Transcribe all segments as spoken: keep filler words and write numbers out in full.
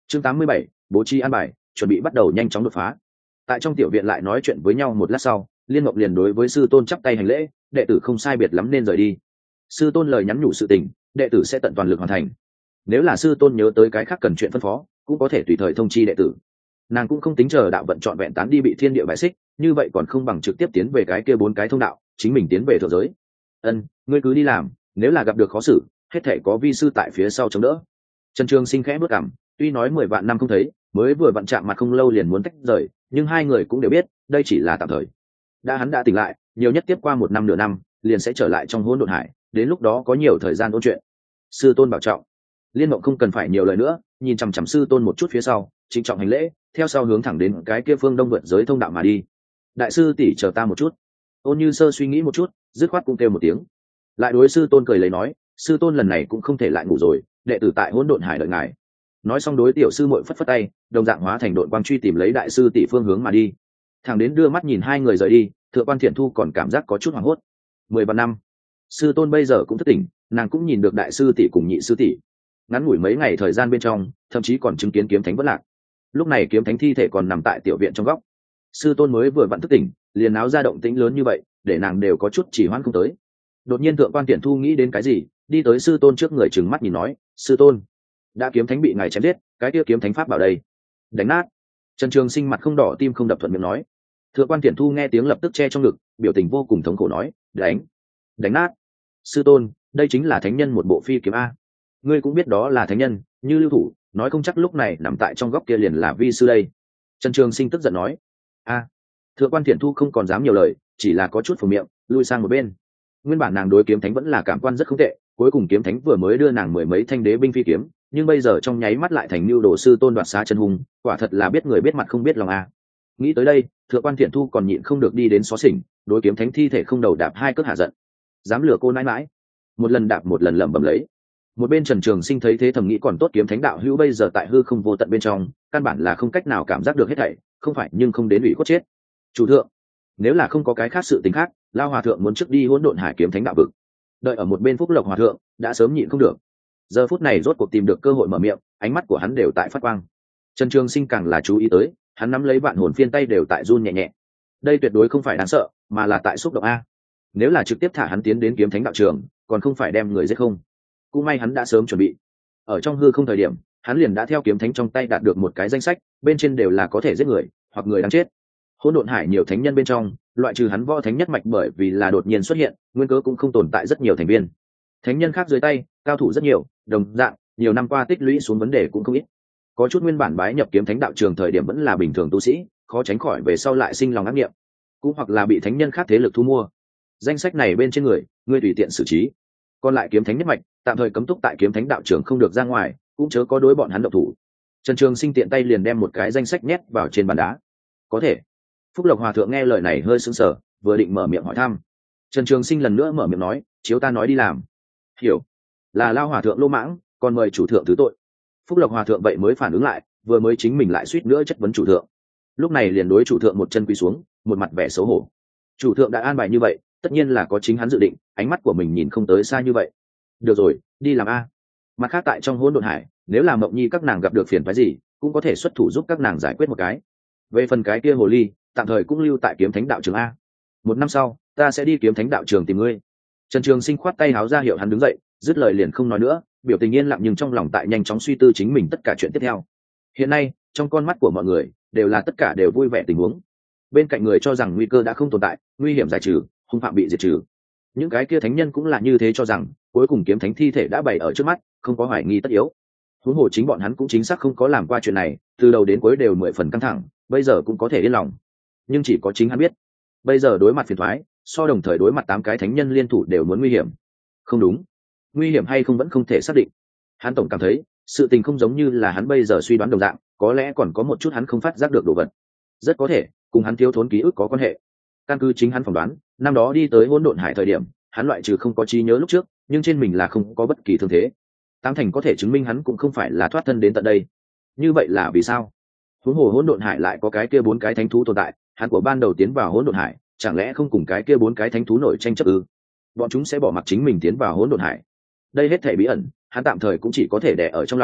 chương tám mươi bảy, bố trí an bài, chuẩn bị bắt đầu nhanh chóng đột phá. Tại trong tiểu viện lại nói chuyện với nhau một lát sau, Liên Mộng liền đối với sư tôn chắp tay hành lễ, đệ tử không sai biệt lắm nên rời đi. Sư tôn lời nhắn nhủ sự tình, đệ tử sẽ tận toàn lực hoàn thành. Nếu là sư tôn nhớ tới cái khác cần chuyện phân phó, cũng có thể tùy thời thông chi đệ tử. Nàng cũng không tính chờ đạo vận trọn vẹn tán đi bị thiên địa bại xích, như vậy còn không bằng trực tiếp tiến về cái kia bốn cái thông đạo, chính mình tiến về thượng giới. Ân, ngươi cứ đi làm, nếu là gặp được khó xử, hết thể có vi sư tại phía sau chống đỡ. Trần Trường Sinh khẽ bước cằm, tuy nói mười vạn năm không thấy, mới vừa vặn chạm mặt không lâu liền muốn tách rời, nhưng hai người cũng đều biết, đây chỉ là tạm thời. Đã hắn đã tỉnh lại, nhiều nhất tiếp qua một năm nửa năm, liền sẽ trở lại trong hỗn độn hải, đến lúc đó có nhiều thời gian ôn chuyện. Sư tôn bảo trọng. Liên Mộng không cần phải nhiều lời nữa, nhìn chằm chằm sư tôn một chút phía sau, trịnh trọng hành lễ, theo sau hướng thẳng đến cái kia phương đông vượt giới thông đạo mà đi. Đại sư tỷ chờ ta một chút. Ôn Như Sơ suy nghĩ một chút, dứt khoát cũng kêu một tiếng. Lại đối sư tôn cười lấy nói, sư tôn lần này cũng không thể lại ngủ rồi, đệ tử tại hỗn độn hải đợi ngài. Nói xong đối tiểu sư muội phất phất tay, đồng dạng hóa thành đội quang truy tìm lấy đại sư tỷ phương hướng mà đi. Thằng đến đưa mắt nhìn hai người rời đi, Thượng quan Thiện Thu còn cảm giác có chút hoảng hốt. Mười vạn năm, sư tôn bây giờ cũng thất tỉnh, nàng cũng nhìn được đại sư tỷ cùng nhị sư tỷ. Ngắn ngủi mấy ngày thời gian bên trong, thậm chí còn chứng kiến kiếm thánh vất lạc. Lúc này kiếm thánh thi thể còn nằm tại tiểu viện trong góc. Sư tôn mới vừa vặn thức tỉnh, liền náo ra động tĩnh lớn như vậy, để nàng đều có chút chỉ hoãn không tới. Đột nhiên Thượng quan Tiễn Thu nghĩ đến cái gì, đi tới sư tôn trước người trừng mắt nhìn nói, sư tôn, đã kiếm thánh bị ngài chém giết, cái kia kiếm thánh pháp bảo đây, đánh nát. Trần Trường Sinh mặt không đỏ tim không đập thuận miệng nói. Thượng quan Tiễn Thu nghe tiếng lập tức che trong ngực, biểu tình vô cùng thống khổ nói, đánh, đánh nát. Sư tôn, đây chính là thánh nhân một bộ phi kiếm a. Ngươi cũng biết đó là thánh nhân, như lưu thủ, nói không chắc lúc này nằm tại trong góc kia liền là vi sư đây. Trần Trường Sinh tức giận nói. A. Thượng quan Tiễn Thu không còn dám nhiều lời, chỉ là có chút phồng miệng, lui sang một bên. Nguyên bản nàng đối kiếm thánh vẫn là cảm quan rất không tệ, cuối cùng kiếm thánh vừa mới đưa nàng mười mấy thanh đế binh phi kiếm, nhưng bây giờ trong nháy mắt lại thành lưu đồ sư tôn đoạt xá chân hùng, quả thật là biết người biết mặt không biết lòng a. Nghĩ tới đây, Thượng quan Tiễn Thu còn nhịn không được đi đến xó xỉnh, đối kiếm thánh thi thể không đầu đạp hai cước hạ giận. Dám lừa cô nãi nãi, một lần đạp một lần lẩm bẩm lấy. Một bên Trần Trường Sinh thấy thế thầm nghĩ còn tốt kiếm thánh đạo hữu bây giờ tại hư không vô tận bên trong, căn bản là không cách nào cảm giác được hết thảy, không phải nhưng không đến ủy khuất chết. Chủ thượng, nếu là không có cái khác sự tình khác, Lao hòa thượng muốn trước đi hỗn độn hải kiếm thánh đạo vực. Đợi ở một bên Phúc Lộc hòa thượng đã sớm nhịn không được, giờ phút này rốt cuộc tìm được cơ hội mở miệng, ánh mắt của hắn đều tại phát quang. Trần Trường Sinh càng là chú ý tới, hắn nắm lấy vạn hồn phiên tay đều tại run nhẹ nhẹ. Đây tuyệt đối không phải đáng sợ, mà là tại xúc động a. Nếu là trực tiếp thả hắn tiến đến kiếm thánh đạo trường, còn không phải đem người giết không? Cũng may hắn đã sớm chuẩn bị. Ở trong hư không thời điểm, hắn liền đã theo kiếm thánh trong tay đạt được một cái danh sách, bên trên đều là có thể giết người hoặc người đáng chết. Hỗn độn hải nhiều thánh nhân bên trong, loại trừ hắn võ thánh nhất mạch bởi vì là đột nhiên xuất hiện, nguyên cớ cũng không tồn tại rất nhiều thành viên. Thánh nhân khác dưới tay, cao thủ rất nhiều, đồng dạng, nhiều năm qua tích lũy xuống vấn đề cũng không ít. Có chút nguyên bản bái nhập kiếm thánh đạo trường thời điểm vẫn là bình thường tu sĩ, khó tránh khỏi về sau lại sinh lòng ác niệm, cũng hoặc là bị thánh nhân khác thế lực thu mua. Danh sách này bên trên người, ngươi tùy tiện xử trí. Còn lại kiếm thánh nhất mạch, tạm thời cấm túc tại kiếm thánh đạo trường không được ra ngoài, cũng chớ có đối bọn hắn động thủ. Trần Trường Sinh tiện tay liền đem một cái danh sách nhét vào trên bàn đá. Có thể. Phúc Lộc hòa thượng nghe lời này hơi sững sờ, vừa định mở miệng hỏi thăm. Trần Trường Sinh lần nữa mở miệng nói, chiếu ta nói đi làm. Hiểu. Là Lao hòa thượng lô mãng, còn mời chủ thượng thứ tội. Phúc Lộc hòa thượng vậy mới phản ứng lại, vừa mới chính mình lại suýt nữa chất vấn chủ thượng. Lúc này liền đối chủ thượng một chân quỳ xuống, một mặt vẻ xấu hổ. Chủ thượng đã an bài như vậy, tất nhiên là có chính hắn dự định, ánh mắt của mình nhìn không tới xa như vậy. Được rồi, đi làm a. Mặt khác tại trong hỗn độn hải, nếu là Mộng Nhi các nàng gặp được phiền phức gì, cũng có thể xuất thủ giúp các nàng giải quyết một cái. Về phần cái kia hồ ly, tạm thời cũng lưu tại kiếm thánh đạo trường a. Một năm sau, ta sẽ đi kiếm thánh đạo trường tìm ngươi. Trần Trường Sinh khoát tay háo ra hiệu hắn đứng dậy, dứt lời liền không nói nữa, biểu tình yên lặng nhưng trong lòng tại nhanh chóng suy tư chính mình tất cả chuyện tiếp theo. Hiện nay, trong con mắt của mọi người, đều là tất cả đều vui vẻ tình huống. Bên cạnh người cho rằng nguy cơ đã không tồn tại, nguy hiểm giải trừ, hung phạm bị diệt trừ. Những cái kia thánh nhân cũng là như thế cho rằng, cuối cùng kiếm thánh thi thể đã bày ở trước mắt, không có hoài nghi tất yếu. Huống hồ chính bọn hắn cũng chính xác không có làm qua chuyện này, từ đầu đến cuối đều mười phần căng thẳng, bây giờ cũng có thể yên lòng. Nhưng chỉ có chính hắn biết, bây giờ đối mặt phiền toái, so đồng thời đối mặt tám cái thánh nhân liên thủ đều muốn nguy hiểm. Không đúng, nguy hiểm hay không vẫn không thể xác định. Hắn tổng cảm thấy, sự tình không giống như là hắn bây giờ suy đoán đồng dạng, có lẽ còn có một chút hắn không phát giác được đồ vật. Rất có thể, cùng hắn thiếu thốn ký ức có quan hệ. Căn cứ chính hắn phỏng đoán, năm đó đi tới hỗn độn hải thời điểm, hắn loại trừ không có trí nhớ lúc trước, nhưng trên mình là không có bất kỳ thương thế. Tám thành có thể chứng minh hắn cũng không phải là thoát thân đến tận đây. Như vậy là vì sao? Huống hồ hỗn độn hải lại có cái kia bốn cái thánh thú tồn tại, hắn của ban đầu tiến vào hỗn độn hải, chẳng lẽ không cùng cái kia bốn cái thánh thú nổi tranh chấp ư? Bọn chúng sẽ bỏ mặc chính mình tiến vào hỗn độn hải. Đây hết thảy bí ẩn, hắn tạm thời cũng chỉ có thể đè ở trong lòng,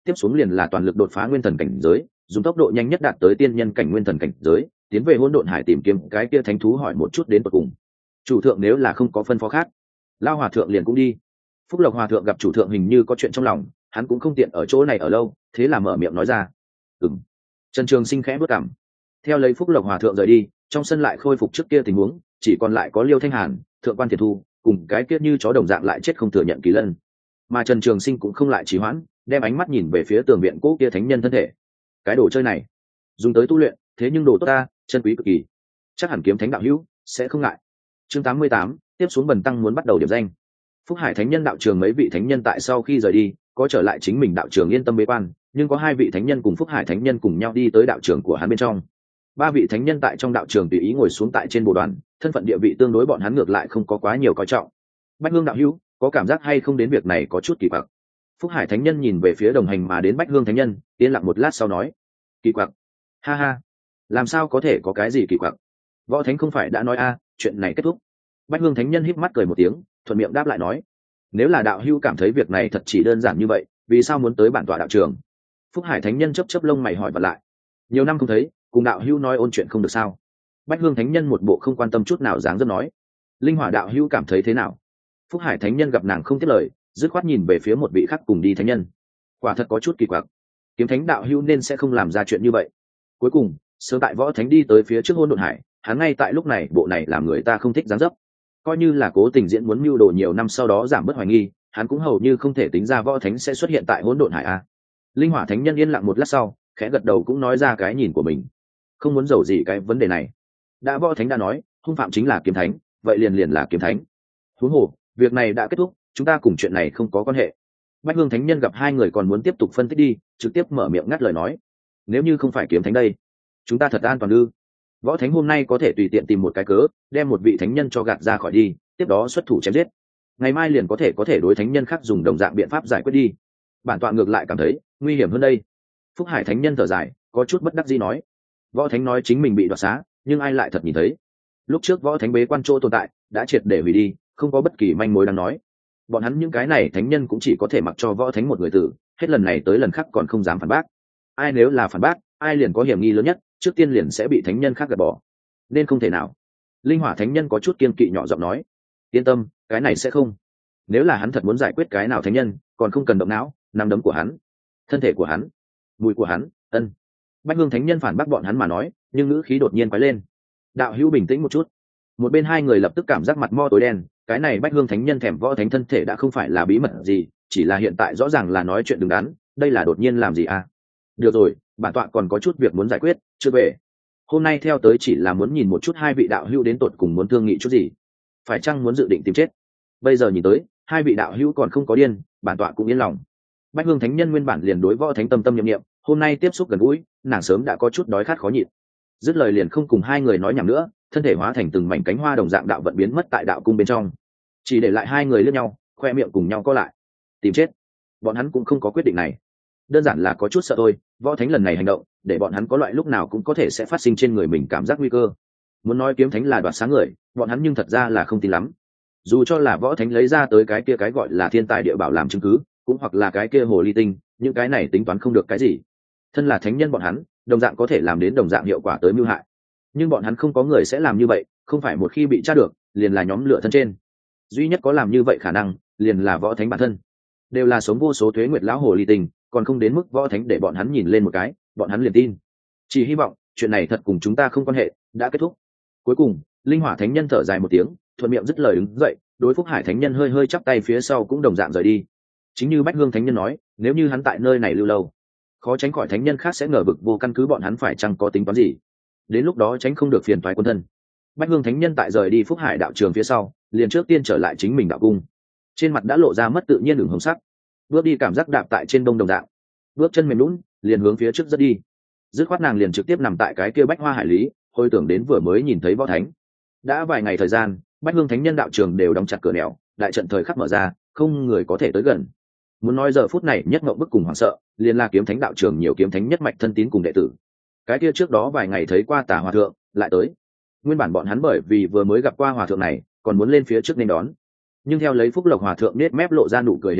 tiếp xuống liền là toàn lực đột phá nguyên thần cảnh giới, dùng tốc độ nhanh nhất đạt tới tiên nhân cảnh nguyên thần cảnh giới, tiến về hỗn độn hải tìm kiếm cái kia thánh thú hỏi một chút đến tận cùng. Chủ thượng nếu là không có phân phó khác, lao hòa thượng liền cũng đi. Phúc Lộc hòa thượng gặp chủ thượng hình như có chuyện trong lòng, hắn cũng không tiện ở chỗ này ở lâu, thế là mở miệng nói ra. Ừm. Trần Trường Sinh khẽ bước cằm. Theo lấy Phúc Lộc hòa thượng rời đi, trong sân lại khôi phục trước kia tình huống, chỉ còn lại có Liêu Thanh Hàn, thượng quan Thiệt Thu, cùng cái kia như chó đồng dạng lại chết không thừa nhận Kỳ Lân. Mà Trần Trường Sinh cũng không lại trì hoãn, đem ánh mắt nhìn về phía tường viện cũ kia thánh nhân thân thể. Cái đồ chơi này, dùng tới tu luyện, thế nhưng đồ tốt ta, chân quý cực kỳ. Chắc hẳn kiếm thánh đạo hữu sẽ không ngại. Chương tám mươi tám, tiếp xuống Bần tăng muốn bắt đầu điểm danh. Phúc Hải Thánh Nhân đạo trường mấy vị thánh nhân tại sau khi rời đi, có trở lại chính mình đạo trường yên tâm bế quan, nhưng có hai vị thánh nhân cùng Phúc Hải Thánh Nhân cùng nhau đi tới đạo trường của hắn bên trong. Ba vị thánh nhân tại trong đạo trường tùy ý ngồi xuống tại trên bồ đoàn, thân phận địa vị tương đối bọn hắn ngược lại không có quá nhiều coi trọng. Bách Hương đạo hữu, có cảm giác hay không đến việc này có chút kỳ quặc? Phúc Hải Thánh Nhân nhìn về phía đồng hành mà đến Bách Hương Thánh Nhân, yên lặng một lát sau nói: Kỳ quặc? Ha ha, làm sao có thể có cái gì kỳ quặc? Võ Thánh không phải đã nói a, chuyện này kết thúc. Bách Hương Thánh Nhân híp mắt cười một tiếng, thuận miệng đáp lại nói: Nếu là đạo hữu cảm thấy việc này thật chỉ đơn giản như vậy, vì sao muốn tới bản tọa đạo trường? Phúc Hải Thánh Nhân chớp chớp lông mày hỏi vật lại. Nhiều năm không thấy, cùng đạo hữu nói ôn chuyện không được sao? Bách Hương Thánh Nhân một bộ không quan tâm chút nào dáng dấp nói. Linh Hỏa đạo hữu cảm thấy thế nào? Phúc Hải Thánh Nhân gặp nàng không tiếp lời, dứt khoát nhìn về phía một vị khác cùng đi thánh nhân. Quả thật có chút kỳ quặc. Kiếm Thánh đạo hữu nên sẽ không làm ra chuyện như vậy. Cuối cùng, sớm tại Võ Thánh đi tới phía trước hôn độn hải, hắn ngay tại lúc này bộ này làm người ta không thích dáng dấp. Coi như là cố tình diễn muốn mưu đồ nhiều năm sau đó giảm bớt hoài nghi, hắn cũng hầu như không thể tính ra Võ Thánh sẽ xuất hiện tại hỗn độn hải a. Linh Hỏa Thánh Nhân yên lặng một lát sau, khẽ gật đầu cũng nói ra cái nhìn của mình. Không muốn giấu gì cái vấn đề này. Đã Võ Thánh đã nói, hung phạm chính là kiếm thánh, vậy liền liền là kiếm thánh. Huống hồ, việc này đã kết thúc, chúng ta cùng chuyện này không có quan hệ. Bách Hương Thánh Nhân gặp hai người còn muốn tiếp tục phân tích đi, trực tiếp mở miệng ngắt lời nói: Nếu như không phải kiếm thánh đây, chúng ta thật an toàn ư? Võ Thánh hôm nay có thể tùy tiện tìm một cái cớ, đem một vị thánh nhân cho gạt ra khỏi đi, tiếp đó xuất thủ chém giết. Ngày mai liền có thể có thể đối thánh nhân khác dùng đồng dạng biện pháp giải quyết đi. Bản tọa ngược lại cảm thấy nguy hiểm hơn đây. Phúc Hải Thánh Nhân thở dài, có chút bất đắc dĩ nói. Võ Thánh nói chính mình bị đoạt xá, nhưng ai lại thật nhìn thấy? Lúc trước Võ Thánh bế quan chỗ tồn tại đã triệt để hủy đi, không có bất kỳ manh mối đáng nói. Bọn hắn những cái này thánh nhân cũng chỉ có thể mặc cho Võ Thánh một người tử, hết lần này tới lần khác còn không dám phản bác. Ai nếu là phản bác, ai liền có hiểm nghi lớn nhất, trước tiên liền sẽ bị thánh nhân khác gạt bỏ, nên không thể nào. Linh Hỏa Thánh Nhân có chút kiên kỵ nhỏ giọng nói: Yên tâm, cái này sẽ không. Nếu là hắn thật muốn giải quyết cái nào thánh nhân, còn không cần động não, nắm đấm của hắn, thân thể của hắn, mùi của hắn. Ân. Bách Hương Thánh Nhân phản bác bọn hắn mà nói, nhưng ngữ khí đột nhiên quái lên. Đạo hữu bình tĩnh một chút. Một bên hai người lập tức cảm giác mặt mo tối đen, cái này Bách Hương Thánh Nhân thèm Võ Thánh thân thể đã không phải là bí mật gì, chỉ là hiện tại rõ ràng là nói chuyện đứng đắn, đây là đột nhiên làm gì à? Được rồi, bản tọa còn có chút việc muốn giải quyết, chưa về. Hôm nay theo tới chỉ là muốn nhìn một chút hai vị đạo hữu đến tột cùng muốn thương nghị chút gì, phải chăng muốn dự định tìm chết? Bây giờ nhìn tới, hai vị đạo hữu còn không có điên, bản tọa cũng yên lòng. Bách Hương Thánh Nhân nguyên bản liền đối Võ Thánh tâm tâm niệm niệm, hôm nay tiếp xúc gần gũi, nàng sớm đã có chút đói khát khó nhịn. Dứt lời liền không cùng hai người nói nhảm nữa, thân thể hóa thành từng mảnh cánh hoa đồng dạng đạo vận biến mất tại đạo cung bên trong, chỉ để lại hai người liếc nhau, khoe miệng cùng nhau co lại. Tìm chết? Bọn hắn cũng không có quyết định này, đơn giản là có chút sợ thôi. Võ Thánh lần này hành động để bọn hắn có loại lúc nào cũng có thể sẽ phát sinh trên người mình cảm giác nguy cơ. Muốn nói kiếm thánh là đoạt sáng người, bọn hắn nhưng thật ra là không tin lắm. Dù cho là Võ Thánh lấy ra tới cái kia cái gọi là thiên tài địa bảo làm chứng cứ, cũng hoặc là cái kia hồ ly tinh, những cái này tính toán không được cái gì. Thân là thánh nhân bọn hắn đồng dạng có thể làm đến đồng dạng hiệu quả tới mưu hại, nhưng bọn hắn không có người sẽ làm như vậy, không phải một khi bị tra được liền là nhóm lửa thân trên. Duy nhất có làm như vậy khả năng liền là Võ Thánh bản thân, đều là sống vô số thuế nguyệt lão hồ ly tinh, còn không đến mức Võ Thánh để bọn hắn nhìn lên một cái bọn hắn liền tin. Chỉ hy vọng chuyện này thật cùng chúng ta không quan hệ, đã kết thúc. Cuối cùng Linh Hỏa Thánh Nhân thở dài một tiếng, thuận miệng dứt lời đứng dậy, đối Phúc Hải Thánh Nhân hơi hơi chắp tay phía sau cũng đồng dạng rời đi. Chính như Bách Hương Thánh Nhân nói, nếu như hắn tại nơi này lưu lâu, khó tránh khỏi thánh nhân khác sẽ ngờ vực vô căn cứ bọn hắn phải chăng có tính toán gì, đến lúc đó tránh không được phiền toái quân thân. Bách Hương Thánh Nhân tại rời đi Phúc Hải đạo trường phía sau, liền trước tiên trở lại chính mình đạo cung, trên mặt đã lộ ra mất tự nhiên đường hồng sắc, bước đi cảm giác đạp tại trên đông đồng dạng, bước chân mềm lún liền hướng phía trước rất đi. Dứt khoát nàng liền trực tiếp nằm tại cái kia bách hoa hải lý, hồi tưởng đến vừa mới nhìn thấy Võ Thánh. Đã vài ngày thời gian, Bách Hương Thánh Nhân đạo trường đều đóng chặt cửa nẻo, đại trận thời khắc mở ra, không người có thể tới gần. Muốn nói giờ phút này nhất ngộng bức cùng hoảng sợ, liền là kiếm thánh đạo trường nhiều kiếm thánh nhất mạch thân tín cùng đệ tử. Cái kia trước đó vài ngày thấy qua Tả Hòa Thượng lại tới. Nguyên bản bọn hắn bởi vì vừa mới gặp qua Hòa Thượng này, còn muốn lên phía trước nên đón, nhưng theo lấy Phúc Lộc Hòa Thượng nết mép lộ ra nụ cười hiền hòa,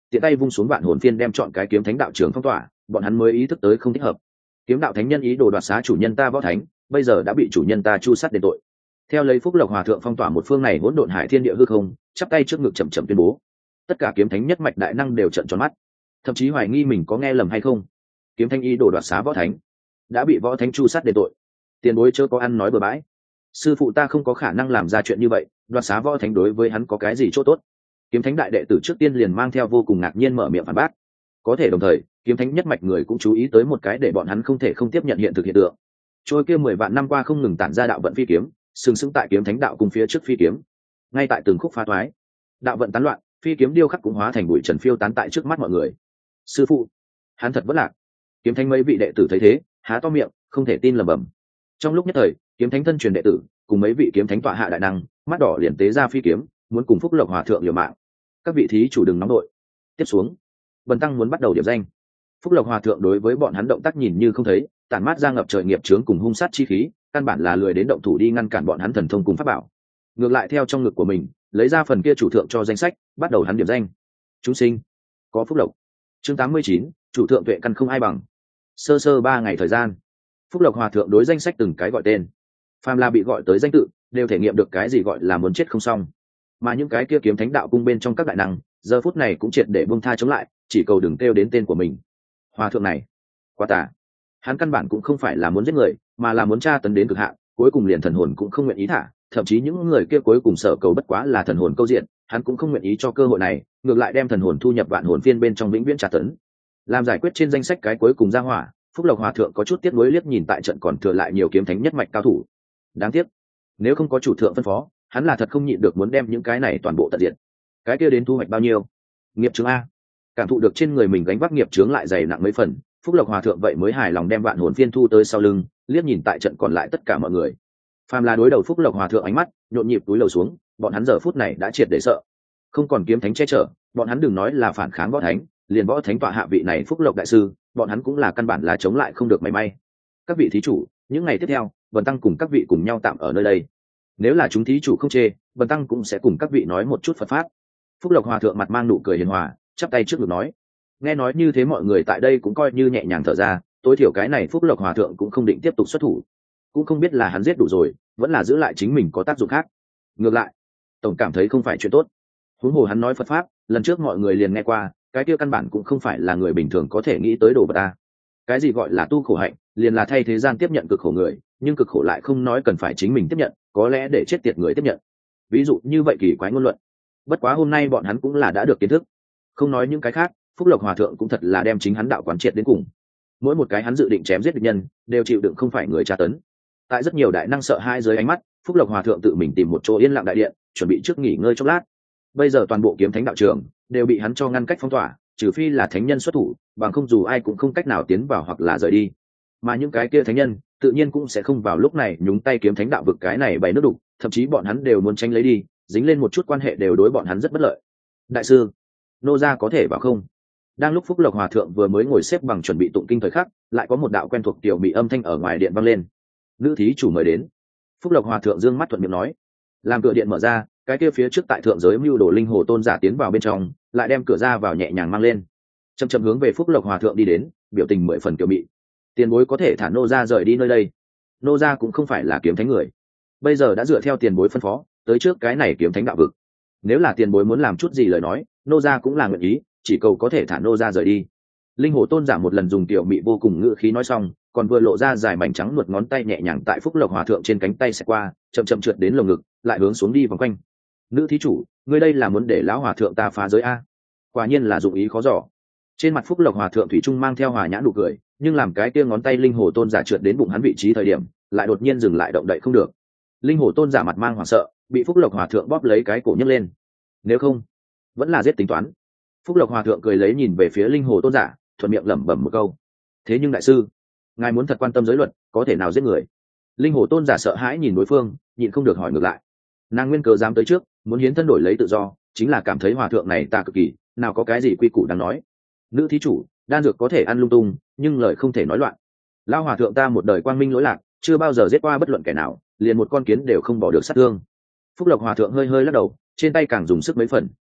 tiện tay vung xuống vạn hồn phiên đem chọn cái kiếm thánh đạo trường phong tỏa, bọn hắn mới ý thức tới không thích hợp. Kiếm đạo thánh nhân ý đồ đoạt xá chủ nhân ta võ thánh, bây giờ đã bị chủ nhân ta chu sát đền tội. Theo lấy Phúc Lộc Hòa thượng phong tỏa một phương này hỗn độn hải thiên địa hư không, chắp tay trước ngực chậm chậm tuyên bố. Tất cả kiếm thánh nhất mạch đại năng đều trợn tròn mắt, thậm chí hoài nghi mình có nghe lầm hay không. Kiếm thánh ý đồ đoạt xá võ thánh, đã bị võ thánh chu sát đền tội. Tiền bối chớ có ăn nói bừa bãi. Sư phụ ta không có khả năng làm ra chuyện như vậy, đoạt xá võ thánh đối với hắn có cái gì chỗ tốt? Kiếm thánh đại đệ tử trước tiên liền mang theo vô cùng ngạc nhiên mở miệng phản bác. Có thể đồng thời, kiếm thánh nhất mạch người cũng chú ý tới một cái để bọn hắn không thể không tiếp nhận hiện thực hiện tượng. Trôi kia mười vạn năm qua không ngừng tản ra đạo vận phi kiếm, sừng sững tại kiếm thánh đạo cùng phía trước phi kiếm. Ngay tại từng khúc phá toái, đạo vận tán loạn, phi kiếm điêu khắc cũng hóa thành bụi trần phiêu tán tại trước mắt mọi người. Sư phụ, hắn thật vất lạc. Kiếm thánh mấy vị đệ tử thấy thế, há to miệng, không thể tin lẩm bẩm. Trong lúc nhất thời, kiếm thánh thân truyền đệ tử cùng mấy vị kiếm thánh tọa hạ đại năng, mắt đỏ liền tế ra phi kiếm, muốn cùng Phúc Lộc Hòa thượng liều mạng. Các vị thí chủ đừng nóng đội. Tiếp xuống, Bần tăng muốn bắt đầu điểm danh. Phúc Lộc Hòa thượng đối với bọn hắn động tác nhìn như không thấy, tản mát ra ngập trời nghiệp chướng cùng hung sát chi khí, căn bản là lười đến động thủ đi ngăn cản bọn hắn thần thông cùng pháp bảo. Ngược lại theo trong ngực của mình, lấy ra phần kia chủ thượng cho danh sách, bắt đầu hắn điểm danh. Chúng sinh, có phúc lộc. Chương tám mươi chín, chủ thượng tuệ căn không ai bằng. Sơ sơ ba ngày thời gian, Phúc Lộc Hòa thượng đối danh sách từng cái gọi tên. Phàm là bị gọi tới danh tự, đều thể nghiệm được cái gì gọi là muốn chết không xong. Mà những cái kia kiếm thánh đạo cung bên trong các đại năng, giờ phút này cũng triệt để buông tha chống lại, chỉ cầu đừng kêu đến tên của mình. Hòa thượng này, quá tà. Hắn căn bản cũng không phải là muốn giết người, mà là muốn tra tấn đến cực hạn, cuối cùng liền thần hồn cũng không nguyện ý thả, thậm chí những người kia cuối cùng sở cầu bất quá là thần hồn câu diện, hắn cũng không nguyện ý cho cơ hội này, ngược lại đem thần hồn thu nhập vạn hồn phiên bên trong vĩnh viễn tra tấn. Làm giải quyết trên danh sách cái cuối cùng ra hỏa, Phúc Lộc Hòa thượng có chút tiếc nuối liếc nhìn tại trận còn thừa lại nhiều kiếm thánh nhất mạch cao thủ. Đáng tiếc, nếu không có chủ thượng phân phó, hắn là thật không nhịn được muốn đem những cái này toàn bộ tận diệt. Cái kia đến thu hoạch bao nhiêu? Nghiệp chướng a. Cảm thụ được trên người mình gánh vác nghiệp chướng lại dày nặng mấy phần, Phúc Lộc Hòa thượng vậy mới hài lòng đem vạn hồn phiên thu tới sau lưng, liếc nhìn tại trận còn lại tất cả mọi người. Phàm là đối đầu Phúc Lộc Hòa thượng ánh mắt nhộn nhịp túi lầu xuống, bọn hắn giờ phút này đã triệt để sợ. Không còn kiếm thánh che chở, bọn hắn đừng nói là phản kháng võ thánh, liền võ thánh tọa hạ vị này Phúc Lộc đại sư, bọn hắn cũng là căn bản là chống lại không được mảy may. Các vị thí chủ, những ngày tiếp theo, Bần tăng cùng các vị cùng nhau tạm ở nơi đây. Nếu là chúng thí chủ không chê, Bần tăng cũng sẽ cùng các vị nói một chút Phật pháp. Phúc Lộc Hòa thượng mặt mang nụ cười hiền hòa, chắp tay trước ngực nói. Nghe nói như thế mọi người tại đây cũng coi như nhẹ nhàng thở ra, tối thiểu cái này Phúc Lộc Hòa thượng cũng không định tiếp tục xuất thủ, cũng không biết là hắn giết đủ rồi, vẫn là giữ lại chính mình có tác dụng khác. Ngược lại, tổng cảm thấy không phải chuyện tốt. Huống hồ hắn nói Phật pháp, lần trước mọi người liền nghe qua, cái kia căn bản cũng không phải là người bình thường có thể nghĩ tới đồ vật ta. Cái gì gọi là tu khổ hạnh, liền là thay thế gian tiếp nhận cực khổ người, nhưng cực khổ lại không nói cần phải chính mình tiếp nhận, có lẽ để chết tiệt người tiếp nhận. Ví dụ như vậy kỳ quái ngôn luận. Bất quá hôm nay bọn hắn cũng là đã được kiến thức. Không nói những cái khác, Phúc Lộc Hòa thượng cũng thật là đem chính hắn đạo quán triệt đến cùng. Mỗi một cái hắn dự định chém giết địch nhân, đều chịu đựng không phải người tra tấn. Tại rất nhiều đại năng sợ hai dưới ánh mắt, Phúc Lộc Hòa thượng tự mình tìm một chỗ yên lặng đại điện, chuẩn bị trước nghỉ ngơi chốc lát. Bây giờ toàn bộ kiếm thánh đạo trường đều bị hắn cho ngăn cách phong tỏa, trừ phi là thánh nhân xuất thủ, bằng không dù ai cũng không cách nào tiến vào hoặc là rời đi. Mà những cái kia thánh nhân, tự nhiên cũng sẽ không vào lúc này nhúng tay kiếm thánh đạo vực cái này bày nước đục, thậm chí bọn hắn đều muốn tránh lấy đi, dính lên một chút quan hệ đều đối bọn hắn rất bất lợi. Đại sư, nô gia có thể vào không? Đang lúc Phúc Lộc Hòa thượng vừa mới ngồi xếp bằng chuẩn bị tụng kinh thời khắc, lại có một đạo quen thuộc tiểu bị âm thanh ở ngoài điện vang lên. Nữ thí chủ mời đến. Phúc Lộc Hòa thượng dương mắt thuận miệng nói. Làm cửa điện mở ra, cái kia phía trước tại thượng giới mưu đồ linh hồ tôn giả tiến vào bên trong, lại đem cửa ra vào nhẹ nhàng mang lên. Chậm chậm hướng về Phúc Lộc Hòa thượng đi đến, biểu tình mười phần tiểu mị. Tiền bối có thể thả nô gia rời đi nơi đây. Nô gia cũng không phải là kiếm thánh người, bây giờ đã dựa theo tiền bối phân phó, tới trước cái này kiếm thánh đạo vực. Nếu là tiền bối muốn làm chút gì lời nói, nô gia cũng là nguyện ý, chỉ cầu có thể thả nô gia rời đi. Linh hồ tôn giả một lần dùng tiểu mị vô cùng ngữ khí nói xong, còn vừa lộ ra dài mảnh trắng nuột ngón tay nhẹ nhàng tại Phúc Lộc Hòa thượng trên cánh tay xẹt qua, chậm chậm trượt đến lồng ngực, lại hướng xuống đi vòng quanh. Nữ thí chủ, ngươi đây là muốn để lão hòa thượng ta phá giới a? Quả nhiên là dụng ý khó dò. Trên mặt Phúc Lộc Hòa thượng thủy trung mang theo hòa nhã nụ cười, nhưng làm cái kia ngón tay linh hồ tôn giả trượt đến bụng hắn vị trí thời điểm, lại đột nhiên dừng lại động đậy không được. Linh hồ tôn giả mặt mang hoảng sợ, bị Phúc Lộc Hòa thượng bóp lấy cái cổ nhấc lên. Nếu không, vẫn là giết tính toán. Phúc Lộc Hòa thượng cười lấy nhìn về phía linh hồ tôn giả, thuận miệng lẩm bẩm một câu. Thế nhưng đại sư, ngài muốn thật quan tâm giới luật, có thể nào giết người? Linh hồ tôn giả sợ hãi nhìn đối phương, nhịn không được hỏi ngược lại. Nàng nguyên cớ dám tới trước, muốn hiến thân đổi lấy tự do, chính là cảm thấy hòa thượng này ta cực kỳ, nào có cái gì quy củ đáng nói. Nữ thí chủ, đan dược có thể ăn lung tung, nhưng lời không thể nói loạn. Lão hòa thượng ta một đời quang minh lỗi lạc, chưa bao giờ giết qua bất luận kẻ nào, liền một con kiến đều không bỏ được sát thương. Phúc Lộc Hòa thượng hơi hơi lắc đầu, trên tay càng dùng sức mấy phần.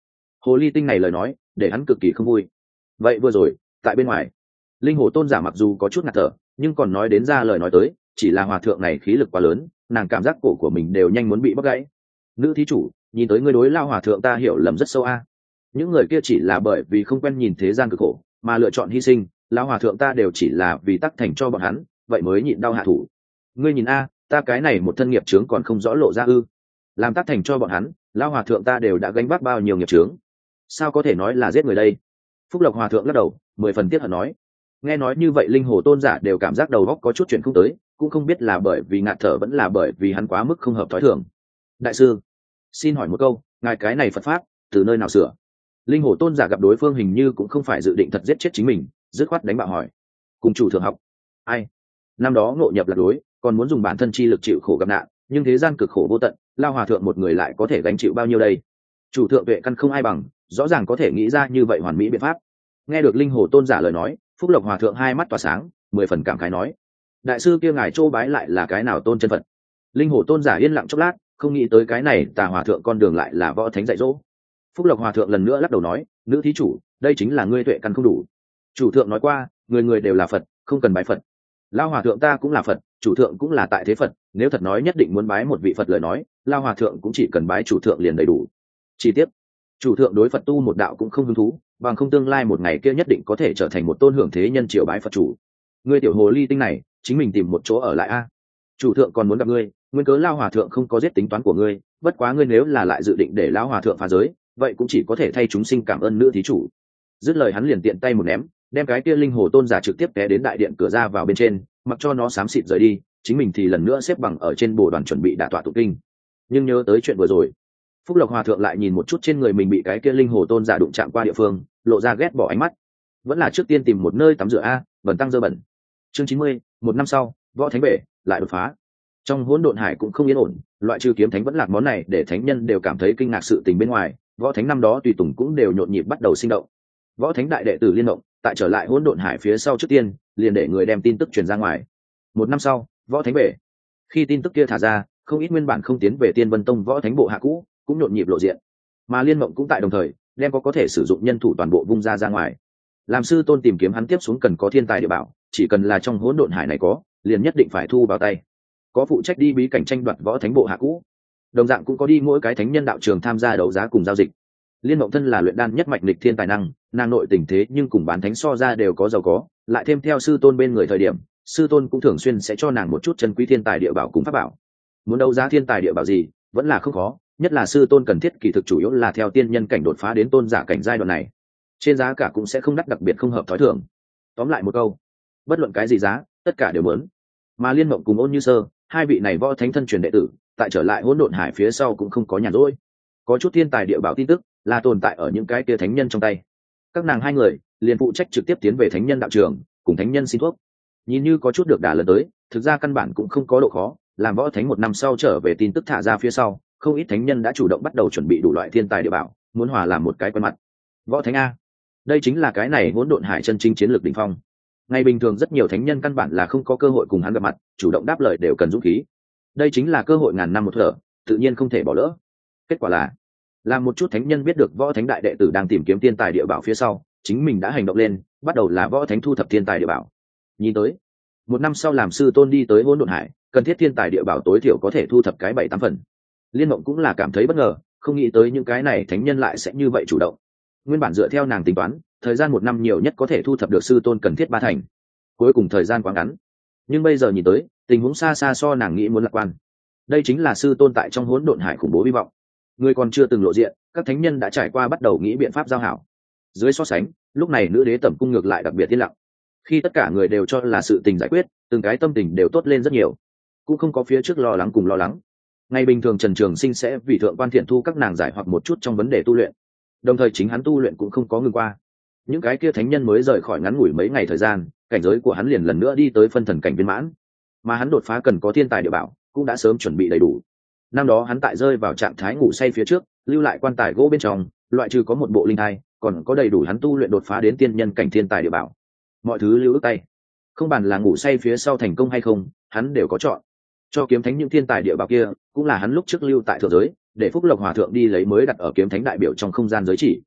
Hồ ly tinh này lời nói để hắn cực kỳ không vui. Vậy vừa rồi tại bên ngoài, linh hồ tôn giả mặc dù có chút ngạt thở nhưng còn nói đến ra lời nói tới, chỉ là hòa thượng này khí lực quá lớn, nàng cảm giác cổ của mình đều nhanh muốn bị bóc gãy. Nữ thí chủ, nhìn tới ngươi đối lao hòa thượng ta hiểu lầm rất sâu a. Những người kia chỉ là bởi vì không quen nhìn thế gian cực khổ mà lựa chọn hy sinh, lao hòa thượng ta đều chỉ là vì tác thành cho bọn hắn, vậy mới nhịn đau hạ thủ. Ngươi nhìn a, ta cái này một thân nghiệp chướng còn không rõ lộ ra ư? Làm tác thành cho bọn hắn, lao hòa thượng ta đều đã gánh vác bao nhiêu nghiệp chướng, sao có thể nói là giết người đây? Phúc Lộc hòa thượng lắc đầu, mười phần tiếc hận nói. Nghe nói như vậy linh hồ tôn giả đều cảm giác đầu óc có chút chuyện không tới, cũng không biết là bởi vì ngạt thở vẫn là bởi vì hắn quá mức không hợp thói thường. Đại sư, xin hỏi một câu, ngài cái này Phật pháp từ nơi nào sửa? Linh hồ tôn giả gặp đối phương hình như cũng không phải dự định thật giết chết chính mình, dứt khoát đánh bạo hỏi. Cùng chủ thượng học. Ai? Năm đó ngộ nhập lạc đối, còn muốn dùng bản thân chi lực chịu khổ gặp nạn, nhưng thế gian cực khổ vô tận, lao hòa thượng một người lại có thể gánh chịu bao nhiêu đây? Chủ thượng tuệ căn không ai bằng, rõ ràng có thể nghĩ ra như vậy hoàn mỹ biện pháp. Nghe được linh hồ tôn giả lời nói, Phúc Lộc hòa thượng hai mắt tỏa sáng, mười phần cảm khái nói. Đại sư kia ngài châu bái lại là cái nào tôn chân Phật? Linh hồ tôn giả yên lặng chốc lát, không nghĩ tới cái này tà hòa thượng con đường lại là võ thánh dạy dỗ. Phúc Lộc hòa thượng lần nữa lắc đầu nói, nữ thí chủ, đây chính là ngươi tuệ căn không đủ. Chủ thượng nói qua, người người đều là Phật, không cần bái Phật. Lao hòa thượng ta cũng là Phật, chủ thượng cũng là tại thế Phật, nếu thật nói nhất định muốn bái một vị Phật lời nói, Lao hòa thượng cũng chỉ cần bái chủ thượng liền đầy đủ. Chi tiết, chủ thượng đối Phật tu một đạo cũng không hứng thú, bằng không tương lai một ngày kia nhất định có thể trở thành một tôn hưởng thế nhân triều bái Phật chủ. Ngươi tiểu hồ ly tinh này, chính mình tìm một chỗ ở lại a. Chủ thượng còn muốn gặp ngươi, nguyên cớ Lao hòa thượng không có giết tính toán của ngươi, bất quá ngươi nếu là lại dự định để Lao hòa thượng phá giới, vậy cũng chỉ có thể thay chúng sinh cảm ơn nữ thí chủ. Dứt lời hắn liền tiện tay một ném, đem cái kia linh hồ tôn giả trực tiếp té đến đại điện cửa ra vào bên trên, mặc cho nó xám xịt rời đi, chính mình thì lần nữa xếp bằng ở trên bồ đoàn chuẩn bị đả tọa tụng kinh. Nhưng nhớ tới chuyện vừa rồi, Phúc Lộc hòa thượng lại nhìn một chút trên người mình bị cái kia linh hồ tôn giả đụng chạm qua địa phương, lộ ra ghét bỏ ánh mắt. Vẫn là trước tiên tìm một nơi tắm rửa a, bẩn tăng dơ bẩn. Chương chín mươi, một năm sau, võ thánh bể lại đột phá. Trong hỗn độn hải cũng không yên ổn, loại trừ kiếm thánh vẫn lạc món này để thánh nhân đều cảm thấy kinh ngạc sự tình bên ngoài, võ thánh năm đó tùy tùng cũng đều nhộn nhịp bắt đầu sinh động. Võ thánh đại đệ tử Liên Động, tại trở lại hỗn độn hải phía sau trước tiên, liền để người đem tin tức truyền ra ngoài. Một năm sau, võ thánh bể. Khi tin tức kia thả ra, không ít nguyên bản không tiến về Tiên Vân Tông võ thánh bộ hạ cũ, cũng nhộn nhịp lộ diện. Mà Liên Mộng cũng tại đồng thời, đem có có thể sử dụng nhân thủ toàn bộ vung ra ra ngoài. Làm sư tôn tìm kiếm hắn tiếp xuống cần có thiên tài địa bảo, chỉ cần là trong hỗn độn hải này có, liền nhất định phải thu vào tay. Có phụ trách đi bí cảnh tranh đoạt võ thánh bộ hạ cũ, đồng dạng cũng có đi mỗi cái thánh nhân đạo trường tham gia đấu giá cùng giao dịch. Liên Mộng thân là luyện đan nhất mạch lịch thiên tài năng, nàng nội tình thế nhưng cùng bán thánh so ra đều có giàu có, lại thêm theo sư tôn bên người thời điểm, sư tôn cũng thường xuyên sẽ cho nàng một chút chân quý thiên tài địa bảo cùng pháp bảo. Muốn đấu giá thiên tài địa bảo gì, vẫn là không khó, nhất là sư tôn cần thiết kỳ thực chủ yếu là theo tiên nhân cảnh đột phá đến tôn giả cảnh giai đoạn này. Trên giá cả cũng sẽ không đắt, đặc biệt không hợp thói thường. Tóm lại một câu, bất luận cái gì giá, tất cả đều muốn. Mà Liên Mộng cùng Ôn Như Sơ, hai vị này võ thánh thân truyền đệ tử, tại trở lại hỗn độn hải phía sau cũng không có nhàn rỗi. Có chút thiên tài địa bảo tin tức là tồn tại ở những cái kia thánh nhân trong tay. Các nàng hai người liền phụ trách trực tiếp tiến về thánh nhân đạo trường, cùng thánh nhân xin thuốc. Nhìn như có chút được đà lần tới, thực ra căn bản cũng không có độ khó. Làm võ thánh một năm sau trở về tin tức thả ra phía sau, không ít thánh nhân đã chủ động bắt đầu chuẩn bị đủ loại thiên tài địa bảo, muốn hòa làm một cái quen mặt. Võ thánh a, đây chính là cái này hỗn độn hải chân chính chiến lược đỉnh phong. Ngày bình thường rất nhiều thánh nhân căn bản là không có cơ hội cùng hắn gặp mặt, chủ động đáp lời đều cần dũng khí. Đây chính là cơ hội ngàn năm một thở, tự nhiên không thể bỏ lỡ. Kết quả là, làm một chút thánh nhân biết được võ thánh đại đệ tử đang tìm kiếm thiên tài địa bảo phía sau, chính mình đã hành động lên, bắt đầu là võ thánh thu thập thiên tài địa bảo. Nhìn tới, một năm sau làm sư tôn đi tới hỗn độn hải, cần thiết thiên tài địa bảo tối thiểu có thể thu thập cái bảy tám phần. Liên Mộng cũng là cảm thấy bất ngờ, không nghĩ tới những cái này thánh nhân lại sẽ như vậy chủ động. Nguyên bản dựa theo nàng tính toán, thời gian một năm nhiều nhất có thể thu thập được sư tôn cần thiết ba thành. Cuối cùng thời gian quá ngắn, nhưng bây giờ nhìn tới, tình huống xa xa so nàng nghĩ muốn lạc quan. Đây chính là sư tôn tại trong hỗn độn hải khủng bố hy vọng. Người còn chưa từng lộ diện, các thánh nhân đã trải qua bắt đầu nghĩ biện pháp giao hảo. Dưới so sánh, lúc này nữ đế tẩm cung ngược lại đặc biệt yên lặng. Khi tất cả người đều cho là sự tình giải quyết, từng cái tâm tình đều tốt lên rất nhiều, cũng không có phía trước lo lắng cùng lo lắng. Ngày bình thường Trần Trường Sinh sẽ vì thượng quan thiện thu các nàng giải hoặc một chút trong vấn đề tu luyện, đồng thời chính hắn tu luyện cũng không có ngừng qua. Những cái kia thánh nhân mới rời khỏi ngắn ngủi mấy ngày thời gian, cảnh giới của hắn liền lần nữa đi tới phân thần cảnh viên mãn, mà hắn đột phá cần có thiên tài địa bảo cũng đã sớm chuẩn bị đầy đủ. Năm đó hắn tại rơi vào trạng thái ngủ say phía trước, lưu lại quan tài gỗ bên trong, loại trừ có một bộ linh thai, còn có đầy đủ hắn tu luyện đột phá đến tiên nhân cảnh thiên tài địa bảo. Mọi thứ lưu ước tay, không bàn là ngủ say phía sau thành công hay không, hắn đều có chọn. Cho kiếm thánh những thiên tài địa bảo kia, cũng là hắn lúc trước lưu tại thượng giới, để Phúc Lộc hòa thượng đi lấy mới đặt ở kiếm thánh đại biểu trong không gian giới chỉ.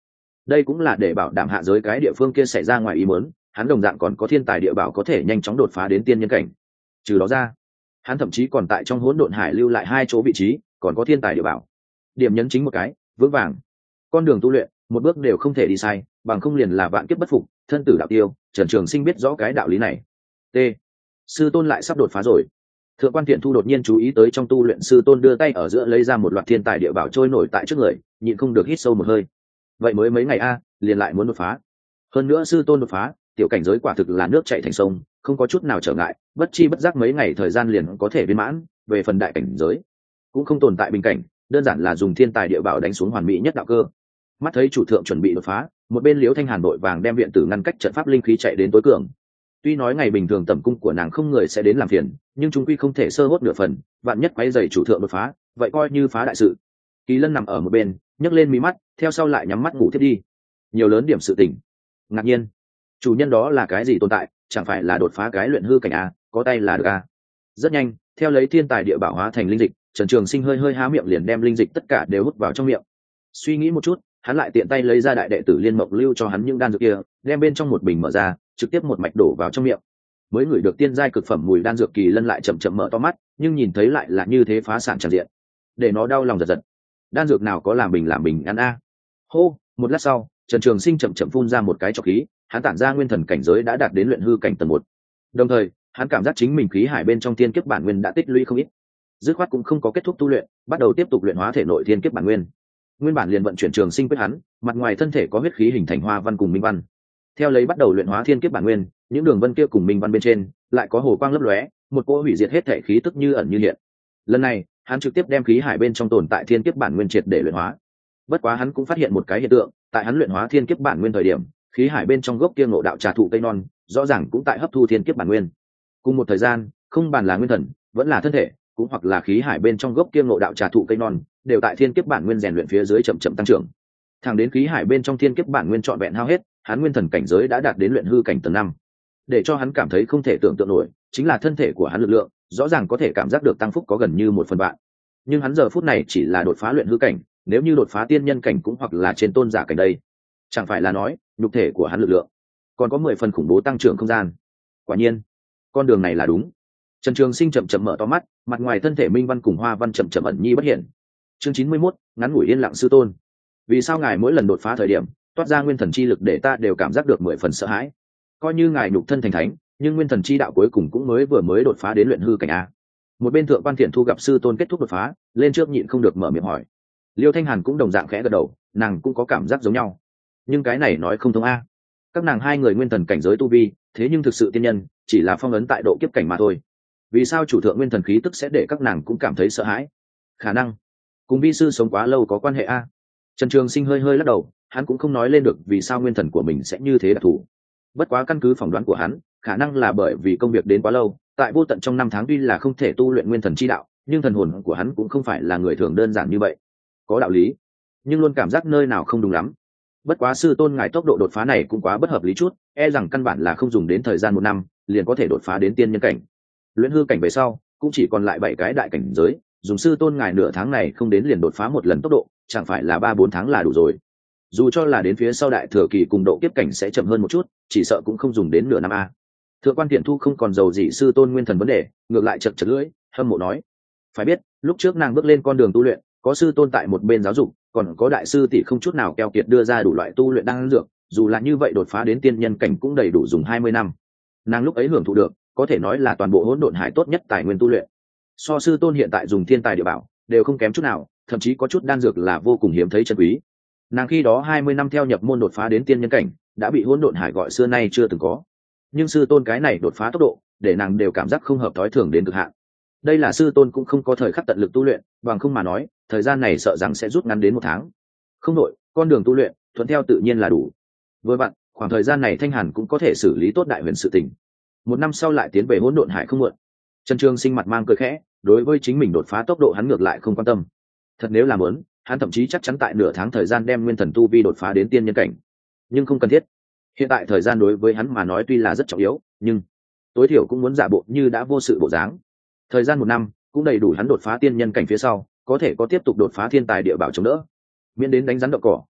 đây cũng là để bảo đảm hạ giới cái địa phương kia xảy ra ngoài ý muốn, hắn đồng dạng còn có thiên tài địa bảo có thể nhanh chóng đột phá đến tiên nhân cảnh. Trừ đó ra, hắn thậm chí còn tại trong hỗn độn hải lưu lại hai chỗ vị trí còn có thiên tài địa bảo. Điểm nhấn chính một cái, vững vàng. Con đường tu luyện một bước đều không thể đi sai, bằng không liền là vạn kiếp bất phục, thân tử đạo tiêu. Trần Trường Sinh biết rõ cái đạo lý này. T. Sư tôn lại sắp đột phá rồi. Thượng quan Tiện Thu đột nhiên chú ý tới trong tu luyện sư tôn đưa tay ở giữa lấy ra một loạt thiên tài địa bảo trôi nổi tại trước người, nhịn không được hít sâu một hơi. Vậy mới mấy ngày a, liền lại muốn đột phá. Hơn nữa sư tôn đột phá, tiểu cảnh giới quả thực là nước chảy thành sông, không có chút nào trở ngại, bất chi bất giác mấy ngày thời gian liền có thể viên mãn. Về phần đại cảnh giới, cũng không tồn tại bình cảnh, đơn giản là dùng thiên tài địa bảo đánh xuống hoàn mỹ nhất đạo cơ. Mắt thấy chủ thượng chuẩn bị đột phá, một bên Liễu Thanh Hàn đội vàng đem viện tử ngăn cách trận pháp linh khí chạy đến tối cường. Tuy nói ngày bình thường tẩm cung của nàng không người sẽ đến làm phiền, nhưng chúng quy không thể sơ hốt nửa phần, vạn nhất quấy rầy chủ thượng đột phá, vậy coi như phá đại sự. Kỳ Lân nằm ở một bên, nhấc lên mí mắt, theo sau lại nhắm mắt ngủ thiếp đi. Nhiều lớn điểm sự tình. Ngạc nhiên, chủ nhân đó là cái gì tồn tại, chẳng phải là đột phá cái luyện hư cảnh a, có tay là được a. Rất nhanh, theo lấy thiên tài địa bảo hóa thành linh dịch, Trần Trường Sinh hơi hơi há miệng liền đem linh dịch tất cả đều hút vào trong miệng. Suy nghĩ một chút, hắn lại tiện tay lấy ra đại đệ tử Liên Mộng lưu cho hắn những đan dược kia, đem bên trong một bình mở ra, trực tiếp một mạch đổ vào trong miệng. Mới ngửi được tiên giai cực phẩm mùi đan dược, Kỳ Lân lại chậm chậm mở to mắt, nhưng nhìn thấy lại là như thế phá sản tràn diện, để nó đau lòng giật giật. Đan dược nào có làm bình làm bình ăn a. Hô, một lát sau, Trần Trường Sinh chậm chậm phun ra một cái trọc khí, hắn tản ra nguyên thần cảnh giới đã đạt đến luyện hư cảnh tầng một. Đồng thời, hắn cảm giác chính mình khí hải bên trong thiên kiếp bản nguyên đã tích lũy không ít. Dứt khoát cũng không có kết thúc tu luyện, bắt đầu tiếp tục luyện hóa thể nội thiên kiếp bản nguyên. Nguyên bản liền vận chuyển Trường Sinh quyết hắn, mặt ngoài thân thể có huyết khí hình thành hoa văn cùng minh văn. Theo lấy bắt đầu luyện hóa thiên kiếp bản nguyên, những đường vân kia cùng minh văn bên trên lại có hồ quang lấp lóe, một cỗ hủy diệt hết thể khí tức như ẩn như hiện. Lần này, hắn trực tiếp đem khí hải bên trong tồn tại thiên kiếp bản nguyên triệt để luyện hóa. Bất quá hắn cũng phát hiện một cái hiện tượng, tại hắn luyện hóa thiên kiếp bản nguyên thời điểm, khí hải bên trong gốc kia ngộ đạo trà thụ cây non, rõ ràng cũng tại hấp thu thiên kiếp bản nguyên. Cùng một thời gian, không bàn là nguyên thần, vẫn là thân thể, cũng hoặc là khí hải bên trong gốc kia ngộ đạo trà thụ cây non, đều tại thiên kiếp bản nguyên rèn luyện phía dưới chậm chậm tăng trưởng. Thẳng đến khí hải bên trong thiên kiếp bản nguyên trọn vẹn hao hết, hắn nguyên thần cảnh giới đã đạt đến luyện hư cảnh tầng năm. Để cho hắn cảm thấy không thể tưởng tượng nổi, chính là thân thể của hắn lực lượng, rõ ràng có thể cảm giác được tăng phúc có gần như một phần vạn. Nhưng hắn giờ phút này chỉ là đột phá luyện hư cảnh, nếu như đột phá tiên nhân cảnh cũng hoặc là trên tôn giả cảnh đây, chẳng phải là nói, nhục thể của hắn lực lượng còn có mười phần khủng bố tăng trưởng không gian. Quả nhiên, con đường này là đúng. Trần Trường Sinh chậm chậm mở to mắt, mặt ngoài thân thể minh văn cùng hoa văn chậm chậm ẩn nhi bất hiện. Chương chín mươi mốt, ngắn ngủi yên lặng sư tôn. Vì sao ngài mỗi lần đột phá thời điểm, toát ra nguyên thần chi lực để ta đều cảm giác được mười phần sợ hãi? Coi như ngài nhục thân thành thánh, nhưng nguyên thần chi đạo cuối cùng cũng mới vừa mới đột phá đến luyện hư cảnh a. Một bên Thượng quan Thiện Thu gặp sư tôn kết thúc đột phá, lên trước nhịn không được mở miệng hỏi. Liêu Thanh Hàn cũng đồng dạng khẽ gật đầu, nàng cũng có cảm giác giống nhau. Nhưng cái này nói không thông a. Các nàng hai người nguyên thần cảnh giới tu vi, thế nhưng thực sự tiên nhân, chỉ là phong ấn tại độ kiếp cảnh mà thôi. Vì sao chủ thượng nguyên thần khí tức sẽ để các nàng cũng cảm thấy sợ hãi? Khả năng cùng vi sư sống quá lâu có quan hệ a. Trần Trường Sinh hơi hơi lắc đầu, hắn cũng không nói lên được vì sao nguyên thần của mình sẽ như thế đặc thù. Bất quá căn cứ phỏng đoán của hắn, khả năng là bởi vì công việc đến quá lâu, tại vô tận trong năm tháng tuy là không thể tu luyện nguyên thần chi đạo, nhưng thần hồn của hắn cũng không phải là người thường đơn giản như vậy. Có đạo lý, nhưng luôn cảm giác nơi nào không đúng lắm. Bất quá sư tôn ngài tốc độ đột phá này cũng quá bất hợp lý chút, e rằng căn bản là không dùng đến thời gian một năm liền có thể đột phá đến tiên nhân cảnh. Luyện hư cảnh về sau cũng chỉ còn lại bảy cái đại cảnh giới, dùng sư tôn ngài nửa tháng này không đến liền đột phá một lần tốc độ, chẳng phải là ba bốn tháng là đủ rồi. Dù cho là đến phía sau đại thừa kỳ cùng độ kiếp cảnh sẽ chậm hơn một chút, chỉ sợ cũng không dùng đến nửa năm a. Thượng quan Tiện Thu không còn giàu gì sư tôn nguyên thần vấn đề, ngược lại chật chật lưỡi, hâm mộ nói: phải biết, lúc trước nàng bước lên con đường tu luyện, có sư tôn tại một bên giáo dục, còn có đại sư tỷ không chút nào keo kiệt đưa ra đủ loại tu luyện đan dược, dù là như vậy đột phá đến tiên nhân cảnh cũng đầy đủ dùng hai mươi năm. Nàng lúc ấy hưởng thụ được, có thể nói là toàn bộ hỗn độn hải tốt nhất tài nguyên tu luyện. So sư tôn hiện tại dùng thiên tài địa bảo, đều không kém chút nào, thậm chí có chút đan dược là vô cùng hiếm thấy chân quý. Nàng khi đó hai mươi năm theo nhập môn đột phá đến tiên nhân cảnh, đã bị hỗn độn hải gọi xưa nay chưa từng có. Nhưng sư tôn cái này đột phá tốc độ, để nàng đều cảm giác không hợp thói thường đến cực hạn. Đây là sư tôn cũng không có thời khắc tận lực tu luyện, bằng không mà nói, thời gian này sợ rằng sẽ rút ngắn đến một tháng. Không đội, con đường tu luyện, thuận theo tự nhiên là đủ. Với bạn, khoảng thời gian này Thanh Hàn cũng có thể xử lý tốt đại huyền sự tình. Một năm sau lại tiến về hỗn độn hải không muộn. Trần Trường Sinh mặt mang cười khẽ, đối với chính mình đột phá tốc độ hắn ngược lại không quan tâm. Thật nếu là muốn, hắn thậm chí chắc chắn tại nửa tháng thời gian đem nguyên thần tu vi đột phá đến tiên nhân cảnh. Nhưng không cần thiết. Hiện tại thời gian đối với hắn mà nói tuy là rất trọng yếu, nhưng tối thiểu cũng muốn giả bộ như đã vô sự bộ dáng. Thời gian một năm cũng đầy đủ hắn đột phá tiên nhân cảnh phía sau, có thể có tiếp tục đột phá thiên tài địa bảo chống đỡ. Miễn đến đánh rắn đậu cỏ,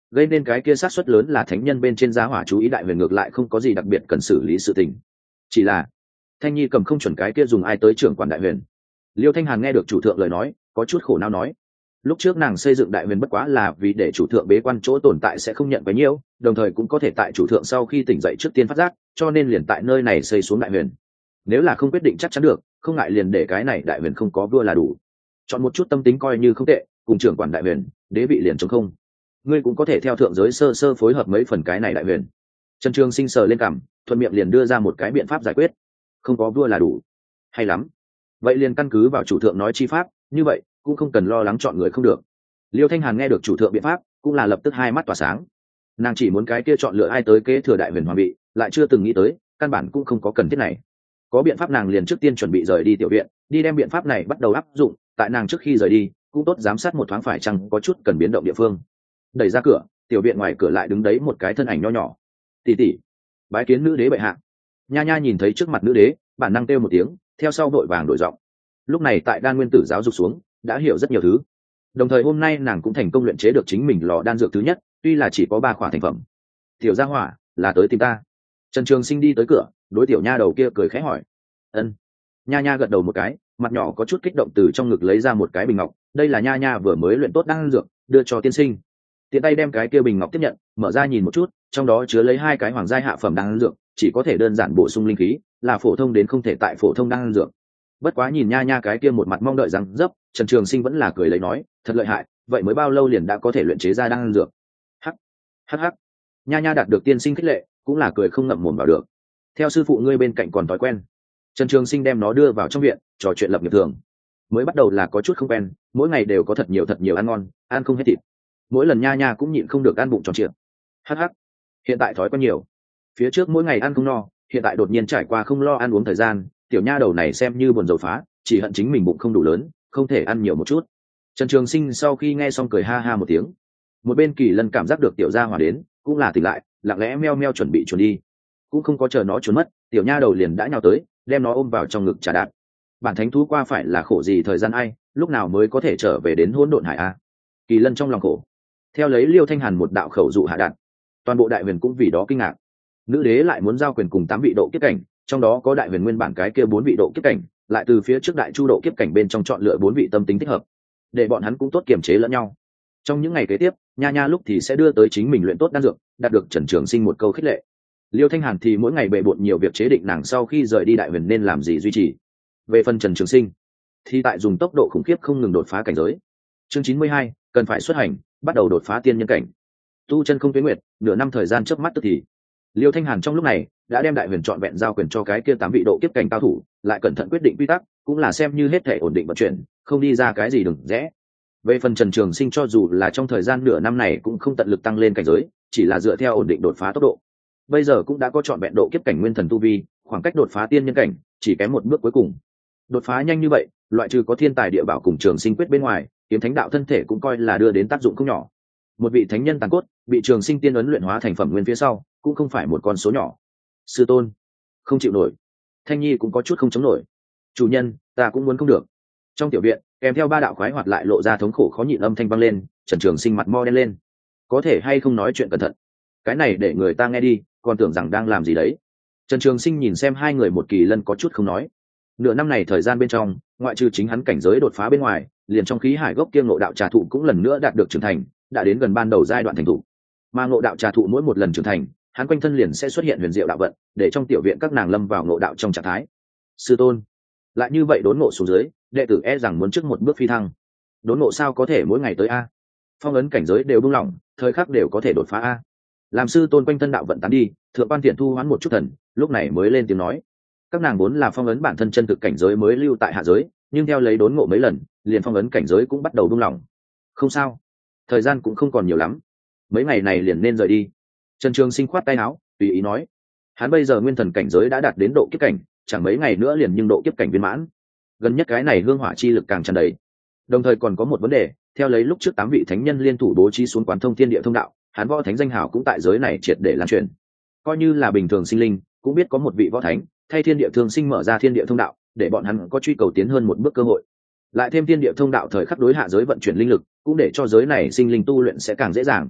gây nên cái kia sát suất lớn là thánh nhân bên trên giá hỏa chú ý đại huyền ngược lại không có gì đặc biệt cần xử lý sự tình. Chỉ là Thanh Nhi cầm không chuẩn cái kia dùng ai tới trưởng quản đại huyền. Liêu Thanh Hàn nghe được chủ thượng lời nói, có chút khổ não nói, lúc trước nàng xây dựng đại huyền bất quá là vì để chủ thượng bế quan chỗ tồn tại sẽ không nhận quá nhiễu, đồng thời cũng có thể tại chủ thượng sau khi tỉnh dậy trước tiên phát giác, cho nên liền tại nơi này xây xuống đại huyền. Nếu là không quyết định chắc chắn được, không ngại liền để cái này đại huyền không có vua là đủ. Chọn một chút tâm tính coi như không tệ, cùng trưởng quản đại huyền, đế vị liền trống không. Ngươi cũng có thể theo thượng giới sơ sơ phối hợp mấy phần cái này đại huyền. Trần Trường Sinh sờ lên cằm, thuận miệng liền đưa ra một cái biện pháp giải quyết. Không có vua là đủ. Hay lắm. Vậy liền căn cứ vào chủ thượng nói chi pháp, như vậy cũng không cần lo lắng chọn người không được. Liêu Thanh Hàn nghe được chủ thượng biện pháp, cũng là lập tức hai mắt tỏa sáng. Nàng chỉ muốn cái kia chọn lựa ai tới kế thừa đại huyền hoàng vị, lại chưa từng nghĩ tới, căn bản cũng không có cần thiết này. Có biện pháp nàng liền trước tiên chuẩn bị rời đi tiểu viện, đi đem biện pháp này bắt đầu áp dụng, tại nàng trước khi rời đi, cũng tốt giám sát một thoáng phải chăng có chút cần biến động địa phương. Đẩy ra cửa, tiểu viện ngoài cửa lại đứng đấy một cái thân ảnh nho nhỏ. Tỷ tỷ, bái kiến nữ đế bệ hạ. Nha Nha nhìn thấy trước mặt nữ đế, bản năng kêu một tiếng, theo sau vội vàng đổi giọng. Lúc này tại đan nguyên tử giáo dục xuống, đã hiểu rất nhiều thứ. Đồng thời hôm nay nàng cũng thành công luyện chế được chính mình lò đan dược thứ nhất, tuy là chỉ có ba khỏa thành phẩm. Tiểu gia hỏa, là tới tìm ta. Trần Trường Sinh đi tới cửa, đối tiểu nha đầu kia cười khẽ hỏi. Ân. Nha Nha gật đầu một cái, mặt nhỏ có chút kích động từ trong ngực lấy ra một cái bình ngọc, đây là Nha Nha vừa mới luyện tốt đan dược, đưa cho tiên sinh. Tiện tay đem cái kia bình ngọc tiếp nhận, mở ra nhìn một chút, trong đó chứa lấy hai cái hoàng giai hạ phẩm đan dược, chỉ có thể đơn giản bổ sung linh khí, là phổ thông đến không thể tại phổ thông đan dược. Bất quá nhìn Nha Nha cái kia một mặt mong đợi rằng dấp, Trần Trường Sinh vẫn là cười lấy nói, thật lợi hại, vậy mới bao lâu liền đã có thể luyện chế ra đan dược? Hắc, hắc hắc. Nha Nha đạt được tiên sinh khích lệ, cũng là cười không ngậm mồm vào được. Theo sư phụ ngươi bên cạnh còn thói quen. Trần Trường Sinh đem nó đưa vào trong viện, trò chuyện lập nghiệp thường. Mới bắt đầu là có chút không quen, mỗi ngày đều có thật nhiều thật nhiều ăn ngon, ăn không hết thịt. Mỗi lần Nha Nha cũng nhịn không được ăn bụng tròn trịa. Hắc hắc. Hiện tại thói quen nhiều. Phía trước mỗi ngày ăn không no, hiện tại đột nhiên trải qua không lo ăn uống thời gian, tiểu nha đầu này xem như buồn rầu phá, chỉ hận chính mình bụng không đủ lớn, không thể ăn nhiều một chút. Trần Trường Sinh sau khi nghe xong cười ha ha một tiếng. Một bên Kỳ Lân cảm giác được tiểu gia hỏa đến, cũng là tỉnh lại, lặng lẽ meo meo chuẩn bị chuồn đi. Cũng không có chờ nó trốn mất, tiểu nha đầu liền đã nhào tới, đem nó ôm vào trong ngực trà đạp. Bản thánh thú qua phải là khổ gì thời gian ai, lúc nào mới có thể trở về đến hỗn độn hải a? Kỳ Lân trong lòng khổ. Theo lấy Liêu Thanh Hàn một đạo khẩu dụ hạ đạn, toàn bộ đại huyền cũng vì đó kinh ngạc. Nữ đế lại muốn giao quyền cùng tám vị độ kiếp cảnh, trong đó có đại huyền nguyên bản cái kia bốn vị độ kiếp cảnh, lại từ phía trước đại chu độ kiếp cảnh bên trong chọn lựa bốn vị tâm tính thích hợp, để bọn hắn cũng tốt kiềm chế lẫn nhau. Trong những ngày kế tiếp, Nha Nha lúc thì sẽ đưa tới chính mình luyện tốt đan dược, đạt được Trần Trường Sinh một câu khích lệ. Liêu Thanh Hàn thì mỗi ngày bệ bội nhiều việc chế định nàng sau khi rời đi đại huyền nên làm gì duy trì. Về phần Trần Trường Sinh, thì tại dùng tốc độ khủng khiếp không ngừng đột phá cảnh giới. Chương chín mươi hai, cần phải xuất hành, bắt đầu đột phá tiên nhân cảnh. Tu chân không tuyến nguyệt, nửa năm thời gian chớp mắt tức thì. Liêu Thanh Hàn trong lúc này đã đem đại huyền chọn vẹn giao quyền cho cái kia tám vị độ kiếp cảnh cao thủ, lại cẩn thận quyết định quy tắc, cũng là xem như hết thể ổn định vận chuyển, không đi ra cái gì đừng rẽ. Về phần Trần Trường Sinh cho dù là trong thời gian nửa năm này cũng không tận lực tăng lên cảnh giới, chỉ là dựa theo ổn định đột phá tốc độ. Bây giờ cũng đã có chọn vẹn độ kiếp cảnh nguyên thần tu vi, khoảng cách đột phá tiên nhân cảnh chỉ kém một bước cuối cùng. Đột phá nhanh như vậy, loại trừ có thiên tài địa bảo cùng Trường Sinh quyết bên ngoài, kiếm thánh đạo thân thể cũng coi là đưa đến tác dụng không nhỏ. Một vị thánh nhân tàn cốt bị Trường Sinh tiên ấn luyện hóa thành phẩm nguyên phía sau, cũng không phải một con số nhỏ. Sư tôn, không chịu nổi. Thanh Nhi cũng có chút không chống nổi. Chủ nhân, ta cũng muốn không được. Trong tiểu viện, kèm theo ba đạo khoái hoạt lại lộ ra thống khổ khó nhịn âm thanh vang lên, Trần Trường Sinh mặt mo đen lên. Có thể hay không nói chuyện cẩn thận? Cái này để người ta nghe đi, còn tưởng rằng đang làm gì đấy. Trần Trường Sinh nhìn xem hai người một Kỳ Lân có chút không nói. Nửa năm này thời gian bên trong, ngoại trừ chính hắn cảnh giới đột phá bên ngoài, liền trong khí hải gốc kiêng ngộ đạo trà thụ cũng lần nữa đạt được trưởng thành, đã đến gần ban đầu giai đoạn thành thụ. Mà ngộ đạo trà thụ mỗi một lần trưởng thành, hắn quanh thân liền sẽ xuất hiện huyền diệu đạo vận, để trong tiểu viện các nàng lâm vào ngộ đạo trong trạng thái. Sư tôn, lại như vậy đốn ngộ xuống dưới, đệ tử e rằng muốn trước một bước phi thăng. Đốn ngộ sao có thể mỗi ngày tới a? Phong ấn cảnh giới đều buông lỏng, thời khắc đều có thể đột phá a. Làm sư tôn quanh thân đạo vận tán đi, thượng quan thiện thu hoán một chút thần, lúc này mới lên tiếng nói. Các nàng vốn là phong ấn bản thân chân thực cảnh giới mới lưu tại hạ giới, nhưng theo lấy đốn ngộ mấy lần, liền phong ấn cảnh giới cũng bắt đầu buông lỏng. Không sao, thời gian cũng không còn nhiều lắm, mấy ngày này liền nên rời đi. Trần Trường Sinh khoát tay áo, tùy ý nói. Hắn bây giờ nguyên thần cảnh giới đã đạt đến độ kiếp cảnh, chẳng mấy ngày nữa liền nhưng độ kiếp cảnh viên mãn. Gần nhất cái này hương hỏa chi lực càng tràn đầy. Đồng thời còn có một vấn đề, theo lấy lúc trước tám vị thánh nhân liên thủ bố trí xuống quán thông thiên địa thông đạo, hắn võ thánh danh hào cũng tại giới này triệt để lan truyền. Coi như là bình thường sinh linh, cũng biết có một vị võ thánh thay thiên địa thương sinh mở ra thiên địa thông đạo, để bọn hắn có truy cầu tiến hơn một bước cơ hội. Lại thêm thiên địa thông đạo thời khắc đối hạ giới vận chuyển linh lực, cũng để cho giới này sinh linh tu luyện sẽ càng dễ dàng.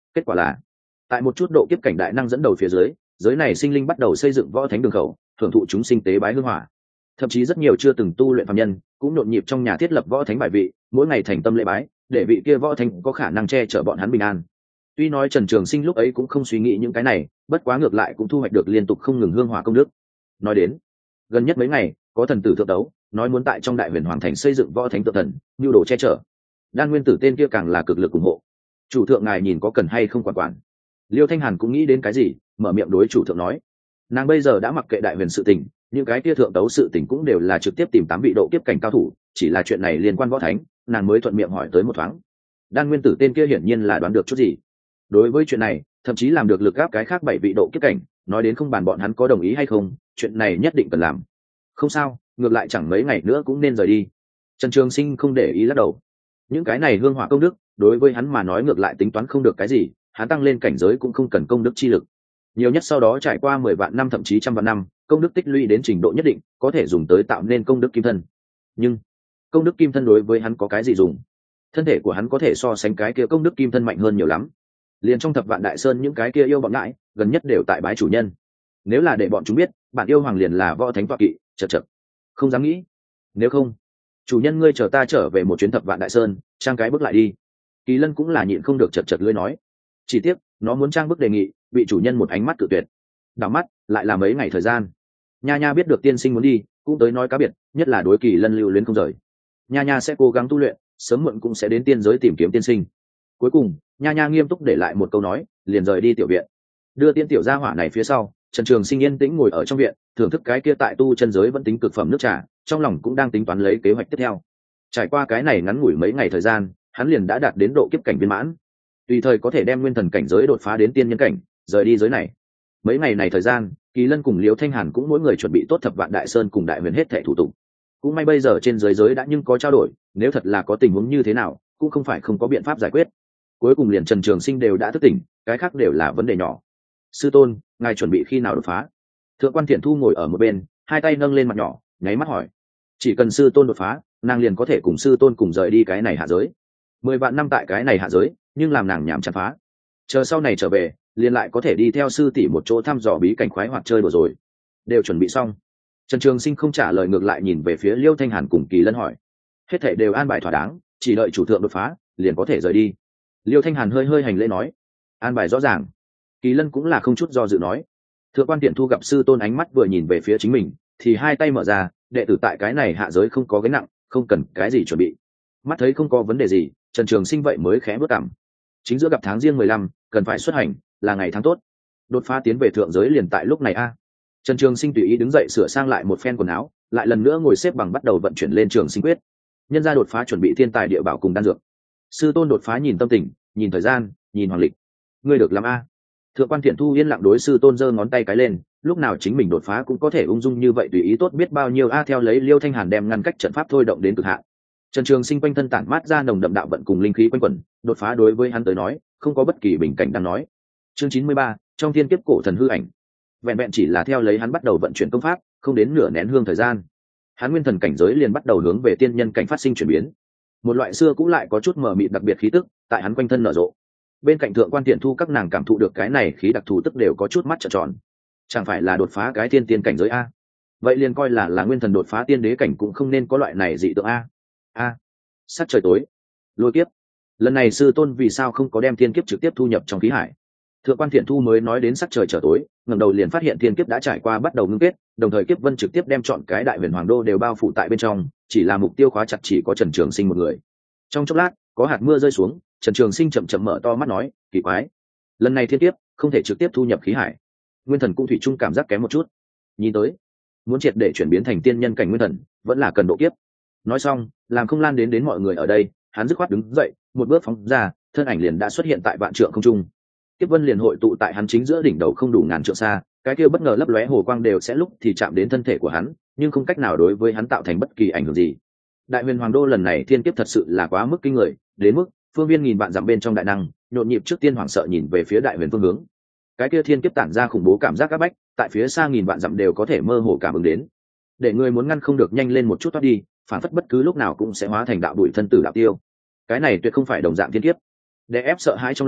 Kết quả là tại một chút độ kiếp cảnh đại năng dẫn đầu phía dưới, giới này sinh linh bắt đầu xây dựng võ thánh đường khẩu, thưởng thụ chúng sinh tế bái hương hỏa. Thậm chí rất nhiều chưa từng tu luyện phàm nhân cũng nhộn nhịp trong nhà thiết lập võ thánh bài vị, mỗi ngày thành tâm lễ bái, để vị kia võ thánh có khả năng che chở bọn hắn bình an. Tuy nói Trần Trường Sinh lúc ấy cũng không suy nghĩ những cái này, bất quá ngược lại cũng thu hoạch được liên tục không ngừng hương hỏa công đức. Nói đến gần nhất mấy ngày, có thần tử thượng đấu nói muốn tại trong đại huyền hoàng thành xây dựng võ thánh tự thần, nhu đồ che chở. Đan nguyên tử tên kia càng là cực lực ủng hộ. Chủ thượng ngài nhìn có cần hay không quản quản. Liêu Thanh Hàn cũng nghĩ đến cái gì, mở miệng đối chủ thượng nói. Nàng bây giờ đã mặc kệ đại huyền sự tình, những cái kia thượng đấu sự tình cũng đều là trực tiếp tìm tám vị độ kiếp cảnh cao thủ, chỉ là chuyện này liên quan võ thánh, nàng mới thuận miệng hỏi tới một thoáng. Đan nguyên tử tên kia hiển nhiên là đoán được chút gì. Đối với chuyện này, thậm chí làm được lực gáp cái khác bảy vị độ kiếp cảnh, nói đến không bàn bọn hắn có đồng ý hay không, chuyện này nhất định cần làm. Không sao, ngược lại chẳng mấy ngày nữa cũng nên rời đi. Trần Trường Sinh không để ý lắc đầu. Những cái này hương hỏa công đức, đối với hắn mà nói ngược lại tính toán không được cái gì, hắn tăng lên cảnh giới cũng không cần công đức chi lực. Nhiều nhất sau đó trải qua mười vạn năm thậm chí trăm vạn năm, công đức tích lũy đến trình độ nhất định, có thể dùng tới tạo nên công đức kim thân. Nhưng công đức kim thân đối với hắn có cái gì dùng? Thân thể của hắn có thể so sánh cái kia công đức kim thân mạnh hơn nhiều lắm. Liền trong thập vạn đại sơn những cái kia yêu bọn ngãi, gần nhất đều tại bái chủ nhân. Nếu là để bọn chúng biết, bản yêu hoàng liền là võ thánh tọa kỵ, chật chật, không dám nghĩ. Nếu không, chủ nhân ngươi chờ ta trở về một chuyến thập vạn đại sơn, trang cái bước lại đi. Kỳ Lân cũng là nhịn không được chật chật lưỡi nói. Chỉ tiếc, nó muốn trang bước đề nghị, bị chủ nhân một ánh mắt cự tuyệt. Đảo mắt, lại là mấy ngày thời gian. Nha Nha biết được tiên sinh muốn đi, cũng tới nói cá biệt, nhất là đối Kỳ Lân lưu luyến không rời. Nha Nha sẽ cố gắng tu luyện, sớm muộn cũng sẽ đến tiên giới tìm kiếm tiên sinh. Cuối cùng, Nha Nha nghiêm túc để lại một câu nói, liền rời đi tiểu viện. Đưa tiên tiểu gia hỏa này phía sau, Trần Trường Sinh yên tĩnh ngồi ở trong viện, thưởng thức cái kia tại tu chân giới vẫn tính cực phẩm nước trà, trong lòng cũng đang tính toán lấy kế hoạch tiếp theo. Trải qua cái này ngắn ngủi mấy ngày thời gian, hắn liền đã đạt đến độ kiếp cảnh viên mãn, tùy thời có thể đem nguyên thần cảnh giới đột phá đến tiên nhân cảnh, rời đi giới này. Mấy ngày này thời gian, Kỳ Lân cùng Liễu Thanh Hàn cũng mỗi người chuẩn bị tốt thập vạn đại sơn cùng đại huyền hết thảy thủ tục. Cũng may bây giờ trên giới giới đã nhưng có trao đổi, nếu thật là có tình huống như thế nào, cũng không phải không có biện pháp giải quyết. Cuối cùng liền Trần Trường Sinh đều đã thức tỉnh, cái khác đều là vấn đề nhỏ. Sư tôn, ngài chuẩn bị khi nào đột phá? Thượng quan Thiện Thu ngồi ở một bên, hai tay nâng lên mặt nhỏ, nháy mắt hỏi. Chỉ cần sư tôn đột phá, nàng liền có thể cùng sư tôn cùng rời đi cái này hạ giới. Mười vạn năm tại cái này hạ giới, nhưng làm nàng nhảm chán phá. Chờ sau này trở về, liền lại có thể đi theo sư tỷ một chỗ thăm dò bí cảnh khoái hoạt chơi đùa rồi. Đều chuẩn bị xong. Trần Trường Sinh không trả lời, ngược lại nhìn về phía Liêu Thanh Hàn cùng Kỳ Lân hỏi. Hết thảy đều an bài thỏa đáng, chỉ đợi chủ thượng đột phá, liền có thể rời đi. Liêu Thanh Hàn hơi hơi hành lễ nói. An bài rõ ràng. Kỳ Lân cũng là không chút do dự nói. Thượng quan Tiện Thu gặp sư tôn ánh mắt vừa nhìn về phía chính mình, thì hai tay mở ra, đệ tử tại cái này hạ giới không có gánh nặng, không cần cái gì chuẩn bị. Mắt thấy không có vấn đề gì, Trần Trường Sinh vậy mới khẽ bước cảm. Chính giữa gặp tháng riêng mười lăm, cần phải xuất hành, là ngày tháng tốt. Đột phá tiến về thượng giới liền tại lúc này a. Trần Trường Sinh tùy ý đứng dậy sửa sang lại một phen quần áo, lại lần nữa ngồi xếp bằng bắt đầu vận chuyển lên Trường Sinh quyết. Nhân gia đột phá chuẩn bị thiên tài địa bảo cùng đan dược. Sư tôn đột phá nhìn tâm tình, nhìn thời gian, nhìn hoàng lịch. Ngươi được làm a. Thượng quan Thiện Thu yên lặng đối sư tôn giơ ngón tay cái lên, lúc nào chính mình đột phá cũng có thể ung dung như vậy tùy ý tốt biết bao nhiêu a. Theo lấy Liêu Thanh Hàn đem ngăn cách trận pháp thôi động đến cực hạn. Trần Trường Sinh quanh thân tản mát ra nồng đậm đạo vận cùng linh khí quanh quẩn, đột phá đối với hắn tới nói, không có bất kỳ bình cảnh đang nói. Chương chín mươi ba, trong thiên kiếp cổ thần hư ảnh. Vẹn vẹn chỉ là theo lấy hắn bắt đầu vận chuyển công pháp, không đến nửa nén hương thời gian, hắn nguyên thần cảnh giới liền bắt đầu hướng về tiên nhân cảnh phát sinh chuyển biến. Một loại xưa cũng lại có chút mờ mịt đặc biệt khí tức, tại hắn quanh thân nở rộ. Bên cạnh Thượng quan Tiện Thu các nàng cảm thụ được cái này khí đặc thù tức đều có chút mắt trợn tròn. Chẳng phải là đột phá cái tiên tiên cảnh giới a? Vậy liền coi là là nguyên thần đột phá tiên đế cảnh cũng không nên có loại này dị tượng a. A. Sắc trời tối. Lôi kiếp. Lần này sư tôn vì sao không có đem thiên kiếp trực tiếp thu nhập trong khí hải? Thượng quan Thiện Thu mới nói đến sắc trời trở tối, ngẩng đầu liền phát hiện thiên kiếp đã trải qua bắt đầu ngưng kết, đồng thời kiếp vân trực tiếp đem chọn cái đại huyền hoàng đô đều bao phủ tại bên trong, chỉ là mục tiêu khóa chặt chỉ có Trần Trường Sinh một người. Trong chốc lát, có hạt mưa rơi xuống, Trần Trường Sinh chậm chậm mở to mắt nói, kỳ quái, lần này thiên kiếp không thể trực tiếp thu nhập khí hải. Nguyên thần cũng thủy chung cảm giác kém một chút. Nhìn tới, muốn triệt để chuyển biến thành tiên nhân cảnh nguyên thần, vẫn là cần độ kiếp. Nói xong, làm không lan đến đến mọi người ở đây, hắn dứt khoát đứng dậy, một bước phóng ra, thân ảnh liền đã xuất hiện tại vạn trượng không trung. Kiếp vân liền hội tụ tại hắn chính giữa đỉnh đầu không đủ ngàn trượng xa, cái kia bất ngờ lấp lóe hồ quang đều sẽ lúc thì chạm đến thân thể của hắn, nhưng không cách nào đối với hắn tạo thành bất kỳ ảnh hưởng gì. Đại huyền hoàng đô lần này thiên kiếp thật sự là quá mức kinh người, đến mức phương viên nghìn vạn dặm bên trong đại năng nhộn nhịp trước tiên hoảng sợ nhìn về phía đại huyền phương hướng. Cái kia thiên kiếp tản ra khủng bố cảm giác áp bách, tại phía xa nghìn vạn dặm đều có thể mơ hồ cảm ứng đến. Để người muốn ngăn không được nhanh lên một chút thoát đi, phản phất bất cứ lúc nào cũng sẽ hóa thành đạo bụi thân tử đạo tiêu. Cái này tuyệt không phải đồng dạng thiên kiếp. Để ép sợ hãi trong lòng,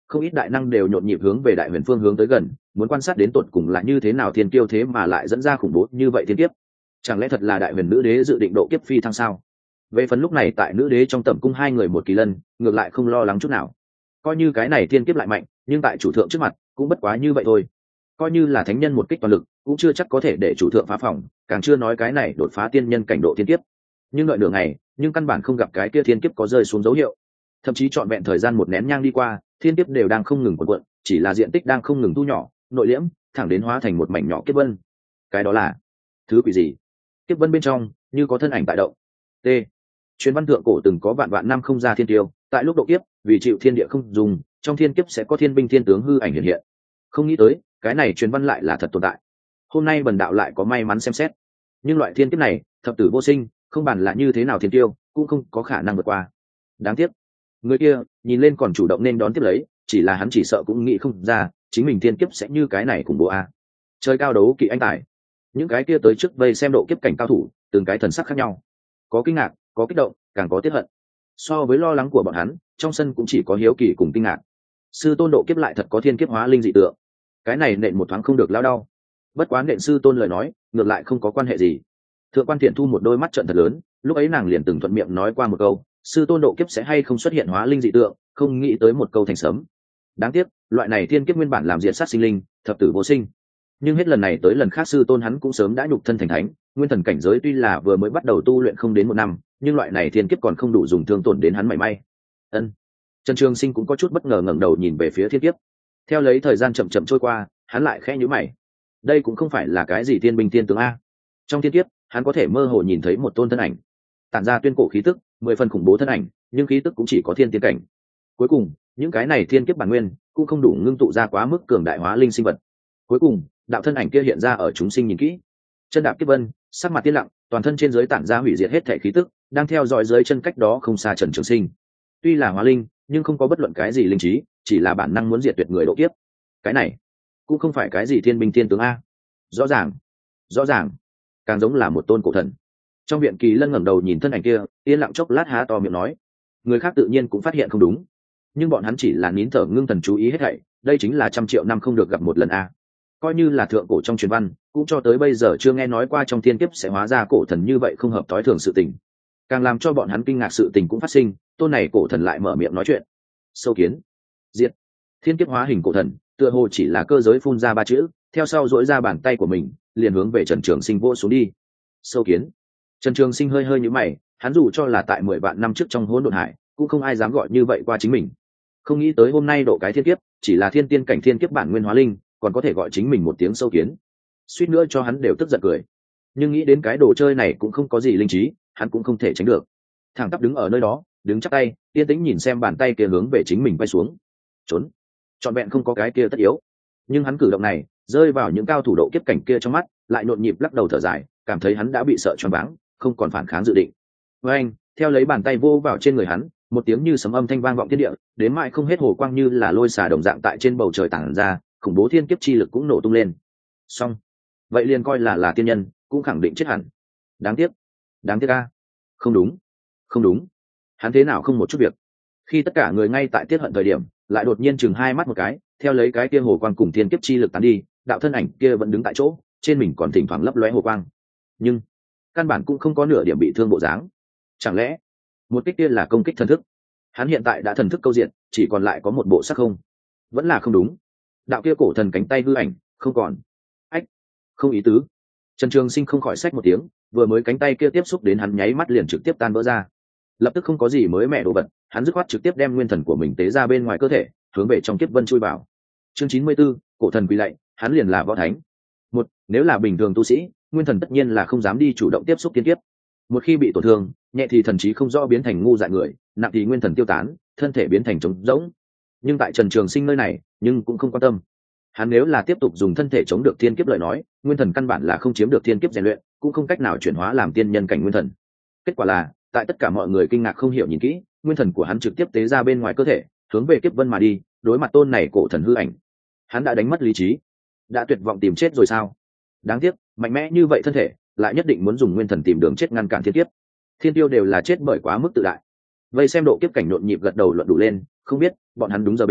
không ít đại năng đều nhộn nhịp hướng về đại huyền phương hướng tới gần, muốn quan sát đến tột cùng là như thế nào thiên kiêu thế mà lại dẫn ra khủng bố như vậy thiên kiếp. Chẳng lẽ thật là đại huyền nữ đế dự định độ kiếp phi thăng sao? Về phần lúc này tại nữ đế trong tẩm cung hai người một kỳ lân, ngược lại không lo lắng chút nào. Coi như cái này thiên kiếp lại mạnh, nhưng tại chủ thượng trước mặt cũng bất quá như vậy thôi. Coi như là thánh nhân một kích toàn lực, cũng chưa chắc có thể để chủ thượng phá phòng, càng chưa nói cái này đột phá tiên nhân cảnh độ thiên kiếp. Nhưng đợi nửa ngày, nhưng căn bản không gặp cái kia thiên kiếp có rơi xuống dấu hiệu. Thậm chí trọn vẹn thời gian một nén nhang đi qua, thiên kiếp đều đang không ngừng cuộn cuộn, chỉ là diện tích đang không ngừng thu nhỏ, nội liễm, thẳng đến hóa thành một mảnh nhỏ kiếp vân. Cái đó là thứ quỷ gì? Kiếp vân bên trong như có thân ảnh tại động. T. Truyền văn thượng cổ từng có vạn vạn năm không ra thiên tiêu, tại lúc độ kiếp, vì chịu thiên địa không dùng, trong thiên kiếp sẽ có thiên binh thiên tướng hư ảnh hiện hiện. Không nghĩ tới, cái này truyền văn lại là thật tồn tại. Hôm nay bần đạo lại có may mắn xem xét. Nhưng loại thiên kiếp này, thập tử vô sinh, không bàn là như thế nào thiên tiêu, cũng không có khả năng vượt qua. Đáng tiếc, người kia nhìn lên còn chủ động nên đón tiếp lấy, chỉ là hắn chỉ sợ cũng nghĩ không ra, chính mình thiên kiếp sẽ như cái này cùng bộ a. Chơi cao đấu kỵ anh tài. Những cái kia tới trước vây xem độ kiếp cảnh cao thủ, từng cái thần sắc khác nhau, có kinh ngạc, có kích động, càng có tiếc hận. So với lo lắng của bọn hắn, trong sân cũng chỉ có hiếu kỳ cùng kinh ngạc. Sư tôn độ kiếp lại thật có thiên kiếp hóa linh dị tượng, cái này nện một thoáng không được lao đau. Bất quá nện sư tôn lời nói, ngược lại không có quan hệ gì. Thượng quan Thiện Thu một đôi mắt trợn thật lớn, lúc ấy nàng liền từng thuận miệng nói qua một câu, sư tôn độ kiếp sẽ hay không xuất hiện hóa linh dị tượng, không nghĩ tới một câu thành sớm. Đáng tiếc, loại này thiên kiếp nguyên bản làm diệt sát sinh linh, thập tử vô sinh. Nhưng hết lần này tới lần khác sư tôn hắn cũng sớm đã nhục thân thành thánh, nguyên thần cảnh giới tuy là vừa mới bắt đầu tu luyện không đến một năm, nhưng loại này thiên kiếp còn không đủ dùng thương tổn đến hắn mảy may. Ân. Trần Trường Sinh cũng có chút bất ngờ ngẩng đầu nhìn về phía thiên kiếp. Theo lấy thời gian chậm chậm trôi qua, hắn lại khẽ nhíu mày. Đây cũng không phải là cái gì thiên binh thiên tướng a. Trong thiên kiếp, hắn có thể mơ hồ nhìn thấy một tôn thân ảnh, tản ra tuyên cổ khí tức, mười phần khủng bố thân ảnh, nhưng khí tức cũng chỉ có thiên tiên cảnh. Cuối cùng, những cái này thiên kiếp bản nguyên cũng không đủ ngưng tụ ra quá mức cường đại hóa linh sinh vật. Cuối cùng, đạo thân ảnh kia hiện ra ở chúng sinh nhìn kỹ, chân đạp kiếp vân, sắc mặt tiên lặng, toàn thân trên dưới tản ra hủy diệt hết thể khí tức, đang theo dõi dưới chân cách đó không xa Trần Trường Sinh. Tuy là hóa linh, nhưng không có bất luận cái gì linh trí, chỉ là bản năng muốn diệt tuyệt người độ kiếp. Cái này cũng không phải cái gì thiên binh thiên tướng a. Rõ ràng, rõ ràng, càng giống là một tôn cổ thần. Trong viện Kỳ Lân ngẩng đầu nhìn thân ảnh kia, yên lặng chốc lát há to miệng nói. Người khác tự nhiên cũng phát hiện không đúng, nhưng bọn hắn chỉ là nín thở ngưng thần chú ý hết thảy. Đây chính là trăm triệu năm không được gặp một lần a. Coi như là thượng cổ trong truyền văn, cũng cho tới bây giờ chưa nghe nói qua trong thiên kiếp sẽ hóa ra cổ thần như vậy không hợp tối thường sự tình. Càng làm cho bọn hắn kinh ngạc sự tình cũng phát sinh, tôn này cổ thần lại mở miệng nói chuyện. Sâu kiến, diệt. Thiên kiếp hóa hình cổ thần, tựa hồ chỉ là cơ giới phun ra ba chữ, theo sau duỗi ra bàn tay của mình, liền hướng về Trần Trường Sinh vỗ xuống đi. Sâu kiến. Trần Trường Sinh hơi hơi nhíu mày, hắn dù cho là tại mười vạn năm trước trong hỗn độn hải, cũng không ai dám gọi như vậy qua chính mình. Không nghĩ tới hôm nay độ cái thiên kiếp, chỉ là thiên tiên cảnh thiên kiếp bản nguyên hóa linh, còn có thể gọi chính mình một tiếng sâu kiến. Suýt nữa cho hắn đều tức giận cười. Nhưng nghĩ đến cái đồ chơi này cũng không có gì linh trí, hắn cũng không thể tránh được. Thẳng tắp đứng ở nơi đó, đứng chắp tay, yên tĩnh nhìn xem bàn tay kia hướng về chính mình quay xuống. Trốn. Trọn vẹn không có cái kia tất yếu. Nhưng hắn cử động này, rơi vào những cao thủ độ kiếp cảnh kia trong mắt, lại nhộn nhịp lắc đầu thở dài, cảm thấy hắn đã bị sợ choáng váng, không còn phản kháng dự định. Với anh, theo lấy bàn tay vô vào trên người hắn, một tiếng như sấm âm thanh vang vọng thiên địa, đến mãi không hết hồ quang như là lôi xả đồng dạng tại trên bầu trời tản ra, khủng bố thiên kiếp chi lực cũng nổ tung lên. Xong, vậy liền coi là là tiên nhân, cũng khẳng định chết hẳn. Đáng tiếc, đáng tiếc a. Không đúng, không đúng. Hắn thế nào không một chút việc. Khi tất cả người ngay tại tiết hận thời điểm, lại đột nhiên chừng hai mắt một cái, theo lấy cái kia hồ quang cùng thiên kiếp chi lực tán đi, đạo thân ảnh kia vẫn đứng tại chỗ, trên mình còn thỉnh thoảng lấp lóe hồ quang. Nhưng căn bản cũng không có nửa điểm bị thương bộ dáng. Chẳng lẽ một kích kia là công kích thần thức? Hắn hiện tại đã thần thức câu diện, chỉ còn lại có một bộ sắc không. Vẫn là không đúng. Đạo kia cổ thần cánh tay hư ảnh không còn. Ách, không ý tứ. Trần Trường Sinh không khỏi xách một tiếng, vừa mới cánh tay kia tiếp xúc đến hắn nháy mắt liền trực tiếp tan vỡ ra. Lập tức không có gì mới mẻ đồ vật, hắn dứt khoát trực tiếp đem nguyên thần của mình tế ra bên ngoài cơ thể, hướng về trong kiếp vân chui vào. Chương chín mươi 94, cổ thần quỳ lạy, hắn liền là võ thánh. Một, nếu là bình thường tu sĩ, nguyên thần tất nhiên là không dám đi chủ động tiếp xúc tiên kiếp. Một khi bị tổn thương, nhẹ thì thần trí không rõ biến thành ngu dại người, nặng thì nguyên thần tiêu tán, thân thể biến thành trống rỗng. Nhưng tại Trần Trường Sinh nơi này, nhưng cũng không quan tâm. Hắn nếu là tiếp tục dùng thân thể chống được thiên kiếp lời nói, nguyên thần căn bản là không chiếm được thiên kiếp rèn luyện, cũng không cách nào chuyển hóa làm tiên nhân cảnh nguyên thần. Kết quả là, tại tất cả mọi người kinh ngạc không hiểu nhìn kỹ, nguyên thần của hắn trực tiếp tế ra bên ngoài cơ thể, hướng về kiếp vân mà đi, đối mặt tôn này cổ thần hư ảnh. Hắn đã đánh mất lý trí, đã tuyệt vọng tìm chết rồi sao? Đáng tiếc, mạnh mẽ như vậy thân thể, lại nhất định muốn dùng nguyên thần tìm đường chết ngăn cản thiên kiếp. Thiên tiêu đều là chết bởi quá mức tự đại. Vây xem độ kiếp cảnh nhộn nhịp gật đầu luận đủ lên, không biết bọn hắn đúng giờ bình,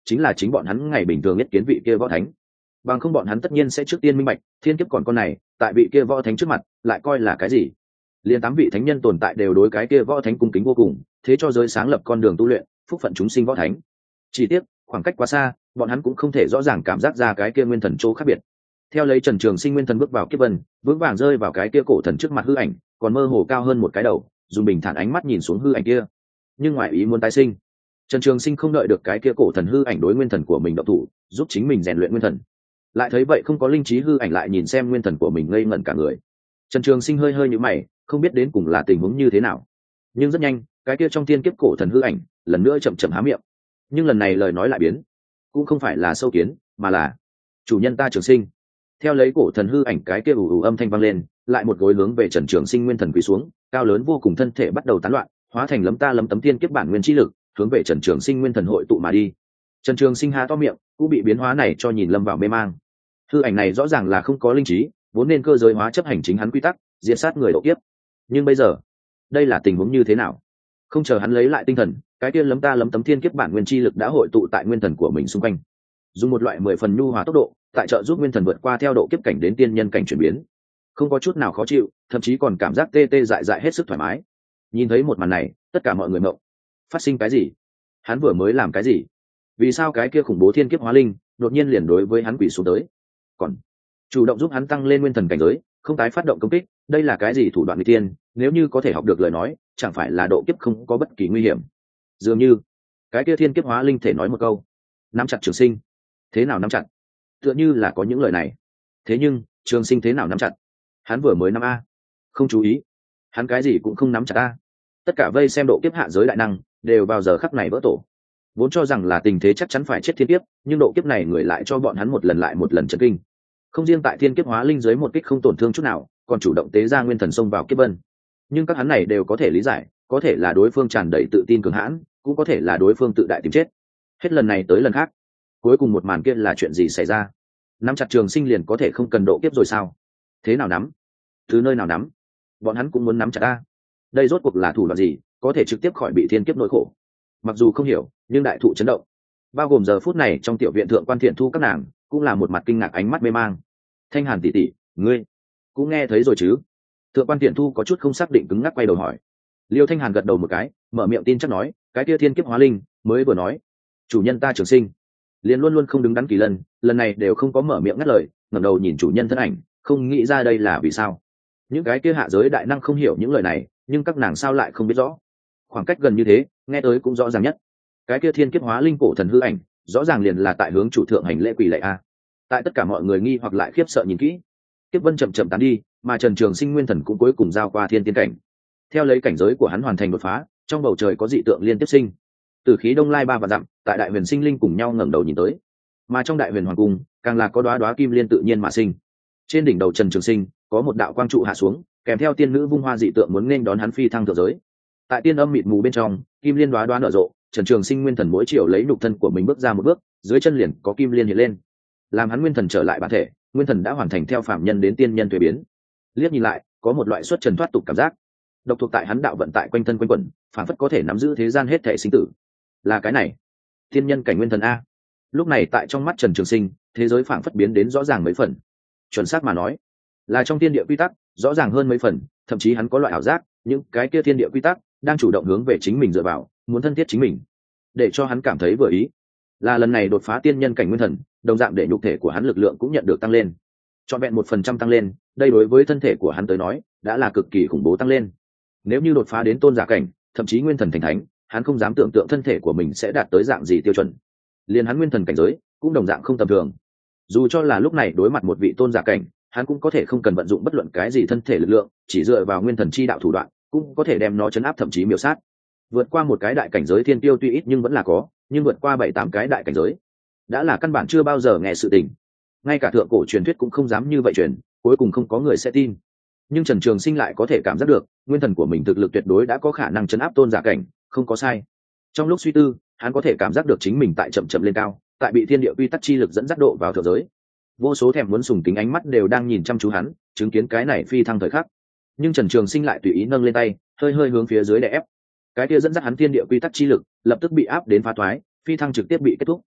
chính là chính bọn hắn ngày bình thường nhất kiến vị kia võ thánh. Bằng không bọn hắn tất nhiên sẽ trước tiên minh bạch thiên kiếp còn con này tại vị kia võ thánh trước mặt lại coi là cái gì. Liên tám vị thánh nhân tồn tại đều đối cái kia võ thánh cung kính vô cùng, thế cho giới sáng lập con đường tu luyện phúc phận chúng sinh võ thánh. Chỉ tiếc khoảng cách quá xa, bọn hắn cũng không thể rõ ràng cảm giác ra cái kia nguyên thần chỗ khác biệt. Theo lấy Trần Trường Sinh nguyên thần bước vào kiếp vân, vững vàng rơi vào cái kia cổ thần trước mặt hư ảnh, còn mơ hồ cao hơn một cái đầu, dùng bình thản ánh mắt nhìn xuống hư ảnh kia. Nhưng ngoại ý muốn tái sinh, Trần Trường Sinh không đợi được cái kia cổ thần hư ảnh đối nguyên thần của mình động thủ, giúp chính mình rèn luyện nguyên thần. Lại thấy vậy không có linh trí hư ảnh lại nhìn xem nguyên thần của mình ngây ngẩn cả người. Trần Trường Sinh hơi hơi nhíu mày, không biết đến cùng là tình huống như thế nào. Nhưng rất nhanh, cái kia trong tiên kiếp cổ thần hư ảnh lần nữa chậm chậm há miệng. Nhưng lần này lời nói lại biến, cũng không phải là sâu kiến, mà là chủ nhân ta Trường Sinh. Theo lấy cổ thần hư ảnh cái kia ù ù âm thanh vang lên, lại một gối hướng về Trần Trường Sinh nguyên thần quỳ xuống, cao lớn vô cùng thân thể bắt đầu tán loạn, hóa thành lấm ta lấm tấm tiên kiếp bản nguyên chi lực, hướng về Trần Trường Sinh nguyên thần hội tụ mà đi. Trần Trường Sinh há to miệng, cũng bị biến hóa này cho nhìn lâm vào mê mang. Hư ảnh này rõ ràng là không có linh trí, vốn nên cơ giới hóa chấp hành chính hắn quy tắc, diệt sát người độ kiếp. Nhưng bây giờ, đây là tình huống như thế nào? Không chờ hắn lấy lại tinh thần, cái kia lấm ta lấm tấm thiên kiếp bản nguyên chi lực đã hội tụ tại nguyên thần của mình xung quanh, dùng một loại mười phần nhu hòa tốc độ, tại trợ giúp nguyên thần vượt qua theo độ kiếp cảnh đến tiên nhân cảnh chuyển biến, không có chút nào khó chịu, thậm chí còn cảm giác tê tê dại dại hết sức thoải mái. Nhìn thấy một màn này, tất cả mọi người mộng. Phát sinh cái gì? Hắn vừa mới làm cái gì? Vì sao cái kia khủng bố thiên kiếp hóa linh đột nhiên liền đối với hắn quỷ xuống tới, còn chủ động giúp hắn tăng lên nguyên thần cảnh giới, không tái phát động công kích? Đây là cái gì thủ đoạn nguy tiên? Nếu như có thể học được lời nói, chẳng phải là độ kiếp không có bất kỳ nguy hiểm? Dường như cái kia thiên kiếp hóa linh thể nói một câu, nắm chặt Trường Sinh. Thế nào nắm chặt? Tựa như là có những lời này. Thế nhưng Trường Sinh thế nào nắm chặt? Hắn vừa mới nắm a, không chú ý, hắn cái gì cũng không nắm chặt a. Tất cả vây xem độ kiếp hạ giới đại năng đều vào giờ khắc này vỡ tổ, vốn cho rằng là tình thế chắc chắn phải chết thiên kiếp, nhưng độ kiếp này người lại cho bọn hắn một lần lại một lần chấn kinh. Không riêng tại thiên kiếp hóa linh dưới một kích không tổn thương chút nào, còn chủ động tế ra nguyên thần xông vào kiếp vân. Nhưng các hắn này đều có thể lý giải, có thể là đối phương tràn đầy tự tin cường hãn, cũng có thể là đối phương tự đại tìm chết. Hết lần này tới lần khác, cuối cùng một màn kia là chuyện gì xảy ra? Nắm chặt Trường Sinh liền có thể không cần độ kiếp rồi sao? Thế nào nắm? Từ nơi nào nắm? Bọn hắn cũng muốn nắm chặt ta. Đây rốt cuộc là thủ đoạn gì, có thể trực tiếp khỏi bị thiên kiếp nỗi khổ? Mặc dù không hiểu, nhưng đại thụ chấn động. Bao gồm giờ phút này trong tiểu viện thượng quan Thiện Thu các nàng, cũng là một mặt kinh ngạc, ánh mắt mê mang. Thanh Hàn tỷ tỷ, ngươi cũng nghe thấy rồi chứ? Thượng quan Thiện Thu có chút không xác định, cứng ngắc quay đầu hỏi. Liêu Thanh Hàn gật đầu một cái, mở miệng tin chắc nói, cái kia thiên kiếp hóa linh mới vừa nói, chủ nhân ta Trường Sinh. Liền luôn luôn không đứng đắn Kỳ Lân, lần này đều không có mở miệng ngắt lời, ngẩng đầu nhìn chủ nhân thân ảnh, không nghĩ ra đây là vì sao. Những cái kia hạ giới đại năng không hiểu những lời này, nhưng các nàng sao lại không biết rõ? Khoảng cách gần như thế, nghe tới cũng rõ ràng nhất. Cái kia thiên kiếp hóa linh cổ thần hư ảnh, rõ ràng liền là tại hướng chủ thượng hành lễ quỳ lạy a. Tại tất cả mọi người nghi hoặc lại khiếp sợ nhìn kỹ, kiếp vân chậm chậm tán đi, mà Trần Trường Sinh nguyên thần cũng cuối cùng giao qua thiên tiên cảnh. Theo lấy cảnh giới của hắn hoàn thành đột phá, trong bầu trời có dị tượng liên tiếp sinh. Từ khí đông lai ba và dặm, tại đại huyền sinh linh cùng nhau ngẩng đầu nhìn tới, mà trong đại huyền hoàng cung càng là có đóa đóa kim liên tự nhiên mà sinh. Trên đỉnh đầu Trần Trường Sinh có một đạo quang trụ hạ xuống, kèm theo tiên nữ vung hoa dị tượng muốn nên đón hắn phi thăng thượng giới. Tại tiên âm mịt mù bên trong, kim liên đóa đóa nở rộ, Trần Trường Sinh nguyên thần mỗi chiều lấy nhục thân của mình bước ra một bước, dưới chân liền có kim liên hiện lên, làm hắn nguyên thần trở lại bản thể. Nguyên thần đã hoàn thành theo phạm nhân đến tiên nhân thuế biến. Liếc nhìn lại, có một loại xuất trần thoát tục cảm giác, độc thuộc tại hắn đạo vận tại quanh thân quanh quẩn, phản phất có thể nắm giữ thế gian hết thể sinh tử. Là cái này, tiên nhân cảnh nguyên thần a. Lúc này tại trong mắt Trần Trường Sinh, thế giới phản phất biến đến rõ ràng mấy phần. Chuẩn xác mà nói, là trong thiên địa quy tắc rõ ràng hơn mấy phần, thậm chí hắn có loại ảo giác, những cái kia thiên địa quy tắc đang chủ động hướng về chính mình dựa vào, muốn thân thiết chính mình, để cho hắn cảm thấy vừa ý. Là lần này đột phá tiên nhân cảnh nguyên thần, đồng dạng để nhục thể của hắn lực lượng cũng nhận được tăng lên, trọn vẹn một phần trăm tăng lên. Đây đối với thân thể của hắn tới nói đã là cực kỳ khủng bố tăng lên. Nếu như đột phá đến tôn giả cảnh, thậm chí nguyên thần thành thánh, hắn không dám tưởng tượng thân thể của mình sẽ đạt tới dạng gì tiêu chuẩn. Liền hắn nguyên thần cảnh giới cũng đồng dạng không tầm thường. Dù cho là lúc này đối mặt một vị tôn giả cảnh, hắn cũng có thể không cần vận dụng bất luận cái gì thân thể lực lượng, chỉ dựa vào nguyên thần chi đạo thủ đoạn cũng có thể đem nó chấn áp, thậm chí miểu sát. Vượt qua một cái đại cảnh giới thiên tiêu tuy ít nhưng vẫn là có, nhưng vượt qua bảy tám cái đại cảnh giới đã là căn bản chưa bao giờ nghe sự tình. Ngay cả thượng cổ truyền thuyết cũng không dám như vậy truyền, cuối cùng không có người sẽ tin. Nhưng Trần Trường Sinh lại có thể cảm giác được nguyên thần của mình thực lực tuyệt đối đã có khả năng chấn áp tôn giả cảnh, không có sai. Trong lúc suy tư, hắn có thể cảm giác được chính mình tại chậm chậm lên cao, tại bị thiên địa quy tắc chi lực dẫn dắt độ vào thượng giới. Vô số thèm muốn sùng kính ánh mắt đều đang nhìn chăm chú hắn, chứng kiến cái này phi thăng thời khắc. Nhưng Trần Trường Sinh lại tùy ý nâng lên tay, hơi hơi hướng phía dưới đè ép. Cái kia dẫn dắt hắn thiên địa quy tắc chi lực lập tức bị áp đến phá thoái, phi thăng trực tiếp bị kết thúc.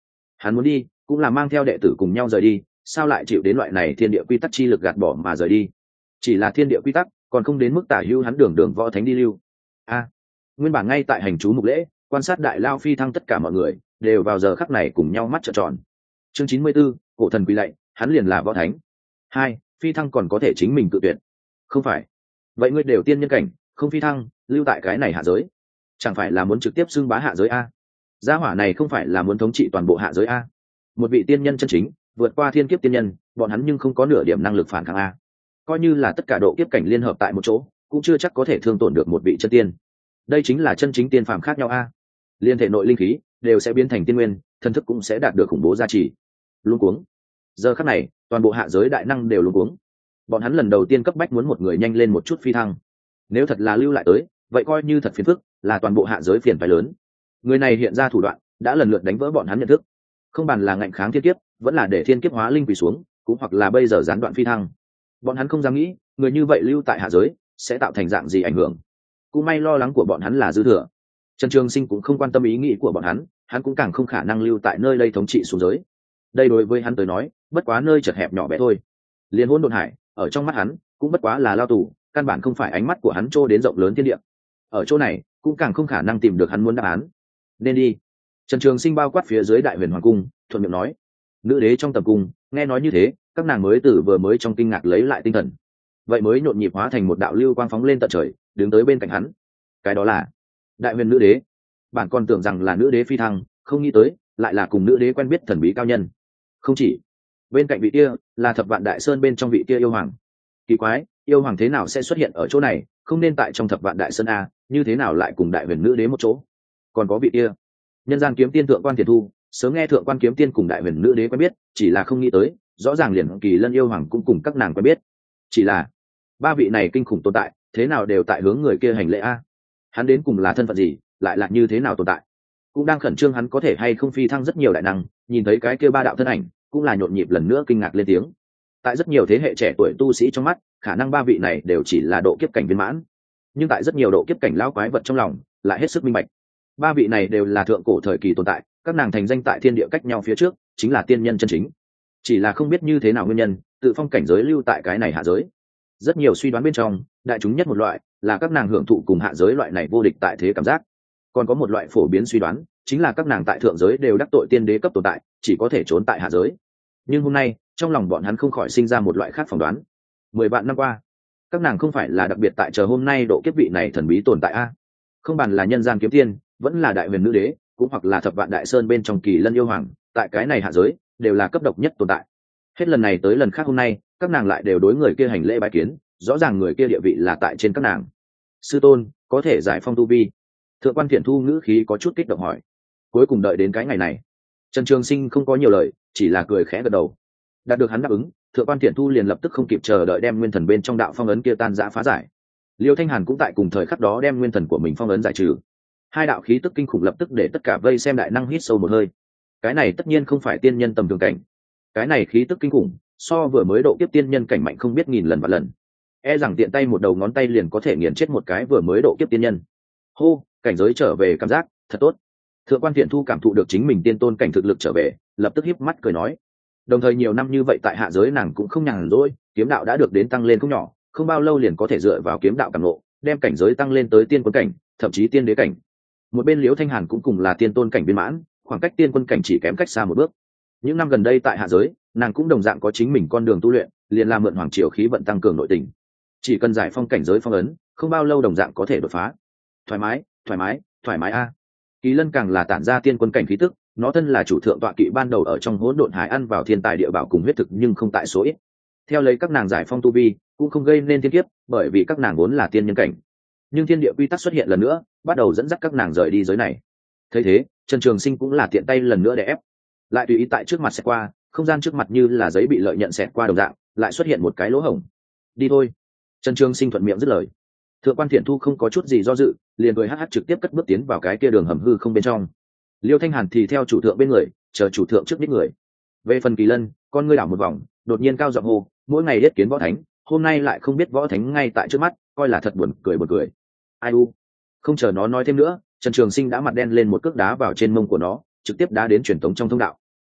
hắn muốn đi cũng là mang theo đệ tử cùng nhau rời đi, sao lại chịu đến loại này thiên địa quy tắc chi lực gạt bỏ mà rời đi? Chỉ là thiên địa quy tắc, còn không đến mức tả hữu hắn đường đường võ thánh đi lưu. A, nguyên bản ngay tại hành chú mục lễ, quan sát đại lao phi thăng tất cả mọi người đều vào giờ khắc này cùng nhau mắt trợn tròn. Chương chín mươi 94, cổ thần quỳ lạy, hắn liền là võ thánh. Hai, phi thăng còn có thể chính mình cự tuyệt. Không phải. Vậy ngươi đều tiên nhân cảnh, không phi thăng, lưu tại cái này hạ giới, chẳng phải là muốn trực tiếp xưng bá hạ giới a? Gia hỏa này không phải là muốn thống trị toàn bộ hạ giới a? Một vị tiên nhân chân chính, vượt qua thiên kiếp tiên nhân, bọn hắn nhưng không có nửa điểm năng lực phản kháng a. Coi như là tất cả độ kiếp cảnh liên hợp tại một chỗ, cũng chưa chắc có thể thương tổn được một vị chân tiên. Đây chính là chân chính tiên phàm khác nhau a. Liên thể nội linh khí đều sẽ biến thành tiên nguyên, thần thức cũng sẽ đạt được khủng bố giá trị. Luống cuống. Giờ khắc này, toàn bộ hạ giới đại năng đều luống cuống. Bọn hắn lần đầu tiên cấp bách muốn một người nhanh lên một chút phi thăng. Nếu thật là lưu lại tới, vậy coi như thật phiền phức, là toàn bộ hạ giới phiền phải lớn. Người này hiện ra thủ đoạn, đã lần lượt đánh vỡ bọn hắn nhận thức. Không bàn là ngạnh kháng thiên kiếp, vẫn là để thiên kiếp hóa linh quỳ xuống, cũng hoặc là bây giờ gián đoạn phi thăng. Bọn hắn không dám nghĩ, người như vậy lưu tại hạ giới sẽ tạo thành dạng gì ảnh hưởng. Cũng may lo lắng của bọn hắn là dư thừa. Trần Trường Sinh cũng không quan tâm ý nghĩ của bọn hắn, hắn cũng càng không khả năng lưu tại nơi đây thống trị xuống giới. Đây đối với hắn tới nói, bất quá nơi chật hẹp nhỏ bé thôi. Liên Hỗn Độn Hải, ở trong mắt hắn, cũng bất quá là lao tù, căn bản không phải ánh mắt của hắn trô đến rộng lớn thiên địa. Ở chỗ này, cũng càng không khả năng tìm được hắn muốn đáp án. Nên đi. Trần Trường Sinh bao quát phía dưới Đại Huyền Hoàng cung, thuận miệng nói. Nữ đế trong tầm cung, nghe nói như thế, các nàng mới từ vừa mới trong kinh ngạc lấy lại tinh thần. Vậy mới nhộn nhịp hóa thành một đạo lưu quang phóng lên tận trời, đứng tới bên cạnh hắn. Cái đó là Đại Huyền nữ đế. Bản còn tưởng rằng là nữ đế phi thăng, không nghĩ tới lại là cùng nữ đế quen biết thần bí cao nhân. Không chỉ, bên cạnh vị kia là Thập Vạn Đại Sơn bên trong vị kia yêu hoàng. Kỳ quái, yêu hoàng thế nào sẽ xuất hiện ở chỗ này, không nên tại trong Thập Vạn Đại Sơn a, như thế nào lại cùng Đại Huyền nữ đế một chỗ? Còn có vị kia, Nhân gian kiếm tiên Thượng Quan Thiền Thu, sớm nghe Thượng Quan kiếm tiên cùng Đại Huyền nữ đế quen biết, chỉ là không nghĩ tới, rõ ràng liền Kỳ Lân yêu hoàng cũng cùng các nàng quen biết. Chỉ là ba vị này kinh khủng tồn tại, thế nào đều tại hướng người kia hành lễ a? Hắn đến cùng là thân phận gì, lại là như thế nào tồn tại? Cũng đang khẩn trương hắn có thể hay không phi thăng rất nhiều đại năng, nhìn thấy cái kia ba đạo thân ảnh, cũng là nhộn nhịp lần nữa kinh ngạc lên tiếng. Tại rất nhiều thế hệ trẻ tuổi tu sĩ trong mắt, khả năng ba vị này đều chỉ là độ kiếp cảnh viên mãn, nhưng tại rất nhiều độ kiếp cảnh lão quái vật trong lòng lại hết sức minh bạch, ba vị này đều là thượng cổ thời kỳ tồn tại, các nàng thành danh tại thiên địa cách nhau phía trước, chính là tiên nhân chân chính. Chỉ là không biết như thế nào nguyên nhân, tự phong cảnh giới lưu tại cái này hạ giới. Rất nhiều suy đoán bên trong, đại chúng nhất một loại là các nàng hưởng thụ cùng hạ giới loại này vô địch tại thế cảm giác. Còn có một loại phổ biến suy đoán, chính là các nàng tại thượng giới đều đắc tội tiên đế cấp tồn tại, chỉ có thể trốn tại hạ giới. Nhưng hôm nay, trong lòng bọn hắn không khỏi sinh ra một loại khác phỏng đoán. Mười vạn năm qua, các nàng không phải là đặc biệt tại chờ hôm nay độ kiếp vị này thần bí tồn tại a? Không bàn là Nhân gian kiếm tiên, vẫn là Đại Huyền nữ đế, cũng hoặc là Thập Vạn Đại Sơn bên trong Kỳ Lân yêu hoàng, tại cái này hạ giới đều là cấp độc nhất tồn tại. Hết lần này tới lần khác hôm nay, các nàng lại đều đối người kia hành lễ bái kiến, rõ ràng người kia địa vị là tại trên các nàng. Sư tôn, có thể giải phong tu vi? Thượng Quan Thiện Thu ngữ khí có chút kích động hỏi. Cuối cùng đợi đến cái ngày này, Trần Trường Sinh không có nhiều lời, chỉ là cười khẽ gật đầu. Đạt được hắn đáp ứng, Thượng Quan Thiện Thu liền lập tức không kịp chờ đợi đem nguyên thần bên trong đạo phong ấn kia tan rã phá giải. Liêu Thanh Hàn cũng tại cùng thời khắc đó đem nguyên thần của mình phong ấn giải trừ. Hai đạo khí tức kinh khủng lập tức để tất cả vây xem đại năng hít sâu một hơi. Cái này tất nhiên không phải tiên nhân tầm thường cảnh. Cái này khí tức kinh khủng, so vừa mới độ kiếp tiên nhân cảnh mạnh không biết nghìn lần vạn lần. E rằng tiện tay một đầu ngón tay liền có thể nghiền chết một cái vừa mới độ kiếp tiên nhân. Hô, cảnh giới trở về cảm giác thật tốt. Thượng Quan Thiện Thu cảm thụ được chính mình tiên tôn cảnh thực lực trở về, lập tức híp mắt cười nói. Đồng thời nhiều năm như vậy tại hạ giới nàng cũng không nhàn rỗi, kiếm đạo đã được đến tăng lên không nhỏ, không bao lâu liền có thể dựa vào kiếm đạo cảm ngộ, đem cảnh giới tăng lên tới tiên quân cảnh, thậm chí tiên đế cảnh. Một bên Liễu Thanh Hàn cũng cùng là tiên tôn cảnh viên mãn, khoảng cách tiên quân cảnh chỉ kém cách xa một bước. Những năm gần đây tại hạ giới, nàng cũng đồng dạng có chính mình con đường tu luyện, liền làm mượn hoàng triều khí vận tăng cường nội tình. Chỉ cần giải phong cảnh giới phong ấn, không bao lâu đồng dạng có thể đột phá. Thoải mái, thoải mái, thoải mái a. Kỳ Lân càng là tản ra tiên quân cảnh khí tức, nó thân là chủ thượng tọa kỵ ban đầu ở trong Hỗn Độn Hải ăn vào thiên tài địa bảo cùng huyết thực nhưng không tại số ít. Theo lấy các nàng giải phong tu vi, cũng không gây nên thiên kiếp, bởi vì các nàng vốn là tiên nhân cảnh. Nhưng thiên địa quy tắc xuất hiện lần nữa, bắt đầu dẫn dắt các nàng rời đi giới này. Thấy thế, Trần Trường Sinh cũng là tiện tay lần nữa để ép, lại tùy ý tại trước mặt xẹt qua, không gian trước mặt như là giấy bị lợi nhận xẹt qua đồng dạng, lại xuất hiện một cái lỗ hổng. Đi thôi. Trần Trường Sinh thuận miệng dứt lời. Thượng Quan Thiện Thu không có chút gì do dự, liền cười hắc hắc trực tiếp cất bước tiến vào cái kia đường hầm hư không bên trong. Liêu Thanh Hàn thì theo chủ thượng bên người, chờ chủ thượng trước đích người. Về phần Kỳ Lân, con ngươi đảo một vòng, đột nhiên cao giọng hô, mỗi ngày yết kiến võ thánh, hôm nay lại không biết võ thánh ngay tại trước mắt, coi là thật buồn cười buồn cười. Ai u. Không chờ nó nói thêm nữa, Trần Trường Sinh đã mặt đen lên một cước đá vào trên mông của nó, trực tiếp đá đến truyền tống trong thông đạo.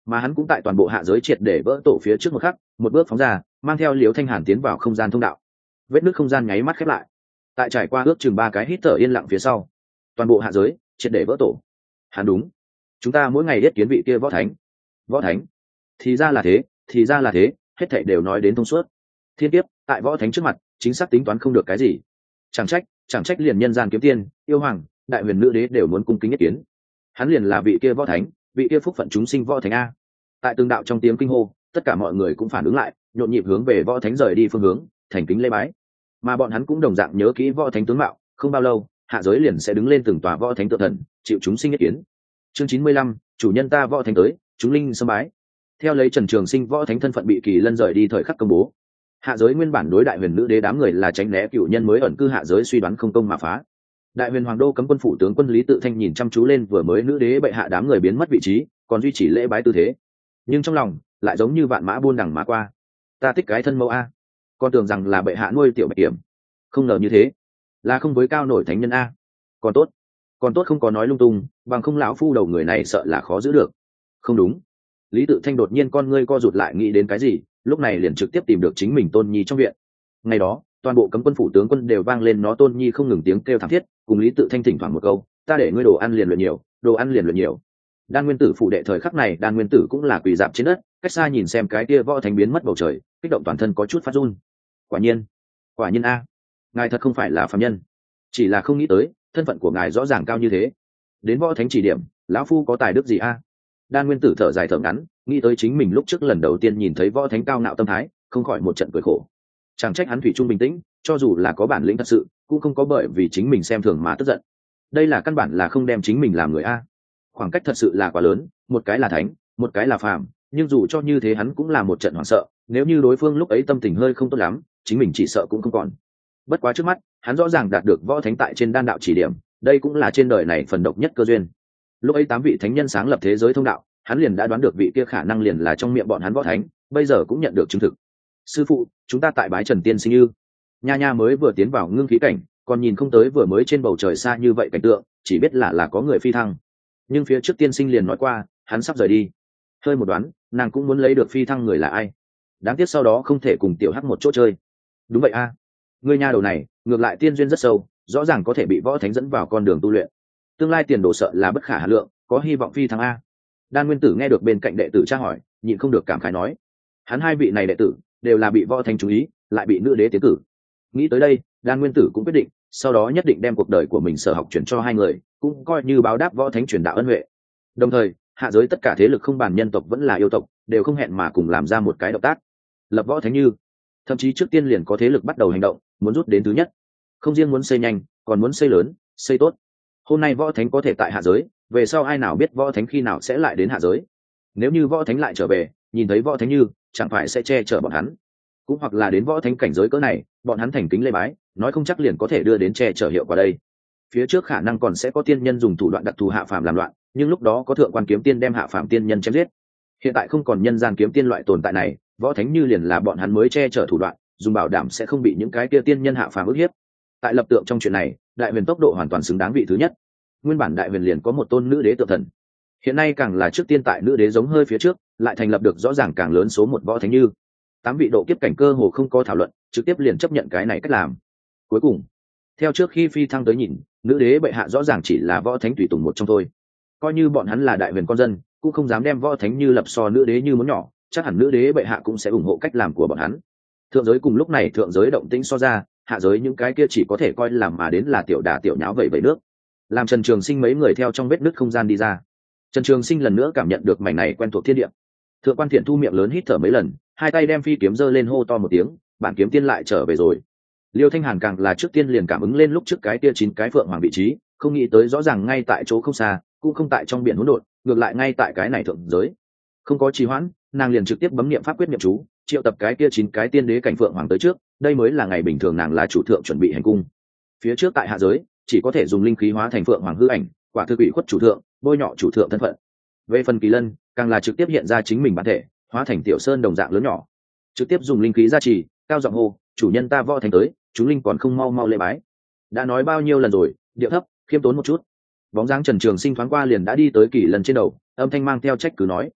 mà hắn cũng tại toàn bộ hạ giới triệt để vỡ tổ phía trước một khắc một bước phóng ra, mang theo Liễu Thanh Hàn tiến vào không gian thông đạo. Vết nứt không gian nháy mắt khép lại. Tại trải qua ước chừng ba cái hít thở yên lặng phía sau, toàn bộ hạ giới triệt để vỡ tổ. Hắn đúng, chúng ta mỗi ngày yết kiến vị kia võ thánh. Võ thánh, thì ra là thế, thì ra là thế, hết thảy đều nói đến thông suốt. Thiên kiếp tại võ thánh trước mặt chính xác tính toán không được cái gì. Chẳng trách, chẳng trách liền nhân gian kiếm tiên, yêu hoàng, đại huyền nữ đế đều muốn cung kính yết kiến. Hắn liền là vị kia võ thánh, vị kia phúc phận chúng sinh võ thánh a. Tại từng đạo trong tiếng kinh hô, tất cả mọi người cũng phản ứng lại, nhộn nhịp hướng về võ thánh rời đi phương hướng, thành kính lễ bái. Mà bọn hắn cũng đồng dạng nhớ kỹ võ thánh tướng mạo, không bao lâu hạ giới liền sẽ đứng lên từng tòa võ thánh tự thần, chịu chúng sinh yết kiến. Chương chín mươi lăm, chủ nhân ta võ thánh tới, chúng linh sớm bái. Theo lấy Trần Trường Sinh võ thánh thân phận bị Kỳ Lân rời đi thời khắc công bố, hạ giới nguyên bản đối đại huyền nữ đế đám người là tránh né cựu nhân mới ẩn cư hạ giới suy đoán không công mà phá. Đại huyền hoàng đô cấm quân phủ tướng quân Lý Tự Thanh nhìn chăm chú lên vừa mới nữ đế bệ hạ đám người biến mất vị trí, còn duy trì lễ bái tư thế, nhưng trong lòng lại giống như vạn mã buôn đằng mà qua. Ta thích cái thân mẫu a, con tưởng rằng là bệ hạ nuôi tiểu bạch kiểm, không ngờ như thế là không với cao nổi thánh nhân a. Còn tốt, còn tốt không có nói lung tung, bằng không lão phu đầu người này sợ là khó giữ được. Không đúng. Lý Tự Thanh đột nhiên con ngươi co rụt lại, nghĩ đến cái gì, lúc này liền trực tiếp tìm được chính mình Tôn Nhi trong viện. Ngày đó toàn bộ cấm quân phủ tướng quân đều vang lên nó Tôn Nhi không ngừng tiếng kêu thảm thiết, cùng Lý Tự Thanh thỉnh thoảng một câu, ta để ngươi đồ ăn liền luyện nhiều, đồ ăn liền luyện nhiều. Đan Nguyên Tử phủ đệ thời khắc này, Đan Nguyên Tử cũng là quỳ dạp trên đất, cách xa nhìn xem cái kia võ thánh biến mất bầu trời, kích động toàn thân có chút phát run. Quả nhiên, quả nhiên a, ngài thật không phải là phàm nhân, chỉ là không nghĩ tới thân phận của ngài rõ ràng cao như thế. Đến võ thánh chỉ điểm, lão phu có tài đức gì a? Đan Nguyên Tử thở dài thở ngắn, nghĩ tới chính mình lúc trước lần đầu tiên nhìn thấy võ thánh cao ngạo tâm thái, không khỏi một trận cười khổ. Chẳng trách hắn thủy chung bình tĩnh, cho dù là có bản lĩnh thật sự, cũng không có bởi vì chính mình xem thường mà tức giận. Đây là căn bản là không đem chính mình làm người a. Khoảng cách thật sự là quá lớn, một cái là thánh, một cái là phàm, nhưng dù cho như thế hắn cũng là một trận hoảng sợ, nếu như đối phương lúc ấy tâm tình hơi không tốt lắm, chính mình chỉ sợ cũng không còn. Bất quá trước mắt, hắn rõ ràng đạt được võ thánh tại trên đan đạo chỉ điểm, đây cũng là trên đời này phần độc nhất cơ duyên. Lúc ấy tám vị thánh nhân sáng lập thế giới thông đạo, hắn liền đã đoán được vị kia khả năng liền là trong miệng bọn hắn võ thánh, bây giờ cũng nhận được chứng thực. Sư phụ, chúng ta tại bái Trần tiên sinh ư? Nha nha mới vừa tiến vào ngưng khí cảnh, còn nhìn không tới vừa mới trên bầu trời xa như vậy cảnh tượng, chỉ biết là là có người phi thăng. Nhưng phía trước tiên sinh liền nói qua, hắn sắp rời đi. Hơi một đoán, nàng cũng muốn lấy được phi thăng người là ai. Đáng tiếc sau đó không thể cùng tiểu hắc một chỗ chơi. Đúng vậy a, à. Ngươi nha đầu này, ngược lại tiên duyên rất sâu, rõ ràng có thể bị võ thánh dẫn vào con đường tu luyện. Tương lai tiền đồ sợ là bất khả hà lượng, có hy vọng phi thăng a. Đan Nguyên Tử nghe được bên cạnh đệ tử tra hỏi, nhịn không được cảm khái nói, hắn hai vị này đệ tử đều là bị võ thánh chú ý, lại bị nữ đế tiến cử. Nghĩ tới đây, Đan Nguyên Tử cũng quyết định, sau đó nhất định đem cuộc đời của mình sở học chuyển cho hai người, cũng coi như báo đáp võ thánh truyền đạo ân huệ. Đồng thời, hạ giới tất cả thế lực không bàn nhân tộc vẫn là yêu tộc, đều không hẹn mà cùng làm ra một cái động tác, lập võ thánh như. Thậm chí trước tiên liền có thế lực bắt đầu hành động, muốn rút đến thứ nhất. Không riêng muốn xây nhanh, còn muốn xây lớn, xây tốt. Hôm nay võ thánh có thể tại hạ giới, về sau ai nào biết võ thánh khi nào sẽ lại đến hạ giới. Nếu như võ thánh lại trở về, nhìn thấy võ thánh như, chẳng phải sẽ che chở bọn hắn. Cũng hoặc là đến võ thánh cảnh giới cỡ này, bọn hắn thành kính lễ bái, nói không chắc liền có thể đưa đến che chở hiệu quả đây. Phía trước khả năng còn sẽ có tiên nhân dùng thủ đoạn đặc thù hạ phàm làm loạn, nhưng lúc đó có thượng quan kiếm tiên đem hạ phàm tiên nhân chém giết. Hiện tại không còn nhân gian kiếm tiên loại tồn tại này, võ thánh như liền là bọn hắn mới che chở thủ đoạn, dùng bảo đảm sẽ không bị những cái kia tiên nhân hạ phàm ức hiếp. Tại lập tượng trong chuyện này, đại huyền tốc độ hoàn toàn xứng đáng vị thứ nhất. Nguyên bản đại huyền liền có một tôn nữ đế tượng thần, hiện nay càng là trước tiên tại nữ đế giống hơi phía trước, lại thành lập được rõ ràng càng lớn số một võ thánh như. Tám vị độ kiếp cảnh cơ hồ không có thảo luận, trực tiếp liền chấp nhận cái này cách làm. Cuối cùng, theo trước khi phi thăng tới nhìn, nữ đế bệ hạ rõ ràng chỉ là võ thánh tùy tùng một trong thôi. Coi như bọn hắn là đại huyền con dân, cũng không dám đem võ thánh như lập so nữ đế như muốn nhỏ, chắc hẳn nữ đế bệ hạ cũng sẽ ủng hộ cách làm của bọn hắn. Thượng giới cùng lúc này thượng giới động tĩnh so ra, hạ giới những cái kia chỉ có thể coi làm mà đến là tiểu đà tiểu nháo vậy vậy nước. Làm Trần Trường Sinh mấy người theo trong vết nứt không gian đi ra. Trần Trường Sinh lần nữa cảm nhận được mảnh này quen thuộc thiên địa. Thượng quan Thiện Thu miệng lớn hít thở mấy lần, hai tay đem phi kiếm giơ lên hô to một tiếng, bản kiếm tiên lại trở về rồi. Liêu Thanh Hàn càng là trước tiên liền cảm ứng lên lúc trước cái kia chín cái phượng hoàng vị trí, không nghĩ tới rõ ràng ngay tại chỗ không xa, cũng không tại trong biển hỗn độn, ngược lại ngay tại cái này thượng giới. Không có trì hoãn, nàng liền trực tiếp bấm niệm pháp quyết niệm chú, triệu tập cái kia chín cái tiên đế cảnh phượng hoàng tới trước, đây mới là ngày bình thường nàng là chủ thượng chuẩn bị hành cung. Phía trước tại hạ giới, chỉ có thể dùng linh khí hóa thành phượng hoàng hư ảnh, quả thư quỷ khuất chủ thượng, bôi nhọ chủ thượng thân phận. Về phần Kỳ Lân, càng là trực tiếp hiện ra chính mình bản thể, hóa thành tiểu sơn đồng dạng lớn nhỏ, trực tiếp dùng linh khí gia trì, cao giọng hô, chủ nhân ta võ thành tới, chúng linh còn không mau mau lễ bái. Đã nói bao nhiêu lần rồi, điệu thấp, khiêm tốn một chút. Bóng dáng Trần Trường Sinh thoáng qua liền đã đi tới Kỳ Lân trên đầu, âm thanh mang theo trách cứ nói,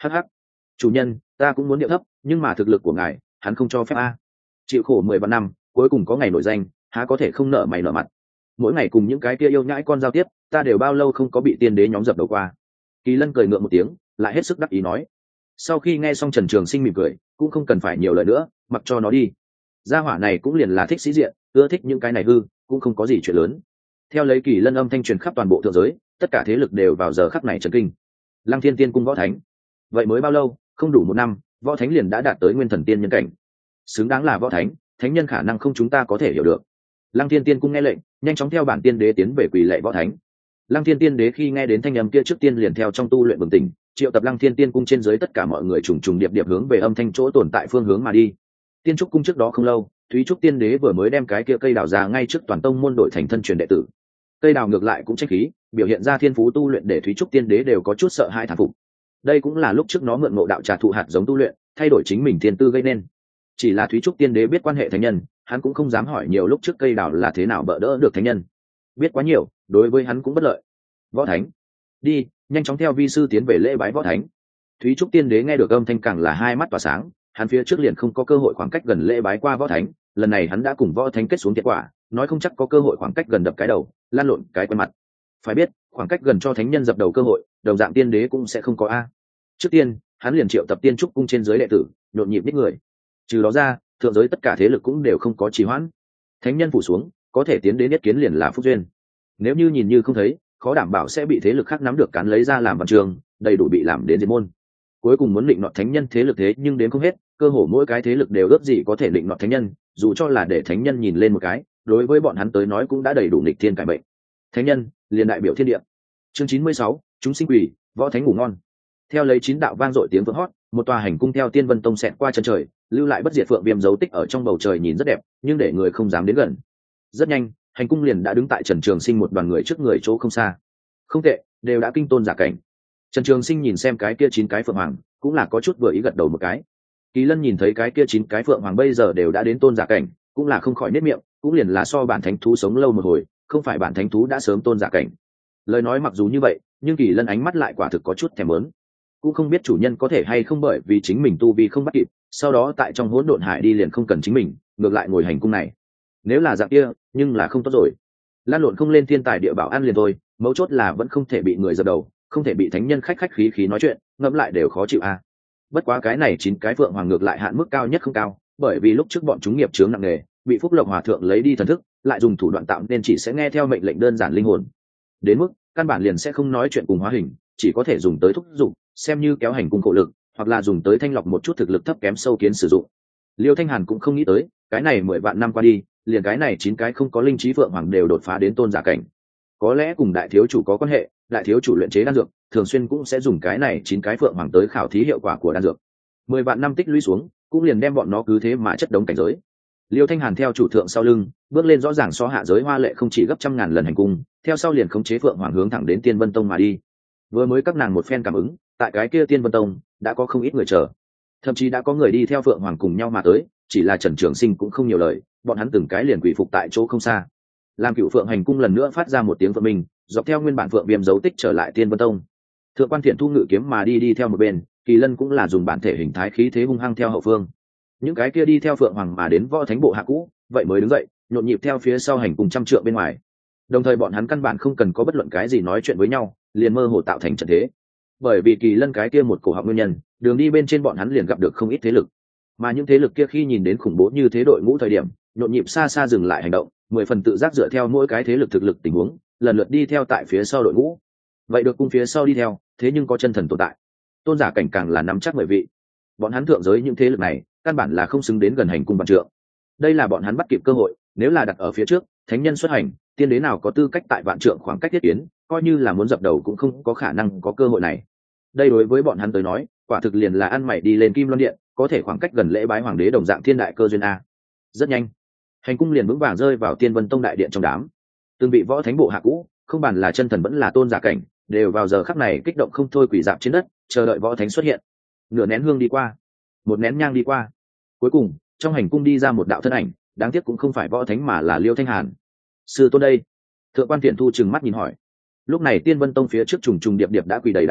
hh chủ nhân, ta cũng muốn điệu thấp, nhưng mà thực lực của ngài hắn không cho phép a. Chịu khổ mười vạn năm, cuối cùng có ngày nổi danh, há có thể không nợ mày nợ mặt. Mỗi ngày cùng những cái kia yêu nhãi con giao tiếp, ta đều bao lâu không có bị tiên đế nhóm dập đầu qua. Kỳ Lân cười ngượng một tiếng, lại hết sức đắc ý nói. Sau khi nghe xong Trần Trường Sinh mỉm cười, cũng không cần phải nhiều lời nữa, mặc cho nó đi. Gia hỏa này cũng liền là thích sĩ diện, ưa thích những cái này hư, cũng không có gì chuyện lớn. Theo lấy Kỳ Lân âm thanh truyền khắp toàn bộ thượng giới, tất cả thế lực đều vào giờ khắc này chấn kinh. Lăng Thiên Tiên cung võ thánh, vậy mới bao lâu, không đủ một năm, võ thánh liền đã đạt tới nguyên thần tiên nhân cảnh, xứng đáng là võ thánh, thánh nhân khả năng không chúng ta có thể hiểu được. Lăng Thiên Tiên cung nghe lệnh, nhanh chóng theo bản tiên đế tiến về quỳ lạy võ thánh. Lăng Thiên Tiên đế khi nghe đến thanh âm kia trước tiên liền theo trong tu luyện bừng tỉnh, triệu tập Lăng Thiên Tiên cung trên dưới tất cả mọi người trùng trùng điệp điệp hướng về âm thanh chỗ tồn tại phương hướng mà đi. Tiên trúc cung trước đó không lâu, Thúy Trúc Tiên đế vừa mới đem cái kia cây đào ra ngay trước toàn tông môn đội thành thân truyền đệ tử. Cây đào ngược lại cũng trách khí, biểu hiện ra thiên phú tu luyện để Thúy Trúc Tiên đế đều có chút sợ hãi thán phục. Đây cũng là lúc trước nó mượn ngộ đạo trà thụ hạt giống tu luyện, thay đổi chính mình thiên tư gây nên. Chỉ là Thúy Trúc Tiên đế biết quan hệ thánh nhân, hắn cũng không dám hỏi nhiều lúc trước cây đào là thế nào bỡ đỡ được thánh nhân. Biết quá nhiều, đối với hắn cũng bất lợi. Võ thánh, đi, nhanh chóng theo vi sư tiến về lễ bái võ thánh. Thúy Trúc Tiên đế nghe được âm thanh càng là hai mắt tỏa sáng, hắn phía trước liền không có cơ hội khoảng cách gần lễ bái qua võ thánh, lần này hắn đã cùng võ thánh kết xuống kết quả, nói không chắc có cơ hội khoảng cách gần đập cái đầu, lan lộn cái quen mặt. Phải biết, khoảng cách gần cho thánh nhân dập đầu cơ hội, đồng dạng tiên đế cũng sẽ không có a. Trước tiên, hắn liền triệu tập tiên trúc cung trên dưới đệ tử, nhộn nhịp ních người. Trừ đó ra, thượng giới tất cả thế lực cũng đều không có trì hoãn. Thánh nhân phủ xuống, có thể tiến đến nhất kiến liền là phúc duyên. Nếu như nhìn như không thấy, khó đảm bảo sẽ bị thế lực khác nắm được cán lấy ra làm văn trường, đầy đủ bị làm đến diệt môn. Cuối cùng muốn định nọt thánh nhân thế lực thế nhưng đến không hết, cơ hồ mỗi cái thế lực đều ước gì có thể định nọt thánh nhân, dù cho là để thánh nhân nhìn lên một cái, đối với bọn hắn tới nói cũng đã đầy đủ nghịch thiên cải bệnh. Thánh nhân liền đại biểu thiên địa. Chương chín mươi sáu, chúng sinh quỷ, võ thánh ngủ ngon. Theo lấy chín đạo vang dội tiếng vỡ hót, một tòa hành cung theo Tiên Vân Tông xẹt qua chân trời, lưu lại bất diệt phượng viêm dấu tích ở trong bầu trời nhìn rất đẹp, nhưng để người không dám đến gần. Rất nhanh, hành cung liền đã đứng tại Trần Trường Sinh một đoàn người trước người chỗ không xa. Không tệ, đều đã kinh tôn giả cảnh. Trần Trường Sinh nhìn xem cái kia chín cái phượng hoàng, cũng là có chút vừa ý gật đầu một cái. Kỳ Lân nhìn thấy cái kia chín cái phượng hoàng bây giờ đều đã đến tôn giả cảnh, cũng là không khỏi nết miệng, cũng liền là so bản thánh thú sống lâu một hồi, không phải bản thánh thú đã sớm tôn giả cảnh. Lời nói mặc dù như vậy, nhưng Kỳ Lân ánh mắt lại quả thực có chút thèm muốn. Cũng không biết chủ nhân có thể hay không bởi vì chính mình tu vi không bắt kịp, sau đó tại trong hỗn độn hải đi liền không cần chính mình, ngược lại ngồi hành cung này. Nếu là dạng kia, nhưng là không tốt rồi. Lan lộn không lên thiên tài địa bảo ăn liền thôi, mấu chốt là vẫn không thể bị người dập đầu, không thể bị thánh nhân khách khách khí khí nói chuyện, ngẫm lại đều khó chịu a. À. Bất quá cái này chín cái phượng hoàng ngược lại hạn mức cao nhất không cao, bởi vì lúc trước bọn chúng nghiệp chướng nặng nề, bị Phúc Lộc Hòa thượng lấy đi thần thức, lại dùng thủ đoạn tạo nên chỉ sẽ nghe theo mệnh lệnh đơn giản linh hồn. Đến mức căn bản liền sẽ không nói chuyện cùng hóa hình, chỉ có thể dùng tới thúc giục, xem như kéo hành cung khổ lực, hoặc là dùng tới thanh lọc một chút thực lực thấp kém sâu kiến sử dụng. Liêu Thanh Hàn cũng không nghĩ tới, cái này mười vạn năm qua đi, liền cái này chín cái không có linh trí phượng hoàng đều đột phá đến tôn giả cảnh. Có lẽ cùng đại thiếu chủ có quan hệ, đại thiếu chủ luyện chế đan dược, thường xuyên cũng sẽ dùng cái này chín cái phượng hoàng tới khảo thí hiệu quả của đan dược. Mười vạn năm tích lũy xuống, cũng liền đem bọn nó cứ thế mà chất đống cảnh giới. Liêu Thanh Hàn theo chủ thượng sau lưng, bước lên rõ ràng so hạ giới hoa lệ không chỉ gấp trăm ngàn lần hành cung, theo sau liền khống chế phượng hoàng hướng thẳng đến Tiên Vân Tông mà đi. Vừa mới các nàng một phen cảm ứng, tại cái kia Tiên Vân Tông đã có không ít người chờ, thậm chí đã có người đi theo phượng hoàng cùng nhau mà tới, chỉ là Trần Trường Sinh cũng không nhiều lời, bọn hắn từng cái liền quỳ phục tại chỗ không xa. Làm Cửu Phượng hành cung lần nữa phát ra một tiếng phượng minh, dọc theo nguyên bản phượng viêm dấu tích trở lại Tiên Vân Tông. Thượng quan Thiện thu ngự kiếm mà đi đi theo một bên, Kỳ Lân cũng là dùng bản thể hình thái khí thế hung hăng theo hậu phương. Những cái kia đi theo phượng hoàng mà đến võ thánh bộ hạ cũ, vậy mới đứng dậy, nhộn nhịp theo phía sau hành cùng trăm trượng bên ngoài. Đồng thời bọn hắn căn bản không cần có bất luận cái gì nói chuyện với nhau, liền mơ hồ tạo thành trận thế. Bởi vì Kỳ Lân cái kia một cổ họng nguyên nhân, đường đi bên trên bọn hắn liền gặp được không ít thế lực. Mà những thế lực kia khi nhìn đến khủng bố như thế đội ngũ thời điểm, nhộn nhịp xa xa dừng lại hành động, mười phần tự giác dựa theo mỗi cái thế lực thực lực tình huống, lần lượt đi theo tại phía sau đội ngũ. Vậy được cung phía sau đi theo, thế nhưng có chân thần tồn tại, tôn giả cảnh càng là nắm chắc mười vị. Bọn hắn thượng giới những thế lực này, căn bản là không xứng đến gần hành cung vạn trượng. Đây là bọn hắn bắt kịp cơ hội, nếu là đặt ở phía trước, thánh nhân xuất hành, tiên đế nào có tư cách tại vạn trượng khoảng cách thiết kiến, coi như là muốn dập đầu cũng không có khả năng có cơ hội này. Đây đối với bọn hắn tới nói, quả thực liền là ăn mày đi lên Kim Loan Điện, có thể khoảng cách gần lễ bái hoàng đế đồng dạng thiên đại cơ duyên a. Rất nhanh, hành cung liền vững vàng rơi vào Tiên Vân Tông đại điện trong đám. Từng vị võ thánh bộ hạ cũ, không bàn là chân thần vẫn là tôn giả cảnh, đều vào giờ khắc này kích động không thôi quỳ dạp trên đất, chờ đợi võ thánh xuất hiện. Nửa nén hương đi qua, một nén nhang đi qua, cuối cùng trong hành cung đi ra một đạo thân ảnh, đáng tiếc cũng không phải võ thánh mà là Liêu Thanh Hàn. Sư tôn đây. Thượng quan Thiện thu trừng mắt nhìn hỏi. Lúc này Tiên Vân Tông phía trước trùng trùng điệp điệp đã quỳ đầy đại năng,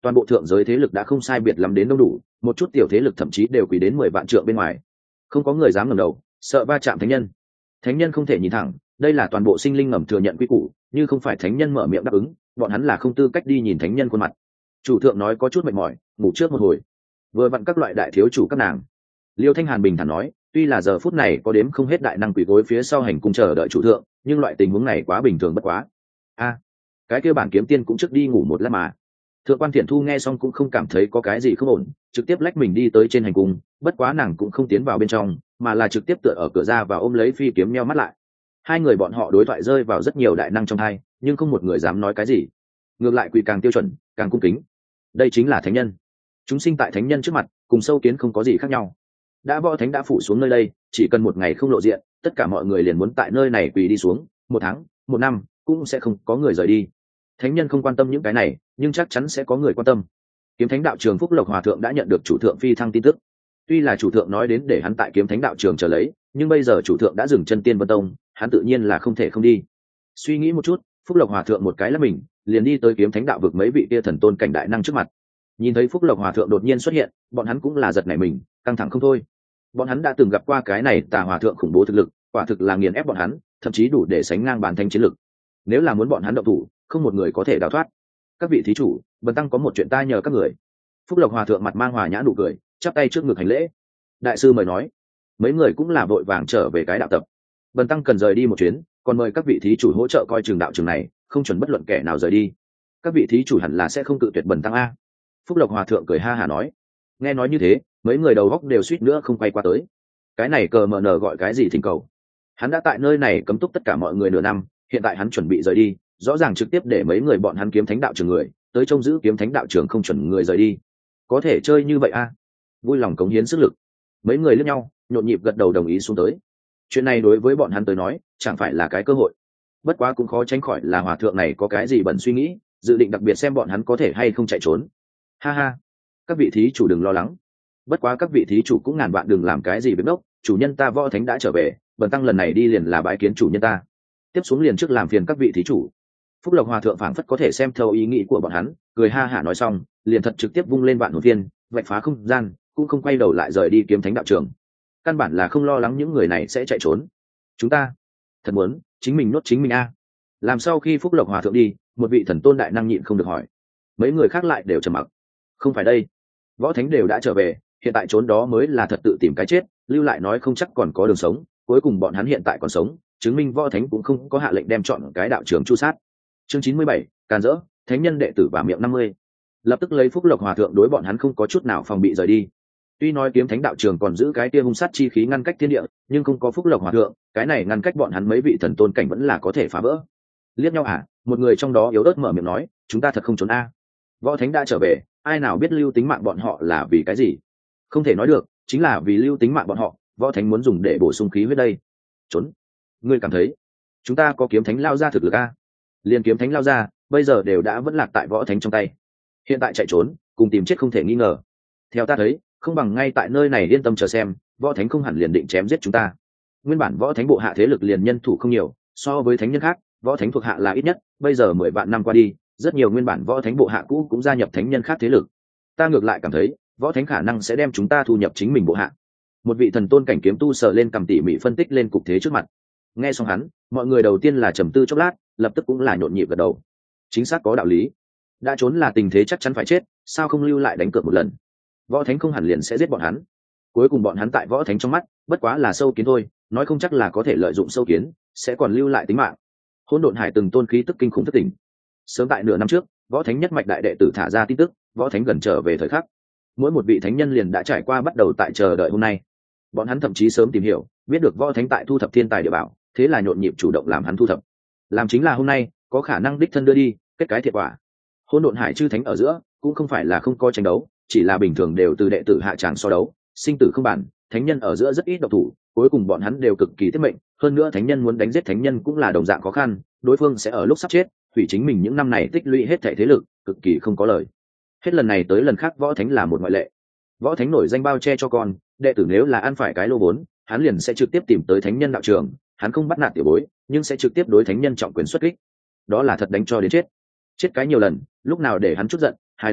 toàn bộ thượng giới thế lực đã không sai biệt lắm đến đông đủ, một chút tiểu thế lực thậm chí đều quỳ đến mười vạn trượng bên ngoài. Không có người dám ngẩng đầu, sợ va chạm thánh nhân. Thánh nhân không thể nhìn thẳng, đây là toàn bộ sinh linh ngầm thừa nhận quy củ, như không phải thánh nhân mở miệng đáp ứng, bọn hắn là không tư cách đi nhìn thánh nhân khuôn mặt. Chủ thượng nói có chút mệt mỏi, ngủ trước một hồi. Vừa vặn các loại đại thiếu chủ các nàng. Liêu Thanh Hàn bình thản nói, tuy là giờ phút này có đếm không hết đại năng quỷ gối phía sau hành cung chờ đợi chủ thượng, nhưng loại tình huống này quá bình thường bất quá. A, cái kia bản kiếm tiên cũng trước đi ngủ một lát mà. Thượng quan Thiện Thu nghe xong cũng không cảm thấy có cái gì không ổn, trực tiếp lách mình đi tới trên hành cung, bất quá nàng cũng không tiến vào bên trong, mà là trực tiếp tựa ở cửa ra và ôm lấy phi kiếm nheo mắt lại. Hai người bọn họ đối thoại rơi vào rất nhiều đại năng trong hai, nhưng không một người dám nói cái gì. Ngược lại quỳ càng tiêu chuẩn, càng cung kính. Đây chính là thánh nhân. Chúng sinh tại thánh nhân trước mặt, cùng sâu kiến không có gì khác nhau. Đã võ thánh đã phủ xuống nơi đây, chỉ cần một ngày không lộ diện, tất cả mọi người liền muốn tại nơi này quỳ đi xuống, một tháng, một năm, cũng sẽ không có người rời đi. Thánh nhân không quan tâm những cái này, nhưng chắc chắn sẽ có người quan tâm. Kiếm Thánh đạo trường Phúc Lộc Hòa thượng đã nhận được chủ thượng phi thăng tin tức. Tuy là chủ thượng nói đến để hắn tại Kiếm Thánh đạo trường chờ lấy, nhưng bây giờ chủ thượng đã dừng chân Tiên Vân Tông, hắn tự nhiên là không thể không đi. Suy nghĩ một chút, Phúc Lộc Hòa thượng một cái là mình, liền đi tới Kiếm Thánh đạo vực mấy vị kia thần tôn cảnh đại năng trước mặt. Nhìn thấy Phúc Lộc Hòa thượng đột nhiên xuất hiện, bọn hắn cũng là giật nảy mình, căng thẳng không thôi. Bọn hắn đã từng gặp qua cái này Tà Hòa thượng khủng bố thực lực, quả thực là nghiền ép bọn hắn, thậm chí đủ để sánh ngang bản thánh chiến lực. Nếu là muốn bọn hắn động thủ, không một người có thể đào thoát. Các vị thí chủ, Bần tăng có một chuyện ta nhờ các người. Phúc Lộc Hòa thượng mặt mang hòa nhã nụ cười, chắp tay trước ngực hành lễ. Đại sư mời nói. Mấy người cũng là vội vàng trở về cái đạo tập. Bần tăng cần rời đi một chuyến, còn mời các vị thí chủ hỗ trợ coi trường đạo trường này, không chuẩn bất luận kẻ nào rời đi. Các vị thí chủ hẳn là sẽ không cự tuyệt Bần tăng a. Phúc Lộc Hòa thượng cười ha hả nói. Nghe nói như thế, mấy người đầu góc đều suýt nữa không quay qua tới. Cái này cờ mờ nờ gọi cái gì thỉnh cầu? Hắn đã tại nơi này cấm túc tất cả mọi người nửa năm, hiện tại hắn chuẩn bị rời đi, rõ ràng trực tiếp để mấy người bọn hắn Kiếm Thánh đạo trường người tới trông giữ Kiếm Thánh đạo trường không chuẩn người rời đi. Có thể chơi như vậy a? Vui lòng cống hiến sức lực. Mấy người liếc nhau, nhộn nhịp gật đầu đồng ý xuống tới. Chuyện này đối với bọn hắn tới nói, chẳng phải là cái cơ hội. Bất quá cũng khó tránh khỏi là hòa thượng này có cái gì bẩn suy nghĩ, dự định đặc biệt xem bọn hắn có thể hay không chạy trốn. Ha ha, các vị thí chủ đừng lo lắng. Bất quá các vị thí chủ cũng ngàn vạn đừng làm cái gì với ngốc, chủ nhân ta Võ Thánh đã trở về, Bần tăng lần này đi liền là bái kiến chủ nhân ta. Tiếp xuống liền trước làm phiền các vị thí chủ. Phúc Lộc Hòa thượng phảng phất có thể xem thấu ý nghĩ của bọn hắn, cười ha hả nói xong, liền thật trực tiếp vung lên vạn hồn viên, vạch phá không gian, cũng không quay đầu lại rời đi Kiếm Thánh đạo trường. Căn bản là không lo lắng những người này sẽ chạy trốn. Chúng ta thật muốn chính mình nuốt chính mình a. Làm sau khi Phúc Lộc Hòa thượng đi, một vị thần tôn đại năng nhịn không được hỏi. Mấy người khác lại đều trầm mặc. Không phải đây, Võ Thánh đều đã trở về, hiện tại trốn đó mới là thật tự tìm cái chết, lưu lại nói không chắc còn có đường sống, cuối cùng bọn hắn hiện tại còn sống, chứng minh Võ Thánh cũng không có hạ lệnh đem chọn cái đạo trường chu sát. Chương chín mươi bảy, càn rỡ, thánh nhân đệ tử và miệng năm mươi. Lập tức lấy Phúc Lộc Hòa thượng đối bọn hắn không có chút nào phòng bị rời đi. Tuy nói Kiếm Thánh đạo trường còn giữ cái tia hung sát chi khí ngăn cách thiên địa, nhưng không có Phúc Lộc Hòa thượng, cái này ngăn cách bọn hắn mấy vị thần tôn cảnh vẫn là có thể phá vỡ. Liếc nhau à, một người trong đó yếu ớt mở miệng nói, chúng ta thật không trốn a. Võ Thánh đã trở về, ai nào biết lưu tính mạng bọn họ là vì cái gì? Không thể nói được, chính là vì lưu tính mạng bọn họ, Võ Thánh muốn dùng để bổ sung khí huyết đây. Trốn? Ngươi cảm thấy chúng ta có Kiếm Thánh lao ra thực lực a? Liên Kiếm Thánh lao ra, bây giờ đều đã vẫn lạc tại Võ Thánh trong tay. Hiện tại chạy trốn, cùng tìm chết không thể nghi ngờ. Theo ta thấy, không bằng ngay tại nơi này yên tâm chờ xem, Võ Thánh không hẳn liền định chém giết chúng ta. Nguyên bản Võ Thánh bộ hạ thế lực liền nhân thủ không nhiều, so với thánh nhân khác, Võ Thánh thuộc hạ là ít nhất, bây giờ mười vạn năm qua đi, rất nhiều nguyên bản Võ Thánh bộ hạ cũ cũng gia nhập thánh nhân khác thế lực. Ta ngược lại cảm thấy, Võ Thánh khả năng sẽ đem chúng ta thu nhập chính mình bộ hạ. Một vị thần tôn cảnh kiếm tu sờ lên cầm tỉ mỉ phân tích lên cục thế trước mặt. Nghe xong hắn, mọi người đầu tiên là trầm tư chốc lát, lập tức cũng là nhộn nhịp gật đầu. Chính xác có đạo lý. Đã trốn là tình thế chắc chắn phải chết, sao không lưu lại đánh cược một lần? Võ Thánh không hẳn liền sẽ giết bọn hắn. Cuối cùng bọn hắn tại Võ Thánh trong mắt, bất quá là sâu kiến thôi, nói không chắc là có thể lợi dụng sâu kiến, sẽ còn lưu lại tính mạng. Hỗn Độn Hải từng tôn khí tức kinh khủng thất tỉnh. Sớm tại nửa năm trước, Võ Thánh nhất mạch đại đệ tử thả ra tin tức, Võ Thánh gần trở về thời khắc. Mỗi một vị thánh nhân liền đã trải qua bắt đầu tại chờ đợi hôm nay. Bọn hắn thậm chí sớm tìm hiểu, biết được Võ Thánh tại thu thập thiên tài địa bảo, thế là nhộn nhịp chủ động làm hắn thu thập. Làm chính là hôm nay, có khả năng đích thân đưa đi, kết cái thiệt quả. Hỗn Độn Hải chư thánh ở giữa, cũng không phải là không có tranh đấu, chỉ là bình thường đều từ đệ tử hạ tràng so đấu, sinh tử không bản, thánh nhân ở giữa rất ít độc thủ, cuối cùng bọn hắn đều cực kỳ tiết mệnh, hơn nữa thánh nhân muốn đánh giết thánh nhân cũng là đồng dạng khó khăn, đối phương sẽ ở lúc sắp chết, hủy chính mình những năm này tích lũy hết thảy thế lực, cực kỳ không có lời. Hết lần này tới lần khác Võ Thánh là một ngoại lệ. Võ Thánh nổi danh bao che cho con, đệ tử nếu là ăn phải cái lô vốn, hắn liền sẽ trực tiếp tìm tới thánh nhân đạo trường, hắn không bắt nạt tiểu bối, nhưng sẽ trực tiếp đối thánh nhân trọng quyền xuất kích. Đó là thật đánh cho đến chết. Chết cái nhiều lần, lúc nào để hắn chút giận, hài lòng,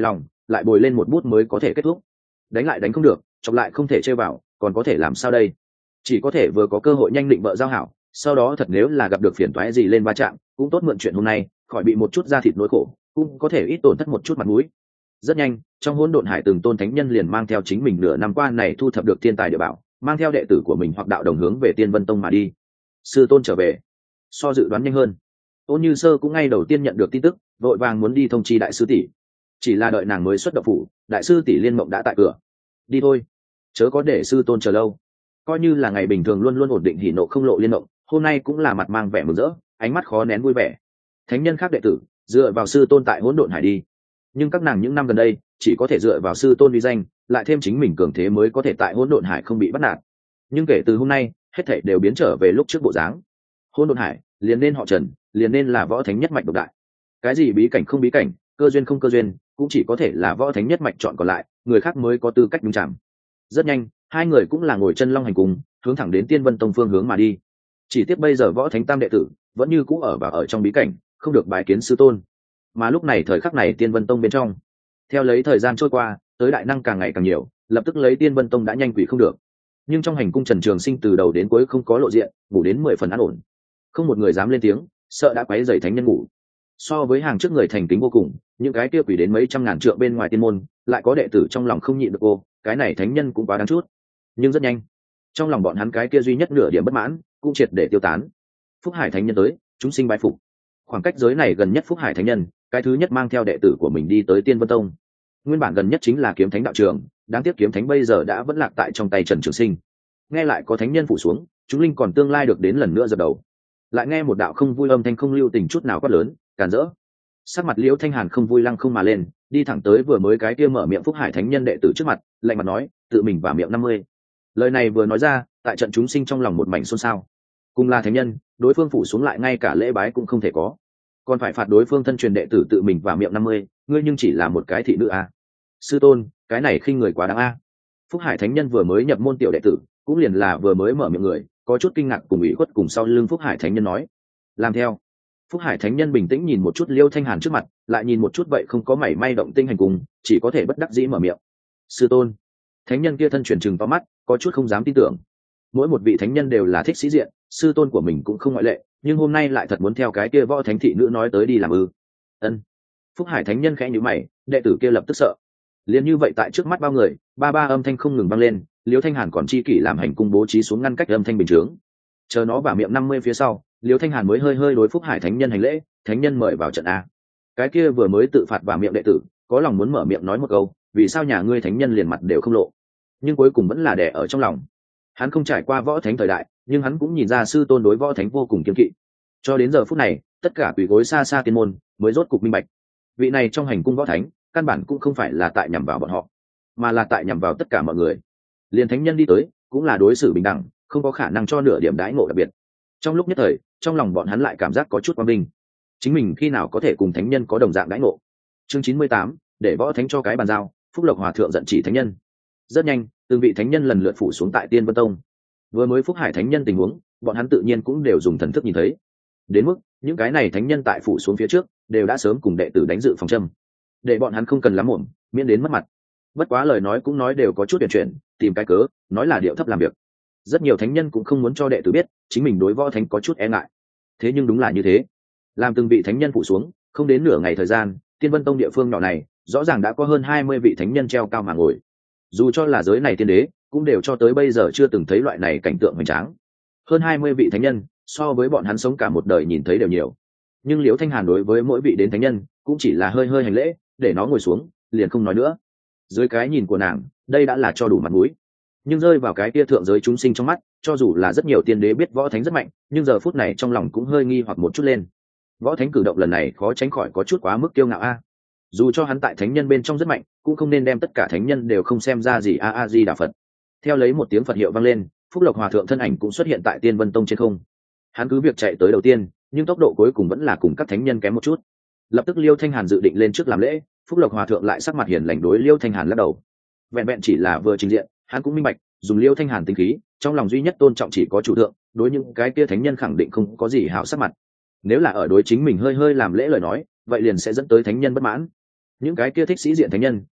lại bồi lên một bút mới có thể kết thúc. Đánh lại đánh không được, chọc lại không thể chơi vào, còn có thể làm sao đây? Chỉ có thể vừa có cơ hội nhanh định vợ giao hảo, sau đó thật nếu là gặp được phiền toái gì lên va chạm, cũng tốt mượn chuyện hôm nay, khỏi bị một chút da thịt nỗi khổ, cũng có thể ít tổn thất một chút mặt mũi. Rất nhanh, trong hỗn độn hải từng tôn thánh nhân liền mang theo chính mình nửa năm qua này thu thập được thiên tài địa bảo, mang theo đệ tử của mình hoặc đạo đồng hướng về Tiên Vân Tông mà đi. Sư tôn trở về, so dự đoán nhanh hơn. Ôn Như Sơ cũng ngay đầu tiên nhận được tin tức, vội vàng muốn đi thông chi đại sư tỷ. Chỉ là đợi nàng mới xuất động phủ, đại sư tỷ Liên Mộng đã tại cửa. Đi thôi, chớ có để sư tôn chờ lâu. Coi như là ngày bình thường luôn luôn ổn định hỉ nộ không lộ Liên Mộng, hôm nay cũng là mặt mang vẻ mừng rỡ, ánh mắt khó nén vui vẻ. Thánh nhân khác đệ tử dựa vào sư tôn tại hỗn độn hải đi, nhưng các nàng những năm gần đây chỉ có thể dựa vào sư tôn uy danh, lại thêm chính mình cường thế mới có thể tại hỗn độn hải không bị bắt nạt. Nhưng kể từ hôm nay, hết thảy đều biến trở về lúc trước bộ dáng. Hỗn độn hải liền nên họ Trần, liền nên là võ thánh nhất mạch độc đại. Cái gì bí cảnh không bí cảnh, cơ duyên không cơ duyên, cũng chỉ có thể là võ thánh nhất mạch chọn còn lại, người khác mới có tư cách nhúng chạm. Rất nhanh, hai người cũng là ngồi chân long hành cùng, hướng thẳng đến Tiên Vân Tông phương hướng mà đi. Chỉ tiếc bây giờ võ thánh tam đệ tử vẫn như cũ ở và ở trong bí cảnh, không được bái kiến sư tôn. Mà lúc này thời khắc này Tiên Vân Tông bên trong, theo lấy thời gian trôi qua, tới đại năng càng ngày càng nhiều, lập tức lấy Tiên Vân Tông đã nhanh quỷ không được. Nhưng trong hành cung Trần Trường Sinh từ đầu đến cuối không có lộ diện, ngủ đến mười phần an ổn, không một người dám lên tiếng, sợ đã quấy rầy thánh nhân ngủ. So với hàng trước người thành kính vô cùng, những cái kia quỷ đến mấy trăm ngàn trượng bên ngoài tiên môn, lại có đệ tử trong lòng không nhịn được cô, cái này thánh nhân cũng quá đáng chút. Nhưng rất nhanh, trong lòng bọn hắn cái kia duy nhất nửa điểm bất mãn cũng triệt để tiêu tán. Phúc Hải thánh nhân tới, chúng sinh bái phục. Khoảng cách giới này gần nhất Phúc Hải thánh nhân, cái thứ nhất mang theo đệ tử của mình đi tới Tiên Vân Tông. Nguyên bản gần nhất chính là Kiếm Thánh đạo trường, đáng tiếc Kiếm Thánh bây giờ đã vẫn lạc tại trong tay Trần Trường Sinh. Nghe lại có thánh nhân phụ xuống, chúng linh còn tương lai được đến lần nữa dập đầu. Lại nghe một đạo không vui âm thanh không lưu tình chút nào quát lớn, càn rỡ. Sắc mặt Liễu Thanh Hàn không vui lăng không mà lên, đi thẳng tới vừa mới cái kia mở miệng Phúc Hải thánh nhân đệ tử trước mặt, lạnh mặt nói, tự mình vào miệng năm mươi. Lời này vừa nói ra, tại trận chúng sinh trong lòng một mảnh xôn xao. Cùng là thánh nhân, đối phương phủ xuống lại ngay cả lễ bái cũng không thể có, còn phải phạt đối phương thân truyền đệ tử tự mình vào miệng năm mươi, ngươi nhưng chỉ là một cái thị nữ a. À. Sư tôn, cái này khinh người quá đáng a. À. Phúc Hải thánh nhân vừa mới nhập môn tiểu đệ tử, cũng liền là vừa mới mở miệng người, có chút kinh ngạc cùng ủy khuất cùng sau lưng Phúc Hải thánh nhân nói. Làm theo. Phúc Hải thánh nhân bình tĩnh nhìn một chút Liêu Thanh Hàn trước mặt, lại nhìn một chút vậy không có mảy may động tinh hành cùng, chỉ có thể bất đắc dĩ mở miệng. Sư tôn. Thánh nhân kia thân truyền trừng to mắt, có chút không dám tin tưởng. Mỗi một vị thánh nhân đều là thích sĩ diện, sư tôn của mình cũng không ngoại lệ, nhưng hôm nay lại thật muốn theo cái kia võ thánh thị nữ nói tới đi làm ư? Ân. Phúc Hải thánh nhân khẽ nhíu mày, đệ tử kia lập tức sợ. Liền như vậy tại trước mắt bao người, ba ba âm thanh không ngừng vang lên, Liêu Thanh Hàn còn chi kỷ làm hành cung bố trí xuống ngăn cách âm thanh bình thường. Chờ nó vào miệng năm mươi phía sau, Liêu Thanh Hàn mới hơi hơi đối Phúc Hải thánh nhân hành lễ, thánh nhân mời vào trận a. Cái kia vừa mới tự phạt vào miệng đệ tử, có lòng muốn mở miệng nói một câu, vì sao nhà ngươi thánh nhân liền mặt đều không lộ, nhưng cuối cùng vẫn là đè ở trong lòng. Hắn không trải qua võ thánh thời đại, nhưng hắn cũng nhìn ra sư tôn đối võ thánh vô cùng kiêng kỵ. Cho đến giờ phút này, tất cả quỷ gối xa xa tiên môn mới rốt cục minh bạch, vị này trong hành cung võ thánh căn bản cũng không phải là tại nhằm vào bọn họ, mà là tại nhằm vào tất cả mọi người. Liền thánh nhân đi tới cũng là đối xử bình đẳng, không có khả năng cho nửa điểm đãi ngộ đặc biệt. Trong lúc nhất thời, trong lòng bọn hắn lại cảm giác có chút quang vinh, chính mình khi nào có thể cùng thánh nhân có đồng dạng đãi ngộ. Chương chín mươi tám, để võ thánh cho cái bàn giao. Phúc Lộc Hòa thượng giận chỉ thánh nhân. Rất nhanh, từng vị thánh nhân lần lượt phủ xuống tại Tiên Vân Tông. Vừa mới Phúc Hải thánh nhân tình huống, bọn hắn tự nhiên cũng đều dùng thần thức nhìn thấy. Đến mức những cái này thánh nhân tại phủ xuống phía trước, đều đã sớm cùng đệ tử đánh dự phòng châm, để bọn hắn không cần lắm mồm, miễn đến mất mặt. Bất quá lời nói cũng nói đều có chút chuyển chuyển, tìm cái cớ, nói là điệu thấp làm việc. Rất nhiều thánh nhân cũng không muốn cho đệ tử biết, chính mình đối võ thánh có chút e ngại. Thế nhưng đúng là như thế, làm từng vị thánh nhân phủ xuống, không đến nửa ngày thời gian, Tiên Vân Tông địa phương nhỏ này, rõ ràng đã có hơn hai mươi vị thánh nhân treo cao mà ngồi. Dù cho là giới này tiên đế, cũng đều cho tới bây giờ chưa từng thấy loại này cảnh tượng hoành tráng. Hơn hai mươi vị thánh nhân, so với bọn hắn sống cả một đời nhìn thấy đều nhiều. Nhưng Liễu Thanh Hàn đối với mỗi vị đến thánh nhân, cũng chỉ là hơi hơi hành lễ, để nó ngồi xuống, liền không nói nữa. Dưới cái nhìn của nàng, đây đã là cho đủ mặt mũi. Nhưng rơi vào cái tia thượng giới chúng sinh trong mắt, cho dù là rất nhiều tiên đế biết võ thánh rất mạnh, nhưng giờ phút này trong lòng cũng hơi nghi hoặc một chút lên. Võ thánh cử động lần này khó tránh khỏi có chút quá mức kiêu ngạo a. Dù cho hắn tại thánh nhân bên trong rất mạnh, cũng không nên đem tất cả thánh nhân đều không xem ra gì a a di đà Phật. Theo lấy một tiếng Phật hiệu vang lên, Phúc Lộc Hòa thượng thân ảnh cũng xuất hiện tại Tiên Vân Tông trên không. Hắn cứ việc chạy tới đầu tiên, nhưng tốc độ cuối cùng vẫn là cùng các thánh nhân kém một chút. Lập tức Liêu Thanh Hàn dự định lên trước làm lễ, Phúc Lộc Hòa thượng lại sắc mặt hiền lành đối Liêu Thanh Hàn lắc đầu. Vẹn vẹn chỉ là vừa trình diện, hắn cũng minh bạch, dùng Liêu Thanh Hàn tính khí, trong lòng duy nhất tôn trọng chỉ có chủ thượng, đối những cái kia thánh nhân khẳng định không có gì hảo sắc mặt. Nếu là ở đối chính mình hơi hơi làm lễ lời nói, vậy liền sẽ dẫn tới thánh nhân bất mãn. Những cái kia thích sĩ diện thánh nhân,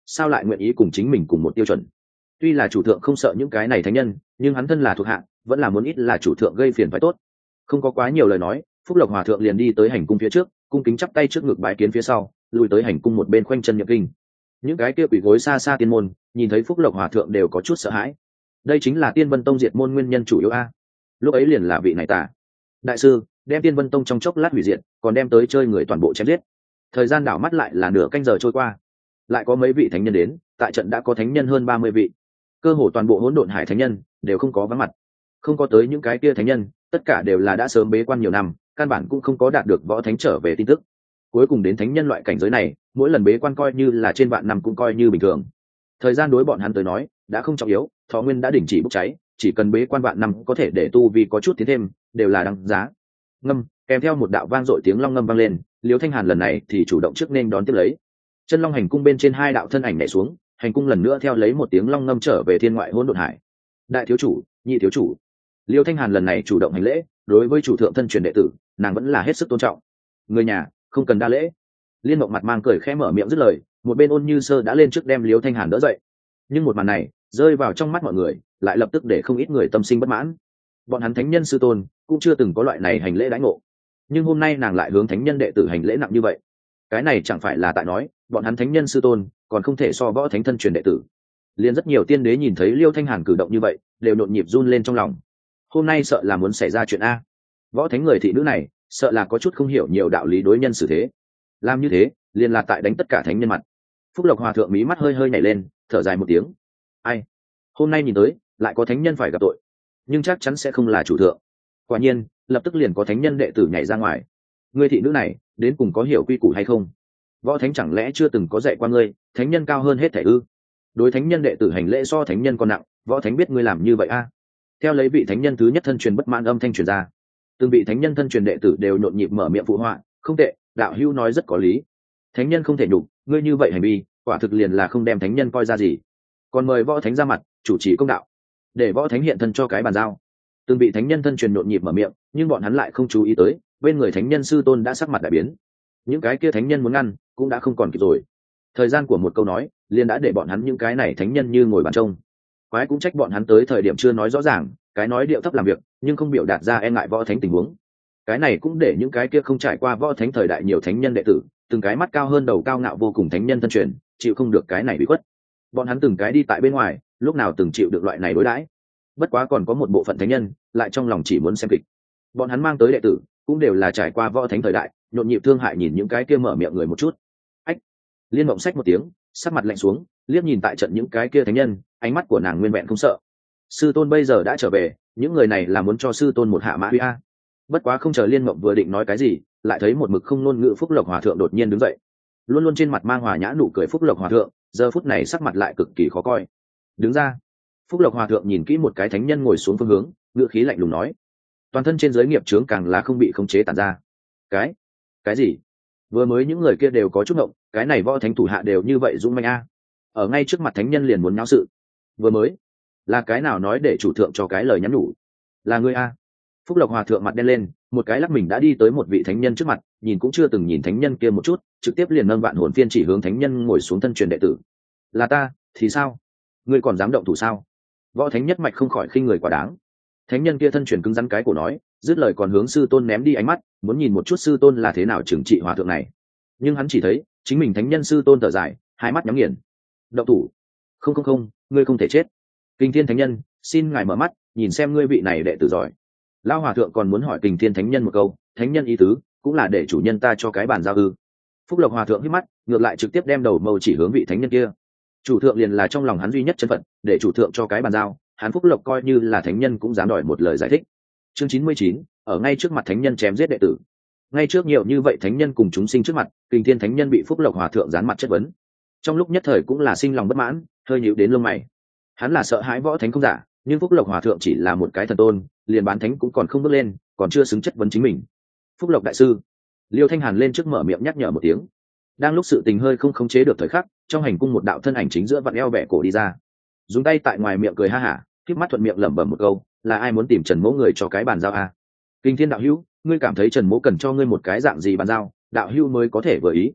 sao lại nguyện ý cùng chính mình cùng một tiêu chuẩn. Tuy là chủ thượng không sợ những cái này thánh nhân, nhưng hắn thân là thuộc hạ, vẫn là muốn ít là chủ thượng gây phiền phải tốt. Không có quá nhiều lời nói, Phúc Lộc Hòa thượng liền đi tới hành cung phía trước, cung kính chắp tay trước ngực bái kiến phía sau, lùi tới hành cung một bên khoanh chân nhập kinh. Những cái kia quỷ gối xa xa tiên môn, nhìn thấy Phúc Lộc Hòa thượng đều có chút sợ hãi. Đây chính là Tiên Vân Tông diệt môn nguyên nhân chủ yếu a. Lúc ấy liền là vị này tả đại sư đem Tiên Vân Tông trong chốc lát hủy diệt, còn đem tới chơi người toàn bộ chém giết. Thời gian đảo mắt lại là nửa canh giờ trôi qua, lại có mấy vị thánh nhân đến, tại trận đã có thánh nhân hơn ba mươi vị, cơ hồ toàn bộ hỗn độn hải thánh nhân đều không có vắng mặt. Không có tới những cái kia thánh nhân, tất cả đều là đã sớm bế quan nhiều năm, căn bản cũng không có đạt được võ thánh trở về tin tức. Cuối cùng đến thánh nhân loại cảnh giới này, mỗi lần bế quan coi như là trên vạn năm cũng coi như bình thường. Thời gian đối bọn hắn tới nói đã không trọng yếu, thọ nguyên đã đình chỉ bốc cháy, chỉ cần bế quan vạn năm có thể để tu vi có chút tiến thêm, đều là đáng giá. Ngâm, kèm theo một đạo vang dội tiếng long ngâm vang lên, Liêu Thanh Hàn lần này thì chủ động trước nên đón tiếp lấy. Chân long hành cung bên trên hai đạo thân ảnh nhảy xuống, hành cung lần nữa theo lấy một tiếng long ngâm trở về thiên ngoại hỗn độn hải. Đại thiếu chủ, nhị thiếu chủ. Liêu Thanh Hàn lần này chủ động hành lễ, đối với chủ thượng thân truyền đệ tử, nàng vẫn là hết sức tôn trọng. Người nhà, không cần đa lễ. Liên Mộng mặt mang cười khẽ mở miệng dứt lời, một bên Ôn Như Sơ đã lên trước đem Liêu Thanh Hàn đỡ dậy. Nhưng một màn này rơi vào trong mắt mọi người, lại lập tức để không ít người tâm sinh bất mãn. Bọn hắn thánh nhân sư tôn cũng chưa từng có loại này hành lễ đãi ngộ, nhưng hôm nay nàng lại hướng thánh nhân đệ tử hành lễ nặng như vậy. Cái này chẳng phải là tại nói bọn hắn thánh nhân sư tôn còn không thể so võ thánh thân truyền đệ tử. Liên rất nhiều tiên đế nhìn thấy Liêu Thanh Hàn cử động như vậy, đều nhộn nhịp run lên trong lòng. Hôm nay sợ là muốn xảy ra chuyện a. Võ thánh người thị nữ này sợ là có chút không hiểu nhiều đạo lý đối nhân xử thế. Làm như thế liền là tại đánh tất cả thánh nhân mặt. Phúc Lộc Hòa thượng mí mắt hơi hơi nhảy lên, thở dài một tiếng. Ai, hôm nay nhìn tới lại có thánh nhân phải gặp tội, nhưng chắc chắn sẽ không là chủ thượng. Quả nhiên lập tức liền có thánh nhân đệ tử nhảy ra ngoài. Người thị nữ này đến cùng có hiểu quy củ hay không? Võ thánh chẳng lẽ chưa từng có dạy qua ngươi, thánh nhân cao hơn hết thảy ư? Đối thánh nhân đệ tử hành lễ so thánh nhân còn nặng, võ thánh biết ngươi làm như vậy a? Theo lấy vị thánh nhân thứ nhất thân truyền bất mãn âm thanh truyền ra, từng vị thánh nhân thân truyền đệ tử đều nhộn nhịp mở miệng phụ họa. Không tệ, đạo hữu nói rất có lý. Thánh nhân không thể nhục, ngươi như vậy hành vi quả thực liền là không đem thánh nhân coi ra gì. Còn mời võ thánh ra mặt chủ trì công đạo, để võ thánh hiện thân cho cái bàn giao. Từng vị thánh nhân thân truyền nhộn nhịp mở miệng, nhưng bọn hắn lại không chú ý tới bên người thánh nhân sư tôn đã sắc mặt đại biến. Những cái kia thánh nhân muốn ngăn cũng đã không còn kịp rồi. Thời gian của một câu nói liền đã để bọn hắn những cái này thánh nhân như ngồi bàn trông. Quái cũng trách bọn hắn tới thời điểm chưa nói rõ ràng, cái nói điệu thấp làm việc nhưng không biểu đạt ra e ngại võ thánh tình huống. Cái này cũng để những cái kia không trải qua võ thánh thời đại nhiều thánh nhân đệ tử, từng cái mắt cao hơn đầu cao ngạo vô cùng thánh nhân thân truyền, chịu không được cái này bị khuất. Bọn hắn từng cái đi tại bên ngoài, lúc nào từng chịu được loại này đối đãi. Bất quá còn có một bộ phận thánh nhân lại trong lòng chỉ muốn xem kịch. Bọn hắn mang tới đệ tử cũng đều là trải qua võ thánh thời đại, nhộn nhịp thương hại nhìn những cái kia mở miệng người một chút. Ách! Liên Mộng xách một tiếng, sắc mặt lạnh xuống, liếc nhìn tại trận những cái kia thánh nhân, ánh mắt của nàng nguyên vẹn không sợ. Sư tôn bây giờ đã trở về, những người này là muốn cho sư tôn một hạ mã huy a. Bất quá không chờ Liên Mộng vừa định nói cái gì, lại thấy một mực không ngôn ngữ Phúc Lộc Hòa thượng đột nhiên đứng dậy. Luôn luôn trên mặt mang hòa nhã nụ cười Phúc Lộc Hòa thượng, giờ phút này sắc mặt lại cực kỳ khó coi. Đứng ra. Phúc Lộc Hòa thượng nhìn kỹ một cái thánh nhân ngồi xuống phương hướng, ngữ khí lạnh lùng nói. Toàn thân trên giới nghiệp chướng càng là không bị khống chế tản ra. Cái? Cái gì? Vừa mới những người kia đều có chút ngộng, cái này võ thánh thủ hạ đều như vậy dũng manh a. Ở ngay trước mặt thánh nhân liền muốn nháo sự. Vừa mới là cái nào nói để chủ thượng cho cái lời nhắn nhủ? Là ngươi a. Phúc Lộc Hòa thượng mặt đen lên, một cái lắc mình đã đi tới một vị thánh nhân trước mặt, nhìn cũng chưa từng nhìn thánh nhân kia một chút, trực tiếp liền nâng vạn hồn phiên chỉ hướng thánh nhân ngồi xuống thân truyền đệ tử. Là ta, thì sao? Ngươi còn dám động thủ sao? Võ thánh nhất mạch không khỏi khinh người quá đáng. Thánh nhân kia thân truyền cứng rắn cái cổ nói, dứt lời còn hướng sư tôn ném đi ánh mắt, muốn nhìn một chút sư tôn là thế nào trừng trị hòa thượng này. Nhưng hắn chỉ thấy chính mình thánh nhân sư tôn thở dài, hai mắt nhắm nghiền. Động thủ? Không không không, ngươi không thể chết. Kinh Thiên thánh nhân, xin ngài mở mắt, nhìn xem ngươi vị này đệ tử giỏi. Lão hòa thượng còn muốn hỏi Kình Thiên thánh nhân một câu, thánh nhân ý tứ cũng là để chủ nhân ta cho cái bàn giao ư? Phúc Lộc hòa thượng hít mắt, ngược lại trực tiếp đem đầu mâu chỉ hướng vị thánh nhân kia. Chủ thượng liền là trong lòng hắn duy nhất chân phận, để chủ thượng cho cái bàn giao, hắn Phúc Lộc coi như là thánh nhân cũng dám đòi một lời giải thích. Chương chín mươi chín, ở ngay trước mặt thánh nhân chém giết đệ tử. Ngay trước nhiều như vậy thánh nhân cùng chúng sinh trước mặt, Kình Thiên thánh nhân bị Phúc Lộc hòa thượng gián mặt chất vấn. Trong lúc nhất thời cũng là sinh lòng bất mãn, hơi nhíu đến lông mày. Hắn là sợ hãi võ thánh không giả, nhưng Phúc Lộc hòa thượng chỉ là một cái thần tôn, liền bán thánh cũng còn không bước lên, còn chưa xứng chất vấn chính mình. Phúc Lộc đại sư. Liêu Thanh Hàn lên trước mở miệng nhắc nhở một tiếng. Đang lúc sự tình hơi không khống chế được thời khắc, trong hành cung một đạo thân ảnh chính giữa vặn eo bẻ cổ đi ra, dùng tay tại ngoài miệng cười ha hả, khép mắt thuận miệng lẩm bẩm một câu, là ai muốn tìm Trần Mỗ người cho cái bàn giao a? Kinh Thiên đạo hữu, ngươi cảm thấy Trần Mỗ cần cho ngươi một cái dạng gì bàn giao, đạo hữu mới có thể vừa ý?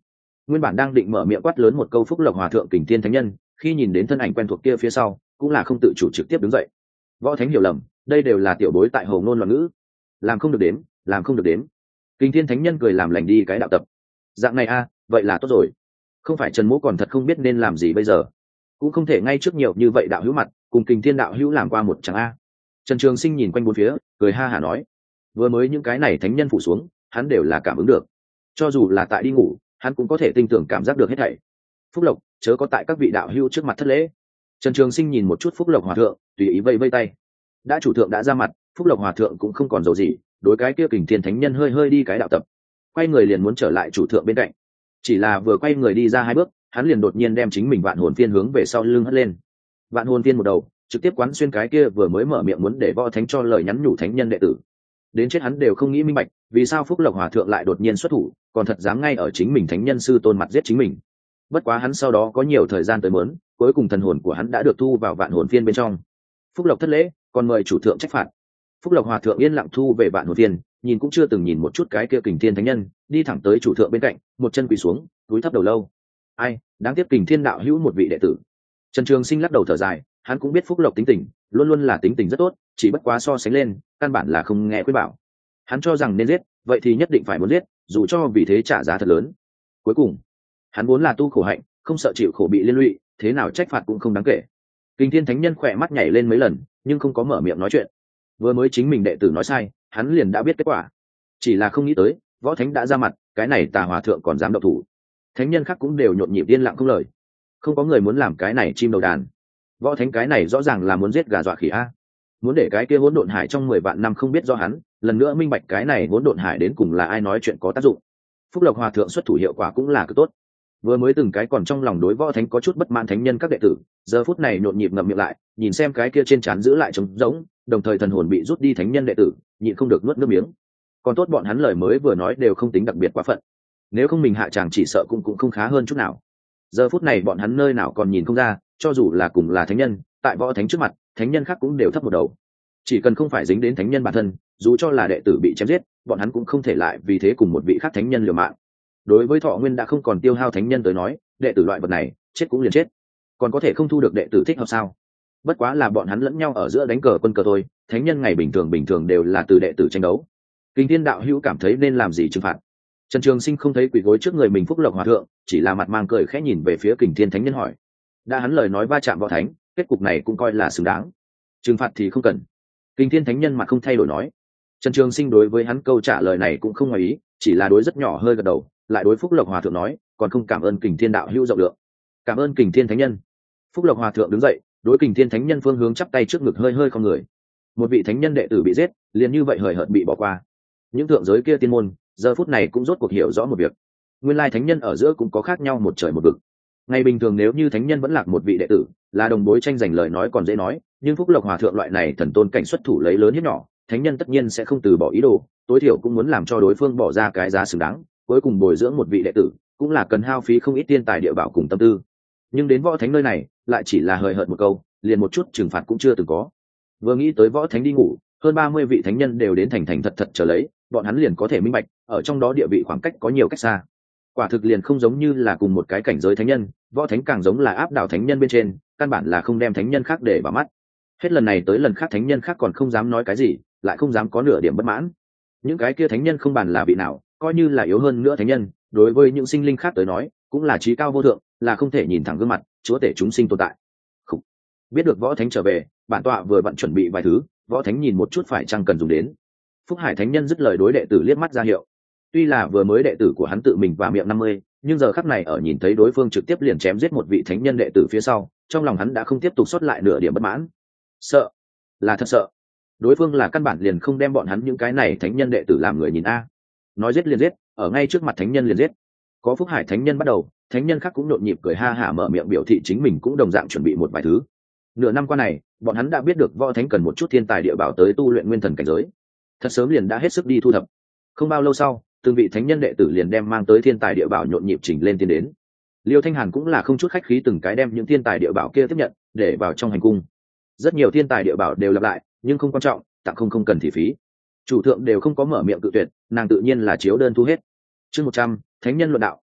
Nguyên bản đang định mở miệng quát lớn một câu Phúc Lộc Hòa thượng Kình Thiên Thánh Nhân, khi nhìn đến thân ảnh quen thuộc kia phía sau, cũng là không tự chủ trực tiếp đứng dậy. Võ Thánh hiểu lầm, đây đều là tiểu bối tại hồ ngôn loạn ngữ, làm không được đến, làm không được đến. Kình Thiên Thánh Nhân cười làm lành đi cái đạo tập. Dạng này a, vậy là tốt rồi. Không phải Trần Mỗ còn thật không biết nên làm gì bây giờ, cũng không thể ngay trước nhiều như vậy đạo hữu mặt, cùng Kình Thiên đạo hữu làm qua một chẳng a. Trần Trường Sinh nhìn quanh bốn phía, cười ha hả nói, vừa mới những cái này thánh nhân phủ xuống, hắn đều là cảm ứng được, cho dù là tại đi ngủ, hắn cũng có thể tinh tưởng cảm giác được hết thảy. Phúc Lộc, chớ có tại các vị đạo hữu trước mặt thất lễ. Trần Trường Sinh nhìn một chút Phúc Lộc Hòa thượng, tùy ý vây vây tay. Đã chủ thượng đã ra mặt, Phúc Lộc Hòa thượng cũng không còn dầu gì, đối cái kia Kình Thiên Thánh Nhân hơi hơi đi cái đạo tập, quay người liền muốn trở lại chủ thượng bên cạnh. Chỉ là vừa quay người đi ra hai bước, hắn liền đột nhiên đem chính mình Vạn Hồn Phiên hướng về sau lưng hất lên. Vạn Hồn Phiên một đầu, trực tiếp quán xuyên cái kia vừa mới mở miệng muốn để Võ Thánh cho lời nhắn nhủ thánh nhân đệ tử. Đến chết hắn đều không nghĩ minh bạch, vì sao Phúc Lộc Hòa thượng lại đột nhiên xuất thủ, còn thật dám ngay ở chính mình thánh nhân sư tôn mặt giết chính mình. Bất quá hắn sau đó có nhiều thời gian tới mớn, cuối cùng thần hồn của hắn đã được thu vào Vạn Hồn Phiên bên trong. Phúc Lộc thất lễ, còn mời chủ thượng trách phạt. Phúc Lộc Hòa thượng yên lặng thu về Vạn Hồn Phiên, nhìn cũng chưa từng nhìn một chút cái kia Kình Thiên Thánh Nhân, đi thẳng tới chủ thượng bên cạnh, một chân quỳ xuống, cúi thấp đầu lâu. Ai, đáng tiếc Kình Thiên đạo hữu một vị đệ tử. Trần Trường Sinh lắc đầu thở dài, hắn cũng biết Phúc Lộc tính tình, luôn luôn là tính tình rất tốt, chỉ bất quá so sánh lên, căn bản là không nghe khuyên bảo. Hắn cho rằng nên giết, vậy thì nhất định phải muốn giết, dù cho vì thế trả giá thật lớn. Cuối cùng, hắn vốn là tu khổ hạnh, không sợ chịu khổ bị liên lụy, thế nào trách phạt cũng không đáng kể. Kình Thiên Thánh Nhân khỏe mắt nhảy lên mấy lần, nhưng không có mở miệng nói chuyện. Vừa mới chính mình đệ tử nói sai, hắn liền đã biết kết quả. Chỉ là không nghĩ tới, Võ Thánh đã ra mặt, cái này Tà Hòa thượng còn dám động thủ. Thánh nhân khác cũng đều nhộn nhịp yên lặng không lời. Không có người muốn làm cái này chim đầu đàn. Võ Thánh cái này rõ ràng là muốn giết gà dọa khỉ a. Muốn để cái kia hỗn độn hải trong mười vạn năm không biết do hắn, lần nữa minh bạch cái này hỗn độn hải đến cùng là ai nói chuyện có tác dụng. Phúc Lộc Hòa thượng xuất thủ hiệu quả cũng là cực tốt. Vừa mới từng cái còn trong lòng đối Võ Thánh có chút bất mãn thánh nhân các đệ tử, giờ phút này nhộn nhịp ngậm miệng lại, nhìn xem cái kia trên trán giữ lại trống rỗng, đồng thời thần hồn bị rút đi thánh nhân đệ tử, nhịn không được nuốt nước miếng. Còn tốt bọn hắn lời mới vừa nói đều không tính đặc biệt quá phận, nếu không mình hạ tràng chỉ sợ cũng cũng không khá hơn chút nào. Giờ phút này bọn hắn nơi nào còn nhìn không ra, cho dù là cùng là thánh nhân, tại Võ Thánh trước mặt, thánh nhân khác cũng đều thấp một đầu. Chỉ cần không phải dính đến thánh nhân bản thân, dù cho là đệ tử bị chém giết, bọn hắn cũng không thể lại vì thế cùng một vị khác thánh nhân liều mạng. Đối với thọ nguyên đã không còn tiêu hao thánh nhân tới nói, đệ tử loại vật này chết cũng liền chết, còn có thể không thu được đệ tử thích hợp sao? Bất quá là bọn hắn lẫn nhau ở giữa đánh cờ quân cờ thôi, thánh nhân ngày bình thường bình thường đều là từ đệ tử tranh đấu. Kình Thiên đạo hữu cảm thấy nên làm gì trừng phạt? Trần Trường Sinh không thấy quỳ gối trước người mình Phúc Lộc Hòa thượng, chỉ là mặt mang cười khẽ nhìn về phía Kình Thiên Thánh Nhân hỏi. Đã hắn lời nói va chạm Võ Thánh, kết cục này cũng coi là xứng đáng. Trừng phạt thì không cần. Kình Thiên Thánh Nhân mặt không thay đổi nói. Trần Trường Sinh đối với hắn câu trả lời này cũng không ngoài ý, chỉ là đối rất nhỏ hơi gật đầu, lại đối Phúc Lộc Hòa thượng nói, còn không cảm ơn Kình Thiên đạo hữu rộng lượng. Cảm ơn Kình Thiên Thánh Nhân. Phúc Lộc Hòa thượng đứng dậy, đối Kình Thiên Thánh Nhân phương hướng chắp tay trước ngực hơi hơi không người. Một vị thánh nhân đệ tử bị giết, liền như vậy hời hợt bị bỏ qua. Những thượng giới kia tiên môn, giờ phút này cũng rốt cuộc hiểu rõ một việc. Nguyên lai thánh nhân ở giữa cũng có khác nhau một trời một vực. Ngày bình thường nếu như thánh nhân vẫn lạc một vị đệ tử, là đồng bối tranh giành lời nói còn dễ nói, nhưng Phúc Lộc Hòa thượng loại này thần tôn cảnh xuất thủ lấy lớn hiếp nhỏ, thánh nhân tất nhiên sẽ không từ bỏ ý đồ, tối thiểu cũng muốn làm cho đối phương bỏ ra cái giá xứng đáng, cuối cùng bồi dưỡng một vị đệ tử, cũng là cần hao phí không ít tiên tài địa bảo cùng tâm tư. Nhưng đến Võ Thánh nơi này, lại chỉ là hời hợt một câu, liền một chút trừng phạt cũng chưa từng có. Vừa nghĩ tới Võ Thánh đi ngủ, hơn ba mươi vị thánh nhân đều đến thành thành thật thật trở lấy, bọn hắn liền có thể minh bạch, ở trong đó địa vị khoảng cách có nhiều cách xa. Quả thực liền không giống như là cùng một cái cảnh giới thánh nhân, Võ Thánh càng giống là áp đảo thánh nhân bên trên, căn bản là không đem thánh nhân khác để vào mắt. Hết lần này tới lần khác thánh nhân khác còn không dám nói cái gì, lại không dám có nửa điểm bất mãn. Những cái kia thánh nhân không bàn là vị nào, coi như là yếu hơn nữa thánh nhân, đối với những sinh linh khác tới nói, cũng là trí cao vô thượng, là không thể nhìn thẳng gương mặt, chúa tể chúng sinh tồn tại. Không. Biết được Võ Thánh trở về, bản tọa vừa vặn chuẩn bị vài thứ, Võ Thánh nhìn một chút phải chăng cần dùng đến. Phúc Hải Thánh Nhân dứt lời đối đệ tử liếc mắt ra hiệu. Tuy là vừa mới đệ tử của hắn tự mình vào miệng năm mươi, nhưng giờ khắc này ở nhìn thấy đối phương trực tiếp liền chém giết một vị thánh nhân đệ tử phía sau, trong lòng hắn đã không tiếp tục xuất lại nửa điểm bất mãn. Sợ, là thật sợ. Đối phương là căn bản liền không đem bọn hắn những cái này thánh nhân đệ tử làm người nhìn a. Nói giết liền giết, ở ngay trước mặt thánh nhân liền giết. Có Phúc Hải Thánh Nhân bắt đầu, thánh nhân khác cũng nhộn nhịp cười ha hả mở miệng biểu thị chính mình cũng đồng dạng chuẩn bị một vài thứ. Nửa năm qua này, bọn hắn đã biết được Võ Thánh cần một chút thiên tài địa bảo tới tu luyện nguyên thần cảnh giới. Thật sớm liền đã hết sức đi thu thập. Không bao lâu sau, từng vị thánh nhân đệ tử liền đem mang tới thiên tài địa bảo nhộn nhịp chỉnh lên tiến đến. Liêu Thanh Hàn cũng là không chút khách khí từng cái đem những thiên tài địa bảo kia tiếp nhận, để vào trong hành cung. Rất nhiều thiên tài địa bảo đều lặp lại, nhưng không quan trọng, tặng không không cần thị phí. Chủ thượng đều không có mở miệng cự tuyệt, nàng tự nhiên là chiếu đơn thu hết. Chương một trăm, thánh nhân luận đạo,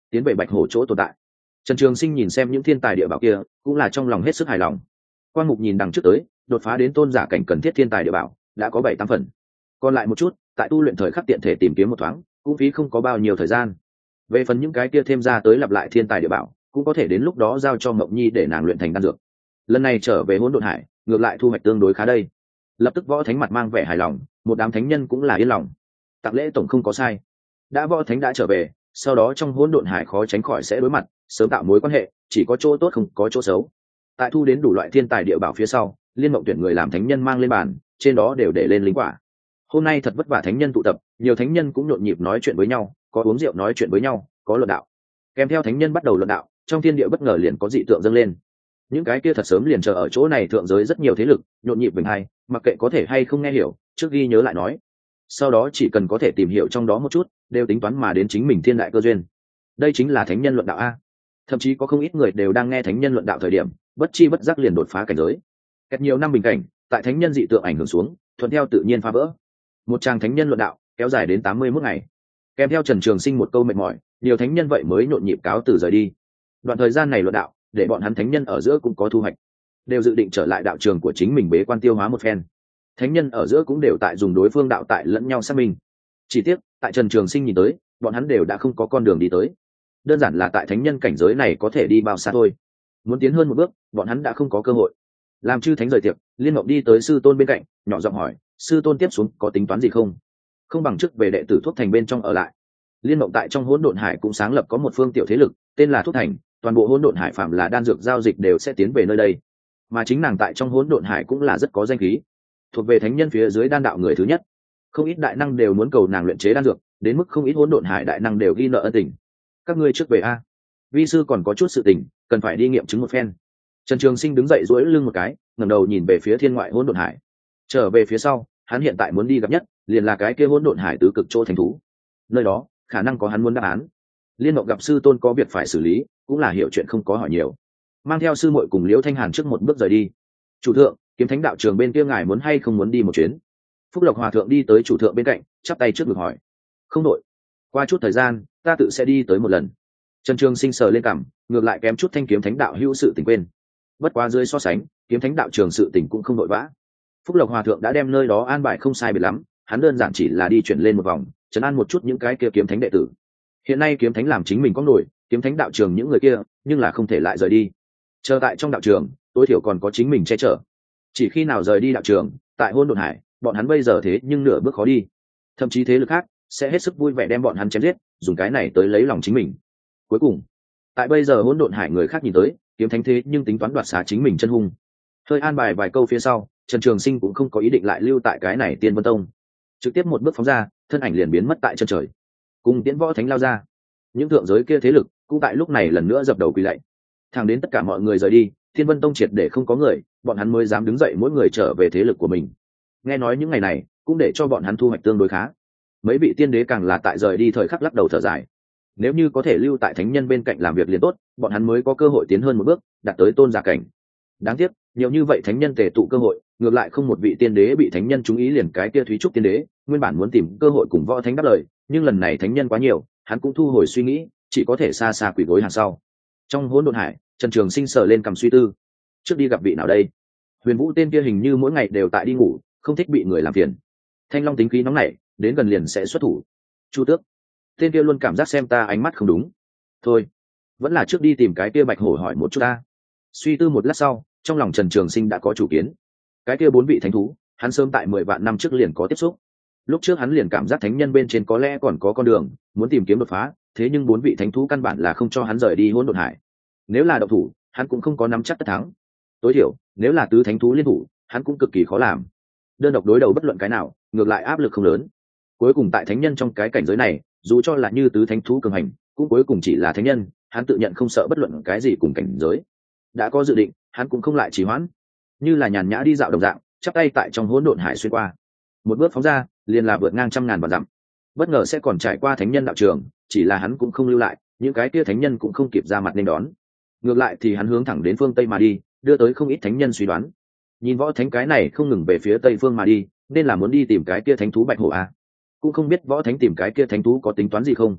tiến về bạch hổ chỗ tồn tại. Trần Trường Sinh nhìn xem những thiên tài địa bảo kia cũng là trong lòng hết sức hài lòng. Quang Mục nhìn đằng trước tới, đột phá đến tôn giả cảnh cần thiết thiên tài địa bảo đã có bảy tám phần, còn lại một chút tại tu luyện thời khắc tiện thể tìm kiếm một thoáng, cũng phí không có bao nhiêu thời gian. Về phần những cái kia thêm ra tới lặp lại thiên tài địa bảo, cũng có thể đến lúc đó giao cho Mộng Nhi để nàng luyện thành đan dược. Lần này trở về Hỗn Độn Hải, ngược lại thu hoạch tương đối khá đây. Lập tức Võ Thánh mặt mang vẻ hài lòng, một đám thánh nhân cũng là yên lòng. Tặng lễ tổng không có sai. Đã Võ Thánh đã trở về, sau đó trong Hỗn Độn Hải khó tránh khỏi sẽ đối mặt, sớm tạo mối quan hệ, chỉ có chỗ tốt không có chỗ xấu. Tại thu đến đủ loại thiên tài địa bảo phía sau, Liên Mộng tuyển người làm thánh nhân mang lên bàn, trên đó đều để lên linh quả. Hôm nay thật vất vả thánh nhân tụ tập, nhiều thánh nhân cũng nhộn nhịp nói chuyện với nhau, có uống rượu nói chuyện với nhau, có luận đạo. Kèm theo thánh nhân bắt đầu luận đạo, trong thiên địa bất ngờ liền có dị tượng dâng lên. Những cái kia thật sớm liền chờ ở chỗ này thượng giới rất nhiều thế lực, nhộn nhịp bình hay, mặc kệ có thể hay không nghe hiểu, trước ghi nhớ lại nói. Sau đó chỉ cần có thể tìm hiểu trong đó một chút, đều tính toán mà đến chính mình thiên đại cơ duyên. Đây chính là thánh nhân luận đạo a. Thậm chí có không ít người đều đang nghe thánh nhân luận đạo thời điểm, bất chi bất giác liền đột phá cảnh giới. Cách nhiều năm bình cảnh, tại thánh nhân dị tượng ảnh hưởng xuống, thuận theo tự nhiên phá vỡ. Một trang thánh nhân luận đạo kéo dài đến tám mươi mốt ngày. Kèm theo Trần Trường Sinh một câu mệt mỏi, nhiều thánh nhân vậy mới nhộn nhịp cáo từ rời đi. Đoạn thời gian này luận đạo, để bọn hắn thánh nhân ở giữa cũng có thu hoạch, đều dự định trở lại đạo trường của chính mình bế quan tiêu hóa một phen. Thánh nhân ở giữa cũng đều tại dùng đối phương đạo tại lẫn nhau xác minh. Chỉ tiếc, tại Trần Trường Sinh nhìn tới, bọn hắn đều đã không có con đường đi tới. Đơn giản là tại thánh nhân cảnh giới này có thể đi bao xa thôi. Muốn tiến hơn một bước, bọn hắn đã không có cơ hội. Làm chư thánh rời tiệc, Liên Mộng đi tới sư tôn bên cạnh, nhỏ giọng hỏi, sư tôn tiếp xuống có tính toán gì không? Không bằng chức về đệ tử Thuốc Thành bên trong ở lại. Liên Mộng tại trong Hỗn Độn Hải cũng sáng lập có một phương tiểu thế lực, tên là Thuốc Thành, toàn bộ Hỗn Độn Hải phạm là đan dược giao dịch đều sẽ tiến về nơi đây. Mà chính nàng tại trong Hỗn Độn Hải cũng là rất có danh khí, thuộc về thánh nhân phía dưới đan đạo người thứ nhất. Không ít đại năng đều muốn cầu nàng luyện chế đan dược, đến mức không ít Hỗn Độn Hải đại năng đều ghi nợ ân tình. Các ngươi trước về a, vi sư còn có chút sự tình, cần phải đi nghiệm chứng một phen. Trần Trường Sinh đứng dậy duỗi lưng một cái, ngẩng đầu nhìn về phía thiên ngoại Hỗn Độn Hải. Trở về phía sau, hắn hiện tại muốn đi gặp nhất, liền là cái kia Hỗn Độn Hải tứ cực chỗ thánh thú. Nơi đó, khả năng có hắn muốn đáp án. Liên Mộng gặp sư tôn có việc phải xử lý, cũng là hiểu chuyện không có hỏi nhiều, mang theo sư muội cùng Liễu Thanh Hàn trước một bước rời đi. Chủ thượng, Kiếm Thánh đạo trường bên kia ngài muốn hay không muốn đi một chuyến? Phúc Lộc Hòa thượng đi tới chủ thượng bên cạnh, chắp tay trước ngực hỏi. Không đội, qua chút thời gian, ta tự sẽ đi tới một lần. Trần Trường Sinh sờ lên cằm, ngược lại kém chút Thanh Kiếm Thánh đạo hữu sự tình quên. Bất quá dưới so sánh, Kiếm Thánh đạo trường sự tình cũng không đội vã. Phúc Lộc Hòa thượng đã đem nơi đó an bài không sai biệt lắm, hắn đơn giản chỉ là đi chuyển lên một vòng, trấn an một chút những cái kia kiếm thánh đệ tử. Hiện nay kiếm thánh làm chính mình có nổi, kiếm thánh đạo trường những người kia, nhưng là không thể lại rời đi. Chờ tại trong đạo trường, tối thiểu còn có chính mình che chở. Chỉ khi nào rời đi đạo trường, tại Hỗn Độn Hải, bọn hắn bây giờ thế nhưng nửa bước khó đi. Thậm chí thế lực khác sẽ hết sức vui vẻ đem bọn hắn chém giết, dùng cái này tới lấy lòng chính mình. Cuối cùng, tại bây giờ Hỗn Độn Hải người khác nhìn tới, kiếm thánh thế nhưng tính toán đoạt xá chính mình chân hung. Hơi an bài vài câu phía sau, Trần Trường Sinh cũng không có ý định lại lưu tại cái này Tiên Vân Tông, trực tiếp một bước phóng ra, thân ảnh liền biến mất tại chân trời. Cùng Tiễn Võ Thánh lao ra, những thượng giới kia thế lực cũng tại lúc này lần nữa dập đầu quỳ lạy. Thẳng đến tất cả mọi người rời đi, Thiên Vân Tông triệt để không có người, bọn hắn mới dám đứng dậy mỗi người trở về thế lực của mình. Nghe nói những ngày này cũng để cho bọn hắn thu hoạch tương đối khá. Mấy vị tiên đế càng là tại rời đi thời khắc lắc đầu thở dài. Nếu như có thể lưu tại thánh nhân bên cạnh làm việc liền tốt, bọn hắn mới có cơ hội tiến hơn một bước, đạt tới tôn giả cảnh. Đáng tiếc, nhiều như vậy thánh nhân tề tụ cơ hội, ngược lại không một vị tiên đế bị thánh nhân chú ý, liền cái kia Thúy Trúc tiên đế, nguyên bản muốn tìm cơ hội cùng Võ Thánh đáp lời, nhưng lần này thánh nhân quá nhiều, hắn cũng thu hồi suy nghĩ, chỉ có thể xa xa quỳ gối hàng sau. Trong Hỗn Độn Hải, Trần Trường Sinh sờ lên cầm suy tư, trước đi gặp vị nào đây? Huyền Vũ tên kia hình như mỗi ngày đều tại đi ngủ, không thích bị người làm phiền. Thanh Long tính khí nóng nảy, đến gần liền sẽ xuất thủ. Chu Tước, tên kia luôn cảm giác xem ta ánh mắt không đúng. Thôi, vẫn là trước đi tìm cái kia Bạch Hổ hỏi một chút ta. Suy tư một lát sau, trong lòng Trần Trường Sinh đã có chủ kiến. Cái kia bốn vị thánh thú, hắn sớm tại mười vạn năm trước liền có tiếp xúc. Lúc trước hắn liền cảm giác thánh nhân bên trên có lẽ còn có con đường, muốn tìm kiếm đột phá, thế nhưng bốn vị thánh thú căn bản là không cho hắn rời đi Hỗn Độn Hải. Nếu là độc thủ, hắn cũng không có nắm chắc tất thắng. Tối thiểu, nếu là tứ thánh thú liên thủ, hắn cũng cực kỳ khó làm. Đơn độc đối đầu bất luận cái nào, ngược lại áp lực không lớn. Cuối cùng tại thánh nhân trong cái cảnh giới này, dù cho là như tứ thánh thú cường hành, cũng cuối cùng chỉ là thánh nhân, hắn tự nhận không sợ bất luận cái gì cùng cảnh giới. Đã có dự định, hắn cũng không lại trì hoãn, như là nhàn nhã đi dạo đồng dạng, chắp tay tại trong Hỗn Độn Hải xuyên qua. Một bước phóng ra, liền là vượt ngang trăm ngàn vạn dặm. Bất ngờ sẽ còn trải qua thánh nhân đạo trường, chỉ là hắn cũng không lưu lại, những cái kia thánh nhân cũng không kịp ra mặt nên đón. Ngược lại thì hắn hướng thẳng đến phương Tây mà đi, đưa tới không ít thánh nhân suy đoán. Nhìn Võ Thánh cái này không ngừng về phía Tây phương mà đi, nên là muốn đi tìm cái kia thánh thú Bạch Hổ à? Cũng không biết Võ Thánh tìm cái kia thánh thú có tính toán gì không.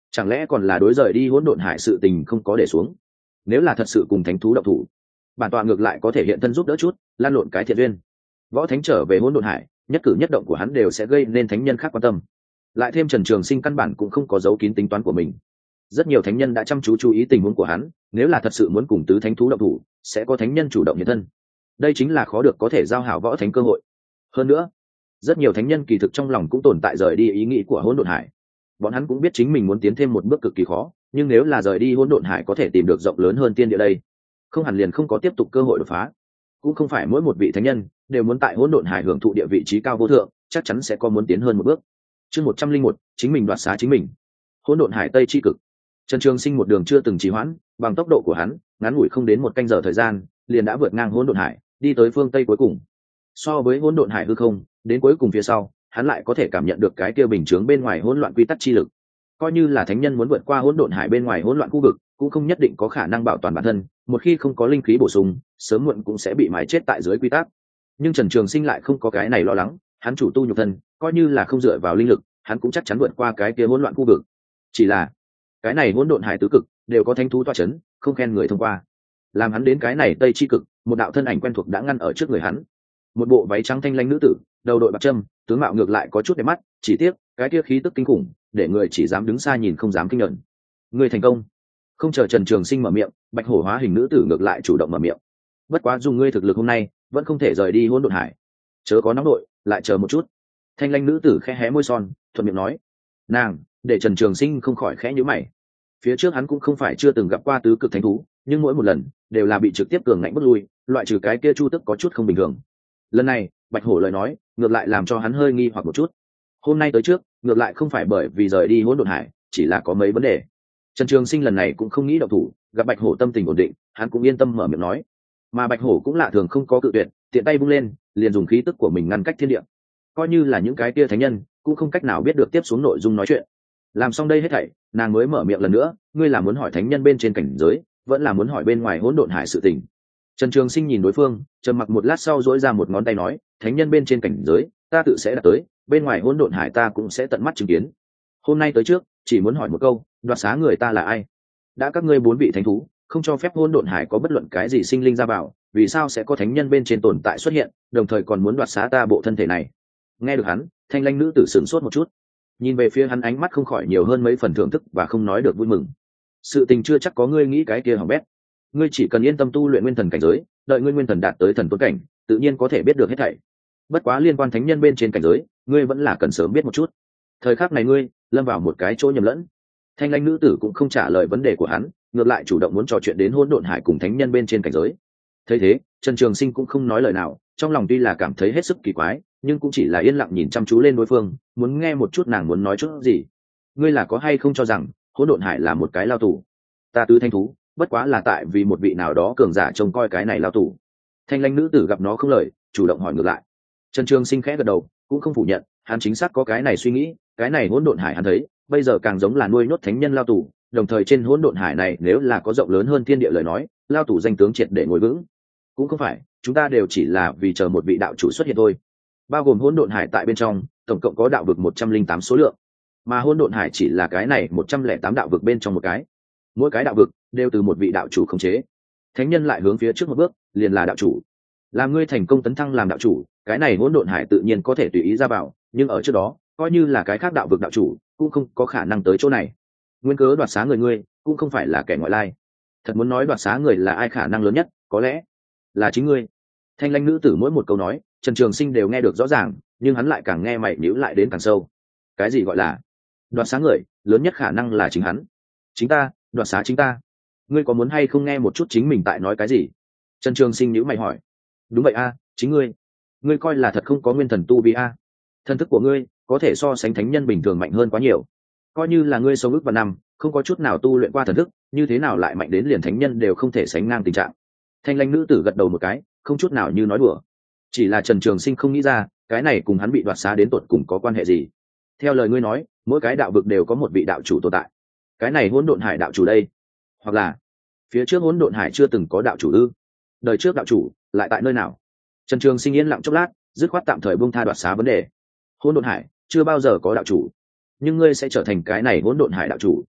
chẳng lẽ còn là đối rời đi hỗn độn hải sự tình không có để xuống? Nếu là thật sự cùng thánh thú động thủ, bản tọa ngược lại có thể hiện thân giúp đỡ chút, lan lộn cái thiện duyên. Võ thánh trở về hỗn độn hải, nhất cử nhất động của hắn đều sẽ gây nên thánh nhân khác quan tâm. Lại thêm Trần Trường Sinh căn bản cũng không có giấu kín tính toán của mình, rất nhiều thánh nhân đã chăm chú chú ý tình huống của hắn, nếu là thật sự muốn cùng tứ thánh thú động thủ, sẽ có thánh nhân chủ động hiện thân. Đây chính là khó được có thể giao hảo võ thánh cơ hội. Hơn nữa, rất nhiều thánh nhân kỳ thực trong lòng cũng tồn tại rời đi ý nghĩ của hỗn độn hải. Bọn hắn cũng biết chính mình muốn tiến thêm một bước cực kỳ khó, nhưng nếu là rời đi hỗn độn hải có thể tìm được rộng lớn hơn tiên địa đây, không hẳn liền không có tiếp tục cơ hội đột phá. Cũng không phải mỗi một vị thánh nhân đều muốn tại hỗn độn hải hưởng thụ địa vị trí cao vô thượng, chắc chắn sẽ có muốn tiến hơn một bước. Chương một trăm linh một, chính mình đoạt xá chính mình. Hỗn độn hải tây chi cực. Trần Trường Sinh một đường chưa từng trì hoãn, bằng tốc độ của hắn, ngắn ngủi không đến một canh giờ thời gian, liền đã vượt ngang hỗn độn hải, đi tới phương tây cuối cùng. So với hỗn độn hải hư không, đến cuối cùng phía sau, hắn lại có thể cảm nhận được cái kia bình chướng bên ngoài hỗn loạn quy tắc chi lực. Coi như là thánh nhân muốn vượt qua hỗn độn hải bên ngoài hỗn loạn khu vực, cũng không nhất định có khả năng bảo toàn bản thân, một khi không có linh khí bổ sung, sớm muộn cũng sẽ bị mái chết tại dưới quy tắc. Nhưng Trần Trường Sinh lại không có cái này lo lắng, hắn chủ tu nhục thân, coi như là không dựa vào linh lực, hắn cũng chắc chắn vượt qua cái kia hỗn loạn khu vực. Chỉ là, cái này hỗn độn hải tứ cực đều có thánh thú tọa chấn, không khen người thông qua. Làm hắn đến cái này tây chi cực, một đạo thân ảnh quen thuộc đã ngăn ở trước người hắn. Một bộ váy trắng thanh lãnh nữ tử, đầu đội bạc trâm, tướng mạo ngược lại có chút đẹp mắt, chỉ tiếc cái kia khí tức kinh khủng, để người chỉ dám đứng xa nhìn không dám kinh nhận. Người thành công. Không chờ Trần Trường Sinh mở miệng, bạch hổ hóa hình nữ tử ngược lại chủ động mở miệng. Bất quá dùng ngươi thực lực hôm nay, vẫn không thể rời đi hỗn độn hải. Chớ có nóng nội, lại chờ một chút. Thanh lãnh nữ tử khẽ hé môi son, thuận miệng nói. Nàng, để Trần Trường Sinh không khỏi khẽ nhíu mày. Phía trước hắn cũng không phải chưa từng gặp qua tứ cực thánh thú, nhưng mỗi một lần đều là bị trực tiếp cường ngạnh bước lui, loại trừ cái kia chu tức có chút không bình thường. Lần này, bạch hổ lời nói, ngược lại làm cho hắn hơi nghi hoặc một chút. Hôm nay tới trước, ngược lại không phải bởi vì rời đi hỗn độn hải, chỉ là có mấy vấn đề. Trần Trường Sinh lần này cũng không nghĩ động thủ, gặp bạch hổ tâm tình ổn định, hắn cũng yên tâm mở miệng nói. Mà bạch hổ cũng lạ thường không có cự tuyệt, tiện tay vung lên, liền dùng khí tức của mình ngăn cách thiên địa. Coi như là những cái kia thánh nhân, cũng không cách nào biết được tiếp xuống nội dung nói chuyện. Làm xong đây hết thảy, nàng mới mở miệng lần nữa, ngươi là muốn hỏi thánh nhân bên trên cảnh giới, vẫn là muốn hỏi bên ngoài hỗn độn hải sự tình. Trần Trường Sinh nhìn đối phương, trầm mặc một lát sau duỗi ra một ngón tay nói, thánh nhân bên trên cảnh giới, ta tự sẽ đạt tới, bên ngoài hỗn độn hải ta cũng sẽ tận mắt chứng kiến. Hôm nay tới trước, chỉ muốn hỏi một câu, đoạt xá người ta là ai? Đã các ngươi bốn vị thánh thú, không cho phép hỗn độn hải có bất luận cái gì sinh linh ra vào, vì sao sẽ có thánh nhân bên trên tồn tại xuất hiện, đồng thời còn muốn đoạt xá ta bộ thân thể này? Nghe được hắn, thanh lãnh nữ tử sửng sốt một chút, nhìn về phía hắn ánh mắt không khỏi nhiều hơn mấy phần thưởng thức và không nói được vui mừng. Sự tình chưa chắc có ngươi nghĩ cái kia hỏng bét, ngươi chỉ cần yên tâm tu luyện nguyên thần cảnh giới, đợi ngươi nguyên thần đạt tới thần tuấn cảnh, tự nhiên có thể biết được hết thảy. Bất quá liên quan thánh nhân bên trên cảnh giới, ngươi vẫn là cần sớm biết một chút. Thời khắc này ngươi lâm vào một cái chỗ nhầm lẫn. Thanh lãnh nữ tử cũng không trả lời vấn đề của hắn, ngược lại chủ động muốn trò chuyện đến hỗn độn hải cùng thánh nhân bên trên cảnh giới. Thấy thế, Trần Trường Sinh cũng không nói lời nào, trong lòng tuy là cảm thấy hết sức kỳ quái, nhưng cũng chỉ là yên lặng nhìn chăm chú lên đối phương, muốn nghe một chút nàng muốn nói chút gì. Ngươi là có hay không cho rằng hỗn độn hải là một cái lao tù? Ta tứ thanh thú, bất quá là tại vì một vị nào đó cường giả trông coi cái này lao tù. Thanh lãnh nữ tử gặp nó không lời, chủ động hỏi ngược lại. Trần Trường Sinh khẽ gật đầu, cũng không phủ nhận, hắn chính xác có cái này suy nghĩ, cái này hỗn độn hải hắn thấy, bây giờ càng giống là nuôi nhốt thánh nhân lao tù, đồng thời trên hỗn độn hải này nếu là có rộng lớn hơn thiên địa lời nói, lao tù danh tướng triệt để ngồi vững. Cũng không phải, chúng ta đều chỉ là vì chờ một vị đạo chủ xuất hiện thôi. Bao gồm hỗn độn hải tại bên trong, tổng cộng có đạo vực một trăm linh tám số lượng, mà hỗn độn hải chỉ là cái này một trăm lẻ tám đạo vực bên trong một cái. Mỗi cái đạo vực đều từ một vị đạo chủ khống chế. Thánh nhân lại hướng phía trước một bước, liền là đạo chủ. Làm ngươi thành công tấn thăng làm đạo chủ, cái này hỗn độn hải tự nhiên có thể tùy ý ra vào, nhưng ở trước đó, coi như là cái khác đạo vực đạo chủ, cũng không có khả năng tới chỗ này. Nguyên cớ đoạt xá người ngươi, cũng không phải là kẻ ngoại lai. Thật muốn nói đoạt xá người là ai khả năng lớn nhất, có lẽ là chính ngươi. Thanh lãnh nữ tử mỗi một câu nói, Trần Trường Sinh đều nghe được rõ ràng, nhưng hắn lại càng nghe mày nhíu lại đến càng sâu. Cái gì gọi là đoạt xá người, lớn nhất khả năng là chính hắn. Chính ta, đoạt xá chính ta. Ngươi có muốn hay không nghe một chút chính mình tại nói cái gì? Trần Trường Sinh nhíu mày hỏi. Đúng vậy a, chính ngươi. Ngươi coi là thật không có nguyên thần tu vi a? Thần thức của ngươi có thể so sánh thánh nhân bình thường mạnh hơn quá nhiều. Coi như là ngươi sống ước và năm, không có chút nào tu luyện qua thần thức, như thế nào lại mạnh đến liền thánh nhân đều không thể sánh ngang tình trạng. Thanh lãnh nữ tử gật đầu một cái, không chút nào như nói đùa. Chỉ là Trần Trường Sinh không nghĩ ra, cái này cùng hắn bị đoạt xá đến tột cùng có quan hệ gì. Theo lời ngươi nói, mỗi cái đạo vực đều có một vị đạo chủ tồn tại. Cái này hỗn độn hải đạo chủ đây, hoặc là phía trước hỗn độn hải chưa từng có đạo chủ ư? Đời trước đạo chủ lại tại nơi nào? Trần Trường Sinh yên lặng chốc lát, dứt khoát tạm thời buông tha đoạt xá vấn đề. Hỗn độn hải chưa bao giờ có đạo chủ, nhưng ngươi sẽ trở thành cái này hỗn độn hải đạo chủ,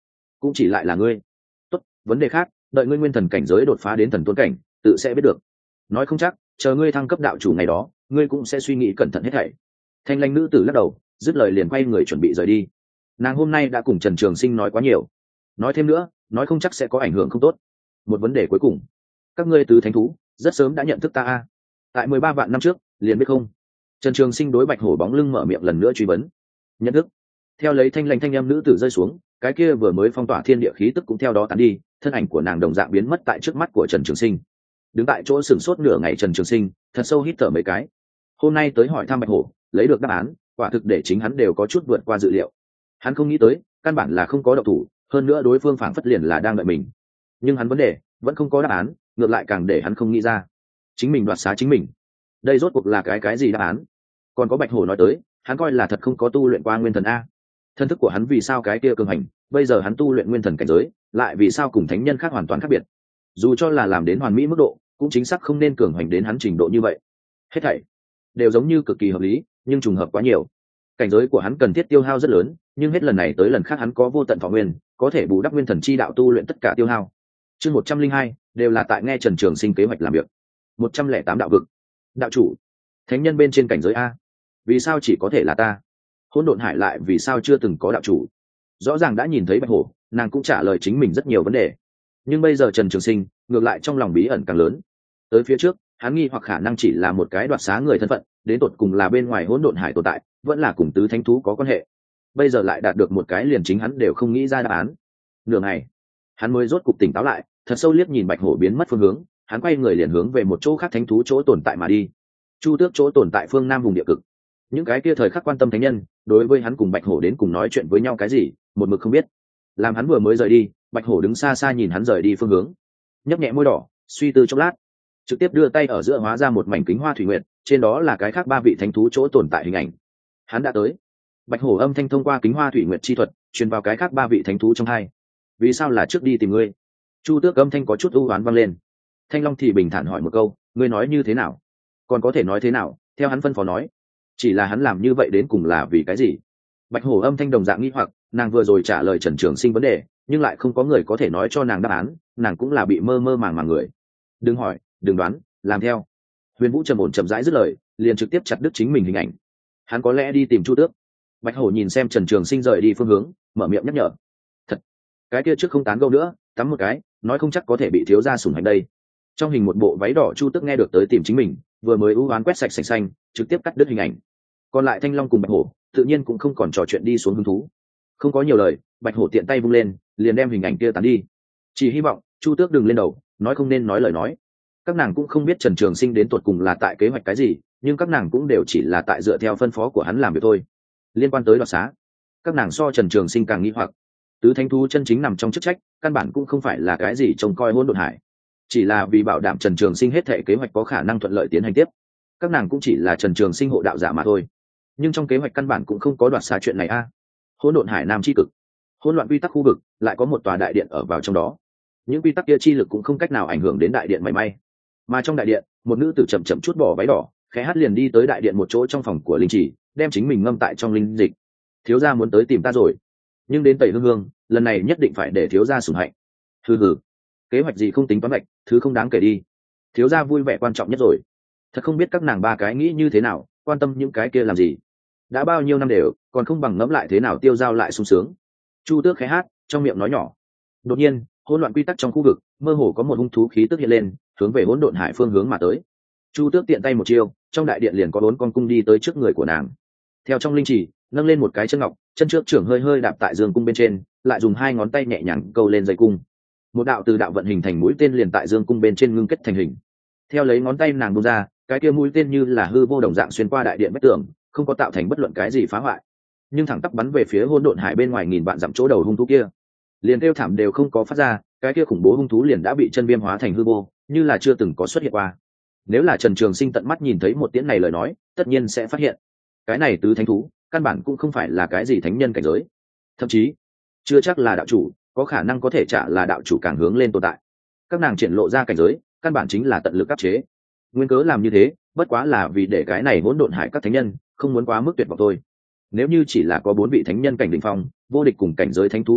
cũng chỉ lại là ngươi. Tốt, vấn đề khác, đợi ngươi nguyên thần cảnh giới đột phá đến thần tuấn cảnh, tự sẽ biết được. Nói không chắc, chờ ngươi thăng cấp đạo chủ ngày đó, ngươi cũng sẽ suy nghĩ cẩn thận hết thảy. Thanh Lanh nữ tử lắc đầu, dứt lời liền quay người chuẩn bị rời đi. Nàng hôm nay đã cùng Trần Trường Sinh nói quá nhiều, nói thêm nữa, nói không chắc sẽ có ảnh hưởng không tốt. Một vấn đề cuối cùng, các ngươi tứ thánh thú rất sớm đã nhận thức ta a? Tại mười ba vạn năm trước, liền biết không? Trần Trường Sinh đối Bạch Hổ bóng lưng mở miệng lần nữa truy vấn. Nhận thức. Theo lấy thanh lãnh thanh em nữ tử rơi xuống, cái kia vừa mới phong tỏa thiên địa khí tức cũng theo đó tán đi, thân ảnh của nàng đồng dạng biến mất tại trước mắt của Trần Trường Sinh. Đứng tại chỗ sừng sốt nửa ngày Trần Trường Sinh thật sâu hít thở mấy cái. Hôm nay tới hỏi thăm Bạch Hổ, lấy được đáp án, quả thực để chính hắn đều có chút vượt qua dự liệu. Hắn không nghĩ tới, căn bản là không có độc thủ, hơn nữa đối phương phảng phất liền là đang đợi mình. Nhưng hắn vấn đề vẫn không có đáp án, ngược lại càng để hắn không nghĩ ra. Chính mình đoạt xá chính mình, đây rốt cuộc là cái cái gì đáp án? Còn có Bạch Hổ nói tới, hắn coi là thật không có tu luyện qua nguyên thần a. Thân thức của hắn vì sao cái kia cường hành, bây giờ hắn tu luyện nguyên thần cảnh giới, lại vì sao cùng thánh nhân khác hoàn toàn khác biệt? Dù cho là làm đến hoàn mỹ mức độ, cũng chính xác không nên cường hành đến hắn trình độ như vậy. Hết thảy đều giống như cực kỳ hợp lý, nhưng trùng hợp quá nhiều. Cảnh giới của hắn cần thiết tiêu hao rất lớn, nhưng hết lần này tới lần khác hắn có vô tận thọ nguyên, có thể bù đắp nguyên thần chi đạo tu luyện tất cả tiêu hao. Chương một trăm linh hai đều là tại nghe Trần Trường Sinh kế hoạch làm việc. một trăm lẻ tám đạo vực. Đạo chủ, thánh nhân bên trên cảnh giới a, vì sao chỉ có thể là ta? Hỗn Độn Hải lại vì sao chưa từng có đạo chủ? Rõ ràng đã nhìn thấy Bạch Hổ, nàng cũng trả lời chính mình rất nhiều vấn đề, nhưng bây giờ Trần Trường Sinh ngược lại trong lòng bí ẩn càng lớn. Tới phía trước, hắn nghi hoặc khả năng chỉ là một cái đoạt xá người thân phận, đến tột cùng là bên ngoài Hỗn Độn Hải tồn tại, vẫn là cùng tứ thánh thú có quan hệ. Bây giờ lại đạt được một cái liền chính hắn đều không nghĩ ra đáp án. Nửa ngày, hắn mới rốt cục tỉnh táo lại, thật sâu liếc nhìn Bạch Hổ biến mất phương hướng, hắn quay người liền hướng về một chỗ khác thánh thú chỗ tồn tại mà đi. Chu Tước chỗ tồn tại phương nam vùng địa cực. Những cái kia thời khắc quan tâm thánh nhân, đối với hắn cùng Bạch Hổ đến cùng nói chuyện với nhau cái gì, một mực không biết. Làm hắn vừa mới rời đi, Bạch Hổ đứng xa xa nhìn hắn rời đi phương hướng, nhấp nhẹ môi đỏ, suy tư chốc lát, trực tiếp đưa tay ở giữa hóa ra một mảnh kính hoa thủy nguyệt, trên đó là cái khác ba vị thánh thú chỗ tồn tại hình ảnh. Hắn đã tới. Bạch Hổ âm thanh thông qua kính hoa thủy nguyệt chi thuật truyền vào cái khác ba vị thánh thú trong hai. Vì sao là trước đi tìm ngươi? Chu Tước âm thanh có chút u oán vang lên. Thanh Long thì bình thản hỏi một câu, ngươi nói như thế nào? Còn có thể nói thế nào? Theo hắn phân phó nói, chỉ là hắn làm như vậy đến cùng là vì cái gì? Bạch Hổ âm thanh đồng dạng nghi hoặc, nàng vừa rồi trả lời Trần Trường Sinh vấn đề, nhưng lại không có người có thể nói cho nàng đáp án, nàng cũng là bị mơ mơ màng màng người. Đừng hỏi, đừng đoán, làm theo. Huyền Vũ trầm ổn chậm rãi dứt lời, liền trực tiếp chặt đứt chính mình hình ảnh. Hắn có lẽ đi tìm Chu Tước. Bạch Hổ nhìn xem Trần Trường Sinh rời đi phương hướng, mở miệng nhắc nhở. Thật, cái kia trước không tán gẫu nữa, tắm một cái, nói không chắc có thể bị thiếu gia sủng hạnh đây. Trong hình một bộ váy đỏ Chu Tước nghe được tới tìm chính mình, vừa mới ưu oán quét sạch sành xanh, trực tiếp cắt đứt hình ảnh. Còn lại Thanh Long cùng Bạch Hổ, tự nhiên cũng không còn trò chuyện đi xuống hứng thú. Không có nhiều lời, Bạch Hổ tiện tay vung lên, liền đem hình ảnh kia tán đi. Chỉ hy vọng Chu Tước đừng lên đầu, nói không nên nói lời nói. Các nàng cũng không biết Trần Trường Sinh đến tuột cùng là tại kế hoạch cái gì, nhưng các nàng cũng đều chỉ là tại dựa theo phân phó của hắn làm việc thôi. Liên quan tới đoạt xá, các nàng so Trần Trường Sinh càng nghi hoặc. Tứ thánh thú chân chính nằm trong chức trách, căn bản cũng không phải là cái gì trông coi Hỗn Độn Hải, chỉ là vì bảo đảm Trần Trường Sinh hết thảy kế hoạch có khả năng thuận lợi tiến hành tiếp. Các nàng cũng chỉ là Trần Trường Sinh hộ đạo giả mà thôi. Nhưng trong kế hoạch căn bản cũng không có đoạt xá chuyện này a. Hỗn Độn Hải Nam chi cực, hỗn loạn quy tắc khu vực, lại có một tòa đại điện ở vào trong đó. Những quy tắc kia chi lực cũng không cách nào ảnh hưởng đến đại điện mảy may. Mà trong đại điện, một nữ tử chậm chậm chút bỏ váy đỏ, khẽ hát liền đi tới đại điện một chỗ trong phòng của linh chỉ, đem chính mình ngâm tại trong linh dịch. Thiếu gia muốn tới tìm ta rồi, nhưng đến tẩy hương hương, lần này nhất định phải để thiếu gia sủng hạnh. Hừ hừ, kế hoạch gì không tính toán mạch, thứ không đáng kể đi. Thiếu gia vui vẻ quan trọng nhất rồi. Thật không biết các nàng ba cái nghĩ như thế nào, quan tâm những cái kia làm gì. Đã bao nhiêu năm đều, còn không bằng ngẫm lại thế nào tiêu dao lại sung sướng. Chu Tước khẽ hát, trong miệng nói nhỏ. Đột nhiên, hỗn loạn quy tắc trong khu vực, mơ hồ có một hung thú khí tức hiện lên, hướng về Hỗn Độn Hải phương hướng mà tới. Chu Tước tiện tay một chiêu, trong đại điện liền có bốn con cung đi tới trước người của nàng. Theo trong linh chỉ, nâng lên một cái chân ngọc, chân trước trưởng hơi hơi đạp tại dương cung bên trên, lại dùng hai ngón tay nhẹ nhàng câu lên dây cung. Một đạo từ đạo vận hình thành mũi tên liền tại dương cung bên trên ngưng kết thành hình. Theo lấy ngón tay nàng buông ra, cái kia mũi tên như là hư vô đồng dạng xuyên qua đại điện vách tường, không có tạo thành bất luận cái gì phá hoại, nhưng thẳng tắp bắn về phía Hỗn Độn Hải bên ngoài nghìn vạn dặm chỗ đầu hung thú kia. Liền kêu thảm đều không có phát ra, cái kia khủng bố hung thú liền đã bị chân viêm hóa thành hư vô, như là chưa từng có xuất hiện qua. Nếu là Trần Trường Sinh tận mắt nhìn thấy một tiễn này lời nói, tất nhiên sẽ phát hiện, cái này tứ thánh thú, căn bản cũng không phải là cái gì thánh nhân cảnh giới, thậm chí chưa chắc là đạo chủ, có khả năng có thể trả là đạo chủ càng hướng lên tồn tại. Các nàng triển lộ ra cảnh giới, căn bản chính là tận lực áp chế. Nguyên cớ làm như thế, bất quá là vì để cái này Hỗn Độn Hải các thánh nhân không muốn quá mức tuyệt vọng thôi. Nếu như chỉ là có bốn vị thánh nhân cảnh đỉnh phong, vô địch cùng cảnh giới thánh thú trấn áp,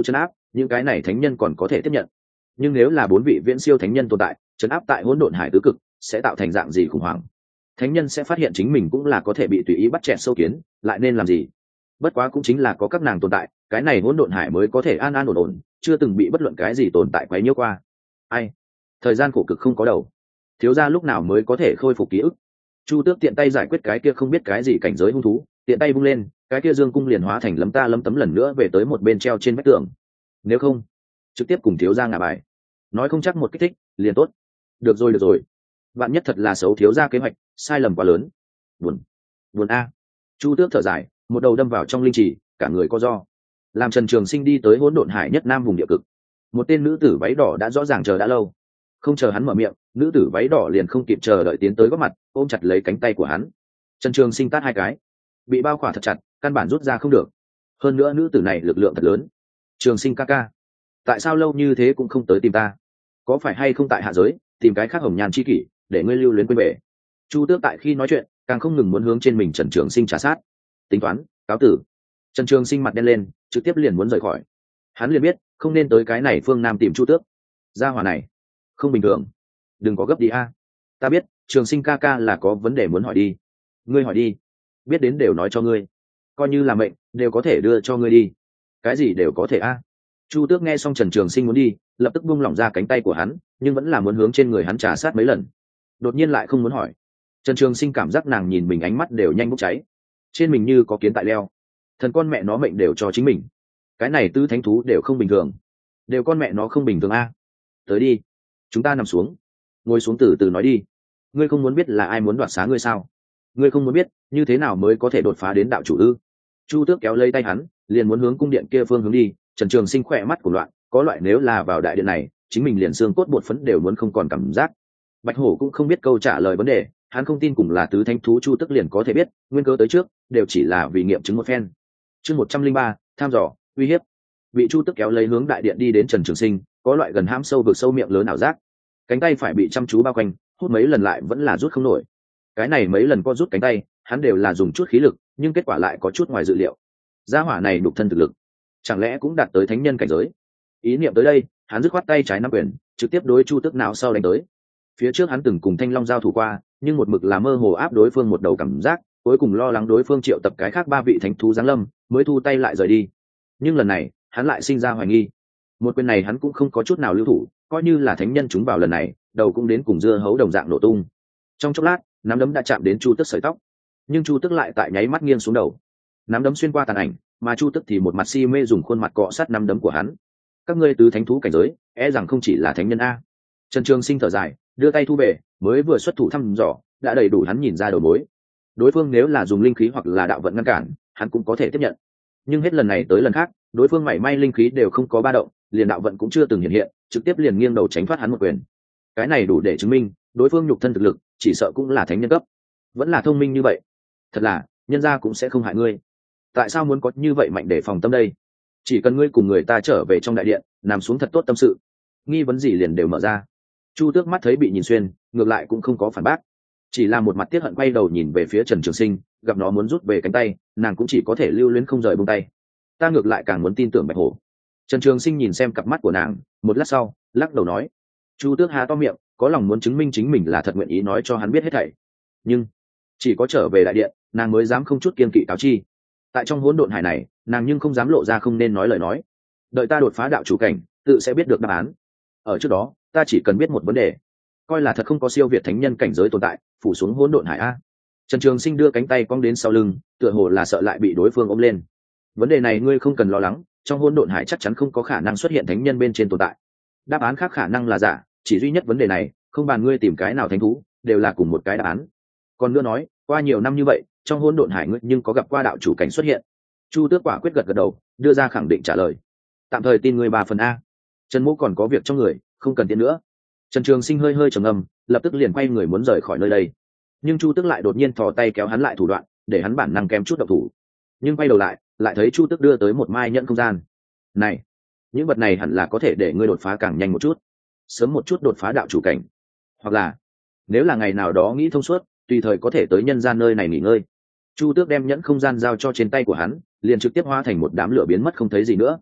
những cái này thánh nhân còn có thể tiếp nhận, nhưng nếu là bốn vị viễn siêu thánh nhân tồn tại chấn áp tại hỗn độn hải tứ cực, sẽ tạo thành dạng gì khủng hoảng? Thánh nhân sẽ phát hiện chính mình cũng là có thể bị tùy ý bắt chẹt sâu kiến, lại nên làm gì? Bất quá cũng chính là có các nàng tồn tại, cái này hỗn độn hải mới có thể an an ổn ổn, chưa từng bị bất luận cái gì tồn tại quấy nhiễu qua. Ai? Thời gian khổ cực không có đầu, thiếu gia lúc nào mới có thể khôi phục ký ức? Chu Tước tiện tay giải quyết cái kia không biết cái gì cảnh giới hung thú, tiện tay vung lên, cái kia dương cung liền hóa thành lấm ta lấm tấm lần nữa về tới một bên treo trên vách tường. Nếu không, trực tiếp cùng thiếu gia ngả bài, nói không chắc một kích thích liền tốt. Được rồi được rồi, bạn nhất thật là xấu thiếu gia kế hoạch, sai lầm quá lớn. Buồn, buồn a. Chu Tước thở dài, một đầu đâm vào trong linh trì, cả người co ro. Làm Trần Trường Sinh đi tới hỗn độn hải nhất nam vùng địa cực, một tên nữ tử váy đỏ đã rõ ràng chờ đã lâu. Không chờ hắn mở miệng, nữ tử váy đỏ liền không kịp chờ đợi tiến tới góp mặt, ôm chặt lấy cánh tay của hắn. Trần Trường Sinh tát hai cái, bị bao khỏa thật chặt, căn bản rút ra không được. Hơn nữa nữ tử này lực lượng thật lớn. Trường Sinh ca ca, tại sao lâu như thế cũng không tới tìm ta? Có phải hay không tại hạ giới tìm cái khác hồng nhan chi kỷ để ngươi lưu luyến quên bể? Chu Tước tại khi nói chuyện càng không ngừng muốn hướng trên mình Trần Trường Sinh trả sát. Tính toán, cáo tử. Trần Trường Sinh mặt đen lên, trực tiếp liền muốn rời khỏi. Hắn liền biết không nên tới cái này phương Nam tìm Chu Tước. Gia hỏa này không bình thường, đừng có gấp đi a. Ta biết Trường Sinh ca ca là có vấn đề muốn hỏi đi. Ngươi hỏi đi, biết đến đều nói cho ngươi, coi như là mệnh đều có thể đưa cho ngươi đi. Cái gì đều có thể a. Chu Tước nghe xong Trần Trường Sinh muốn đi, lập tức buông lỏng ra cánh tay của hắn, nhưng vẫn là muốn hướng trên người hắn trả sát mấy lần. Đột nhiên lại không muốn hỏi. Trần Trường Sinh cảm giác nàng nhìn mình ánh mắt đều nhanh bốc cháy, trên mình như có kiến tại leo. Thần con mẹ nó mệnh đều cho chính mình, cái này tư thánh thú đều không bình thường, đều con mẹ nó không bình thường a. Tới đi, chúng ta nằm xuống, ngồi xuống từ từ nói đi. Ngươi không muốn biết là ai muốn đoạt xá ngươi sao? Ngươi không muốn biết như thế nào mới có thể đột phá đến đạo chủ ư? Chu Tước kéo lấy tay hắn, liền muốn hướng cung điện kia phương hướng đi. Trần Trường Sinh khỏe mắt của loạn, có loại nếu là vào đại điện này, chính mình liền xương cốt bột phấn đều muốn không còn cảm giác. Bạch Hổ cũng không biết câu trả lời vấn đề, hắn không tin cùng là tứ thánh thú Chu Tước liền có thể biết, nguyên cớ tới trước đều chỉ là vì nghiệm chứng một phen. Chương một trăm linh ba, tham dò, uy hiếp. Bị Chu Tước kéo lấy hướng đại điện đi đến Trần Trường Sinh, có loại gần hãm sâu vực sâu miệng lớn ảo giác. Cánh tay phải bị chăm chú bao quanh, hút mấy lần lại vẫn là rút không nổi. Cái này mấy lần co rút cánh tay, hắn đều là dùng chút khí lực, nhưng kết quả lại có chút ngoài dự liệu. Gia hỏa này đục thân thực lực, chẳng lẽ cũng đạt tới thánh nhân cảnh giới? Ý niệm tới đây, hắn dứt khoát tay trái nắm quyền, trực tiếp đối Chu Tước não sau đánh tới. Phía trước hắn từng cùng Thanh Long giao thủ qua, nhưng một mực là mơ hồ áp đối phương một đầu cảm giác, cuối cùng lo lắng đối phương triệu tập cái khác ba vị thánh thú giáng lâm, mới thu tay lại rời đi. Nhưng lần này, hắn lại sinh ra hoài nghi. Một quyền này hắn cũng không có chút nào lưu thủ, coi như là thánh nhân chúng vào lần này, đầu cũng đến cùng dưa hấu đồng dạng nổ tung. Trong chốc lát, nắm đấm đã chạm đến Chu Tước sợi tóc, nhưng Chu Tước lại tại nháy mắt nghiêng xuống đầu. Nắm đấm xuyên qua tàn ảnh, mà Chu Tước thì một mặt si mê dùng khuôn mặt cọ sát nắm đấm của hắn. Các ngươi tứ thánh thú cảnh giới, e rằng không chỉ là thánh nhân a. Trần Trường Sinh thở dài, đưa tay thu về, mới vừa xuất thủ thăm dò, đã đầy đủ hắn nhìn ra đầu mối. Đối phương nếu là dùng linh khí hoặc là đạo vận ngăn cản, hắn cũng có thể tiếp nhận. Nhưng hết lần này tới lần khác, đối phương mảy may linh khí đều không có ba động, liền đạo vận cũng chưa từng hiện hiện, trực tiếp liền nghiêng đầu tránh thoát hắn một quyền. Cái này đủ để chứng minh, đối phương nhục thân thực lực, chỉ sợ cũng là thánh nhân cấp. Vẫn là thông minh như vậy. Thật là, nhân gia cũng sẽ không hại ngươi. Tại sao muốn có như vậy mạnh để phòng tâm đây? Chỉ cần ngươi cùng người ta trở về trong đại điện, nằm xuống thật tốt tâm sự, nghi vấn gì liền đều mở ra. Chu Tước mắt thấy bị nhìn xuyên, ngược lại cũng không có phản bác, chỉ là một mặt tiếc hận quay đầu nhìn về phía Trần Trường Sinh, gặp nó muốn rút về cánh tay, nàng cũng chỉ có thể lưu luyến không rời buông tay. Ta ngược lại càng muốn tin tưởng Bạch Hổ. Trần Trường Sinh nhìn xem cặp mắt của nàng, một lát sau, lắc đầu nói. Chu Tước há to miệng, có lòng muốn chứng minh chính mình là thật nguyện ý nói cho hắn biết hết thảy. Nhưng chỉ có trở về đại điện, nàng mới dám không chút kiêng kỵ cáo chi. Tại trong hỗn độn hải này, nàng nhưng không dám lộ ra không nên nói lời nói. Đợi ta đột phá đạo chủ cảnh, tự sẽ biết được đáp án. Ở trước đó, ta chỉ cần biết một vấn đề, coi là thật không có siêu việt thánh nhân cảnh giới tồn tại phủ xuống hỗn độn hải a. Trần Trường Sinh đưa cánh tay cong đến sau lưng, tựa hồ là sợ lại bị đối phương ôm lên. Vấn đề này ngươi không cần lo lắng, trong hỗn độn hải chắc chắn không có khả năng xuất hiện thánh nhân bên trên tồn tại. Đáp án khác khả năng là giả, chỉ duy nhất vấn đề này, không bàn ngươi tìm cái nào thánh thú, đều là cùng một cái đáp án. Còn nữa nói, qua nhiều năm như vậy, trong hỗn độn hải ngươi nhưng có gặp qua đạo chủ cảnh xuất hiện? Chu Tước quả quyết gật gật đầu, đưa ra khẳng định trả lời. Tạm thời tin ngươi ba phần a. Trần Mỗ còn có việc trong người, không cần tiện nữa. Trần Trường Sinh hơi hơi trầm ngâm, lập tức liền quay người muốn rời khỏi nơi đây. Nhưng Chu Tước lại đột nhiên thò tay kéo hắn lại thủ đoạn, để hắn bản năng kém chút động thủ. Nhưng quay đầu lại, lại thấy Chu Tước đưa tới một mai nhẫn không gian. Này, những vật này hẳn là có thể để ngươi đột phá càng nhanh một chút, sớm một chút đột phá đạo chủ cảnh, hoặc là nếu là ngày nào đó nghĩ thông suốt, tùy thời có thể tới nhân gian nơi này nghỉ ngơi. Chu Tước đem nhẫn không gian giao cho trên tay của hắn, liền trực tiếp hóa thành một đám lửa biến mất không thấy gì nữa.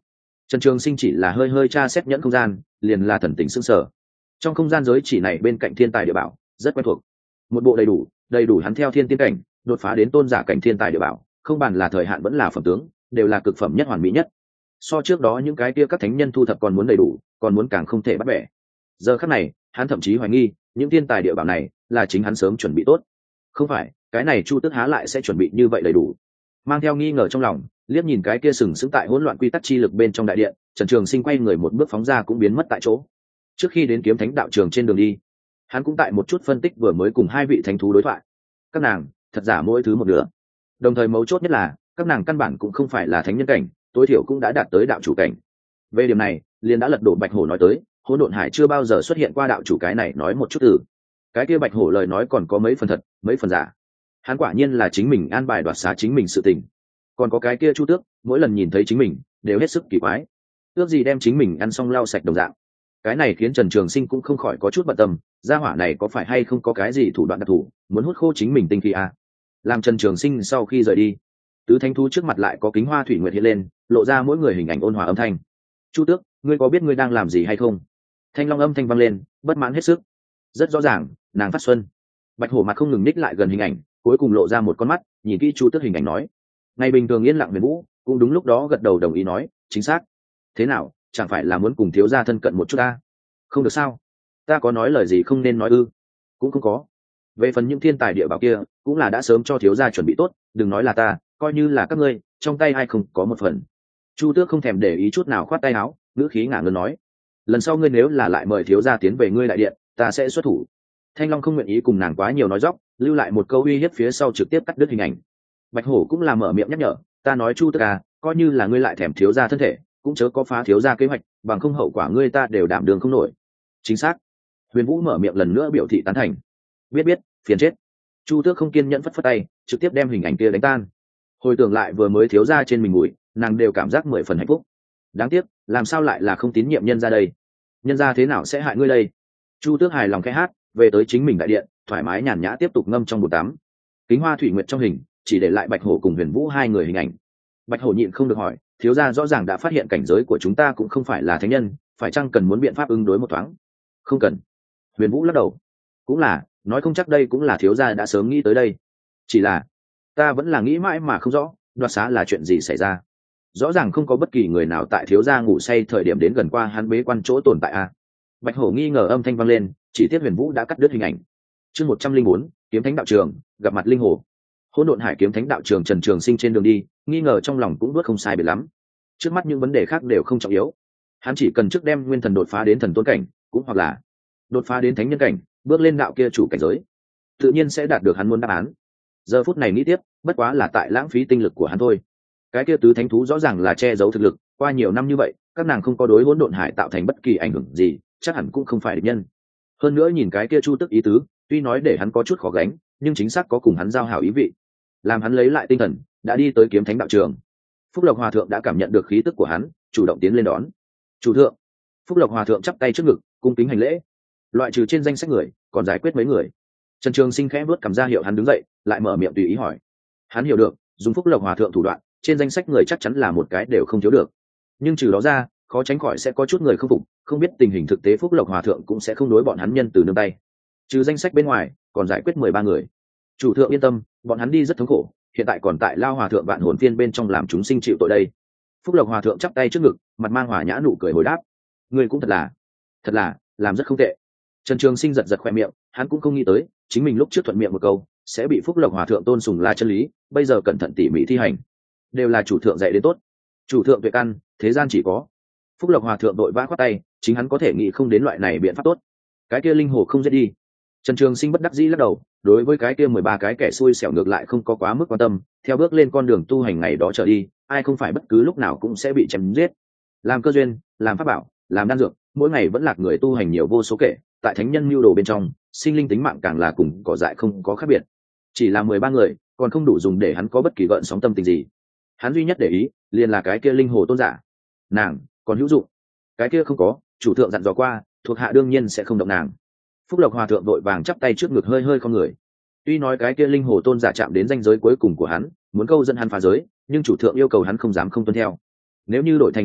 Trần Trường Sinh chỉ là hơi hơi tra xét nhẫn không gian, liền là thần tình sững sờ. Trong không gian giới chỉ này bên cạnh thiên tài địa bảo, rất quen thuộc. Một bộ đầy đủ, đầy đủ hắn theo thiên tiên cảnh, đột phá đến tôn giả cảnh thiên tài địa bảo, không bàn là thời hạn vẫn là phẩm tướng, đều là cực phẩm nhất hoàn mỹ nhất. So trước đó những cái kia các thánh nhân thu thập còn muốn đầy đủ, còn muốn càng không thể bắt bẻ. Giờ khắc này, hắn thậm chí hoài nghi, những thiên tài địa bảo này là chính hắn sớm chuẩn bị tốt. Không phải, cái này Chu Tước há lại sẽ chuẩn bị như vậy đầy đủ. Mang theo nghi ngờ trong lòng, liếc nhìn cái kia sừng sững tại hỗn loạn quy tắc chi lực bên trong đại điện, Trần Trường Sinh quay người một bước phóng ra cũng biến mất tại chỗ. Trước khi đến kiếm thánh đạo trường trên đường đi, hắn cũng tại một chút phân tích vừa mới cùng hai vị thánh thú đối thoại. Các nàng thật giả mỗi thứ một nửa, đồng thời mấu chốt nhất là các nàng căn bản cũng không phải là thánh nhân cảnh, tối thiểu cũng đã đạt tới đạo chủ cảnh. Về điểm này liền đã lật đổ Bạch Hổ nói tới hỗn độn hải chưa bao giờ xuất hiện qua đạo chủ cái này nói một chút từ cái kia Bạch Hổ lời nói còn có mấy phần thật mấy phần giả. Hắn quả nhiên là chính mình an bài đoạt xá chính mình sự tình. Còn có cái kia Chu Tước, mỗi lần nhìn thấy chính mình đều hết sức kỳ quái, ước gì đem chính mình ăn xong lau sạch đồng dạng. Cái này khiến Trần Trường Sinh cũng không khỏi có chút bận tâm, gia hỏa này có phải hay không có cái gì thủ đoạn đặc thù muốn hút khô chính mình tinh khí à? Làm Trần Trường Sinh sau khi rời đi, tứ thánh thú trước mặt lại có kính hoa thủy nguyệt hiện lên, lộ ra mỗi người hình ảnh ôn hòa âm thanh. Chu Tước, ngươi có biết ngươi đang làm gì hay không? Thanh long âm thanh vang lên, bất mãn hết sức. Rất rõ ràng, nàng phát xuân. Bạch Hổ mặt không ngừng ních lại gần hình ảnh, cuối cùng lộ ra một con mắt, nhìn kỹ Chu Tước hình ảnh nói: ngày bình thường yên lặng Huyền Vũ cũng đúng lúc đó gật đầu đồng ý nói: chính xác. Thế nào, chẳng phải là muốn cùng thiếu gia thân cận một chút ta? Không được sao? Ta có nói lời gì không nên nói ư? Cũng không có. Về phần những thiên tài địa bảo kia, cũng là đã sớm cho thiếu gia chuẩn bị tốt, đừng nói là ta, coi như là các ngươi, trong tay ai không có một phần. Chu Tước không thèm để ý chút nào, khoát tay áo, ngữ khí ngả ngớn nói: lần sau ngươi nếu là lại mời thiếu gia tiến về ngươi đại điện, ta sẽ xuất thủ. Thanh Long không nguyện ý cùng nàng quá nhiều nói dóc, lưu lại một câu uy hiếp phía sau trực tiếp cắt đứt hình ảnh. Bạch Hổ cũng là mở miệng nhắc nhở: ta nói Chu Tước à, coi như là ngươi lại thèm thiếu gia thân thể, cũng chớ có phá thiếu gia kế hoạch, bằng không hậu quả ngươi ta đều đảm đường không nổi. Chính xác. Huyền Vũ mở miệng lần nữa biểu thị tán thành. Biết biết, phiền chết. Chu Tước không kiên nhẫn phất phất tay, trực tiếp đem hình ảnh kia đánh tan. Hồi tưởng lại vừa mới thiếu gia trên mình mũi, nàng đều cảm giác mười phần hạnh phúc. Đáng tiếc, làm sao lại là không tín nhiệm nhân gia đây? Nhân gia thế nào sẽ hại ngươi đây? Chu Tước hài lòng khẽ hát, về tới chính mình đại điện, thoải mái nhàn nhã tiếp tục ngâm trong bồn tắm. Kính hoa thủy nguyệt trong hình, chỉ để lại Bạch Hổ cùng Huyền Vũ hai người hình ảnh. Bạch Hổ nhịn không được hỏi: thiếu gia rõ ràng đã phát hiện cảnh giới của chúng ta cũng không phải là thánh nhân, phải chăng cần muốn biện pháp ứng đối một thoáng? Không cần. Huyền Vũ lắc đầu. Cũng là, nói không chắc đây cũng là thiếu gia đã sớm nghĩ tới đây. Chỉ là ta vẫn là nghĩ mãi mà không rõ, đoạt xá là chuyện gì xảy ra. Rõ ràng không có bất kỳ người nào tại thiếu gia ngủ say thời điểm đến gần qua hắn bế quan chỗ tồn tại a. Bạch Hổ nghi ngờ âm thanh vang lên, chỉ tiếc Huyền Vũ đã cắt đứt hình ảnh. Chương một trăm linh bốn, kiếm thánh đạo trường, gặp mặt linh hồ. Hỗn độn hải kiếm thánh đạo trường, Trần Trường Sinh trên đường đi, nghi ngờ trong lòng cũng bước không sai biệt lắm. Trước mắt những vấn đề khác đều không trọng yếu, hắn chỉ cần trước đem nguyên thần đột phá đến thần tôn cảnh, cũng hoặc là đột phá đến thánh nhân cảnh, bước lên đạo kia chủ cảnh giới, tự nhiên sẽ đạt được hắn muốn đáp án. Giờ phút này nghĩ tiếp, bất quá là tại lãng phí tinh lực của hắn thôi. Cái kia tứ thánh thú rõ ràng là che giấu thực lực, qua nhiều năm như vậy, các nàng không có đối hỗn độn hải tạo thành bất kỳ ảnh hưởng gì, chắc hẳn cũng không phải địch nhân. Hơn nữa nhìn cái kia Chu Tước ý tứ, tuy nói để hắn có chút khó gánh, nhưng chính xác có cùng hắn giao hảo ý vị. Làm hắn lấy lại tinh thần, đã đi tới kiếm thánh đạo trường. Phúc Lộc Hòa thượng đã cảm nhận được khí tức của hắn, chủ động tiến lên đón. Chủ thượng. Phúc Lộc Hòa thượng chắp tay trước ngực, cung kính hành lễ. Loại trừ trên danh sách người, còn giải quyết mấy người. Trần Trường Sinh khẽ vuốt cằm ra hiệu hắn đứng dậy, lại mở miệng tùy ý hỏi. Hắn hiểu được, dùng Phúc Lộc Hòa thượng thủ đoạn, trên danh sách người chắc chắn là một cái đều không thiếu được. Nhưng trừ đó ra, khó tránh khỏi sẽ có chút người không phục, không biết tình hình thực tế Phúc Lộc Hòa thượng cũng sẽ không đối bọn hắn nhân từ nương tay. Trừ danh sách bên ngoài, còn giải quyết mười ba người. Chủ thượng yên tâm, bọn hắn đi rất thống khổ, hiện tại còn tại lao hòa thượng vạn hồn phiên bên trong làm chúng sinh chịu tội đây. Phúc Lộc Hòa thượng chắp tay trước ngực, mặt mang hòa nhã nụ cười hồi đáp. Ngươi cũng thật là, thật là, làm rất không tệ. Trần Trường Sinh giật giật khoe miệng, hắn cũng không nghĩ tới, chính mình lúc trước thuận miệng một câu, sẽ bị Phúc Lộc Hòa thượng tôn sùng là chân lý, bây giờ cẩn thận tỉ mỉ thi hành, đều là chủ thượng dạy đến tốt. Chủ thượng tuệ căn, thế gian chỉ có. Phúc Lộc Hòa thượng đội vã khoát tay, chính hắn có thể nghĩ không đến loại này biện pháp tốt. Cái kia linh hồ không giết đi. Trần Trường Sinh bất đắc dĩ lắc đầu, đối với cái kia mười ba cái kẻ xui xẻo ngược lại không có quá mức quan tâm, theo bước lên con đường tu hành ngày đó trở đi, ai không phải bất cứ lúc nào cũng sẽ bị chém giết. Làm cơ duyên, làm pháp bảo, làm đan dược, mỗi ngày vẫn lạc người tu hành nhiều vô số kể, tại thánh nhân mưu đồ bên trong, sinh linh tính mạng càng là cùng cỏ dại không có khác biệt. Chỉ là mười ba người, còn không đủ dùng để hắn có bất kỳ gợn sóng tâm tình gì. Hắn duy nhất để ý, liền là cái kia linh hồ tôn giả. Nàng còn hữu dụng. Cái kia không có, chủ thượng dặn dò qua, thuộc hạ đương nhiên sẽ không động nàng. Phúc Lộc Hòa thượng vội vàng chắp tay trước ngực hơi hơi không người. Tuy nói cái kia linh hồ tôn giả chạm đến ranh giới cuối cùng của hắn, muốn câu dẫn hắn phá giới, nhưng chủ thượng yêu cầu hắn không dám không tuân theo. Nếu như đổi thành người khác,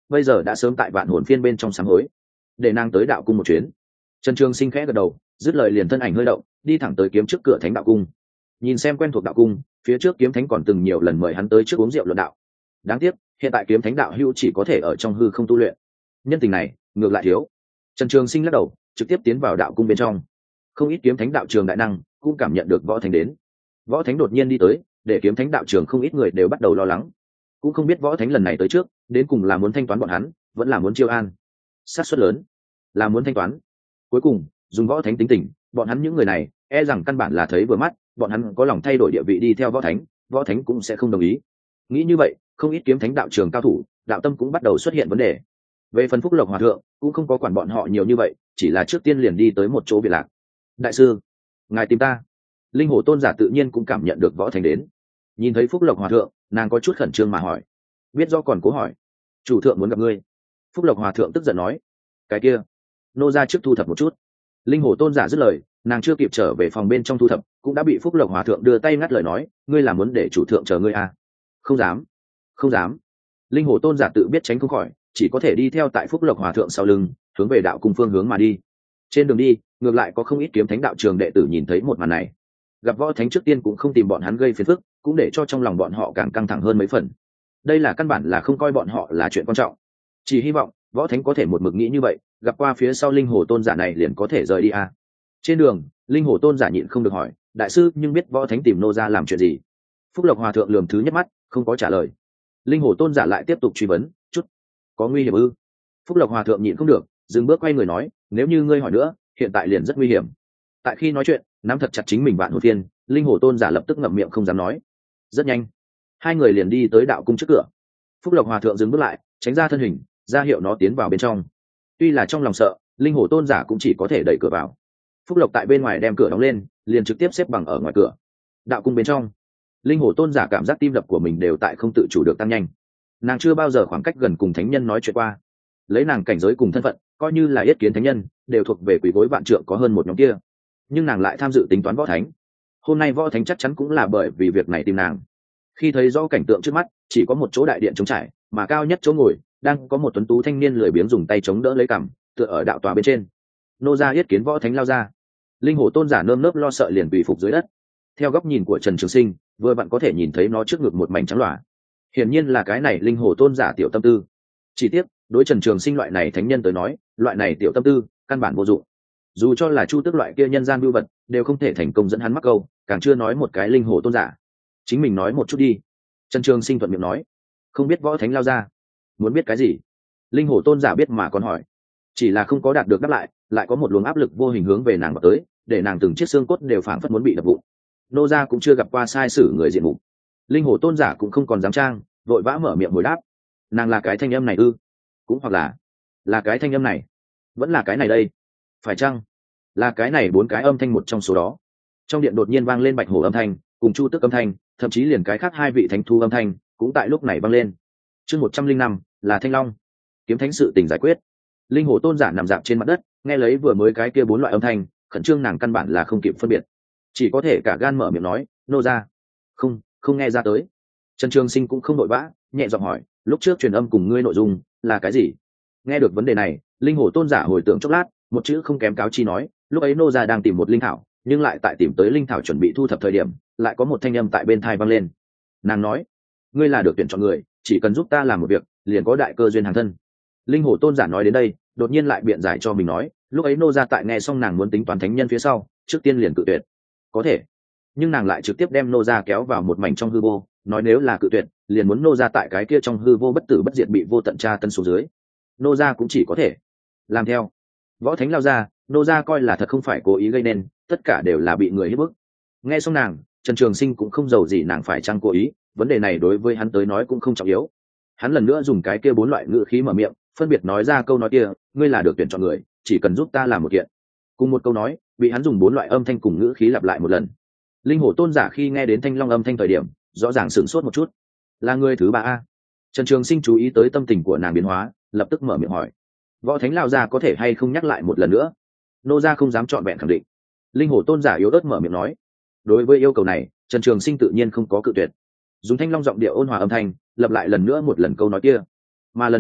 bây giờ đã sớm tại vạn hồn phiên bên trong sám hối để nàng tới đạo cung một chuyến. Trần Trường Sinh khẽ gật đầu, dứt lời liền thân ảnh hơi động, đi thẳng tới kiếm trước cửa thánh đạo cung. Nhìn xem quen thuộc đạo cung, phía trước kiếm thánh còn từng nhiều lần mời hắn tới trước uống rượu luận đạo. Đáng tiếc hiện tại kiếm thánh đạo hữu chỉ có thể ở trong hư không tu luyện, nhân tình này ngược lại thiếu. Trần Trường Sinh lắc đầu, trực tiếp tiến vào đạo cung bên trong. Không ít kiếm thánh đạo trường đại năng cũng cảm nhận được võ thánh đến. Võ thánh đột nhiên đi tới, để kiếm thánh đạo trường không ít người đều bắt đầu lo lắng, cũng không biết võ thánh lần này tới trước đến cùng là muốn thanh toán bọn hắn, vẫn là muốn chiêu an. Sát suất lớn là muốn thanh toán. Cuối cùng dùng võ thánh tính tình, bọn hắn những người này e rằng căn bản là thấy vừa mắt, bọn hắn có lòng thay đổi địa vị đi theo võ thánh, võ thánh cũng sẽ không đồng ý. Nghĩ như vậy, không ít kiếm thánh đạo trường cao thủ, đạo tâm cũng bắt đầu xuất hiện vấn đề. Về phần Phúc Lộc Hòa thượng cũng không có quản bọn họ nhiều như vậy, chỉ là trước tiên liền đi tới một chỗ biệt lạc. Đại sư, ngài tìm ta. Linh Hổ tôn giả tự nhiên cũng cảm nhận được võ thánh đến. Nhìn thấy Phúc Lộc Hòa thượng, nàng có chút khẩn trương mà hỏi. Biết do còn cố hỏi. Chủ thượng muốn gặp ngươi. Phúc Lộc Hòa thượng tức giận nói. Cái kia, nô ra trước thu thập một chút. Linh Hổ tôn giả dứt lời, nàng chưa kịp trở về phòng bên trong thu thập, cũng đã bị Phúc Lộc Hòa thượng đưa tay ngắt lời nói, ngươi là muốn để chủ thượng chờ ngươi à? Không dám, không dám. Linh Hổ tôn giả tự biết tránh không khỏi, chỉ có thể đi theo tại Phúc Lộc Hòa thượng sau lưng, hướng về đạo cung phương hướng mà đi. Trên đường đi, ngược lại có không ít kiếm thánh đạo trường đệ tử nhìn thấy một màn này. Gặp võ thánh trước tiên cũng không tìm bọn hắn gây phiền phức, cũng để cho trong lòng bọn họ càng căng thẳng hơn mấy phần. Đây là căn bản là không coi bọn họ là chuyện quan trọng, chỉ hy vọng võ thánh có thể một mực nghĩ như vậy, gặp qua phía sau linh hồ tôn giả này liền có thể rời đi à. Trên đường, linh hồ tôn giả nhịn không được hỏi, đại sư nhưng biết võ thánh tìm nô ra làm chuyện gì? Phúc Lộc Hòa thượng lườm thứ nhất mắt, không có trả lời. Linh hồ tôn giả lại tiếp tục truy vấn, chút có nguy hiểm ư? Phúc Lộc Hòa thượng nhịn không được, dừng bước quay người nói, nếu như ngươi hỏi nữa, hiện tại liền rất nguy hiểm. Tại khi nói chuyện, nắm thật chặt chính mình vạn hồn phiên, linh hồ tôn giả lập tức ngậm miệng không dám nói. Rất nhanh, hai người liền đi tới đạo cung trước cửa. Phúc Lộc Hòa thượng dừng bước lại, tránh ra thân hình, ra hiệu nó tiến vào bên trong. Tuy là trong lòng sợ, linh hồ tôn giả cũng chỉ có thể đẩy cửa vào. Phúc Lộc tại bên ngoài đem cửa đóng lên, liền trực tiếp xếp bằng ở ngoài cửa. Đạo cung bên trong, linh hồ tôn giả cảm giác tim đập của mình đều tại không tự chủ được tăng nhanh. Nàng chưa bao giờ khoảng cách gần cùng thánh nhân nói chuyện qua, lấy nàng cảnh giới cùng thân phận, coi như là yết kiến thánh nhân đều thuộc về quỷ gối vạn trượng có hơn một nhóm kia, nhưng nàng lại tham dự tính toán võ thánh. Hôm nay võ thánh chắc chắn cũng là bởi vì việc này tìm nàng. Khi thấy rõ cảnh tượng trước mắt, chỉ có một chỗ đại điện trống trải, mà cao nhất chỗ ngồi đang có một tuấn tú thanh niên lười biếng dùng tay chống đỡ lấy cằm, tựa ở đạo tòa bên trên. Nô gia yết kiến võ thánh lao ra. Linh hồ tôn giả nơm nớp lo sợ liền bị phục dưới đất. Theo góc nhìn của Trần Trường Sinh, vừa vặn có thể nhìn thấy nó trước ngực một mảnh trắng loà. Hiển nhiên là cái này linh hồ tôn giả tiểu tâm tư. Chỉ tiếc, đối Trần Trường Sinh loại này thánh nhân tới nói, loại này tiểu tâm tư căn bản vô dụng. Dù cho là chu tước loại kia nhân gian bưu vật, đều không thể thành công dẫn hắn mắc câu, càng chưa nói một cái linh hồ tôn giả. Chính mình nói một chút đi. Trần Trường Sinh thuận miệng nói. Không biết võ thánh lao ra, muốn biết cái gì? Linh hồ tôn giả biết mà còn hỏi. Chỉ là không có đạt được đáp lại, lại có một luồng áp lực vô hình hướng về nàng vào tới, để nàng từng chiếc xương cốt đều phảng phất muốn bị đập vụn. Nô gia cũng chưa gặp qua sai sử người diện mục. Linh hồ tôn giả cũng không còn dám trang, vội vã mở miệng hồi đáp. Nàng là cái thanh âm này ư? Cũng hoặc là là cái thanh âm này, vẫn là cái này đây, phải chăng là cái này bốn cái âm thanh một trong số đó? Trong điện đột nhiên vang lên bạch hổ âm thanh cùng chu tước âm thanh, thậm chí liền cái khác hai vị thánh thu âm thanh cũng tại lúc này vang lên. Chương một trăm linh năm là thanh long kiếm thánh sự tình giải quyết. Linh hồ tôn giả nằm dạp trên mặt đất, nghe lấy vừa mới cái kia bốn loại âm thanh, khẩn trương nàng căn bản là không kịp phân biệt, chỉ có thể cả gan mở miệng nói, nô ra không không nghe ra tới. Trần Trường Sinh cũng không vội vã, nhẹ giọng hỏi, lúc trước truyền âm cùng ngươi nội dung là cái gì? Nghe được vấn đề này, linh hồ tôn giả hồi tưởng chốc lát, một chữ không kém cáo chi nói, lúc ấy nô gia đang tìm một linh thảo, nhưng lại tại tìm tới linh thảo chuẩn bị thu thập thời điểm, lại có một thanh âm tại bên tai vang lên. Nàng nói, ngươi là được tuyển chọn người, chỉ cần giúp ta làm một việc, liền có đại cơ duyên hàng thân. Linh hồ tôn giả nói đến đây, đột nhiên lại biện giải cho mình nói, lúc ấy nô gia tại nghe xong nàng muốn tính toán thánh nhân phía sau, trước tiên liền cự tuyệt. Có thể, nhưng nàng lại trực tiếp đem nô gia kéo vào một mảnh trong hư vô, nói nếu là cự tuyệt, liền muốn nô gia tại cái kia trong hư vô bất tử bất diệt bị vô tận tra tân xuống dưới. Nô gia cũng chỉ có thể làm theo. Võ thánh lao ra, nô gia coi là thật không phải cố ý gây nên, tất cả đều là bị người hiếp bức. Nghe xong nàng, Trần Trường Sinh cũng không giàu gì nàng phải chăng cố ý, vấn đề này đối với hắn tới nói cũng không trọng yếu. Hắn lần nữa dùng cái kia bốn loại ngữ khí mở miệng, phân biệt nói ra câu nói kia, ngươi là được tuyển chọn người, chỉ cần giúp ta làm một kiện. Cùng một câu nói, bị hắn dùng bốn loại âm thanh cùng ngữ khí lặp lại một lần. Linh hồ tôn giả khi nghe đến thanh long âm thanh thời điểm, rõ ràng sửng sốt một chút. Là người thứ ba a? Trần Trường Sinh chú ý tới tâm tình của nàng biến hóa, lập tức mở miệng hỏi, võ thánh lao ra có thể hay không nhắc lại một lần nữa? Nô gia không dám trọn vẹn khẳng định. Linh hồ tôn giả yếu ớt mở miệng nói. Đối với yêu cầu này, Trần Trường Sinh tự nhiên không có cự tuyệt, dùng thanh long giọng điệu ôn hòa âm thanh lặp lại lần nữa một lần câu nói kia. Mà lần này,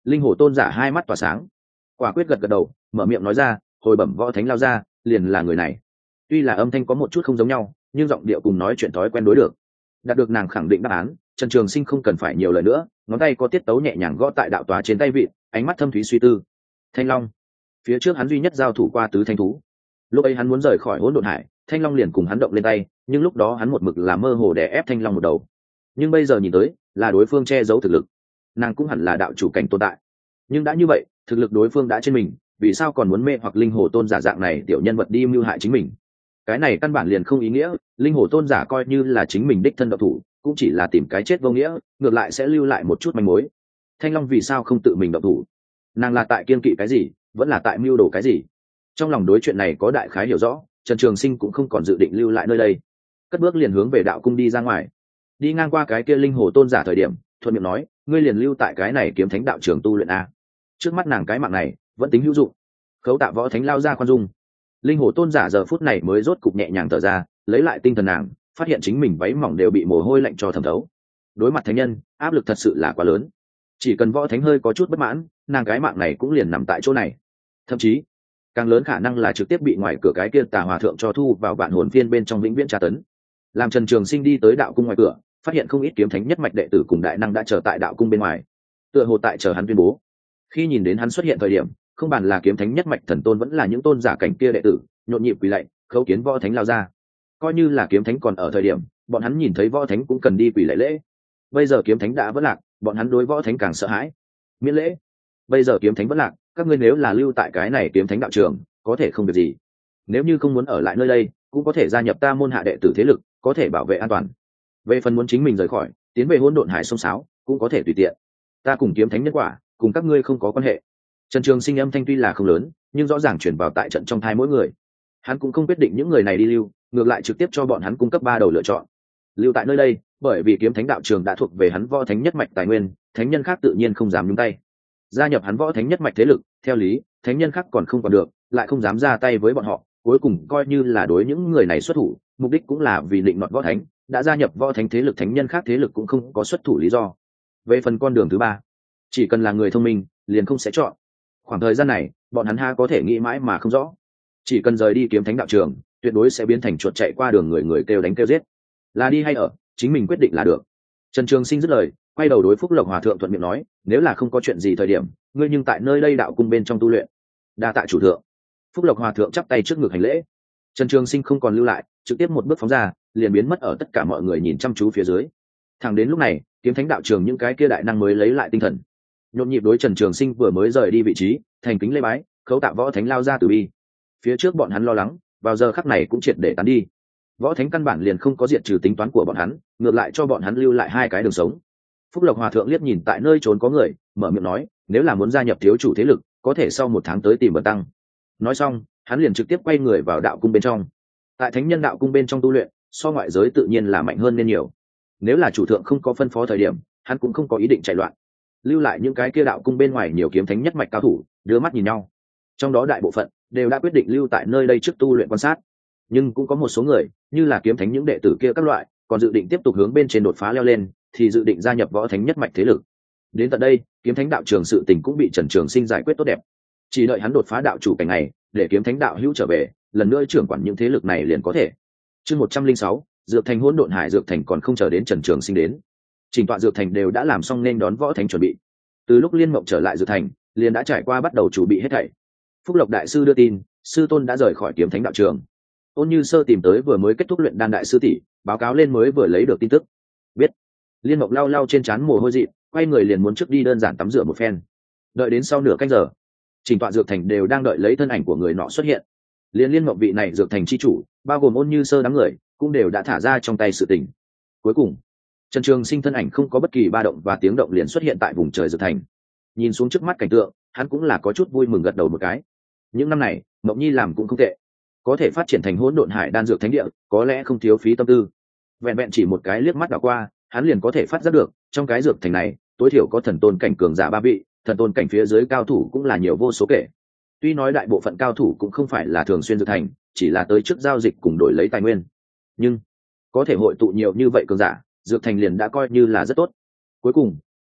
Linh hồ tôn giả hai mắt tỏa sáng, quả quyết gật gật đầu, mở miệng nói ra, hồi bẩm võ thánh lao ra, liền là người này. Tuy là âm thanh có một chút không giống nhau, nhưng giọng điệu cùng nói chuyện thói quen đối được. Đạt được nàng khẳng định đáp án, Trần Trường Sinh không cần phải nhiều lời nữa, ngón tay có tiết tấu nhẹ nhàng gõ tại đạo tòa trên tay vịn, ánh mắt thâm thúy suy tư. Thanh long, phía trước hắn duy nhất giao thủ qua tứ thanh thú. Lúc ấy hắn muốn rời khỏi hỗn độn hải, thanh long liền cùng hắn động lên tay, nhưng lúc đó hắn một mực là mơ hồ đè ép thanh long một đầu. Nhưng bây giờ nhìn tới, là đối phương che giấu thực lực. Nàng cũng hẳn là đạo chủ cảnh tồn tại. Nhưng đã như vậy, thực lực đối phương đã trên mình, vì sao còn muốn mê hoặc linh hồ tôn giả dạng này tiểu nhân vật đi mưu hại chính mình? Cái này căn bản liền không ý nghĩa, linh hồ tôn giả coi như là chính mình đích thân độc thủ, cũng chỉ là tìm cái chết vô nghĩa, ngược lại sẽ lưu lại một chút manh mối. Thanh long vì sao không tự mình độc thủ? Nàng là tại kiên kỵ cái gì, vẫn là tại mưu đồ cái gì? Trong lòng đối chuyện này có đại khái hiểu rõ, Trần Trường Sinh cũng không còn dự định lưu lại nơi đây, cất bước liền hướng về đạo cung đi ra ngoài. Đi ngang qua cái kia linh hồ tôn giả thời điểm, thuận miệng nói, ngươi liền lưu tại cái này kiếm thánh đạo trường tu luyện a. Trước mắt nàng cái mạng này vẫn tính hữu dụng. Khấu Tạ võ thánh lao ra khoan dung. Linh hồ tôn giả giờ phút này mới rốt cục nhẹ nhàng thở ra, lấy lại tinh thần nàng, phát hiện chính mình váy mỏng đều bị mồ hôi lạnh cho thấm thấu. Đối mặt thánh nhân, áp lực thật sự là quá lớn. Chỉ cần võ thánh hơi có chút bất mãn, nàng cái mạng này cũng liền nằm tại chỗ này. Thậm chí càng lớn khả năng là trực tiếp bị ngoài cửa cái kia tà hòa thượng cho thu vào vạn hồn phiên bên trong vĩnh viễn tra tấn. Làm Trần Trường Sinh đi tới đạo cung ngoài cửa, phát hiện không ít kiếm thánh nhất mạch đệ tử cùng đại năng đã chờ tại đạo cung bên ngoài, tựa hồ tại chờ hắn tuyên bố. Khi nhìn đến hắn xuất hiện thời điểm, không bàn là kiếm thánh nhất mạch thần tôn vẫn là những tôn giả cảnh kia đệ tử, nhộn nhịp quỳ lạy, khấu kiến võ thánh lao ra. Coi như là kiếm thánh còn ở thời điểm, bọn hắn nhìn thấy võ thánh cũng cần đi quỳ lạy lễ. Bây giờ kiếm thánh đã vỡ lạc, bọn hắn đối võ thánh càng sợ hãi. Miễn lễ. Bây giờ kiếm thánh vỡ lạc, các ngươi nếu là lưu tại cái này kiếm thánh đạo trường, có thể không việc gì. Nếu như không muốn ở lại nơi đây, cũng có thể gia nhập ta môn hạ đệ tử thế lực, có thể bảo vệ an toàn. Về phần muốn chính mình rời khỏi, tiến về hỗn độn hải sông sáo, cũng có thể tùy tiện. Ta cùng kiếm thánh nhân quả, cùng các ngươi không có quan hệ. Trần Trường Sinh âm thanh tuy là không lớn, nhưng rõ ràng chuyển vào tại trận trong thai mỗi người. Hắn cũng không quyết định những người này đi lưu, ngược lại trực tiếp cho bọn hắn cung cấp ba đầu lựa chọn. Lưu tại nơi đây, bởi vì kiếm thánh đạo trường đã thuộc về hắn võ thánh nhất mạch tài nguyên, thánh nhân khác tự nhiên không dám nhúng tay. Gia nhập hắn võ thánh nhất mạch thế lực, theo lý, thánh nhân khác còn không còn được, lại không dám ra tay với bọn họ, cuối cùng coi như là đối những người này xuất thủ, mục đích cũng là vì định nọt võ thánh, đã gia nhập võ thánh thế lực thánh nhân khác thế lực cũng không có xuất thủ lý do. Về phần con đường thứ ba, chỉ cần là người thông minh, liền không sẽ chọn. Khoảng thời gian này, bọn hắn ha có thể nghĩ mãi mà không rõ. Chỉ cần rời đi kiếm thánh đạo trường, tuyệt đối sẽ biến thành chuột chạy qua đường, người người kêu đánh kêu giết. Là đi hay ở, chính mình quyết định là được. Trần Trường Sinh dứt lời, quay đầu đối Phúc Lộc Hòa thượng thuận miệng nói, nếu là không có chuyện gì thời điểm, ngươi nhưng tại nơi đây đạo cung bên trong tu luyện. Đa tạ chủ thượng. Phúc Lộc Hòa thượng chắp tay trước ngực hành lễ. Trần Trường Sinh không còn lưu lại, trực tiếp một bước phóng ra, liền biến mất ở tất cả mọi người nhìn chăm chú phía dưới. Thẳng đến lúc này, kiếm thánh đạo trường những cái kia đại năng mới lấy lại tinh thần, nhộn nhịp đối Trần Trường Sinh vừa mới rời đi vị trí, thành kính lễ bái, khấu tạ võ thánh lao ra từ bi. Phía trước bọn hắn lo lắng, vào giờ khắc này cũng triệt để tán đi. Võ thánh căn bản liền không có diệt trừ tính toán của bọn hắn, ngược lại cho bọn hắn lưu lại hai cái đường sống. Phúc Lộc Hòa thượng liếc nhìn tại nơi trốn có người, mở miệng nói, nếu là muốn gia nhập thiếu chủ thế lực, có thể sau một tháng tới tìm bần tăng. Nói xong, hắn liền trực tiếp quay người vào đạo cung bên trong. Tại thánh nhân đạo cung bên trong tu luyện, so ngoại giới tự nhiên là mạnh hơn nên nhiều. Nếu là chủ thượng không có phân phó thời điểm, hắn cũng không có ý định chạy loạn. Lưu lại những cái kia đạo cung bên ngoài nhiều kiếm thánh nhất mạch cao thủ, đưa mắt nhìn nhau. Trong đó đại bộ phận đều đã quyết định lưu tại nơi đây trước tu luyện quan sát. Nhưng cũng có một số người, như là kiếm thánh những đệ tử kia các loại, còn dự định tiếp tục hướng bên trên đột phá leo lên, thì dự định gia nhập võ thánh nhất mạch thế lực. Đến tận đây, kiếm thánh đạo trường sự tình cũng bị Trần Trường Sinh giải quyết tốt đẹp. Chỉ đợi hắn đột phá đạo chủ cảnh này, để kiếm thánh đạo hữu trở về, lần nữa trưởng quản những thế lực này liền có thể. Chương một trăm linh sáu, dược thành hỗn độn hải dược thành còn không chờ đến Trần Trường Sinh đến. Trình tọa dược thành đều đã làm xong nên đón võ thánh chuẩn bị. Từ lúc Liên Mộng trở lại dược thành, liền đã trải qua bắt đầu chuẩn bị hết thảy. Phúc Lộc đại sư đưa tin, sư tôn đã rời khỏi kiếm thánh đạo trường. Ôn Như Sơ tìm tới vừa mới kết thúc luyện đan đại sư tỷ, báo cáo lên mới vừa lấy được tin tức. Biết. Liên Mộng lau lau trên trán mồ hôi dị, quay người liền muốn trước đi đơn giản tắm rửa một phen. Đợi đến sau nửa canh giờ, trình tọa dược thành đều đang đợi lấy thân ảnh của người nọ xuất hiện. Liên Liên Mộng vị này dược thành chi chủ, bao gồm Ôn Như Sơ đám người, cũng đều đã thả ra trong tay sự tình. Cuối cùng, Trần Trường Sinh thân ảnh không có bất kỳ ba động và tiếng động liền xuất hiện tại vùng trời dược thành. Nhìn xuống trước mắt cảnh tượng, hắn cũng là có chút vui mừng gật đầu một cái. Những năm này, Mộng Nhi làm cũng không tệ, có thể phát triển thành hỗn độn hải đan dược thánh địa, có lẽ không thiếu phí tâm tư. Vẹn vẹn chỉ một cái liếc mắt đảo qua, hắn liền có thể phát giác được, trong cái dược thành này, tối thiểu có thần tôn cảnh cường giả ba vị, thần tôn cảnh phía dưới cao thủ cũng là nhiều vô số kể. Tuy nói đại bộ phận cao thủ cũng không phải là thường xuyên dược thành, chỉ là tới trước giao dịch cùng đổi lấy tài nguyên, nhưng có thể hội tụ nhiều như vậy cường giả, dược thành liền đã coi như là rất tốt. Cuối cùng,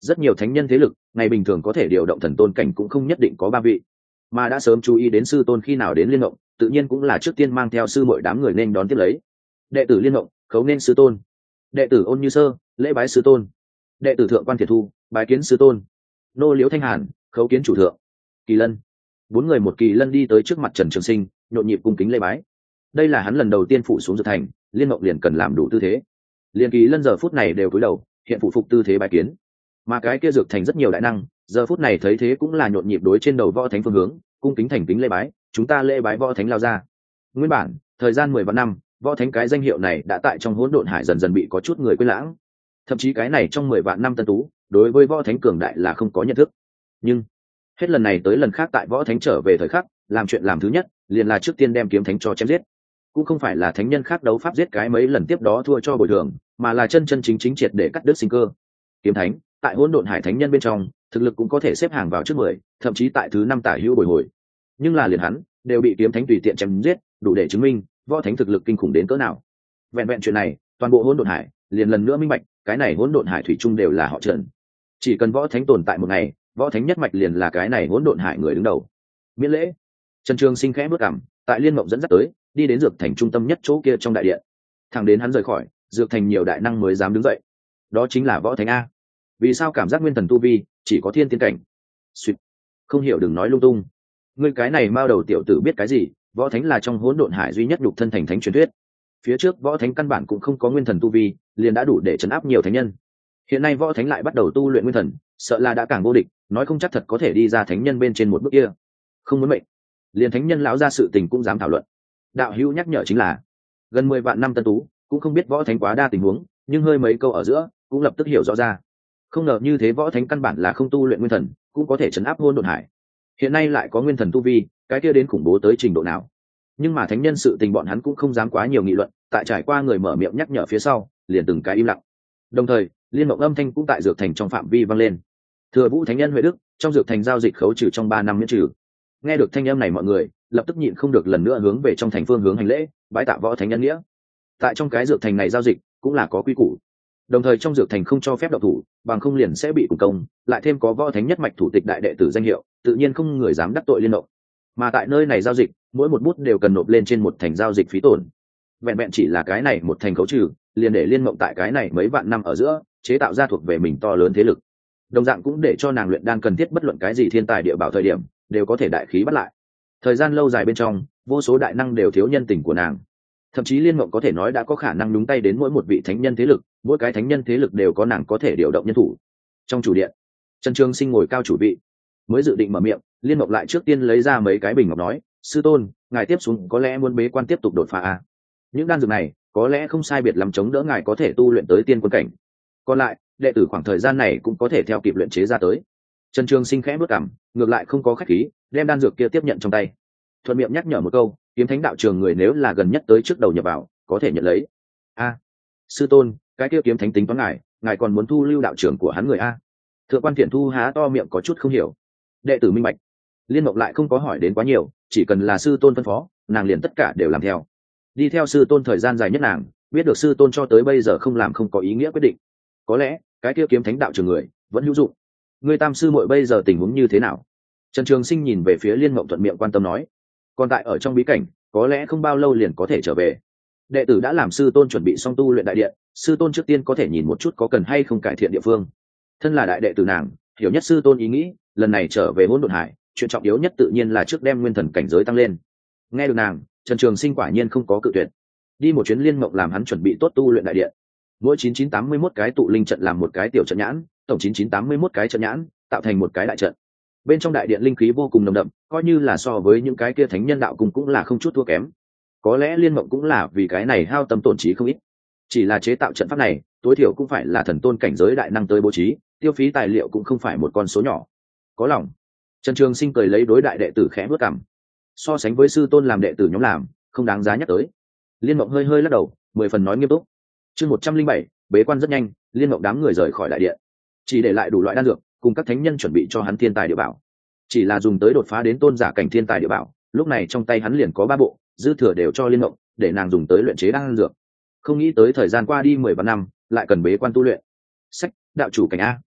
rất nhiều thánh nhân thế lực ngày bình thường có thể điều động thần tôn cảnh cũng không nhất định có ba vị, mà đã sớm chú ý đến sư tôn khi nào đến Liên Ngộng, tự nhiên cũng là trước tiên mang theo sư mọi đám người nên đón tiếp lấy. Đệ tử Liên Ngộng khấu nên sư tôn. Đệ tử Ôn Như Sơ lễ bái sư tôn. Đệ tử Thượng Quan Thiệt Thu bái kiến sư tôn. Nô Liễu Thanh Hàn khấu kiến chủ thượng. Kỳ Lân. Bốn người một kỳ lân đi tới trước mặt Trần Trường Sinh, nhộn nhịp cung kính lễ bái. Đây là hắn lần đầu tiên phụ xuống Dược Thành, Liên Ngộng liền cần làm đủ tư thế. Liên kỳ lân giờ phút này đều cúi đầu, hiện phụ phục tư thế bái kiến. Mà cái kia Dược Thành rất nhiều đại năng, giờ phút này thấy thế cũng là nhộn nhịp đối trên đầu Võ Thánh phương hướng, cung kính thành kính lễ bái. Chúng ta lễ bái Võ Thánh lao ra. Nguyên bản, thời gian mười vạn năm, Võ Thánh cái danh hiệu này đã tại trong hỗn độn hải dần dần bị có chút người quên lãng. Thậm chí cái này trong mười vạn năm tân tú, đối với Võ Thánh cường đại là không có nhận thức. Nhưng hết lần này tới lần khác tại Võ Thánh trở về thời khắc, làm chuyện làm thứ nhất liền là trước tiên đem kiếm thánh cho chém giết. Cũng không phải là thánh nhân khác đấu pháp giết cái mấy lần tiếp đó thua cho bồi thường, mà là chân chân chính chính triệt để cắt đứt sinh cơ. Kiếm thánh tại hỗn độn hải thánh nhân bên trong thực lực cũng có thể xếp hàng vào trước mười, thậm chí tại thứ năm tả hữu bồi hồi. Nhưng là liền hắn đều bị kiếm thánh tùy tiện chém giết, đủ để chứng minh Võ Thánh thực lực kinh khủng đến cỡ nào. Vẹn vẹn chuyện này, toàn bộ hỗn độn hải liền lần nữa minh bạch, cái này hỗn độn hải thủy chung đều là họ Trần. Chỉ cần Võ Thánh tồn tại một ngày, Võ Thánh nhất mạch liền là cái này hỗn độn hải người đứng đầu. Miễn lễ. Trần Trường Sinh khẽ bước cằm, tại Liên Mộng dẫn dắt tới, đi đến Dược Thành trung tâm nhất chỗ kia trong đại điện. Thẳng đến hắn rời khỏi, Dược Thành nhiều đại năng mới dám đứng dậy. Đó chính là Võ Thánh a. Vì sao cảm giác nguyên thần tu vi chỉ có thiên tiên cảnh? Xuyệt. Không hiểu đừng nói lung tung. Ngươi cái này mao đầu tiểu tử biết cái gì? Võ Thánh là trong hỗn độn hải duy nhất đục thân thành thánh truyền thuyết. Phía trước Võ Thánh căn bản cũng không có nguyên thần tu vi, liền đã đủ để trấn áp nhiều thánh nhân. Hiện nay Võ Thánh lại bắt đầu tu luyện nguyên thần, sợ là đã càng vô địch, nói không chắc thật có thể đi ra thánh nhân bên trên một bước kia. Không muốn mệnh, liền thánh nhân lão ra sự tình cũng dám thảo luận. Đạo hữu nhắc nhở chính là gần mười vạn năm tân tú, cũng không biết Võ Thánh quá đa tình huống, nhưng hơi mấy câu ở giữa cũng lập tức hiểu rõ ra. Không ngờ như thế Võ Thánh căn bản là không tu luyện nguyên thần, cũng có thể trấn áp hỗn độn hải. Hiện nay lại có nguyên thần tu vi, cái kia đến khủng bố tới trình độ nào? Nhưng mà thánh nhân sự tình bọn hắn cũng không dám quá nhiều nghị luận, tại trải qua người mở miệng nhắc nhở phía sau, liền từng cái im lặng. Đồng thời, Liên Mộng âm thanh cũng tại Dược Thành trong phạm vi vang lên. Thừa Vũ Thánh nhân Huệ Đức, trong Dược Thành giao dịch khấu trừ trong ba năm miễn trừ. Nghe được thanh âm này mọi người lập tức nhịn không được lần nữa hướng về trong thành phương hướng hành lễ, bái tạ Võ Thánh nhân nghĩa. Tại trong cái Dược Thành này giao dịch cũng là có quy củ. Đồng thời trong Dược Thành không cho phép động thủ, bằng không liền sẽ bị cùng công, lại thêm có Võ Thánh nhất mạch thủ tịch đại đệ tử danh hiệu, tự nhiên không người dám đắc tội Liên Mộng. Mà tại nơi này giao dịch, mỗi một bút đều cần nộp lên trên một thành giao dịch phí tổn. Vẹn vẹn chỉ là cái này một thành khấu trừ, liền để Liên Mộng tại cái này mấy vạn năm ở giữa chế tạo ra thuộc về mình to lớn thế lực. Đồng dạng cũng để cho nàng luyện đan cần thiết bất luận cái gì thiên tài địa bảo thời điểm đều có thể đại khí bắt lại. Thời gian lâu dài bên trong, vô số đại năng đều thiếu nhân tình của nàng. Thậm chí Liên Mộng có thể nói đã có khả năng đúng tay đến mỗi một vị thánh nhân thế lực, mỗi cái thánh nhân thế lực đều có nàng có thể điều động nhân thủ. Trong chủ điện, Trần Trường Sinh ngồi cao chủ vị, mới dự định mở miệng, Liên Mộng lại trước tiên lấy ra mấy cái bình ngọc nói, sư tôn, ngài tiếp xuống có lẽ muốn bế quan tiếp tục đột phá à? Những đan dược này có lẽ không sai biệt lắm chống đỡ ngài có thể tu luyện tới tiên quân cảnh. Còn lại, đệ tử khoảng thời gian này cũng có thể theo kịp luyện chế ra tới. Trần Trường Sinh khẽ bước cằm, ngược lại không có khách khí, đem đan dược kia tiếp nhận trong tay. Thuận miệng nhắc nhở một câu, kiếm thánh đạo trường người nếu là gần nhất tới trước đầu nhập vào, có thể nhận lấy. A, sư tôn, cái kia kiếm thánh tính toán ngài, ngài còn muốn thu lưu đạo trưởng của hắn người a? Thượng Quan Thiện Thu há to miệng có chút không hiểu. Đệ tử minh bạch. Liên Mộng lại không có hỏi đến quá nhiều, chỉ cần là sư tôn phân phó, nàng liền tất cả đều làm theo. Đi theo sư tôn thời gian dài nhất nàng, biết được sư tôn cho tới bây giờ không làm không có ý nghĩa quyết định. Có lẽ cái kia kiếm thánh đạo trường người vẫn hữu dụng. Người tam sư muội bây giờ tình huống như thế nào? Trần Trường Sinh nhìn về phía Liên Mộng thuận miệng quan tâm nói. Còn tại ở trong bí cảnh, có lẽ không bao lâu liền có thể trở về. Đệ tử đã làm sư tôn chuẩn bị xong tu luyện đại điện, sư tôn trước tiên có thể nhìn một chút có cần hay không cải thiện địa phương. Thân là đại đệ tử nàng, hiểu nhất sư tôn ý nghĩ, lần này trở về hỗn độn hải, chuyện trọng yếu nhất tự nhiên là trước đem nguyên thần cảnh giới tăng lên. Nghe được nàng, Trần Trường Sinh quả nhiên không có cự tuyệt. Đi một chuyến Liên Mộng làm hắn chuẩn bị tốt tu luyện đại điện. Mỗi chín chín tám mươi mốt cái tụ linh trận làm một cái tiểu trận nhãn, tổng chín chín tám mươi mốt cái trận nhãn tạo thành một cái đại trận. Bên trong đại điện linh khí vô cùng nồng đậm, coi như là so với những cái kia thánh nhân đạo cùng cũng là không chút thua kém. Có lẽ Liên Mộng cũng là vì cái này hao tâm tổn trí không ít. Chỉ là chế tạo trận pháp này, tối thiểu cũng phải là thần tôn cảnh giới đại năng tới bố trí, tiêu phí tài liệu cũng không phải một con số nhỏ. Có lòng. Trần Trường Sinh cười lấy đối đại đệ tử khẽ bước cằm. So sánh với sư tôn làm đệ tử nhóm làm, không đáng giá nhắc tới. Liên Mộng hơi hơi lắc đầu, mười phần nói nghiêm túc. Chương một trăm linh bảy, bế quan rất nhanh, Liên Mộng đám người rời khỏi đại điện, chỉ để lại đủ loại đan dược, cùng các thánh nhân chuẩn bị cho hắn thiên tài địa bảo. Chỉ là dùng tới đột phá đến tôn giả cảnh thiên tài địa bảo, lúc này trong tay hắn liền có ba bộ, dư thừa đều cho Liên Mộng, để nàng dùng tới luyện chế đan dược. Không nghĩ tới thời gian qua đi mười ba năm, lại cần bế quan tu luyện. Sách, đạo chủ cảnh a.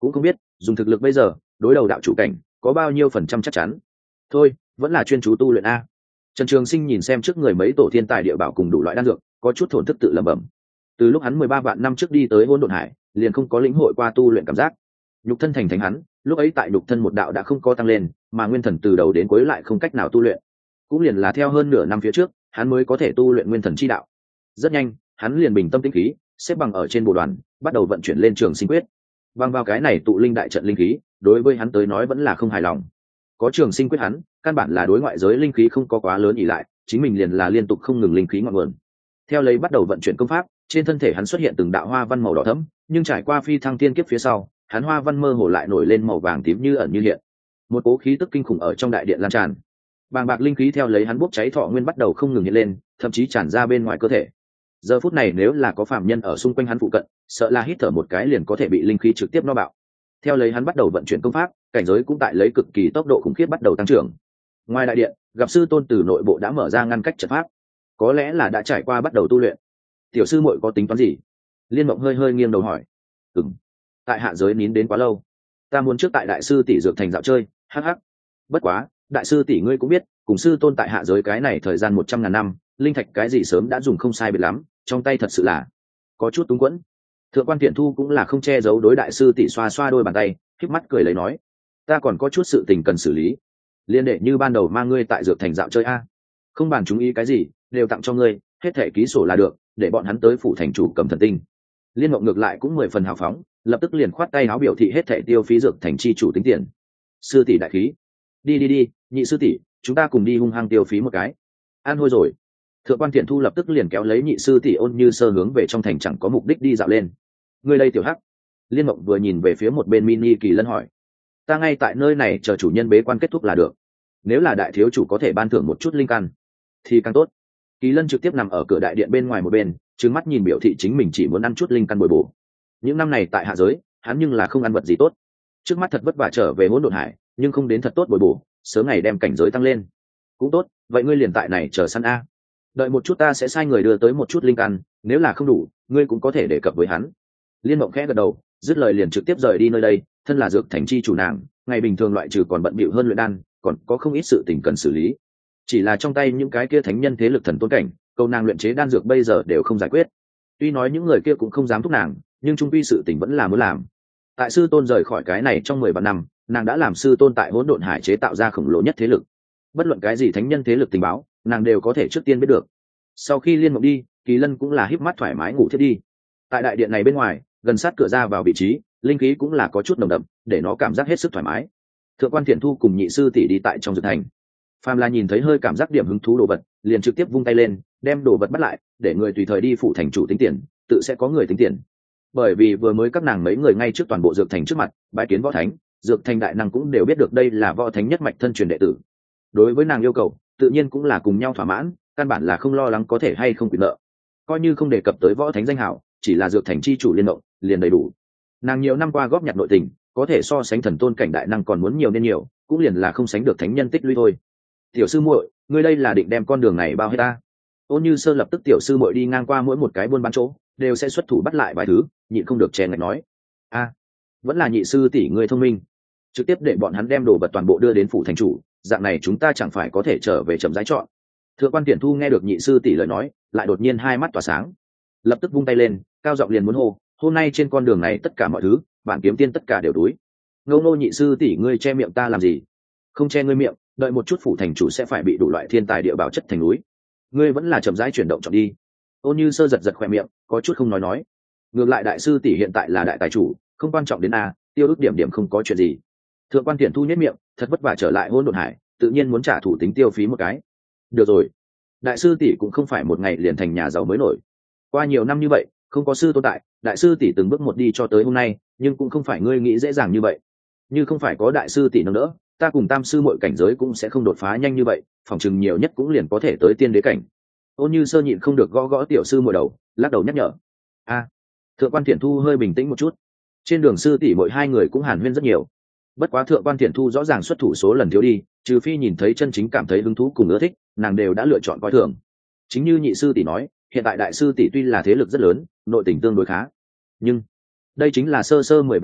cũng không biết dùng thực lực bây giờ đối đầu đạo chủ cảnh có bao nhiêu phần trăm chắc chắn. Thôi vẫn là chuyên chú tu luyện a. Trần Trường Sinh nhìn xem trước người mấy tổ thiên tài địa bảo cùng đủ loại đan dược, có chút thổn thức tự lẩm bẩm. Từ lúc hắn mười ba vạn năm trước đi tới Hỗn Độn Hải, liền không có lĩnh hội qua tu luyện cảm giác. Nhục thân thành thánh hắn, lúc ấy tại nhục thân một đạo đã không có tăng lên, mà nguyên thần từ đầu đến cuối lại không cách nào tu luyện. Cũng liền là theo hơn nửa năm phía trước, hắn mới có thể tu luyện nguyên thần chi đạo. Rất nhanh, hắn liền bình tâm tĩnh khí, xếp bằng ở trên bộ đoàn, bắt đầu vận chuyển lên Trường Sinh quyết. Bằng vào cái này tụ linh đại trận linh khí, đối với hắn tới nói vẫn là không hài lòng. Có Trường Sinh quyết hắn, căn bản là đối ngoại giới linh khí không có quá lớn ỷ lại, chính mình liền là liên tục không ngừng linh khí ngọn nguồn. Theo lấy bắt đầu vận chuyển công pháp, trên thân thể hắn xuất hiện từng đạo hoa văn màu đỏ thẫm, nhưng trải qua phi thăng tiên kiếp phía sau, hắn hoa văn mơ hồ lại nổi lên màu vàng tím như ẩn như hiện. Một cỗ khí tức kinh khủng ở trong đại điện lan tràn. Bàng bạc linh khí theo lấy hắn bốc cháy thọ nguyên bắt đầu không ngừng hiện lên, thậm chí tràn ra bên ngoài cơ thể. Giờ phút này nếu là có phàm nhân ở xung quanh hắn phụ cận, sợ là hít thở một cái liền có thể bị linh khí trực tiếp no bạo. Theo lấy hắn bắt đầu vận chuyển công pháp, cảnh giới cũng tại lấy cực kỳ tốc độ khủng khiếp bắt đầu tăng trưởng. Ngoài đại điện, gặp sư tôn từ nội bộ đã mở ra ngăn cách trận pháp, có lẽ là đã trải qua bắt đầu tu luyện. Tiểu sư muội có tính toán gì? Liên Mộng hơi hơi nghiêng đầu hỏi. Ừm, tại hạ giới nín đến quá lâu, ta muốn trước tại đại sư tỷ dược thành dạo chơi. Hắc hắc. Bất quá, đại sư tỷ ngươi cũng biết, cùng sư tôn tại hạ giới cái này thời gian một trăm ngàn năm, linh thạch cái gì sớm đã dùng không sai biệt lắm, trong tay thật sự là có chút túng quẫn. Thượng quan Tiện Thu cũng là không che giấu đối đại sư tỷ xoa xoa đôi bàn tay, khép mắt cười lấy nói, ta còn có chút sự tình cần xử lý, liên đệ như ban đầu mang ngươi tại dược thành dạo chơi a. Không bàn chúng ý cái gì, đều tặng cho ngươi, hết thẻ ký sổ là được, để bọn hắn tới phủ thành chủ cầm thần tinh. Liên Mộng ngược lại cũng mười phần hào phóng, lập tức liền khoát tay áo biểu thị hết thẻ tiêu phí dược thành chi chủ tính tiền. Sư tỷ đại khí, đi đi đi, nhị sư tỷ, chúng ta cùng đi hung hăng tiêu phí một cái. An hôi rồi. Thượng quan Thiện Thu lập tức liền kéo lấy nhị sư tỷ Ôn Như Sơ hướng về trong thành chẳng có mục đích đi dạo lên. Ngươi đây tiểu hắc. Liên Mộng vừa nhìn về phía một bên mini Kỳ Lân hỏi, ta ngay tại nơi này chờ chủ nhân bế quan kết thúc là được, nếu là đại thiếu chủ có thể ban thưởng một chút linh căn thì càng tốt. Kỳ Lân trực tiếp nằm ở cửa đại điện bên ngoài một bên, trừng mắt nhìn biểu thị chính mình chỉ muốn ăn chút linh căn bồi bổ. Những năm này tại hạ giới, hắn nhưng là không ăn vật gì tốt, trước mắt thật vất vả trở về Hỗn Độn Hải, nhưng không đến thật tốt bồi bổ, sớm ngày đem cảnh giới tăng lên. Cũng tốt, vậy ngươi liền tại này chờ săn a. Đợi một chút ta sẽ sai người đưa tới một chút linh căn, nếu là không đủ, ngươi cũng có thể đề cập với hắn. Liên Mộng khẽ gật đầu, dứt lời liền trực tiếp rời đi nơi đây, thân là dược thành chi chủ nàng, ngày bình thường loại trừ còn bận bịu hơn luyện đan, còn có không ít sự tình cần xử lý. Chỉ là trong tay những cái kia thánh nhân thế lực thần tôn cảnh, câu nàng luyện chế đan dược bây giờ đều không giải quyết. Tuy nói những người kia cũng không dám thúc nàng, nhưng trung quy sự tình vẫn là muốn làm. Tại sư tôn rời khỏi cái này trong mười ba năm, nàng đã làm sư tôn tại Hỗn Độn Hải chế tạo ra khổng lồ nhất thế lực. Bất luận cái gì thánh nhân thế lực tình báo, nàng đều có thể trước tiên biết được. Sau khi Liên Mộng đi, Kỳ Lân cũng là híp mắt thoải mái ngủ thiết đi. Tại đại điện này bên ngoài, gần sát cửa ra vào vị trí, linh khí cũng là có chút nồng đậm, để nó cảm giác hết sức thoải mái. Thượng quan Thiện Thu cùng nhị sư tỷ đi tại trong dược thành. Phàm là nhìn thấy hơi cảm giác điểm hứng thú đồ vật, liền trực tiếp vung tay lên, đem đồ vật bắt lại, để người tùy thời đi phụ thành chủ tính tiền, tự sẽ có người tính tiền. Bởi vì vừa mới các nàng mấy người ngay trước toàn bộ dược thành trước mặt, bái kiến võ thánh, dược thành đại năng cũng đều biết được đây là võ thánh nhất mạch thân truyền đệ tử. Đối với nàng yêu cầu, tự nhiên cũng là cùng nhau thỏa mãn, căn bản là không lo lắng có thể hay không quyền nợ. Coi như không đề cập tới võ thánh danh hảo, chỉ là dược thành chi chủ Liên Mộng, liền đầy đủ. Nàng nhiều năm qua góp nhặt nội tình, có thể so sánh thần tôn cảnh đại năng còn muốn nhiều nên nhiều, cũng liền là không sánh được thánh nhân tích lũy thôi. Tiểu sư muội, ngươi đây là định đem con đường này bao hết ta? Ôn Như Sơ lập tức tiểu sư muội đi ngang qua mỗi một cái buôn bán chỗ, đều sẽ xuất thủ bắt lại vài thứ, nhịn không được chèn ngạch nói, a, vẫn là nhị sư tỷ ngươi thông minh, trực tiếp để bọn hắn đem đồ vật toàn bộ đưa đến phủ thành chủ, dạng này chúng ta chẳng phải có thể trở về chậm rãi chọn. Thượng quan Tiễn Thu nghe được nhị sư tỷ lời nói, lại đột nhiên hai mắt tỏa sáng, lập tức vung tay lên, cao giọng liền muốn hô, hôm nay trên con đường này tất cả mọi thứ, bạn kiếm tiên tất cả đều túi. Ngâu nô nhị sư tỷ ngươi che miệng ta làm gì? Không che ngươi miệng, đợi một chút phủ thành chủ sẽ phải bị đủ loại thiên tài địa bảo chất thành núi. Ngươi vẫn là chậm rãi chuyển động chọn đi. Ôn Như Sơ giật giật khỏe miệng, có chút không nói nói. Ngược lại đại sư tỷ hiện tại là đại tài chủ, không quan trọng đến a, tiêu ức điểm điểm không có chuyện gì. Thượng quan Tiễn Thu nhếch miệng, thật vất vả trở lại Hỗn Độn Hải, tự nhiên muốn trả thủ tính tiêu phí một cái. Được rồi, đại sư tỷ cũng không phải một ngày liền thành nhà giàu mới nổi. Qua nhiều năm như vậy, không có sư tồn tại, đại sư tỷ từng bước một đi cho tới hôm nay, nhưng cũng không phải ngươi nghĩ dễ dàng như vậy. Như không phải có đại sư tỷ nâng đỡ, ta cùng tam sư mọi cảnh giới cũng sẽ không đột phá nhanh như vậy, phòng chừng nhiều nhất cũng liền có thể tới tiên đế cảnh. Ôn Như Sơ nhịn không được gõ gõ tiểu sư mỗi đầu, lắc đầu nhắc nhở. A, thượng quan Thiện Thu hơi bình tĩnh một chút. Trên đường sư tỷ mỗi hai người cũng hàn huyên rất nhiều. Bất quá thượng quan Thiện Thu rõ ràng xuất thủ số lần thiếu đi, trừ phi nhìn thấy chân chính cảm thấy hứng thú cùng ưa thích, nàng đều đã lựa chọn coi thường. Chính như nhị sư tỷ nói, hiện tại đại sư tỷ tuy là thế lực rất lớn, nội tình tương đối khá, nhưng đây chính là sơ sơ mười ba năm,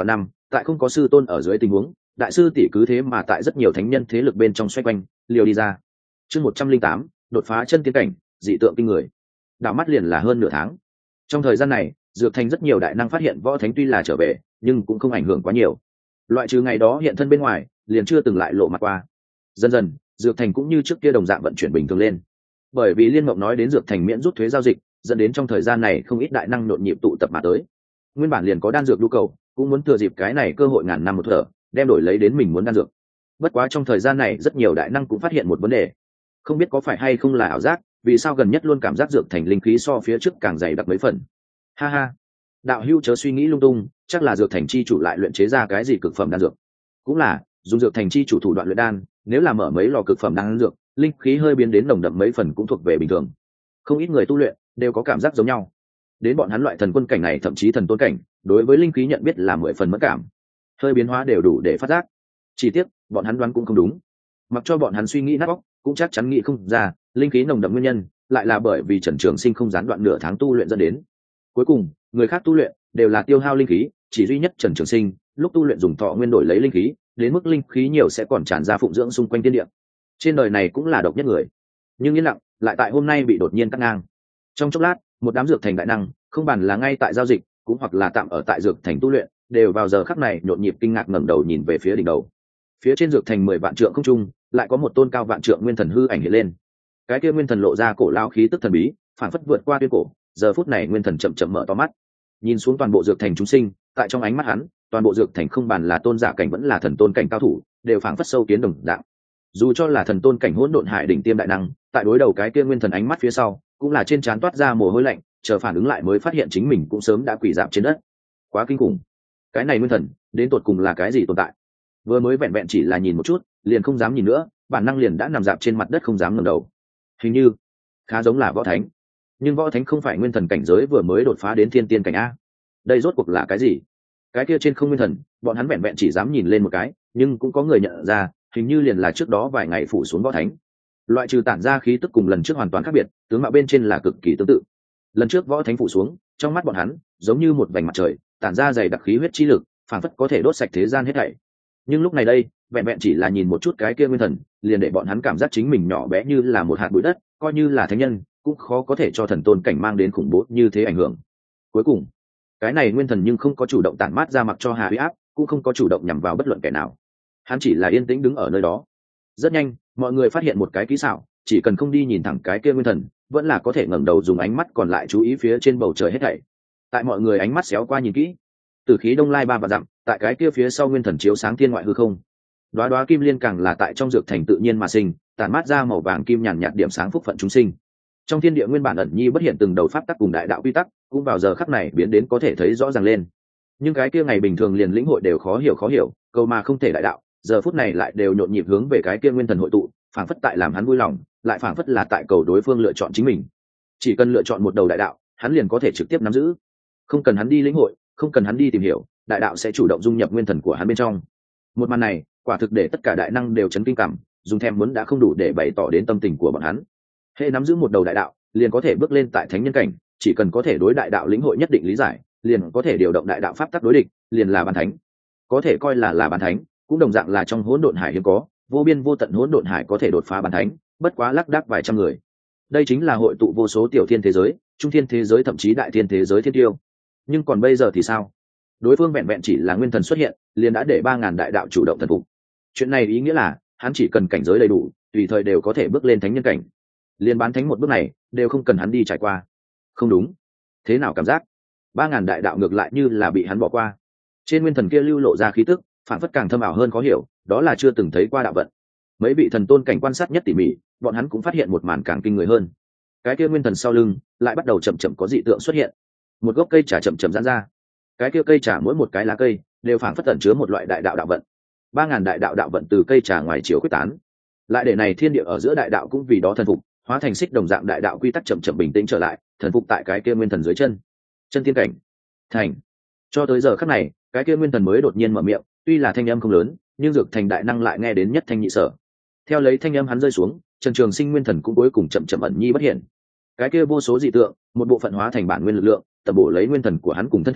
tại không có sư tôn ở dưới tình huống, đại sư tỷ cứ thế mà tại rất nhiều thánh nhân thế lực bên trong xoay quanh liều đi ra. Chương một trăm linh tám, đột phá chân tiên cảnh, dị tượng kinh người. Đạo mắt liền là hơn nửa tháng. Trong thời gian này, dược thành rất nhiều đại năng phát hiện võ thánh tuy là trở về, nhưng cũng không ảnh hưởng quá nhiều. Loại trừ ngày đó hiện thân bên ngoài, liền chưa từng lại lộ mặt qua. Dần dần, dược thành cũng như trước kia đồng dạng vận chuyển bình thường lên. Bởi vì Liên Mộng nói đến dược thành miễn rút thuế giao dịch, dẫn đến trong thời gian này không ít đại năng nhộn nhịp tụ tập mà tới. Nguyên bản liền có đan dược nhu cầu, cũng muốn thừa dịp cái này cơ hội ngàn năm một thở, đem đổi lấy đến mình muốn đan dược. Bất quá trong thời gian này rất nhiều đại năng cũng phát hiện một vấn đề, không biết có phải hay không là ảo giác, vì sao gần nhất luôn cảm giác dược thành linh khí so phía trước càng dày đặc mấy phần. Ha ha, đạo hữu chớ suy nghĩ lung tung, chắc là dược thành chi chủ lại luyện chế ra cái gì cực phẩm đan dược. Cũng là dùng dược thành chi chủ thủ đoạn luyện đan, nếu là mở mấy lò cực phẩm đan dược, linh khí hơi biến đến nồng đậm mấy phần cũng thuộc về bình thường. Không ít người tu luyện đều có cảm giác giống nhau. Đến bọn hắn loại thần quân cảnh này, thậm chí thần tôn cảnh, đối với linh khí nhận biết là mười phần mất cảm, hơi biến hóa đều đủ để phát giác. Chỉ tiếc bọn hắn đoán cũng không đúng, mặc cho bọn hắn suy nghĩ nát óc cũng chắc chắn nghĩ không ra linh khí nồng đậm nguyên nhân lại là bởi vì Trần Trường Sinh không gián đoạn nửa tháng tu luyện dẫn đến. Cuối cùng người khác tu luyện đều là tiêu hao linh khí, chỉ duy nhất Trần Trường Sinh lúc tu luyện dùng thọ nguyên đổi lấy linh khí, đến mức linh khí nhiều sẽ còn tràn ra phụng dưỡng xung quanh thiên địa. Trên đời này cũng là độc nhất người, nhưng yên lặng lại tại hôm nay bị đột nhiên cắt ngang. Trong chốc lát, một đám dược thành đại năng, không bàn là ngay tại giao dịch, cũng hoặc là tạm ở tại dược thành tu luyện, đều vào giờ khắc này nhộn nhịp kinh ngạc ngẩng đầu nhìn về phía đỉnh đầu. Phía trên dược thành mười vạn trượng không trung, lại có một tôn cao vạn trượng nguyên thần hư ảnh hiện lên. Cái kia nguyên thần lộ ra cổ lao khí tức thần bí, phản phất vượt qua tuyên cổ. Giờ phút này nguyên thần chậm chậm mở to mắt, nhìn xuống toàn bộ dược thành chúng sinh, tại trong ánh mắt hắn, toàn bộ dược thành không bàn là tôn giả cảnh vẫn là thần tôn cảnh cao thủ, đều phảng phất sâu kiến đồng dạng. Dù cho là thần tôn cảnh hỗn độn hải đỉnh tiêm đại năng, tại đối đầu cái kia nguyên thần ánh mắt phía sau, cũng là trên trán toát ra mồ hôi lạnh, chờ phản ứng lại mới phát hiện chính mình cũng sớm đã quỳ rạp trên đất. Quá kinh khủng! Cái này nguyên thần, đến tột cùng là cái gì tồn tại? Vừa mới vẹn vẹn chỉ là nhìn một chút, liền không dám nhìn nữa, bản năng liền đã nằm rạp trên mặt đất không dám ngẩng đầu. Hình như khá giống là võ thánh, nhưng võ thánh không phải nguyên thần cảnh giới vừa mới đột phá đến thiên tiên cảnh a. Đây rốt cuộc là cái gì? Cái kia trên không nguyên thần, bọn hắn vẹn vẹn chỉ dám nhìn lên một cái, nhưng cũng có người nhận ra, hình như liền là trước đó vài ngày phủ xuống võ thánh. Loại trừ tản ra khí tức cùng lần trước hoàn toàn khác biệt, tướng mạo bên trên là cực kỳ tương tự. Lần trước võ thánh phủ xuống, trong mắt bọn hắn giống như một vành mặt trời, tản ra dày đặc khí huyết chi lực, phảng phất có thể đốt sạch thế gian hết thảy. Nhưng lúc này đây, vẹn vẹn chỉ là nhìn một chút cái kia nguyên thần, liền để bọn hắn cảm giác chính mình nhỏ bé như là một hạt bụi đất, coi như là thánh nhân cũng khó có thể cho thần tôn cảnh mang đến khủng bố như thế ảnh hưởng. Cuối cùng, cái này nguyên thần nhưng không có chủ động tản mát ra mặc cho hà uy áp, cũng không có chủ động nhằm vào bất luận kẻ nào. Hắn chỉ là yên tĩnh đứng ở nơi đó. Rất nhanh, mọi người phát hiện một cái kỹ xảo, chỉ cần không đi nhìn thẳng cái kia nguyên thần, vẫn là có thể ngẩng đầu dùng ánh mắt còn lại chú ý phía trên bầu trời hết thảy. Tại mọi người ánh mắt xéo qua nhìn kỹ, từ khí đông lai ba và dặm, tại cái kia phía sau nguyên thần chiếu sáng thiên ngoại hư không. Đóa đóa kim liên càng là tại trong dược thành tự nhiên mà sinh, tản mát ra màu vàng kim nhàn nhạt điểm sáng phúc phận chúng sinh. Trong thiên địa nguyên bản ẩn nhi bất hiện từng đầu pháp tắc cùng đại đạo quy tắc, cũng vào giờ khắc này biến đến có thể thấy rõ ràng lên. Nhưng cái kia ngày bình thường liền lĩnh hội đều khó hiểu khó hiểu, câu mà không thể đại đạo, giờ phút này lại đều nhộn nhịp hướng về cái kia nguyên thần hội tụ, phảng phất tại làm hắn vui lòng, lại phảng phất là tại cầu đối phương lựa chọn chính mình. Chỉ cần lựa chọn một đầu đại đạo, hắn liền có thể trực tiếp nắm giữ. Không cần hắn đi lĩnh hội, không cần hắn đi tìm hiểu, đại đạo sẽ chủ động dung nhập nguyên thần của hắn bên trong. Một màn này, quả thực để tất cả đại năng đều chấn kinh cảm, dùng thèm muốn đã không đủ để bày tỏ đến tâm tình của bọn hắn. Hệ nắm giữ một đầu đại đạo, liền có thể bước lên tại thánh nhân cảnh, chỉ cần có thể đối đại đạo lĩnh hội nhất định lý giải, liền có thể điều động đại đạo pháp tắc đối địch, liền là bán thánh. Có thể coi là là bán thánh, cũng đồng dạng là trong hỗn độn hải hiếm có, vô biên vô tận hỗn độn hải có thể đột phá bán thánh, bất quá lác đác vài trăm người. Đây chính là hội tụ vô số tiểu thiên thế giới, trung thiên thế giới, thậm chí đại thiên thế giới thiên tiêu. Nhưng còn bây giờ thì sao? Đối phương vẹn vẹn chỉ là nguyên thần xuất hiện, liền đã để ba ngàn đại đạo chủ động thần phục. Chuyện này ý nghĩa là hắn chỉ cần cảnh giới đầy đủ, tùy thời đều có thể bước lên thánh nhân cảnh. Liên bán thánh một bước này đều không cần hắn đi trải qua. Không đúng, thế nào cảm giác ba ngàn đại đạo ngược lại như là bị hắn bỏ qua. Trên nguyên thần kia lưu lộ ra khí tức, phản phất càng thâm ảo hơn khó hiểu, đó là chưa từng thấy qua đạo vận. Mấy vị thần tôn cảnh quan sát nhất tỉ mỉ, bọn hắn cũng phát hiện một màn càng kinh người hơn. Cái kia nguyên thần sau lưng lại bắt đầu chậm chậm có dị tượng xuất hiện. Một gốc cây trà chậm chậm giãn ra, cái kia cây trà mỗi một cái lá cây đều phản phất tẩn chứa một loại đại đạo đạo vận. Ba ngàn đại đạo đạo vận từ cây trà ngoài chiếu quyết tán, lại để này thiên địa ở giữa đại đạo cũng vì đó thần phục, hóa thành xích đồng dạng đại đạo quy tắc chậm chậm bình tĩnh trở lại, thần phục tại cái kia nguyên thần dưới chân. Chân tiên cảnh thành. Cho tới giờ khắc này, cái kia nguyên thần mới đột nhiên mở miệng, tuy là thanh âm không lớn, nhưng dược thành đại năng lại nghe đến nhất thanh nhị sở. Theo lấy thanh âm hắn rơi xuống, Trần Trường Sinh nguyên thần cũng cuối cùng chậm chậm ẩn nhi bất hiện. Cái kia vô số dị tượng, một bộ phận hóa thành bản nguyên lực lượng, tập bổ lấy nguyên thần của hắn cùng thân thể,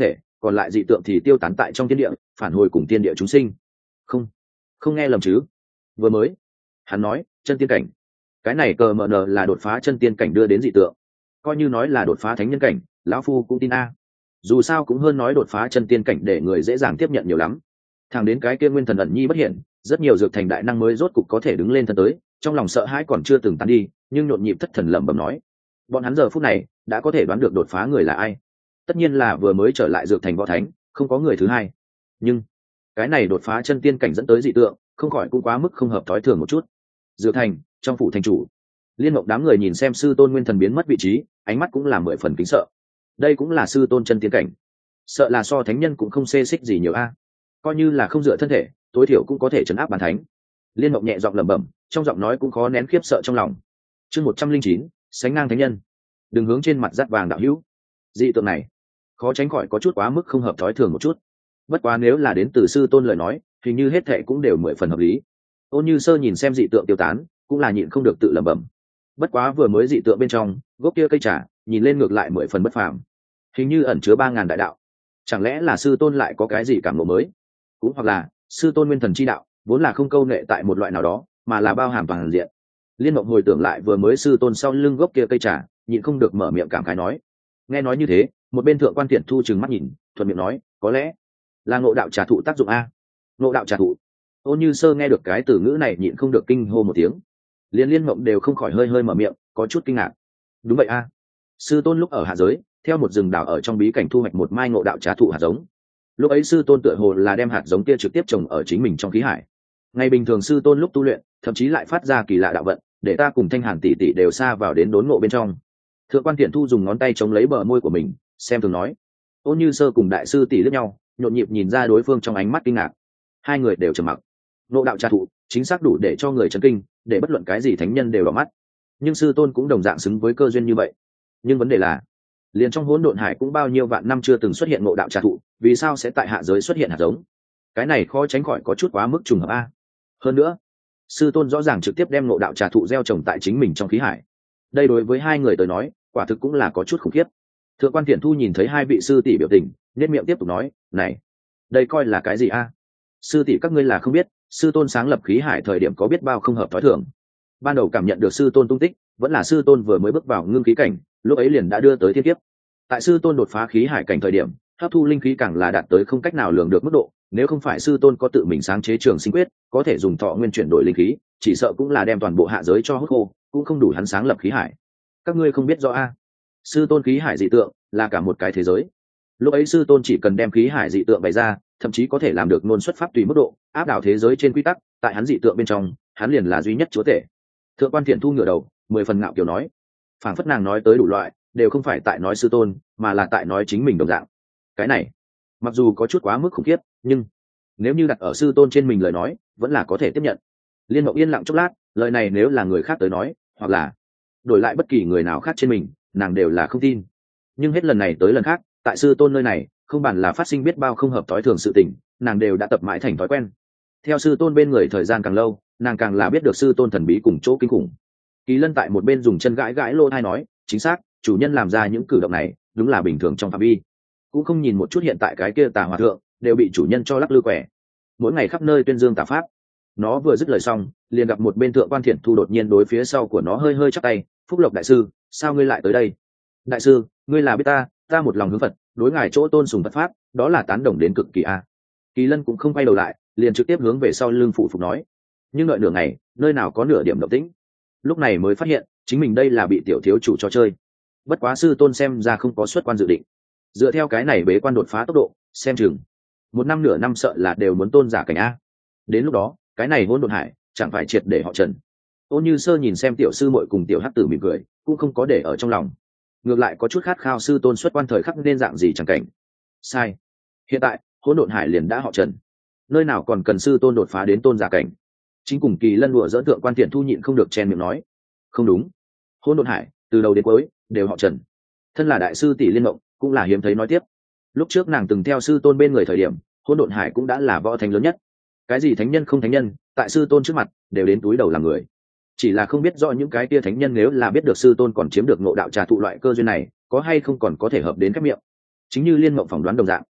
còn lại dị tượng thì tiêu tán tại trong thiên địa, phản hồi cùng thiên địa chúng sinh. Không, không nghe lầm chứ? Vừa mới, hắn nói, chân tiên cảnh. Cái này cờ mờ nờ là đột phá chân tiên cảnh đưa đến dị tượng. Coi như nói là đột phá thánh nhân cảnh, lão phu cũng tin a. Dù sao cũng hơn nói đột phá chân tiên cảnh để người dễ dàng tiếp nhận nhiều lắm. Thẳng đến cái kia nguyên thần ẩn nhi bất hiện, rất nhiều dược thành đại năng mới rốt cục có thể đứng lên thân tới, trong lòng sợ hãi còn chưa từng tán đi, nhưng nhộn nhịp thất thần lẩm bẩm nói, bọn hắn giờ phút này đã có thể đoán được đột phá người là ai. Tất nhiên là vừa mới trở lại dược thành võ thánh, không có người thứ hai. Nhưng cái này đột phá chân tiên cảnh dẫn tới dị tượng, không khỏi cũng quá mức không hợp thói thường một chút. Dược thành, trong phủ thành chủ, Liên Mộng đám người nhìn xem sư tôn nguyên thần biến mất vị trí, ánh mắt cũng là mười phần kính sợ. Đây cũng là sư tôn chân tiên cảnh, sợ là so thánh nhân cũng không xê xích gì nhiều a. Coi như là không dựa thân thể, tối thiểu cũng có thể chấn áp bàn thánh. Liên Mộng nhẹ giọng lẩm bẩm, trong giọng nói cũng khó nén khiếp sợ trong lòng. Chương một trăm linh chín, sánh ngang thánh nhân. Đừng hướng trên mặt dắt vàng đạo hữu. Dị tượng này, khó tránh khỏi có chút quá mức không hợp thói thường một chút. Bất quá nếu là đến từ sư tôn lời nói, hình như hết thệ cũng đều mười phần hợp lý. Ôn Như Sơ nhìn xem dị tượng tiêu tán, cũng là nhịn không được tự lẩm bẩm. Bất quá vừa mới dị tượng bên trong, gốc kia cây trà, nhìn lên ngược lại mười phần bất phàm. Hình như ẩn chứa ba ngàn đại đạo. Chẳng lẽ là sư tôn lại có cái gì cảm ngộ mới? Cũng hoặc là sư tôn nguyên thần chi đạo vốn là không câu nệ tại một loại nào đó, mà là bao hàm toàn diện. Liên Mộng hồi tưởng lại vừa mới sư tôn sau lưng gốc kia cây trà, nhịn không được mở miệng cảm khái nói. Nghe nói như thế, một bên thượng quan Tiện Thu trừng mắt nhìn, thuận miệng nói, có lẽ là ngộ đạo trà thụ tác dụng a. Ngộ đạo trà thụ. Ôn Như Sơ nghe được cái từ ngữ này nhịn không được kinh hô một tiếng. Liên Liên Mộng đều không khỏi hơi hơi mở miệng, có chút kinh ngạc. Đúng vậy a. Sư tôn lúc ở hạ giới, theo một rừng đảo ở trong bí cảnh thu hoạch một mai ngộ đạo trà thụ hạt giống. Lúc ấy sư tôn tựa hồ là đem hạt giống kia trực tiếp trồng ở chính mình trong khí hải. Ngày bình thường sư tôn lúc tu luyện, thậm chí lại phát ra kỳ lạ đạo vận, để ta cùng Thanh Hàn tỷ tỷ đều xa vào đến đốn ngộ bên trong. Thượng quan Tiện Thu dùng ngón tay chống lấy bờ môi của mình, xem thường nói. Ôn Như Sơ cùng đại sư tỷ liếc nhau, nhộn nhịp nhìn ra đối phương trong ánh mắt kinh ngạc. Hai người đều trầm mặc. Ngộ đạo trà thụ, chính xác đủ để cho người chấn kinh, để bất luận cái gì thánh nhân đều đỏ mắt. Nhưng sư tôn cũng đồng dạng xứng với cơ duyên như vậy. Nhưng vấn đề là, liền trong hỗn độn hải cũng bao nhiêu vạn năm chưa từng xuất hiện ngộ đạo trà thụ, vì sao sẽ tại hạ giới xuất hiện hạt giống? Cái này khó tránh khỏi có chút quá mức trùng hợp a. Hơn nữa, sư tôn rõ ràng trực tiếp đem ngộ đạo trà thụ gieo trồng tại chính mình trong khí hải. Đây đối với hai người tới nói, quả thực cũng là có chút khủng khiếp. Thượng quan Tiện Thu nhìn thấy hai vị sư tỷ biểu tình, nhếch miệng tiếp tục nói, này, đây coi là cái gì a? Sư tỷ các ngươi là không biết, sư tôn sáng lập khí hải thời điểm có biết bao không hợp thói thường. Ban đầu cảm nhận được sư tôn tung tích, vẫn là sư tôn vừa mới bước vào ngưng khí cảnh, lúc ấy liền đã đưa tới thiên kiếp. Tại sư tôn đột phá khí hải cảnh thời điểm, hấp thu linh khí càng là đạt tới không cách nào lường được mức độ, nếu không phải sư tôn có tự mình sáng chế trường sinh quyết, có thể dùng thọ nguyên chuyển đổi linh khí, chỉ sợ cũng là đem toàn bộ hạ giới cho hút khô, cũng không đủ hắn sáng lập khí hải. Các ngươi không biết rõ a? Sư tôn khí hải dị tượng là cả một cái thế giới. Lúc ấy sư tôn chỉ cần đem khí hải dị tượng bày ra, thậm chí có thể làm được ngôn xuất pháp tùy mức độ, áp đảo thế giới trên quy tắc, tại hắn dị tượng bên trong, hắn liền là duy nhất chúa tể. Thượng quan Thiện Thu ngửa đầu, mười phần ngạo kiều nói, phảng phất nàng nói tới đủ loại, đều không phải tại nói sư tôn, mà là tại nói chính mình đồng dạng. Cái này, mặc dù có chút quá mức khủng khiếp, nhưng nếu như đặt ở sư tôn trên mình lời nói, vẫn là có thể tiếp nhận. Liên Mộng yên lặng chốc lát, lời này nếu là người khác tới nói, hoặc là đổi lại bất kỳ người nào khác trên mình, nàng đều là không tin. Nhưng hết lần này tới lần khác, tại sư tôn nơi này, không bàn là phát sinh biết bao không hợp thói thường sự tình, nàng đều đã tập mãi thành thói quen. Theo sư tôn bên người thời gian càng lâu, nàng càng là biết được sư tôn thần bí cùng chỗ kinh khủng. Kỳ Lân tại một bên dùng chân gãi gãi lô thai nói, chính xác, chủ nhân làm ra những cử động này, đúng là bình thường trong phạm vi. Cũng không nhìn một chút hiện tại cái kia tà hòa thượng, đều bị chủ nhân cho lắc lư quẻ. Mỗi ngày khắp nơi tuyên dương tà pháp. Nó vừa dứt lời xong, liền gặp một bên thượng quan Thiện Thu đột nhiên đối phía sau của nó hơi hơi chắp tay, Phúc Lộc đại sư, sao ngươi lại tới đây? Đại sư, ngươi là biết ta, ta một lòng hướng Phật, đối ngài chỗ tôn sùng Phật pháp, đó là tán đồng đến cực kỳ a. Kỳ Lân cũng không quay đầu lại, liền trực tiếp hướng về sau lưng phụ phục nói. Nhưng đợi nửa ngày, nơi nào có nửa điểm động tĩnh. Lúc này mới phát hiện, chính mình đây là bị tiểu thiếu chủ cho chơi. Bất quá sư tôn xem ra không có xuất quan dự định. Dựa theo cái này bế quan đột phá tốc độ, xem chừng một năm nửa năm sợ là đều muốn tôn giả cảnh a. Đến lúc đó, cái này hỗn độn hải chẳng phải triệt để họ Trần. Ôn Như Sơ nhìn xem tiểu sư muội cùng tiểu hắc tử mỉm cười, cũng không có để ở trong lòng. Ngược lại có chút khát khao sư tôn xuất quan thời khắc nên dạng gì chẳng cảnh. Sai. Hiện tại, hỗn độn hải liền đã họ Trần. Nơi nào còn cần sư tôn đột phá đến tôn giả cảnh. Chính cùng Kỳ Lân đùa dỡn thượng quan Tiện Thu nhịn không được chen miệng nói. Không đúng. Hỗn độn hải, từ đầu đến cuối, đều họ Trần. Thân là đại sư tỷ Liên Mộng, cũng là hiếm thấy nói tiếp. Lúc trước nàng từng theo sư tôn bên người thời điểm, hỗn độn hải cũng đã là võ thánh lớn nhất. Cái gì thánh nhân không thánh nhân, tại sư tôn trước mặt, đều đến túi đầu làm người. Chỉ là không biết rõ những cái tia thánh nhân nếu là biết được sư tôn còn chiếm được ngộ đạo trà thụ loại cơ duyên này, có hay không còn có thể hợp đến các miệng. Chính như Liên Mộng phỏng đoán đồng dạng.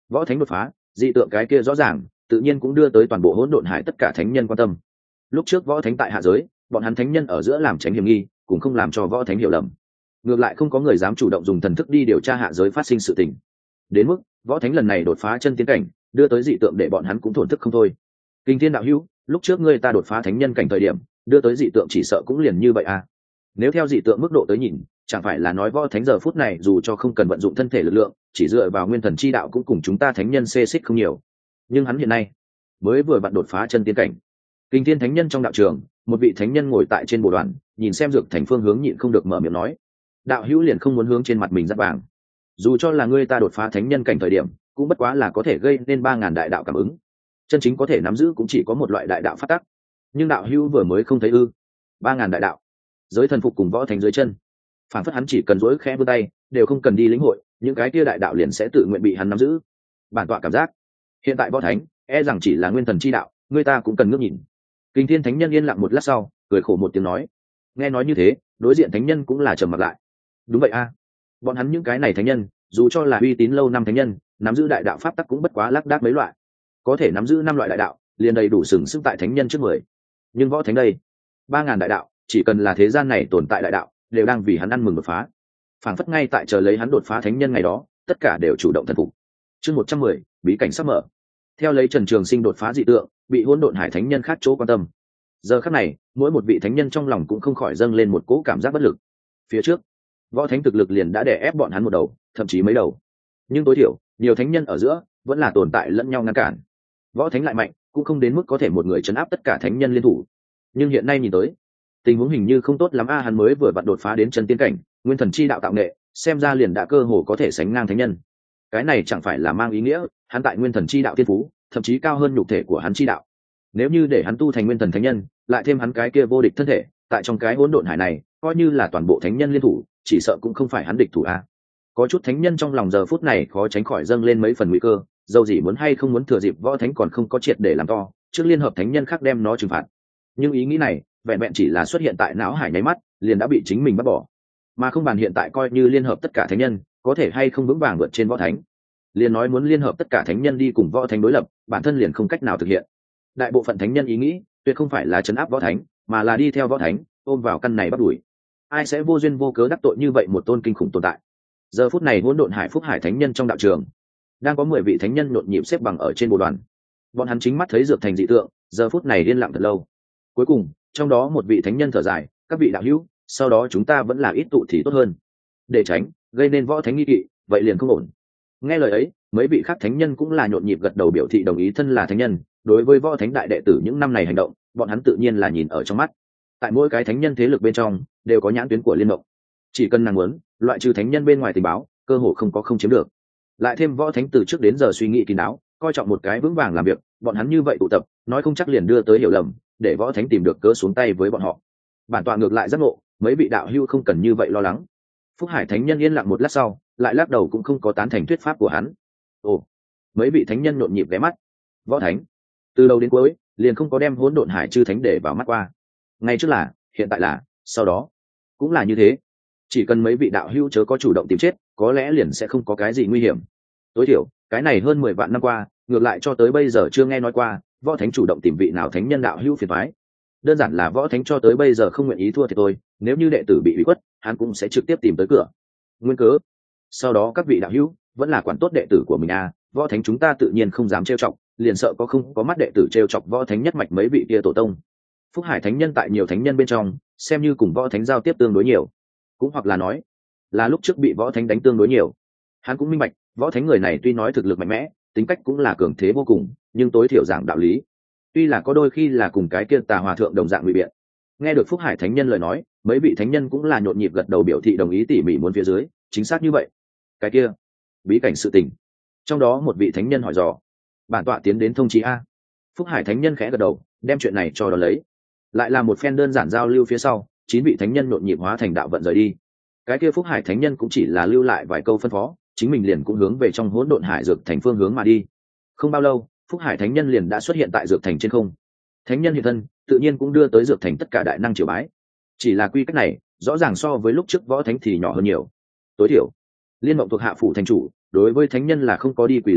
võ thánh đột phá, dị tượng cái kia rõ ràng, tự nhiên cũng đưa tới toàn bộ hỗn độn hải tất cả thánh nhân quan tâm. Lúc trước võ thánh tại hạ giới, bọn hắn thánh nhân ở giữa làm tránh hiểm nghi, cũng không làm cho võ thánh hiểu lầm. Ngược lại không có người dám chủ động dùng thần thức đi điều tra hạ giới phát sinh sự tình. Đến mức võ thánh lần này đột phá chân tiến cảnh, đưa tới dị tượng để bọn hắn cũng thổn thức không thôi. Kinh thiên đạo hữu, lúc trước ngươi ta đột phá thánh nhân cảnh thời điểm, đưa tới dị tượng chỉ sợ cũng liền như vậy à? Nếu theo dị tượng mức độ tới nhìn, chẳng phải là nói võ thánh giờ phút này dù cho không cần vận dụng thân thể lực lượng, chỉ dựa vào nguyên thần chi đạo cũng cùng chúng ta thánh nhân xê xích không nhiều. Nhưng hắn hiện nay mới vừa vặn đột phá chân tiến cảnh. Kinh thiên thánh nhân trong đạo trường, một vị thánh nhân ngồi tại trên bồ đoàn, nhìn xem dược thành phương hướng nhịn không được mở miệng nói: đạo hữu liền không muốn hướng trên mặt mình dắt vàng. Dù cho là ngươi ta đột phá thánh nhân cảnh thời điểm, cũng bất quá là có thể gây nên ba ngàn đại đạo cảm ứng, chân chính có thể nắm giữ cũng chỉ có một loại đại đạo phát tắc. Nhưng đạo hữu vừa mới không thấy ư? Ba ngàn đại đạo, giới thần phục cùng võ thánh dưới chân, phản phất hắn chỉ cần dỗi khẽ vươn tay, đều không cần đi lĩnh hội, những cái kia đại đạo liền sẽ tự nguyện bị hắn nắm giữ. Bản tọa cảm giác, hiện tại võ thánh e rằng chỉ là nguyên thần chi đạo, người ta cũng cần ngước nhìn. Kinh thiên thánh nhân yên lặng một lát sau, cười khổ một tiếng nói. Nghe nói như thế, đối diện thánh nhân cũng là trầm mặc lại. Đúng vậy a, bọn hắn những cái này thánh nhân, dù cho là uy tín lâu năm thánh nhân, nắm giữ đại đạo pháp tắc cũng bất quá lác đác mấy loại, có thể nắm giữ năm loại đại đạo, liền đầy đủ sừng sững tại thánh nhân trước mười. Nhưng võ thánh đây, ba ngàn đại đạo, chỉ cần là thế gian này tồn tại đại đạo, đều đang vì hắn ăn mừng đột phá. Phảng phất ngay tại chờ lấy hắn đột phá thánh nhân ngày đó, tất cả đều chủ động thần phục. Chương một trăm mười, bí cảnh sắp mở. Theo lấy Trần Trường Sinh đột phá dị tượng, bị hỗn độn hải thánh nhân khác chỗ quan tâm. Giờ khắc này, mỗi một vị thánh nhân trong lòng cũng không khỏi dâng lên một cỗ cảm giác bất lực. Phía trước, võ thánh thực lực liền đã đè ép bọn hắn một đầu, thậm chí mấy đầu. Nhưng tối thiểu, nhiều thánh nhân ở giữa vẫn là tồn tại lẫn nhau ngăn cản. Võ thánh lại mạnh, cũng không đến mức có thể một người trấn áp tất cả thánh nhân liên thủ. Nhưng hiện nay nhìn tới, tình huống hình như không tốt lắm a, hắn mới vừa vặn đột phá đến chân tiên cảnh, nguyên thần chi đạo tạo nghệ, xem ra liền đã cơ hồ có thể sánh ngang thánh nhân. Cái này chẳng phải là mang ý nghĩa, hắn tại nguyên thần chi đạo tiên phú, thậm chí cao hơn nhục thể của hắn chi đạo. Nếu như để hắn tu thành nguyên thần thánh nhân, lại thêm hắn cái kia vô địch thân thể, tại trong cái hỗn độn hải này, coi như là toàn bộ thánh nhân liên thủ, chỉ sợ cũng không phải hắn địch thủ a. Có chút thánh nhân trong lòng giờ phút này khó tránh khỏi dâng lên mấy phần nguy cơ, dầu gì muốn hay không muốn thừa dịp võ thánh còn không có triệt để làm to, trước liên hợp thánh nhân khác đem nó trừng phạt. Nhưng ý nghĩ này, vẹn vẹn chỉ là xuất hiện tại não hải nháy mắt, liền đã bị chính mình bắt bỏ. Mà không bàn hiện tại coi như liên hợp tất cả thánh nhân, có thể hay không vững vàng vượt trên võ thánh. Liền nói muốn liên hợp tất cả thánh nhân đi cùng võ thánh đối lập, bản thân liền không cách nào thực hiện. Đại bộ phận thánh nhân ý nghĩ, tuyệt không phải là trấn áp võ thánh, mà là đi theo võ thánh, ôm vào căn này bắt đuổi. Ai sẽ vô duyên vô cớ đắc tội như vậy một tôn kinh khủng tồn tại. Giờ phút này hỗn độn hải phúc hải thánh nhân trong đạo trường, đang có mười vị thánh nhân nhộn nhịp xếp bằng ở trên bồ đoàn. Bọn hắn chính mắt thấy dược thành dị tượng, giờ phút này yên lặng thật lâu. Cuối cùng, trong đó một vị thánh nhân thở dài: các vị đạo hữu, sau đó chúng ta vẫn là ít tụ thì tốt hơn, để tránh gây nên võ thánh nghi kỵ, vậy liền không ổn. Nghe lời ấy, mấy vị khác thánh nhân cũng là nhộn nhịp gật đầu biểu thị đồng ý. Thân là thánh nhân, đối với võ thánh đại đệ tử những năm này hành động, bọn hắn tự nhiên là nhìn ở trong mắt. Tại mỗi cái thánh nhân thế lực bên trong, đều có nhãn tuyến của liên mộng. Chỉ cần nàng muốn, loại trừ thánh nhân bên ngoài tình báo, cơ hội không có không chiếm được. Lại thêm võ thánh từ trước đến giờ suy nghĩ kín đáo, coi trọng một cái vững vàng làm việc, bọn hắn như vậy tụ tập, nói không chắc liền đưa tới hiểu lầm, để võ thánh tìm được cớ xuống tay với bọn họ. Bản tọa ngược lại giác ngộ, mấy vị đạo hữu không cần như vậy lo lắng. Phúc hải thánh nhân yên lặng một lát sau, lại lắc đầu cũng không có tán thành thuyết pháp của hắn. Ồ, mấy vị thánh nhân nhộn nhịp ghé mắt. Võ thánh từ đầu đến cuối liền không có đem hỗn độn hải chư thánh để vào mắt qua. Ngay trước là, hiện tại là, sau đó cũng là như thế. Chỉ cần mấy vị đạo hữu chớ có chủ động tìm chết, có lẽ liền sẽ không có cái gì nguy hiểm. Tối thiểu cái này hơn mười vạn năm qua, ngược lại cho tới bây giờ chưa nghe nói qua võ thánh chủ động tìm vị nào thánh nhân đạo hữu phiền toái. Đơn giản là võ thánh cho tới bây giờ không nguyện ý thua thì thôi, nếu như đệ tử bị ủy khuất, hắn cũng sẽ trực tiếp tìm tới cửa. Nguyên cớ sau đó các vị đạo hữu vẫn là quản tốt đệ tử của mình à, võ thánh chúng ta tự nhiên không dám trêu chọc, liền sợ có không có mắt đệ tử trêu chọc võ thánh nhất mạch mấy vị kia tổ tông. Phúc hải thánh nhân tại nhiều thánh nhân bên trong, xem như cùng võ thánh giao tiếp tương đối nhiều, cũng hoặc là nói là lúc trước bị võ thánh đánh tương đối nhiều. Hắn cũng minh bạch, võ thánh người này tuy nói thực lực mạnh mẽ, tính cách cũng là cường thế vô cùng, nhưng tối thiểu giảng đạo lý, tuy là có đôi khi là cùng cái kia tà hòa thượng đồng dạng ngụy biện. Nghe được Phúc hải thánh nhân lời nói, mấy vị thánh nhân cũng là nhộn nhịp gật đầu biểu thị đồng ý tỉ mỉ muốn phía dưới. Chính xác như vậy. Cái kia bí cảnh sự tình, trong đó một vị thánh nhân hỏi dò: bản tọa tiến đến thông chí a. Phúc hải thánh nhân khẽ gật đầu, đem chuyện này cho đó lấy. Lại là một phen đơn giản giao lưu phía sau, chín vị thánh nhân nhộn nhịp hóa thành đạo vận rời đi. Cái kia Phúc hải thánh nhân cũng chỉ là lưu lại vài câu phân phó, chính mình liền cũng hướng về trong hỗn độn hải dược thành phương hướng mà đi. Không bao lâu, Phúc hải thánh nhân liền đã xuất hiện tại dược thành trên không. Thánh nhân hiện thân, tự nhiên cũng đưa tới dược thành tất cả đại năng triều bái. Chỉ là quy cách này, rõ ràng so với lúc trước võ thánh thì nhỏ hơn nhiều. Tối thiểu, liên mộng thuộc hạ phủ thành chủ, đối với thánh nhân là không có đi quỳ lễ lễ,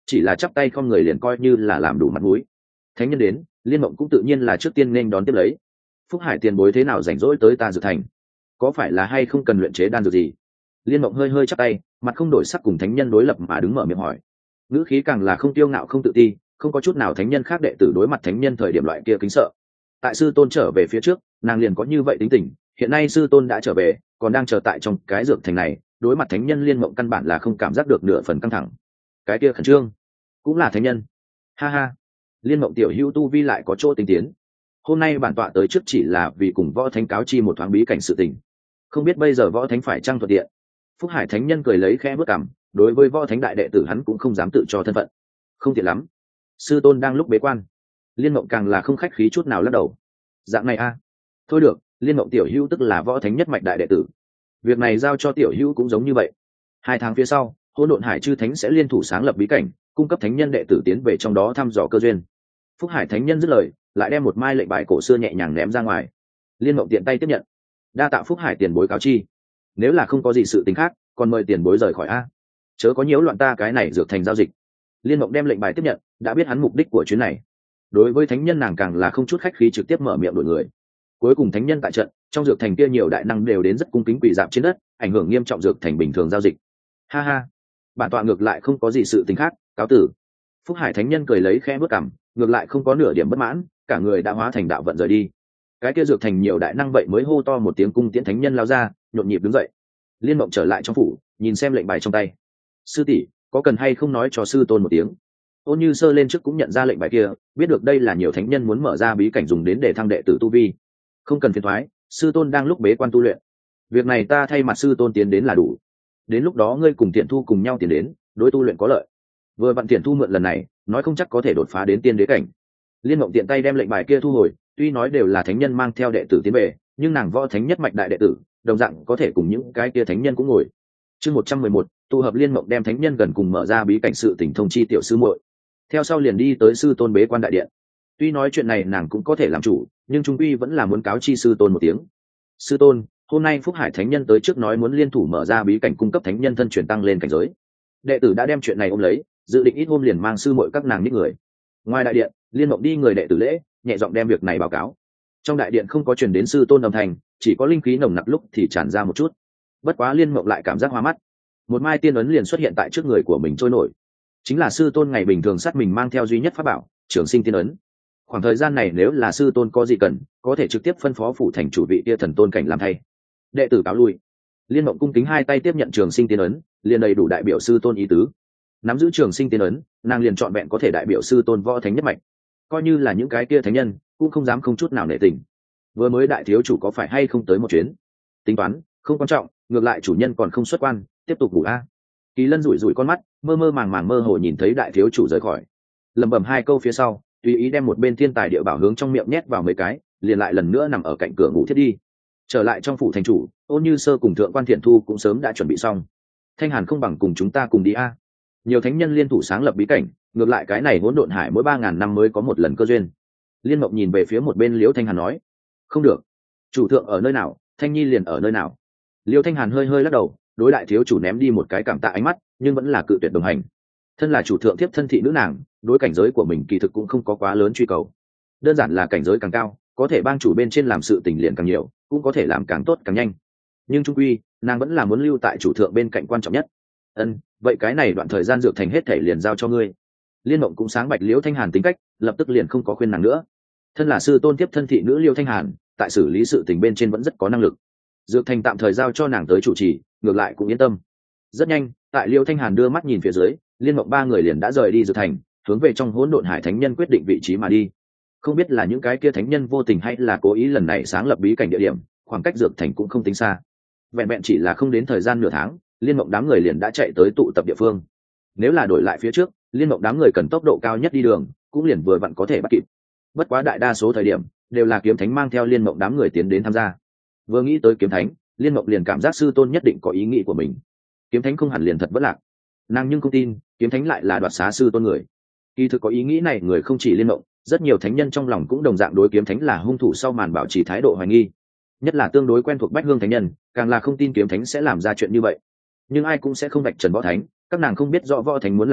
chỉ là chắp tay không người liền coi như là làm đủ mặt mũi. Thánh nhân đến, Liên Mộng cũng tự nhiên là trước tiên nên đón tiếp lấy. Phúc Hải tiền bối thế nào rảnh rỗi tới ta Dược Thành, có phải là hay không cần luyện chế đan dược gì? Liên Mộng hơi hơi chắp tay, mặt không đổi sắc cùng thánh nhân đối lập mà đứng mở miệng hỏi. Ngữ khí càng là không tiêu ngạo không tự ti, không có chút nào thánh nhân khác đệ tử đối mặt thánh nhân thời điểm loại kia kính sợ. Tại sư tôn trở về phía trước, nàng liền có như vậy tính tình, hiện nay sư tôn đã trở về, còn đang chờ tại trong cái Dược Thành này, đối mặt thánh nhân Liên Mộng căn bản là không cảm giác được nửa phần căng thẳng. Cái kia khẩn trương, cũng là thánh nhân. Ha ha, Liên Mộng tiểu hữu tu vi lại có chỗ tinh tiến. Hôm nay bản tọa tới trước chỉ là vì cùng võ thánh cáo chi một thoáng bí cảnh sự tình, không biết bây giờ võ thánh phải trăng thuận tiện. Phúc Hải thánh nhân cười lấy khẽ bước cằm, đối với võ thánh đại đệ tử hắn cũng không dám tự cho thân phận. Không tiện lắm, sư tôn đang lúc bế quan. Liên Mộng càng là không khách khí chút nào lắc đầu. Dạng này a, thôi được, Liên Mộng tiểu hữu tức là võ thánh nhất mạch đại đệ tử, việc này giao cho tiểu hữu cũng giống như vậy. Hai tháng phía sau, Hỗn Độn Hải chư thánh sẽ liên thủ sáng lập bí cảnh, cung cấp thánh nhân đệ tử tiến về trong đó thăm dò cơ duyên. Phúc Hải thánh nhân dứt lời, lại đem một mai lệnh bài cổ xưa nhẹ nhàng ném ra ngoài. Liên Mộng tiện tay tiếp nhận. Đa tạ Phúc Hải tiền bối cáo chi, nếu là không có gì sự tình khác, còn mời tiền bối rời khỏi a, chớ có nhiễu loạn ta cái này Dược Thành giao dịch. Liên Mộng đem lệnh bài tiếp nhận, đã biết hắn mục đích của chuyến này. Đối với thánh nhân nàng càng là không chút khách khí trực tiếp mở miệng đuổi người. Cuối cùng thánh nhân tại trận, trong Dược Thành kia nhiều đại năng đều đến rất cung kính quỳ dạp trên đất, ảnh hưởng nghiêm trọng Dược Thành bình thường giao dịch. Ha ha, bản tọa ngược lại không có gì sự tình khác, cáo tử. Phúc Hải thánh nhân cười lấy khẽ bước cằm, ngược lại không có nửa điểm bất mãn, cả người đã hóa thành đạo vận rời đi. Cái kia Dược Thành nhiều đại năng vậy mới hô to một tiếng cung tiễn thánh nhân lao ra, nhộn nhịp đứng dậy. Liên Mộng trở lại trong phủ, nhìn xem lệnh bài trong tay. Sư tỷ, có cần hay không nói cho sư tôn một tiếng? Ôn Như Sơ lên trước cũng nhận ra lệnh bài kia, biết được đây là nhiều thánh nhân muốn mở ra bí cảnh dùng đến để thăng đệ tử tu vi. Không cần phiền thoái, sư tôn đang lúc bế quan tu luyện, việc này ta thay mặt sư tôn tiến đến là đủ. Đến lúc đó ngươi cùng Tiện Thu cùng nhau tiến đến, đối tu luyện có lợi. Vừa vặn Tiện Thu mượn lần này, nói không chắc có thể đột phá đến tiên đế cảnh. Liên Mộng tiện tay đem lệnh bài kia thu hồi, tuy nói đều là thánh nhân mang theo đệ tử tiến về, nhưng nàng võ thánh nhất mạch đại đệ tử, đồng dạng có thể cùng những cái kia thánh nhân cũng ngồi. Chương một trăm mười một, tụ hợp Liên Mộng đem thánh nhân gần cùng mở ra bí cảnh sự tình thông chi tiểu sư muội. Theo sau liền đi tới sư tôn bế quan đại điện. Tuy nói chuyện này nàng cũng có thể làm chủ, nhưng trung quy vẫn là muốn cáo chi sư tôn một tiếng. Sư tôn, hôm nay Phúc Hải thánh nhân tới trước nói muốn liên thủ mở ra bí cảnh cung cấp thánh nhân thân truyền tăng lên cảnh giới. Đệ tử đã đem chuyện này ôm lấy, dự định ít hôm liền mang sư muội các nàng những người. Ngoài đại điện, Liên Mộng đi người đệ tử lễ, nhẹ giọng đem việc này báo cáo. Trong đại điện không có truyền đến sư tôn âm thanh, chỉ có linh khí nồng nặc lúc thì tràn ra một chút. Bất quá Liên Mộng lại cảm giác hoa mắt, một mai tiên ấn liền xuất hiện tại trước người của mình trôi nổi. Chính là sư tôn ngày bình thường sát mình mang theo duy nhất pháp bảo, Trường Sinh tiên ấn. Khoảng thời gian này nếu là sư tôn có gì cần, có thể trực tiếp phân phó phủ thành chủ vị kia thần tôn cảnh làm thay. Đệ tử cáo lui. Liên Mộng cung kính hai tay tiếp nhận Trường Sinh tiên ấn, liền đầy đủ đại biểu sư tôn ý tứ. Nắm giữ Trường Sinh tiên ấn, nàng liền chọn vẹn có thể đại biểu sư tôn võ thánh nhất mạch. Coi như là những cái kia thánh nhân, cũng không dám không chút nào nể tình. Vừa mới đại thiếu chủ có phải hay không tới một chuyến? Tính toán, không quan trọng, ngược lại chủ nhân còn không xuất quan, tiếp tục ngủ a. Kỳ Lân rủi rủi con mắt, mơ mơ màng màng mơ hồ nhìn thấy đại thiếu chủ rời khỏi. Lẩm bẩm hai câu phía sau, tùy ý đem một bên thiên tài địa bảo hướng trong miệng nhét vào mấy cái, liền lại lần nữa nằm ở cạnh cửa ngủ thiết đi. Trở lại trong phủ thành chủ, Ôn Như Sơ cùng thượng quan Thiện Thu cũng sớm đã chuẩn bị xong. Thanh Hàn không bằng cùng chúng ta cùng đi a. Nhiều thánh nhân liên thủ sáng lập bí cảnh, ngược lại cái này Hỗn Độn Hải mỗi ba ngàn năm mới có một lần cơ duyên. Liên Mộng nhìn về phía một bên Liễu Thanh Hàn nói, không được, chủ thượng ở nơi nào, Thanh Nhi liền ở nơi nào. Liễu Thanh Hàn hơi hơi lắc đầu, đối đại thiếu chủ ném đi một cái cảm tạ ánh mắt, nhưng vẫn là cự tuyệt đồng hành. Thân là chủ thượng tiếp thân thị nữ nàng, đối cảnh giới của mình kỳ thực cũng không có quá lớn truy cầu, đơn giản là cảnh giới càng cao, có thể bang chủ bên trên làm sự tình liền càng nhiều, cũng có thể làm càng tốt càng nhanh. Nhưng trung quy, nàng vẫn là muốn lưu tại chủ thượng bên cạnh quan trọng nhất. Ân, vậy cái này đoạn thời gian Dược Thành hết thể liền giao cho ngươi. Liên Mộng cũng sáng bạch Liễu Thanh Hàn tính cách, lập tức liền không có khuyên nàng nữa. Thân là sư tôn tiếp thân thị nữ Liễu Thanh Hàn, tại xử lý sự tình bên trên vẫn rất có năng lực. Dược Thành tạm thời giao cho nàng tới chủ trì, ngược lại cũng yên tâm. Rất nhanh, tại Liễu Thanh Hàn đưa mắt nhìn phía dưới, Liên Mộng ba người liền đã rời đi Dược Thành, hướng về trong Hỗn Độn Hải thánh nhân quyết định vị trí mà đi. Không biết là những cái kia thánh nhân vô tình hay là cố ý lần này sáng lập bí cảnh địa điểm, khoảng cách Dược Thành cũng không tính xa. Vẹn vẹn chỉ là không đến thời gian nửa tháng, Liên Mộng đám người liền đã chạy tới tụ tập địa phương. Nếu là đổi lại phía trước, Liên Mộng đám người cần tốc độ cao nhất đi đường, cũng liền vừa vặn có thể bắt kịp. Bất quá đại đa số thời điểm đều là Kiếm Thánh mang theo Liên Mộng đám người tiến đến tham gia. Vừa nghĩ tới Kiếm Thánh, Liên Mộng liền cảm giác sư tôn nhất định có ý nghĩ của mình. Kiếm Thánh không hẳn liền thật vất lạc, nàng nhưng không tin Kiếm Thánh lại là đoạt xá sư tôn người. Kỳ thực có ý nghĩ này người không chỉ Liên Mộng, rất nhiều thánh nhân trong lòng cũng đồng dạng đối Kiếm Thánh là hung thủ sau màn bảo trì thái độ hoài nghi. Nhất là tương đối quen thuộc Bách Hương thánh nhân, càng là không tin Kiếm Thánh sẽ làm ra chuyện như vậy. Nhưng ai cũng sẽ không vạch trần võ thánh, các nàng không biết rõ võ thánh muốn làm gì,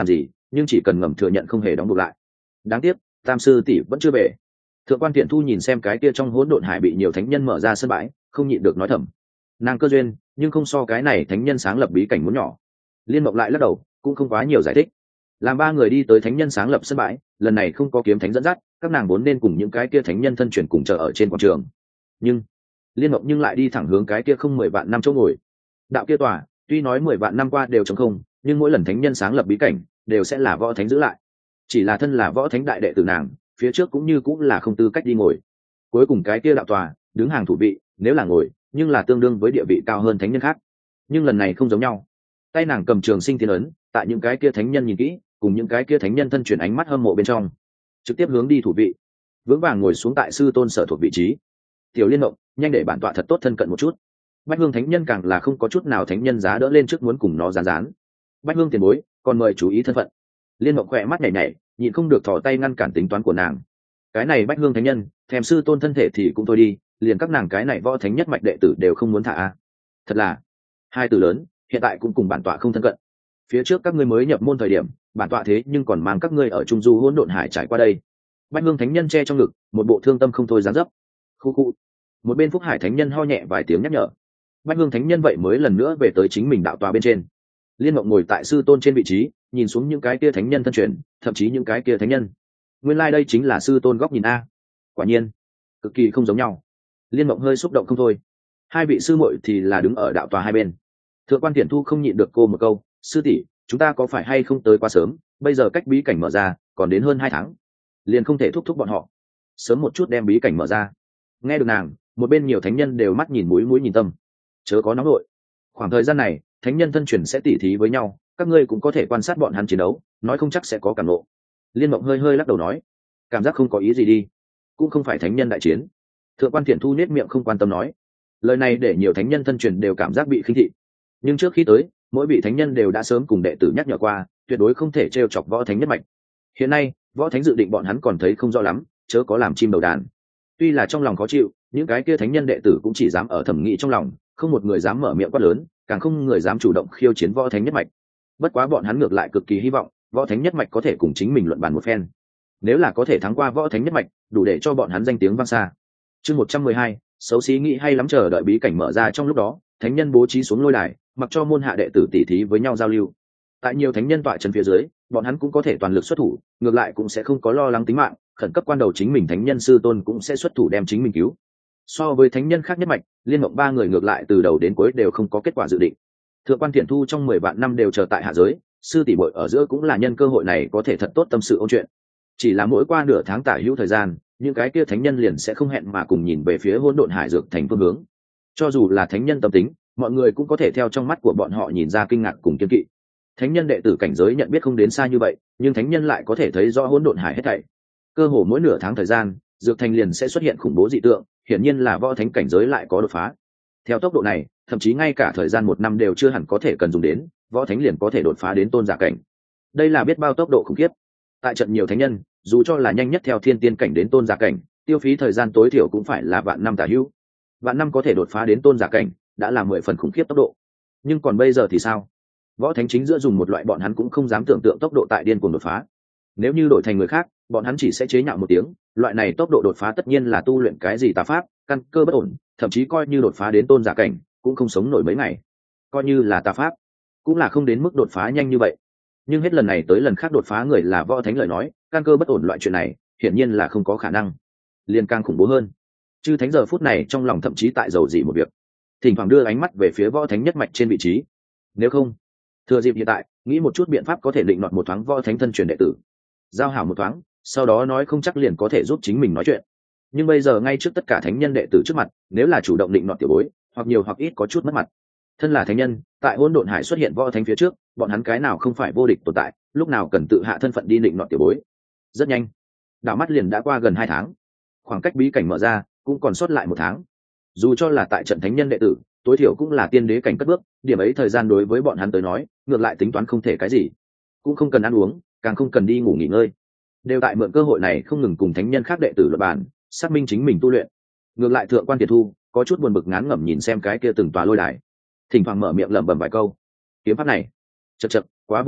nhưng chỉ cần ngầm thừa nhận không hề đóng buộc lại. Đáng tiếc tam sư tỷ vẫn chưa về. Thượng quan Tiện Thu nhìn xem cái kia trong hỗn độn hải bị nhiều thánh nhân mở ra sân bãi, không nhịn được nói thầm, nàng cơ duyên nhưng không so cái này thánh nhân sáng lập bí cảnh muốn nhỏ. Liên Mộng lại lắc đầu, cũng không quá nhiều giải thích. Làm ba người đi tới thánh nhân sáng lập sân bãi, lần này không có kiếm thánh dẫn dắt, các nàng vốn nên cùng những cái kia thánh nhân thân truyền cùng chờ ở trên quảng trường, nhưng Liên Mộng nhưng lại đi thẳng hướng cái kia không mười vạn năm chỗ ngồi. Đạo kia tòa tuy nói mười vạn năm qua đều trống không, nhưng mỗi lần thánh nhân sáng lập bí cảnh đều sẽ là võ thánh giữ lại. Chỉ là thân là võ thánh đại đệ tử nàng, phía trước cũng như cũng là không tư cách đi ngồi. Cuối cùng cái kia đạo tòa đứng hàng thủ vị, nếu là ngồi nhưng là tương đương với địa vị cao hơn thánh nhân khác. Nhưng lần này không giống nhau, tay nàng cầm trường sinh thiên ấn, tại những cái kia thánh nhân nhìn kỹ, cùng những cái kia thánh nhân thân chuyển ánh mắt hâm mộ bên trong, trực tiếp hướng đi thủ vị, vững vàng ngồi xuống tại sư tôn sở thuộc vị trí. Tiểu Liên Mộng, nhanh để bản tọa thật tốt thân cận một chút. Bách Hương thánh nhân càng là không có chút nào thánh nhân giá đỡ lên trước muốn cùng nó rán rán. Bách Hương tiền bối, còn mời chú ý thân phận. Liên Mộng khỏe mắt nhảy nhảy, nhịn không được thò tay ngăn cản tính toán của nàng. Cái này Bách Hương thánh nhân, thèm sư tôn thân thể thì cũng thôi đi, liền các nàng cái này võ thánh nhất mạch đệ tử đều không muốn thả a. Thật là hai từ lớn, hiện tại cũng cùng bản tọa không thân cận. Phía trước các ngươi mới nhập môn thời điểm, bản tọa thế nhưng còn mang các ngươi ở trung du hỗn độn hải trải qua đây. Bách Hương thánh nhân che trong ngực, một bộ thương tâm không thôi dáng dấp. Khu khu. Một bên Phúc Hải thánh nhân ho nhẹ vài tiếng nhắc nhở. Bách Hương thánh nhân vậy mới lần nữa về tới chính mình đạo tòa bên trên. Liên Mộng ngồi tại sư tôn trên vị trí, nhìn xuống những cái kia thánh nhân thân truyền, thậm chí những cái kia thánh nhân. Nguyên lai like đây chính là sư tôn góc nhìn a. Quả nhiên, cực kỳ không giống nhau. Liên Mộng hơi xúc động không thôi. Hai vị sư muội thì là đứng ở đạo tòa hai bên. Thượng quan Tiện Thu không nhịn được cô một câu, sư tỷ, chúng ta có phải hay không tới quá sớm, bây giờ cách bí cảnh mở ra còn đến hơn hai tháng, liền không thể thúc thúc bọn họ sớm một chút đem bí cảnh mở ra. Nghe được nàng, một bên nhiều thánh nhân đều mắt nhìn mũi mũi nhìn tâm. Chớ có nóng nội, khoảng thời gian này thánh nhân thân truyền sẽ tỉ thí với nhau, các ngươi cũng có thể quan sát bọn hắn chiến đấu, nói không chắc sẽ có cảm ngộ. Liên Mộng hơi hơi lắc đầu nói, cảm giác không có ý gì đi, cũng không phải thánh nhân đại chiến. Thượng quan Thiện Thu nết miệng không quan tâm nói, lời này để nhiều thánh nhân thân truyền đều cảm giác bị khinh thị. Nhưng trước khi tới, mỗi vị thánh nhân đều đã sớm cùng đệ tử nhắc nhở qua, tuyệt đối không thể t chọc võ thánh nhất mạch. Hiện nay võ thánh dự định bọn hắn còn thấy không rõ lắm, chớ có làm chim đầu đàn. Tuy là trong lòng khó chịu, những cái kia thánh nhân đệ tử cũng chỉ dám ở thẩm nghĩ trong lòng, không một người dám mở miệng quát lớn, càng không người dám chủ động khiêu chiến võ thánh nhất mạch. Bất quá bọn hắn ngược lại cực kỳ hy vọng võ thánh nhất mạch có thể cùng chính mình luận bàn một phen. Nếu là có thể thắng qua võ thánh nhất mạch, đủ để cho bọn hắn danh tiếng vang xa. Chương một trăm mười hai, xấu xí nghĩ hay lắm, chờ đợi bí cảnh mở ra. Trong lúc đó, thánh nhân bố trí xuống lôi đài, mặc cho môn hạ đệ tử tỉ thí với nhau giao lưu. Tại nhiều thánh nhân tọa chân phía dưới, bọn hắn cũng có thể toàn lực xuất thủ, ngược lại cũng sẽ không có lo lắng tính mạng, khẩn cấp quan đầu chính mình thánh nhân sư tôn cũng sẽ xuất thủ đem chính mình cứu. So với thánh nhân khác nhất mạch, Liên Mộng ba người ngược lại từ đầu đến cuối đều không có kết quả dự định. Thượng quan Thiện Thu trong mười vạn năm đều chờ tại hạ giới, sư tỷ muội ở giữa cũng là nhân cơ hội này có thể thật tốt tâm sự ôn chuyện. Chỉ là mỗi qua nửa tháng tả hữu thời gian, những cái kia thánh nhân liền sẽ không hẹn mà cùng nhìn về phía hỗn độn hải dược thành phương hướng. Cho dù là thánh nhân tâm tính, mọi người cũng có thể theo trong mắt của bọn họ nhìn ra kinh ngạc cùng kiên kỵ. Thánh nhân đệ tử cảnh giới nhận biết không đến xa như vậy, nhưng thánh nhân lại có thể thấy rõ hỗn độn hải hết thảy. Cơ hồ mỗi nửa tháng thời gian, dược thành liền sẽ xuất hiện khủng bố dị tượng, hiển nhiên là võ thánh cảnh giới lại có đột phá. Theo tốc độ này, thậm chí ngay cả thời gian một năm đều chưa hẳn có thể cần dùng đến, võ thánh liền có thể đột phá đến tôn giả cảnh. Đây là biết bao tốc độ khủng khiếp. Tại trận nhiều thánh nhân, dù cho là nhanh nhất theo thiên tiên cảnh đến tôn giả cảnh, tiêu phí thời gian tối thiểu cũng phải là vạn năm tả hữu. Vạn năm có thể đột phá đến tôn giả cảnh, đã là mười phần khủng khiếp tốc độ. Nhưng còn bây giờ thì sao? Võ thánh chính giữa dùng một loại bọn hắn cũng không dám tưởng tượng tốc độ tại điên cuồng đột phá. Nếu như đổi thành người khác, bọn hắn chỉ sẽ chế nhạo một tiếng, loại này tốc độ đột phá tất nhiên là tu luyện cái gì tà pháp, căn cơ bất ổn, thậm chí coi như đột phá đến tôn giả cảnh, cũng không sống nổi mấy ngày. Coi như là tà pháp, cũng là không đến mức đột phá nhanh như vậy. Nhưng hết lần này tới lần khác đột phá người là võ thánh lời nói, căn cơ bất ổn loại chuyện này, hiển nhiên là không có khả năng. Liên càng khủng bố hơn. Chư thánh giờ phút này trong lòng thậm chí tại dầu dị một việc, thỉnh thoảng đưa ánh mắt về phía võ thánh nhất mạch trên vị trí. Nếu không, thừa dịp hiện tại, nghĩ một chút biện pháp có thể định đoạt một thoáng võ thánh thân truyền đệ tử, giao hảo một thoáng, sau đó nói không chắc liền có thể giúp chính mình nói chuyện. Nhưng bây giờ ngay trước tất cả thánh nhân đệ tử trước mặt, nếu là chủ động định đoạt tiểu bối, hoặc nhiều hoặc ít có chút mất mặt. Thân là thánh nhân, tại hỗn độn hải xuất hiện võ thánh phía trước, bọn hắn cái nào không phải vô địch tồn tại, lúc nào cần tự hạ thân phận đi định đoạt tiểu bối. Rất nhanh, đảo mắt liền đã qua gần hai tháng, khoảng cách bí cảnh mở ra cũng còn sót lại một tháng. Dù cho là tại trận thánh nhân đệ tử, tối thiểu cũng là tiên đế cảnh cất bước, điểm ấy thời gian đối với bọn hắn tới nói, ngược lại tính toán không thể cái gì, cũng không cần ăn uống, càng không cần đi ngủ nghỉ ngơi, đều tại mượn cơ hội này không ngừng cùng thánh nhân khác đệ tử luận bàn, xác minh chính mình tu luyện. Ngược lại thượng quan Tiệt Thu có chút buồn bực ngán ngẩm nhìn xem cái kia từng tòa lôi đài, thỉnh thoảng mở miệng lẩm bẩm vài câu. Kiếm pháp này chật chật quá vụ về,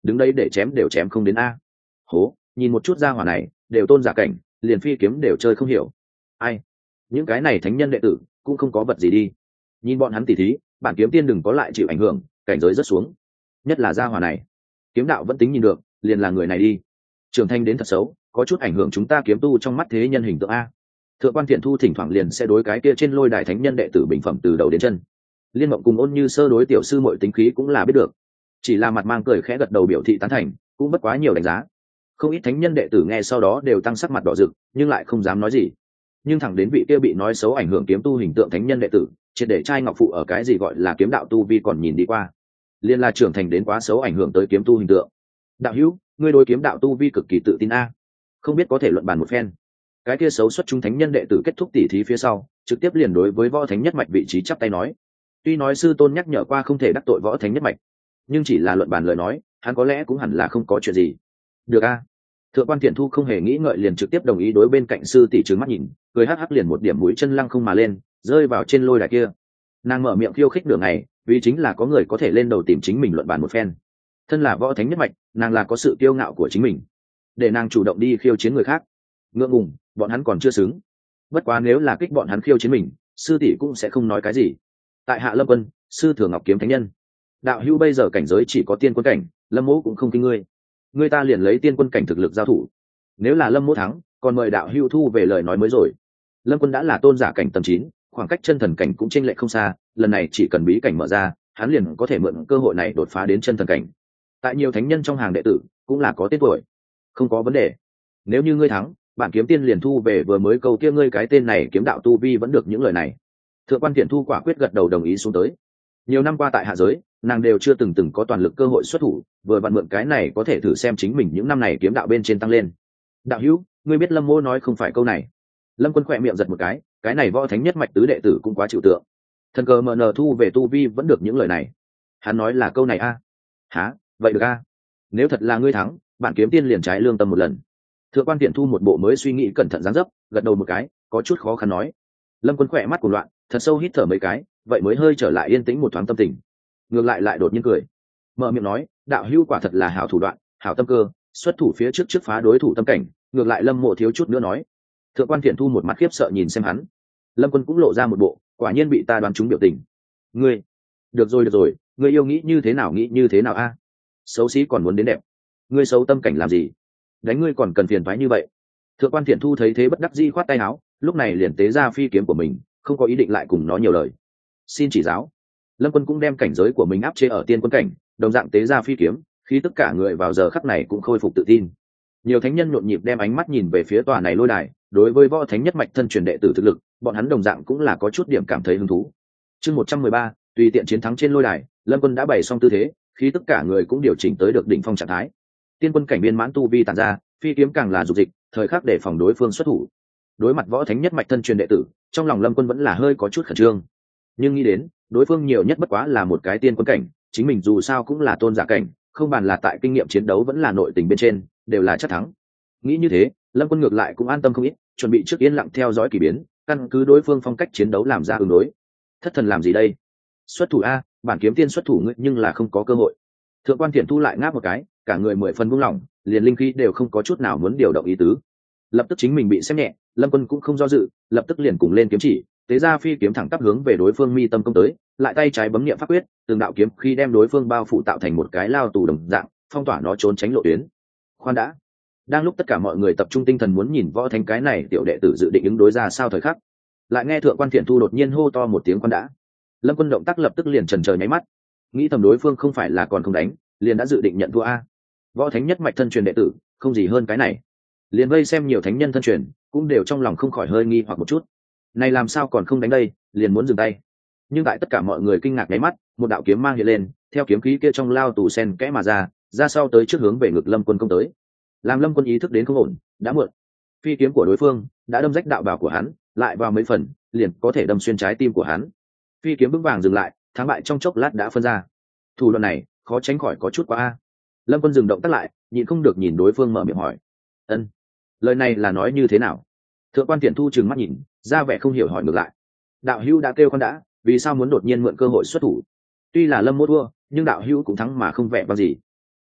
đứng đây để chém đều chém không đến a. Hố, nhìn một chút ra hỏa này đều tôn giả cảnh, liền phi kiếm đều chơi không hiểu. Ai, những cái này thánh nhân đệ tử cũng không có vật gì đi. Nhìn bọn hắn tỉ thí, bản kiếm tiên đừng có lại chịu ảnh hưởng, cảnh giới rất xuống. Nhất là gia hỏa này, kiếm đạo vẫn tính nhìn được, liền là người này đi. Trưởng thành đến thật xấu, có chút ảnh hưởng chúng ta kiếm tu trong mắt thế nhân hình tượng a. Thượng quan Thiện Thu thỉnh thoảng liền sẽ đối cái kia trên lôi đài thánh nhân đệ tử bình phẩm từ đầu đến chân. Liên Mộng cùng Ôn Như Sơ đối tiểu sư muội tính khí cũng là biết được, chỉ là mặt mang cười khẽ gật đầu biểu thị tán thành, cũng bất quá nhiều đánh giá. Không ít thánh nhân đệ tử nghe sau đó đều tăng sắc mặt đỏ rực, nhưng lại không dám nói gì. Nhưng thẳng đến vị kia bị nói xấu ảnh hưởng kiếm tu hình tượng thánh nhân đệ tử, triệt để trai ngọc phụ ở cái gì gọi là kiếm đạo tu vi còn nhìn đi qua, liên la trưởng thành đến quá xấu ảnh hưởng tới kiếm tu hình tượng. Đạo hữu, ngươi đối kiếm đạo tu vi cực kỳ tự tin a, không biết có thể luận bàn một phen. Cái kia xấu xuất chúng thánh nhân đệ tử kết thúc tỉ thí phía sau, trực tiếp liền đối với võ thánh nhất mạch vị trí chắp tay nói. Tuy nói sư tôn nhắc nhở qua không thể đắc tội võ thánh nhất mạch, nhưng chỉ là luận bàn lời nói, hắn có lẽ cũng hẳn là không có chuyện gì. Được a. Thượng quan Thiện Thu không hề nghĩ ngợi liền trực tiếp đồng ý đối bên cạnh sư tỷ trừng mắt nhìn, cười hắc hắc liền một điểm mũi chân lăng không mà lên, rơi vào trên lôi đài kia. Nàng mở miệng khiêu khích đường này, vì chính là có người có thể lên đầu tìm chính mình luận bàn một phen. Thân là võ thánh nhất mạch, nàng là có sự kiêu ngạo của chính mình, để nàng chủ động đi khiêu chiến người khác. Ngượng ngùng, bọn hắn còn chưa xứng. Bất quá nếu là kích bọn hắn khiêu chiến mình, sư tỷ cũng sẽ không nói cái gì. Tại Hạ Lâm Quân, sư thừa Ngọc kiếm thánh nhân. Đạo hữu bây giờ cảnh giới chỉ có tiên quân cảnh, Lâm Mỗ cũng không kinh ngươi. Ngươi ta liền lấy tiên quân cảnh thực lực giao thủ. Nếu là Lâm Mỗ thắng, còn mời đạo hữu thu về lời nói mới rồi. Lâm Quân đã là tôn giả cảnh tầm chín, khoảng cách chân thần cảnh cũng chênh lệch không xa, lần này chỉ cần bí cảnh mở ra, hắn liền có thể mượn cơ hội này đột phá đến chân thần cảnh. Tại nhiều thánh nhân trong hàng đệ tử, cũng là có tên tuổi. Không có vấn đề. Nếu như ngươi thắng, bản kiếm tiên liền thu về vừa mới câu kia ngươi cái tên này kiếm đạo tu vi vẫn được những lời này. Thượng quan Thiện Thu quả quyết gật đầu đồng ý xuống tới. Nhiều năm qua tại hạ giới, nàng đều chưa từng từng có toàn lực cơ hội xuất thủ, vừa vặn mượn cái này có thể thử xem chính mình những năm này kiếm đạo bên trên tăng lên. Đạo hữu, ngươi biết Lâm Mỗ nói không phải câu này. Lâm Quân khỏe miệng giật một cái, cái này võ thánh nhất mạch tứ đệ tử cũng quá chịu tượng. Thần cờ mờ nờ thu về tu vi vẫn được những lời này. Hắn nói là câu này a. À? Hả, vậy được a. À? Nếu thật là ngươi thắng, bản kiếm tiên liền trái lương tâm một lần. Thượng quan Thiện Thu một bộ mới suy nghĩ cẩn thận dáng dấp, gật đầu một cái, có chút khó khăn nói. Lâm Quân khỏe mắt cuồng loạn, thật sâu hít thở mấy cái, vậy mới hơi trở lại yên tĩnh một thoáng tâm tình. Ngược lại lại đột nhiên cười, mở miệng nói, đạo hữu quả thật là hảo thủ đoạn, hảo tâm cơ, xuất thủ phía trước trước phá đối thủ tâm cảnh. Ngược lại Lâm Mộ thiếu chút nữa nói. Thượng quan Thiện Thu một mặt khiếp sợ nhìn xem hắn. Lâm Quân cũng lộ ra một bộ, quả nhiên bị ta đoán trúng biểu tình. Ngươi, được rồi được rồi, ngươi yêu nghĩ như thế nào nghĩ như thế nào a? À? Xấu xí còn muốn đến đẹp, ngươi xấu tâm cảnh làm gì? Đánh ngươi còn cần phiền toái như vậy? Thượng quan Thiện Thu thấy thế bất đắc dĩ khoát tay áo, lúc này liền tế ra phi kiếm của mình, không có ý định lại cùng nó nhiều lời. Xin chỉ giáo. Lâm Quân cũng đem cảnh giới của mình áp chế ở tiên quân cảnh, đồng dạng tế ra phi kiếm, khi tất cả người vào giờ khắc này cũng khôi phục tự tin. Nhiều thánh nhân nhộn nhịp đem ánh mắt nhìn về phía tòa này lôi đài, đối với võ thánh nhất mạch thân truyền đệ tử thực lực, bọn hắn đồng dạng cũng là có chút điểm cảm thấy hứng thú. Chương một trăm mười ba, tùy tiện chiến thắng trên lôi đài, Lâm Quân đã bày xong tư thế, khi tất cả người cũng điều chỉnh tới được đỉnh phong trạng thái. Tiên quân cảnh viên mãn tu vi tản ra, phi kiếm càng là dục dịch, thời khắc để phòng đối phương xuất thủ. Đối mặt võ thánh nhất mạch thân truyền đệ tử, trong lòng Lâm Quân vẫn là hơi có chút khẩn trương. Nhưng nghĩ đến, đối phương nhiều nhất bất quá là một cái tiên quân cảnh, chính mình dù sao cũng là tôn giả cảnh, không bàn là tại kinh nghiệm chiến đấu vẫn là nội tình bên trên, đều là chắc thắng. Nghĩ như thế, Lâm Quân ngược lại cũng an tâm không ít, chuẩn bị trước yên lặng theo dõi kỳ biến, căn cứ đối phương phong cách chiến đấu làm ra ứng đối. Thất thần làm gì đây? Xuất thủ a, bản kiếm tiên xuất thủ ngươi nhưng là không có cơ hội. Thượng quan Thiện Thu lại ngáp một cái, cả người mười phần buông lỏng, liền linh khí đều không có chút nào muốn điều động ý tứ. Lập tức chính mình bị xem nhẹ, Lâm Quân cũng không do dự, lập tức liền cùng lên kiếm chỉ, tế ra phi kiếm thẳng tắp hướng về đối phương mi tâm công tới, lại tay trái bấm niệm pháp quyết, từng đạo kiếm khi đem đối phương bao phủ tạo thành một cái lao tù đồng dạng, phong tỏa nó trốn tránh lộ tuyến. Khoan đã, đang lúc tất cả mọi người tập trung tinh thần muốn nhìn võ thánh cái này tiểu đệ tử dự định ứng đối ra sao thời khắc, lại nghe Thượng quan Thiện Thu đột nhiên hô to một tiếng khoan đã. Lâm Quân động tác lập tức liền chần chờ nháy mắt, nghĩ thầm đối phương không phải là còn không đánh, liền đã dự định nhận thua a. Võ thánh nhất mạch thân truyền đệ tử, không gì hơn cái này. Liền vây xem nhiều thánh nhân thân truyền, cũng đều trong lòng không khỏi hơi nghi hoặc một chút. Này làm sao còn không đánh đây, liền muốn dừng tay. Nhưng tại tất cả mọi người kinh ngạc nháy mắt, một đạo kiếm mang hiện lên, theo kiếm khí kia trong lao tù sen kẽ mà ra, ra sau tới trước hướng về ngực Lâm Quân công tới. Làm Lâm Quân ý thức đến không ổn, đã muộn. Phi kiếm của đối phương đã đâm rách đạo bào của hắn, lại vào mấy phần, liền có thể đâm xuyên trái tim của hắn. Phi kiếm vững vàng dừng lại, thắng bại trong chốc lát đã phân ra. Thủ đoạn này, khó tránh khỏi có chút quá a. Lâm Quân dừng động tác lại, nhịn không được nhìn đối phương mở miệng hỏi. Ân, lời này là nói như thế nào? Thượng quan Thiện Thu trừng mắt nhìn, ra vẻ không hiểu hỏi ngược lại. Đạo hữu đã kêu con đã, vì sao muốn đột nhiên mượn cơ hội xuất thủ? Tuy là Lâm Mỗ thua, nhưng đạo hữu cũng thắng mà không vẻ vang gì.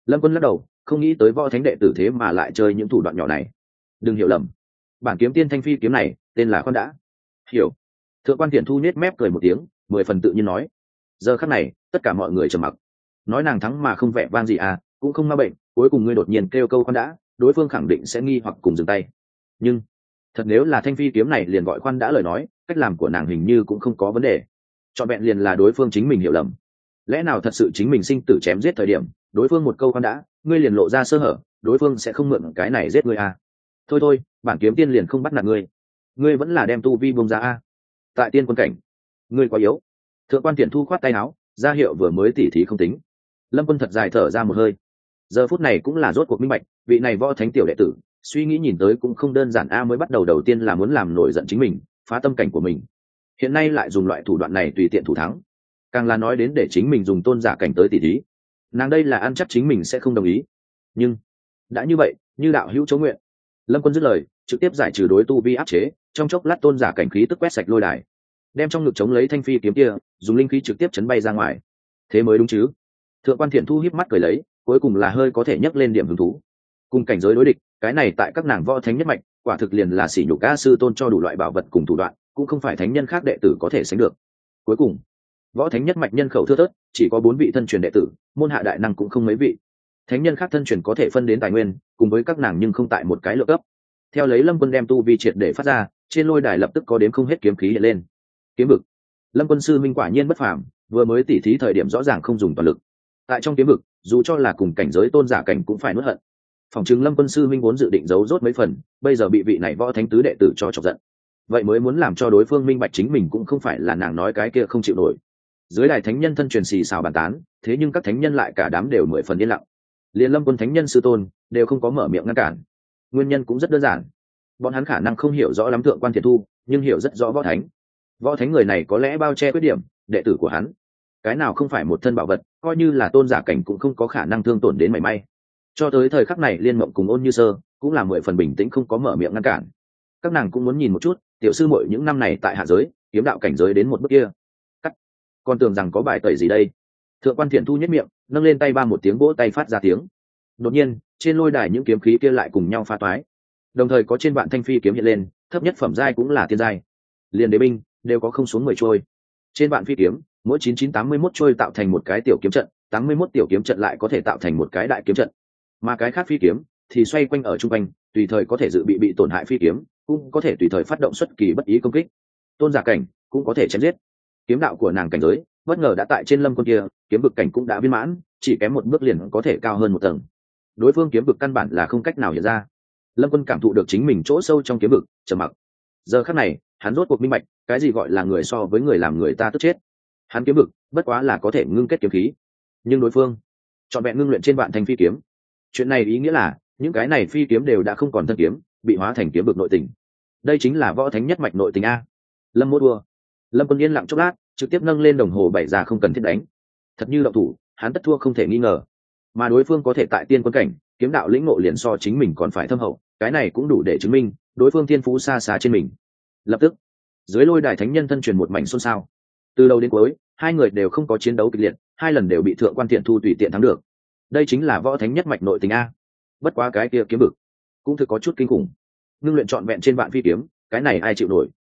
Lâm Quân lắc đầu, không nghĩ tới võ thánh đệ tử thế mà lại chơi những thủ đoạn nhỏ này. Đừng hiểu lầm, bản kiếm tiên thanh phi kiếm này tên là Khoan Đã. Hiểu. Thượng quan Tiện Thu nết mép cười một tiếng, mười phần tự nhiên nói. Giờ khắc này tất cả mọi người trầm mặc. Nói nàng thắng mà không vẻ vang gì à, cũng không ma bệnh, cuối cùng ngươi đột nhiên kêu câu Khoan Đã, đối phương khẳng định sẽ nghi hoặc cùng dừng tay. Nhưng thật nếu là thanh phi kiếm này liền gọi Khoan Đã lời nói, cách làm của nàng hình như cũng không có vấn đề. Chọn vẹn liền là đối phương chính mình hiểu lầm. Lẽ nào thật sự chính mình sinh tử chém giết thời điểm, đối phương một câu Khoan Đã, ngươi liền lộ ra sơ hở, đối phương sẽ không mượn cái này giết ngươi à? Thôi thôi, bản kiếm tiên liền không bắt nạt ngươi, ngươi vẫn là đem tu vi bông ra à? Tại tiên quân cảnh, ngươi quá yếu. Thượng quan Tiện Thu khoát tay áo, ra hiệu vừa mới tỉ thí không tính. Lâm Quân thật dài thở ra một hơi. Giờ phút này cũng là rốt cuộc minh bạch, vị này võ thánh tiểu đệ tử, suy nghĩ nhìn tới cũng không đơn giản a, mới bắt đầu đầu tiên là muốn làm nổi giận chính mình, phá tâm cảnh của mình. Hiện nay lại dùng loại thủ đoạn này tùy tiện thủ thắng, càng là nói đến để chính mình dùng tôn giả cảnh tới tỉ thí. Nàng đây là ăn chắc chính mình sẽ không đồng ý. Nhưng đã như vậy, như đạo hữu chỗ nguyện. Lâm Quân dứt lời, trực tiếp giải trừ đối tu vi áp chế, trong chốc lát tôn giả cảnh khí tức quét sạch lôi đài, đem trong ngực chống lấy thanh phi kiếm kia, dùng linh khí trực tiếp chấn bay ra ngoài. Thế mới đúng chứ? Thượng quan Thiện Thu híp mắt cười lấy, cuối cùng là hơi có thể nhấc lên điểm hứng thú. Cùng cảnh giới đối địch, cái này tại các nàng võ thánh nhất mạch, quả thực liền là sỉ nhục ca sư tôn cho đủ loại bảo vật cùng thủ đoạn, cũng không phải thánh nhân khác đệ tử có thể sánh được. Cuối cùng, võ thánh nhất mạch nhân khẩu thưa thớt, chỉ có bốn vị thân truyền đệ tử, môn hạ đại năng cũng không mấy vị. Thánh nhân khác thân truyền có thể phân đến tài nguyên, cùng với các nàng nhưng không tại một cái lượng cấp. Theo lấy Lâm Quân đem tu vi triệt để phát ra, trên lôi đài lập tức có đếm không hết kiếm khí hiện lên. Kiếm vực. Lâm Quân sư minh quả nhiên bất phàm, vừa mới tỉ thí thời điểm rõ ràng không dùng toàn lực. Tại trong kiếm vực, dù cho là cùng cảnh giới tôn giả cảnh cũng phải nuốt hận. Phòng chứng Lâm Quân sư minh vốn dự định giấu rốt mấy phần, bây giờ bị vị này võ thánh tứ đệ tử cho chọc giận. Vậy mới muốn làm cho đối phương minh bạch chính mình cũng không phải là nàng nói cái kia không chịu nổi. Dưới đài thánh nhân thân truyền xì xào bàn tán, thế nhưng các thánh nhân lại cả đám đều mười phần yên lặng. Liên Lâm Quân thánh nhân sư tôn đều không có mở miệng ngăn cản. Nguyên nhân cũng rất đơn giản, bọn hắn khả năng không hiểu rõ lắm Thượng quan Thiện Thu, nhưng hiểu rất rõ võ thánh. Võ thánh người này có lẽ bao che khuyết điểm, đệ tử của hắn cái nào không phải một thân bảo vật, coi như là tôn giả cảnh cũng không có khả năng thương tổn đến mảy may. Cho tới thời khắc này Liên Mộng cùng Ôn Như Sơ cũng là mười phần bình tĩnh, không có mở miệng ngăn cản. Các nàng cũng muốn nhìn một chút tiểu sư muội những năm này tại hạ giới kiếm đạo cảnh giới đến một bước kia. Cắt. Còn tưởng rằng có bài tẩy gì đây. Thượng quan Thiện Thu nhất miệng nâng lên tay ba một tiếng vỗ tay phát ra tiếng. Đột nhiên trên lôi đài những kiếm khí kia lại cùng nhau pha toái, đồng thời có trên vạn thanh phi kiếm hiện lên, thấp nhất phẩm giai cũng là tiên giai, liền đế binh đều có không xuống mười trôi. Trên vạn phi kiếm mỗi chín chín tám mươi mốt trôi tạo thành một cái tiểu kiếm trận, tám mươi mốt tiểu kiếm trận lại có thể tạo thành một cái đại kiếm trận, mà cái khác phi kiếm thì xoay quanh ở trung quanh, tùy thời có thể dự bị bị tổn hại phi kiếm, cũng có thể tùy thời phát động xuất kỳ bất ý công kích. Tôn giả cảnh cũng có thể chém giết. Kiếm đạo của nàng cảnh giới bất ngờ đã tại trên Lâm Quân kia, kiếm vực cảnh cũng đã viên mãn, chỉ kém một bước liền có thể cao hơn một tầng. Đối phương kiếm vực căn bản là không cách nào hiện ra. Lâm Quân cảm thụ được chính mình chỗ sâu trong kiếm vực, trầm mặc. Giờ khắc này hắn rốt cuộc minh bạch cái gì gọi là người so với người làm người ta tức chết. Hắn kiếm vực bất quá là có thể ngưng kết kiếm khí, nhưng đối phương chọn vẹn ngưng luyện trên vạn thanh phi kiếm. Chuyện này ý nghĩa là những cái này phi kiếm đều đã không còn thân kiếm, bị hóa thành kiếm vực nội tình. Đây chính là võ thánh nhất mạch nội tình a. Lâm Mô đua. Lâm Quân yên lặng chốc lát, trực tiếp nâng lên đồng hồ bảy ra không cần thiết đánh. Thật như động thủ, hắn tất thua không thể nghi ngờ. Mà đối phương có thể tại tiên quân cảnh, kiếm đạo lĩnh ngộ liền so chính mình còn phải thâm hậu, cái này cũng đủ để chứng minh đối phương thiên phú xa xa trên mình. Lập tức dưới lôi đài thánh nhân thân truyền một mảnh xôn xao. Từ đầu đến cuối hai người đều không có chiến đấu kịch liệt, hai lần đều bị Thượng quan Thiện Thu tùy tiện thắng được. Đây chính là võ thánh nhất mạch nội tình a. Bất quá cái kia kiếm vực cũng thực có chút kinh khủng, ngưng luyện trọn vẹn trên vạn phi kiếm, cái này ai chịu nổi.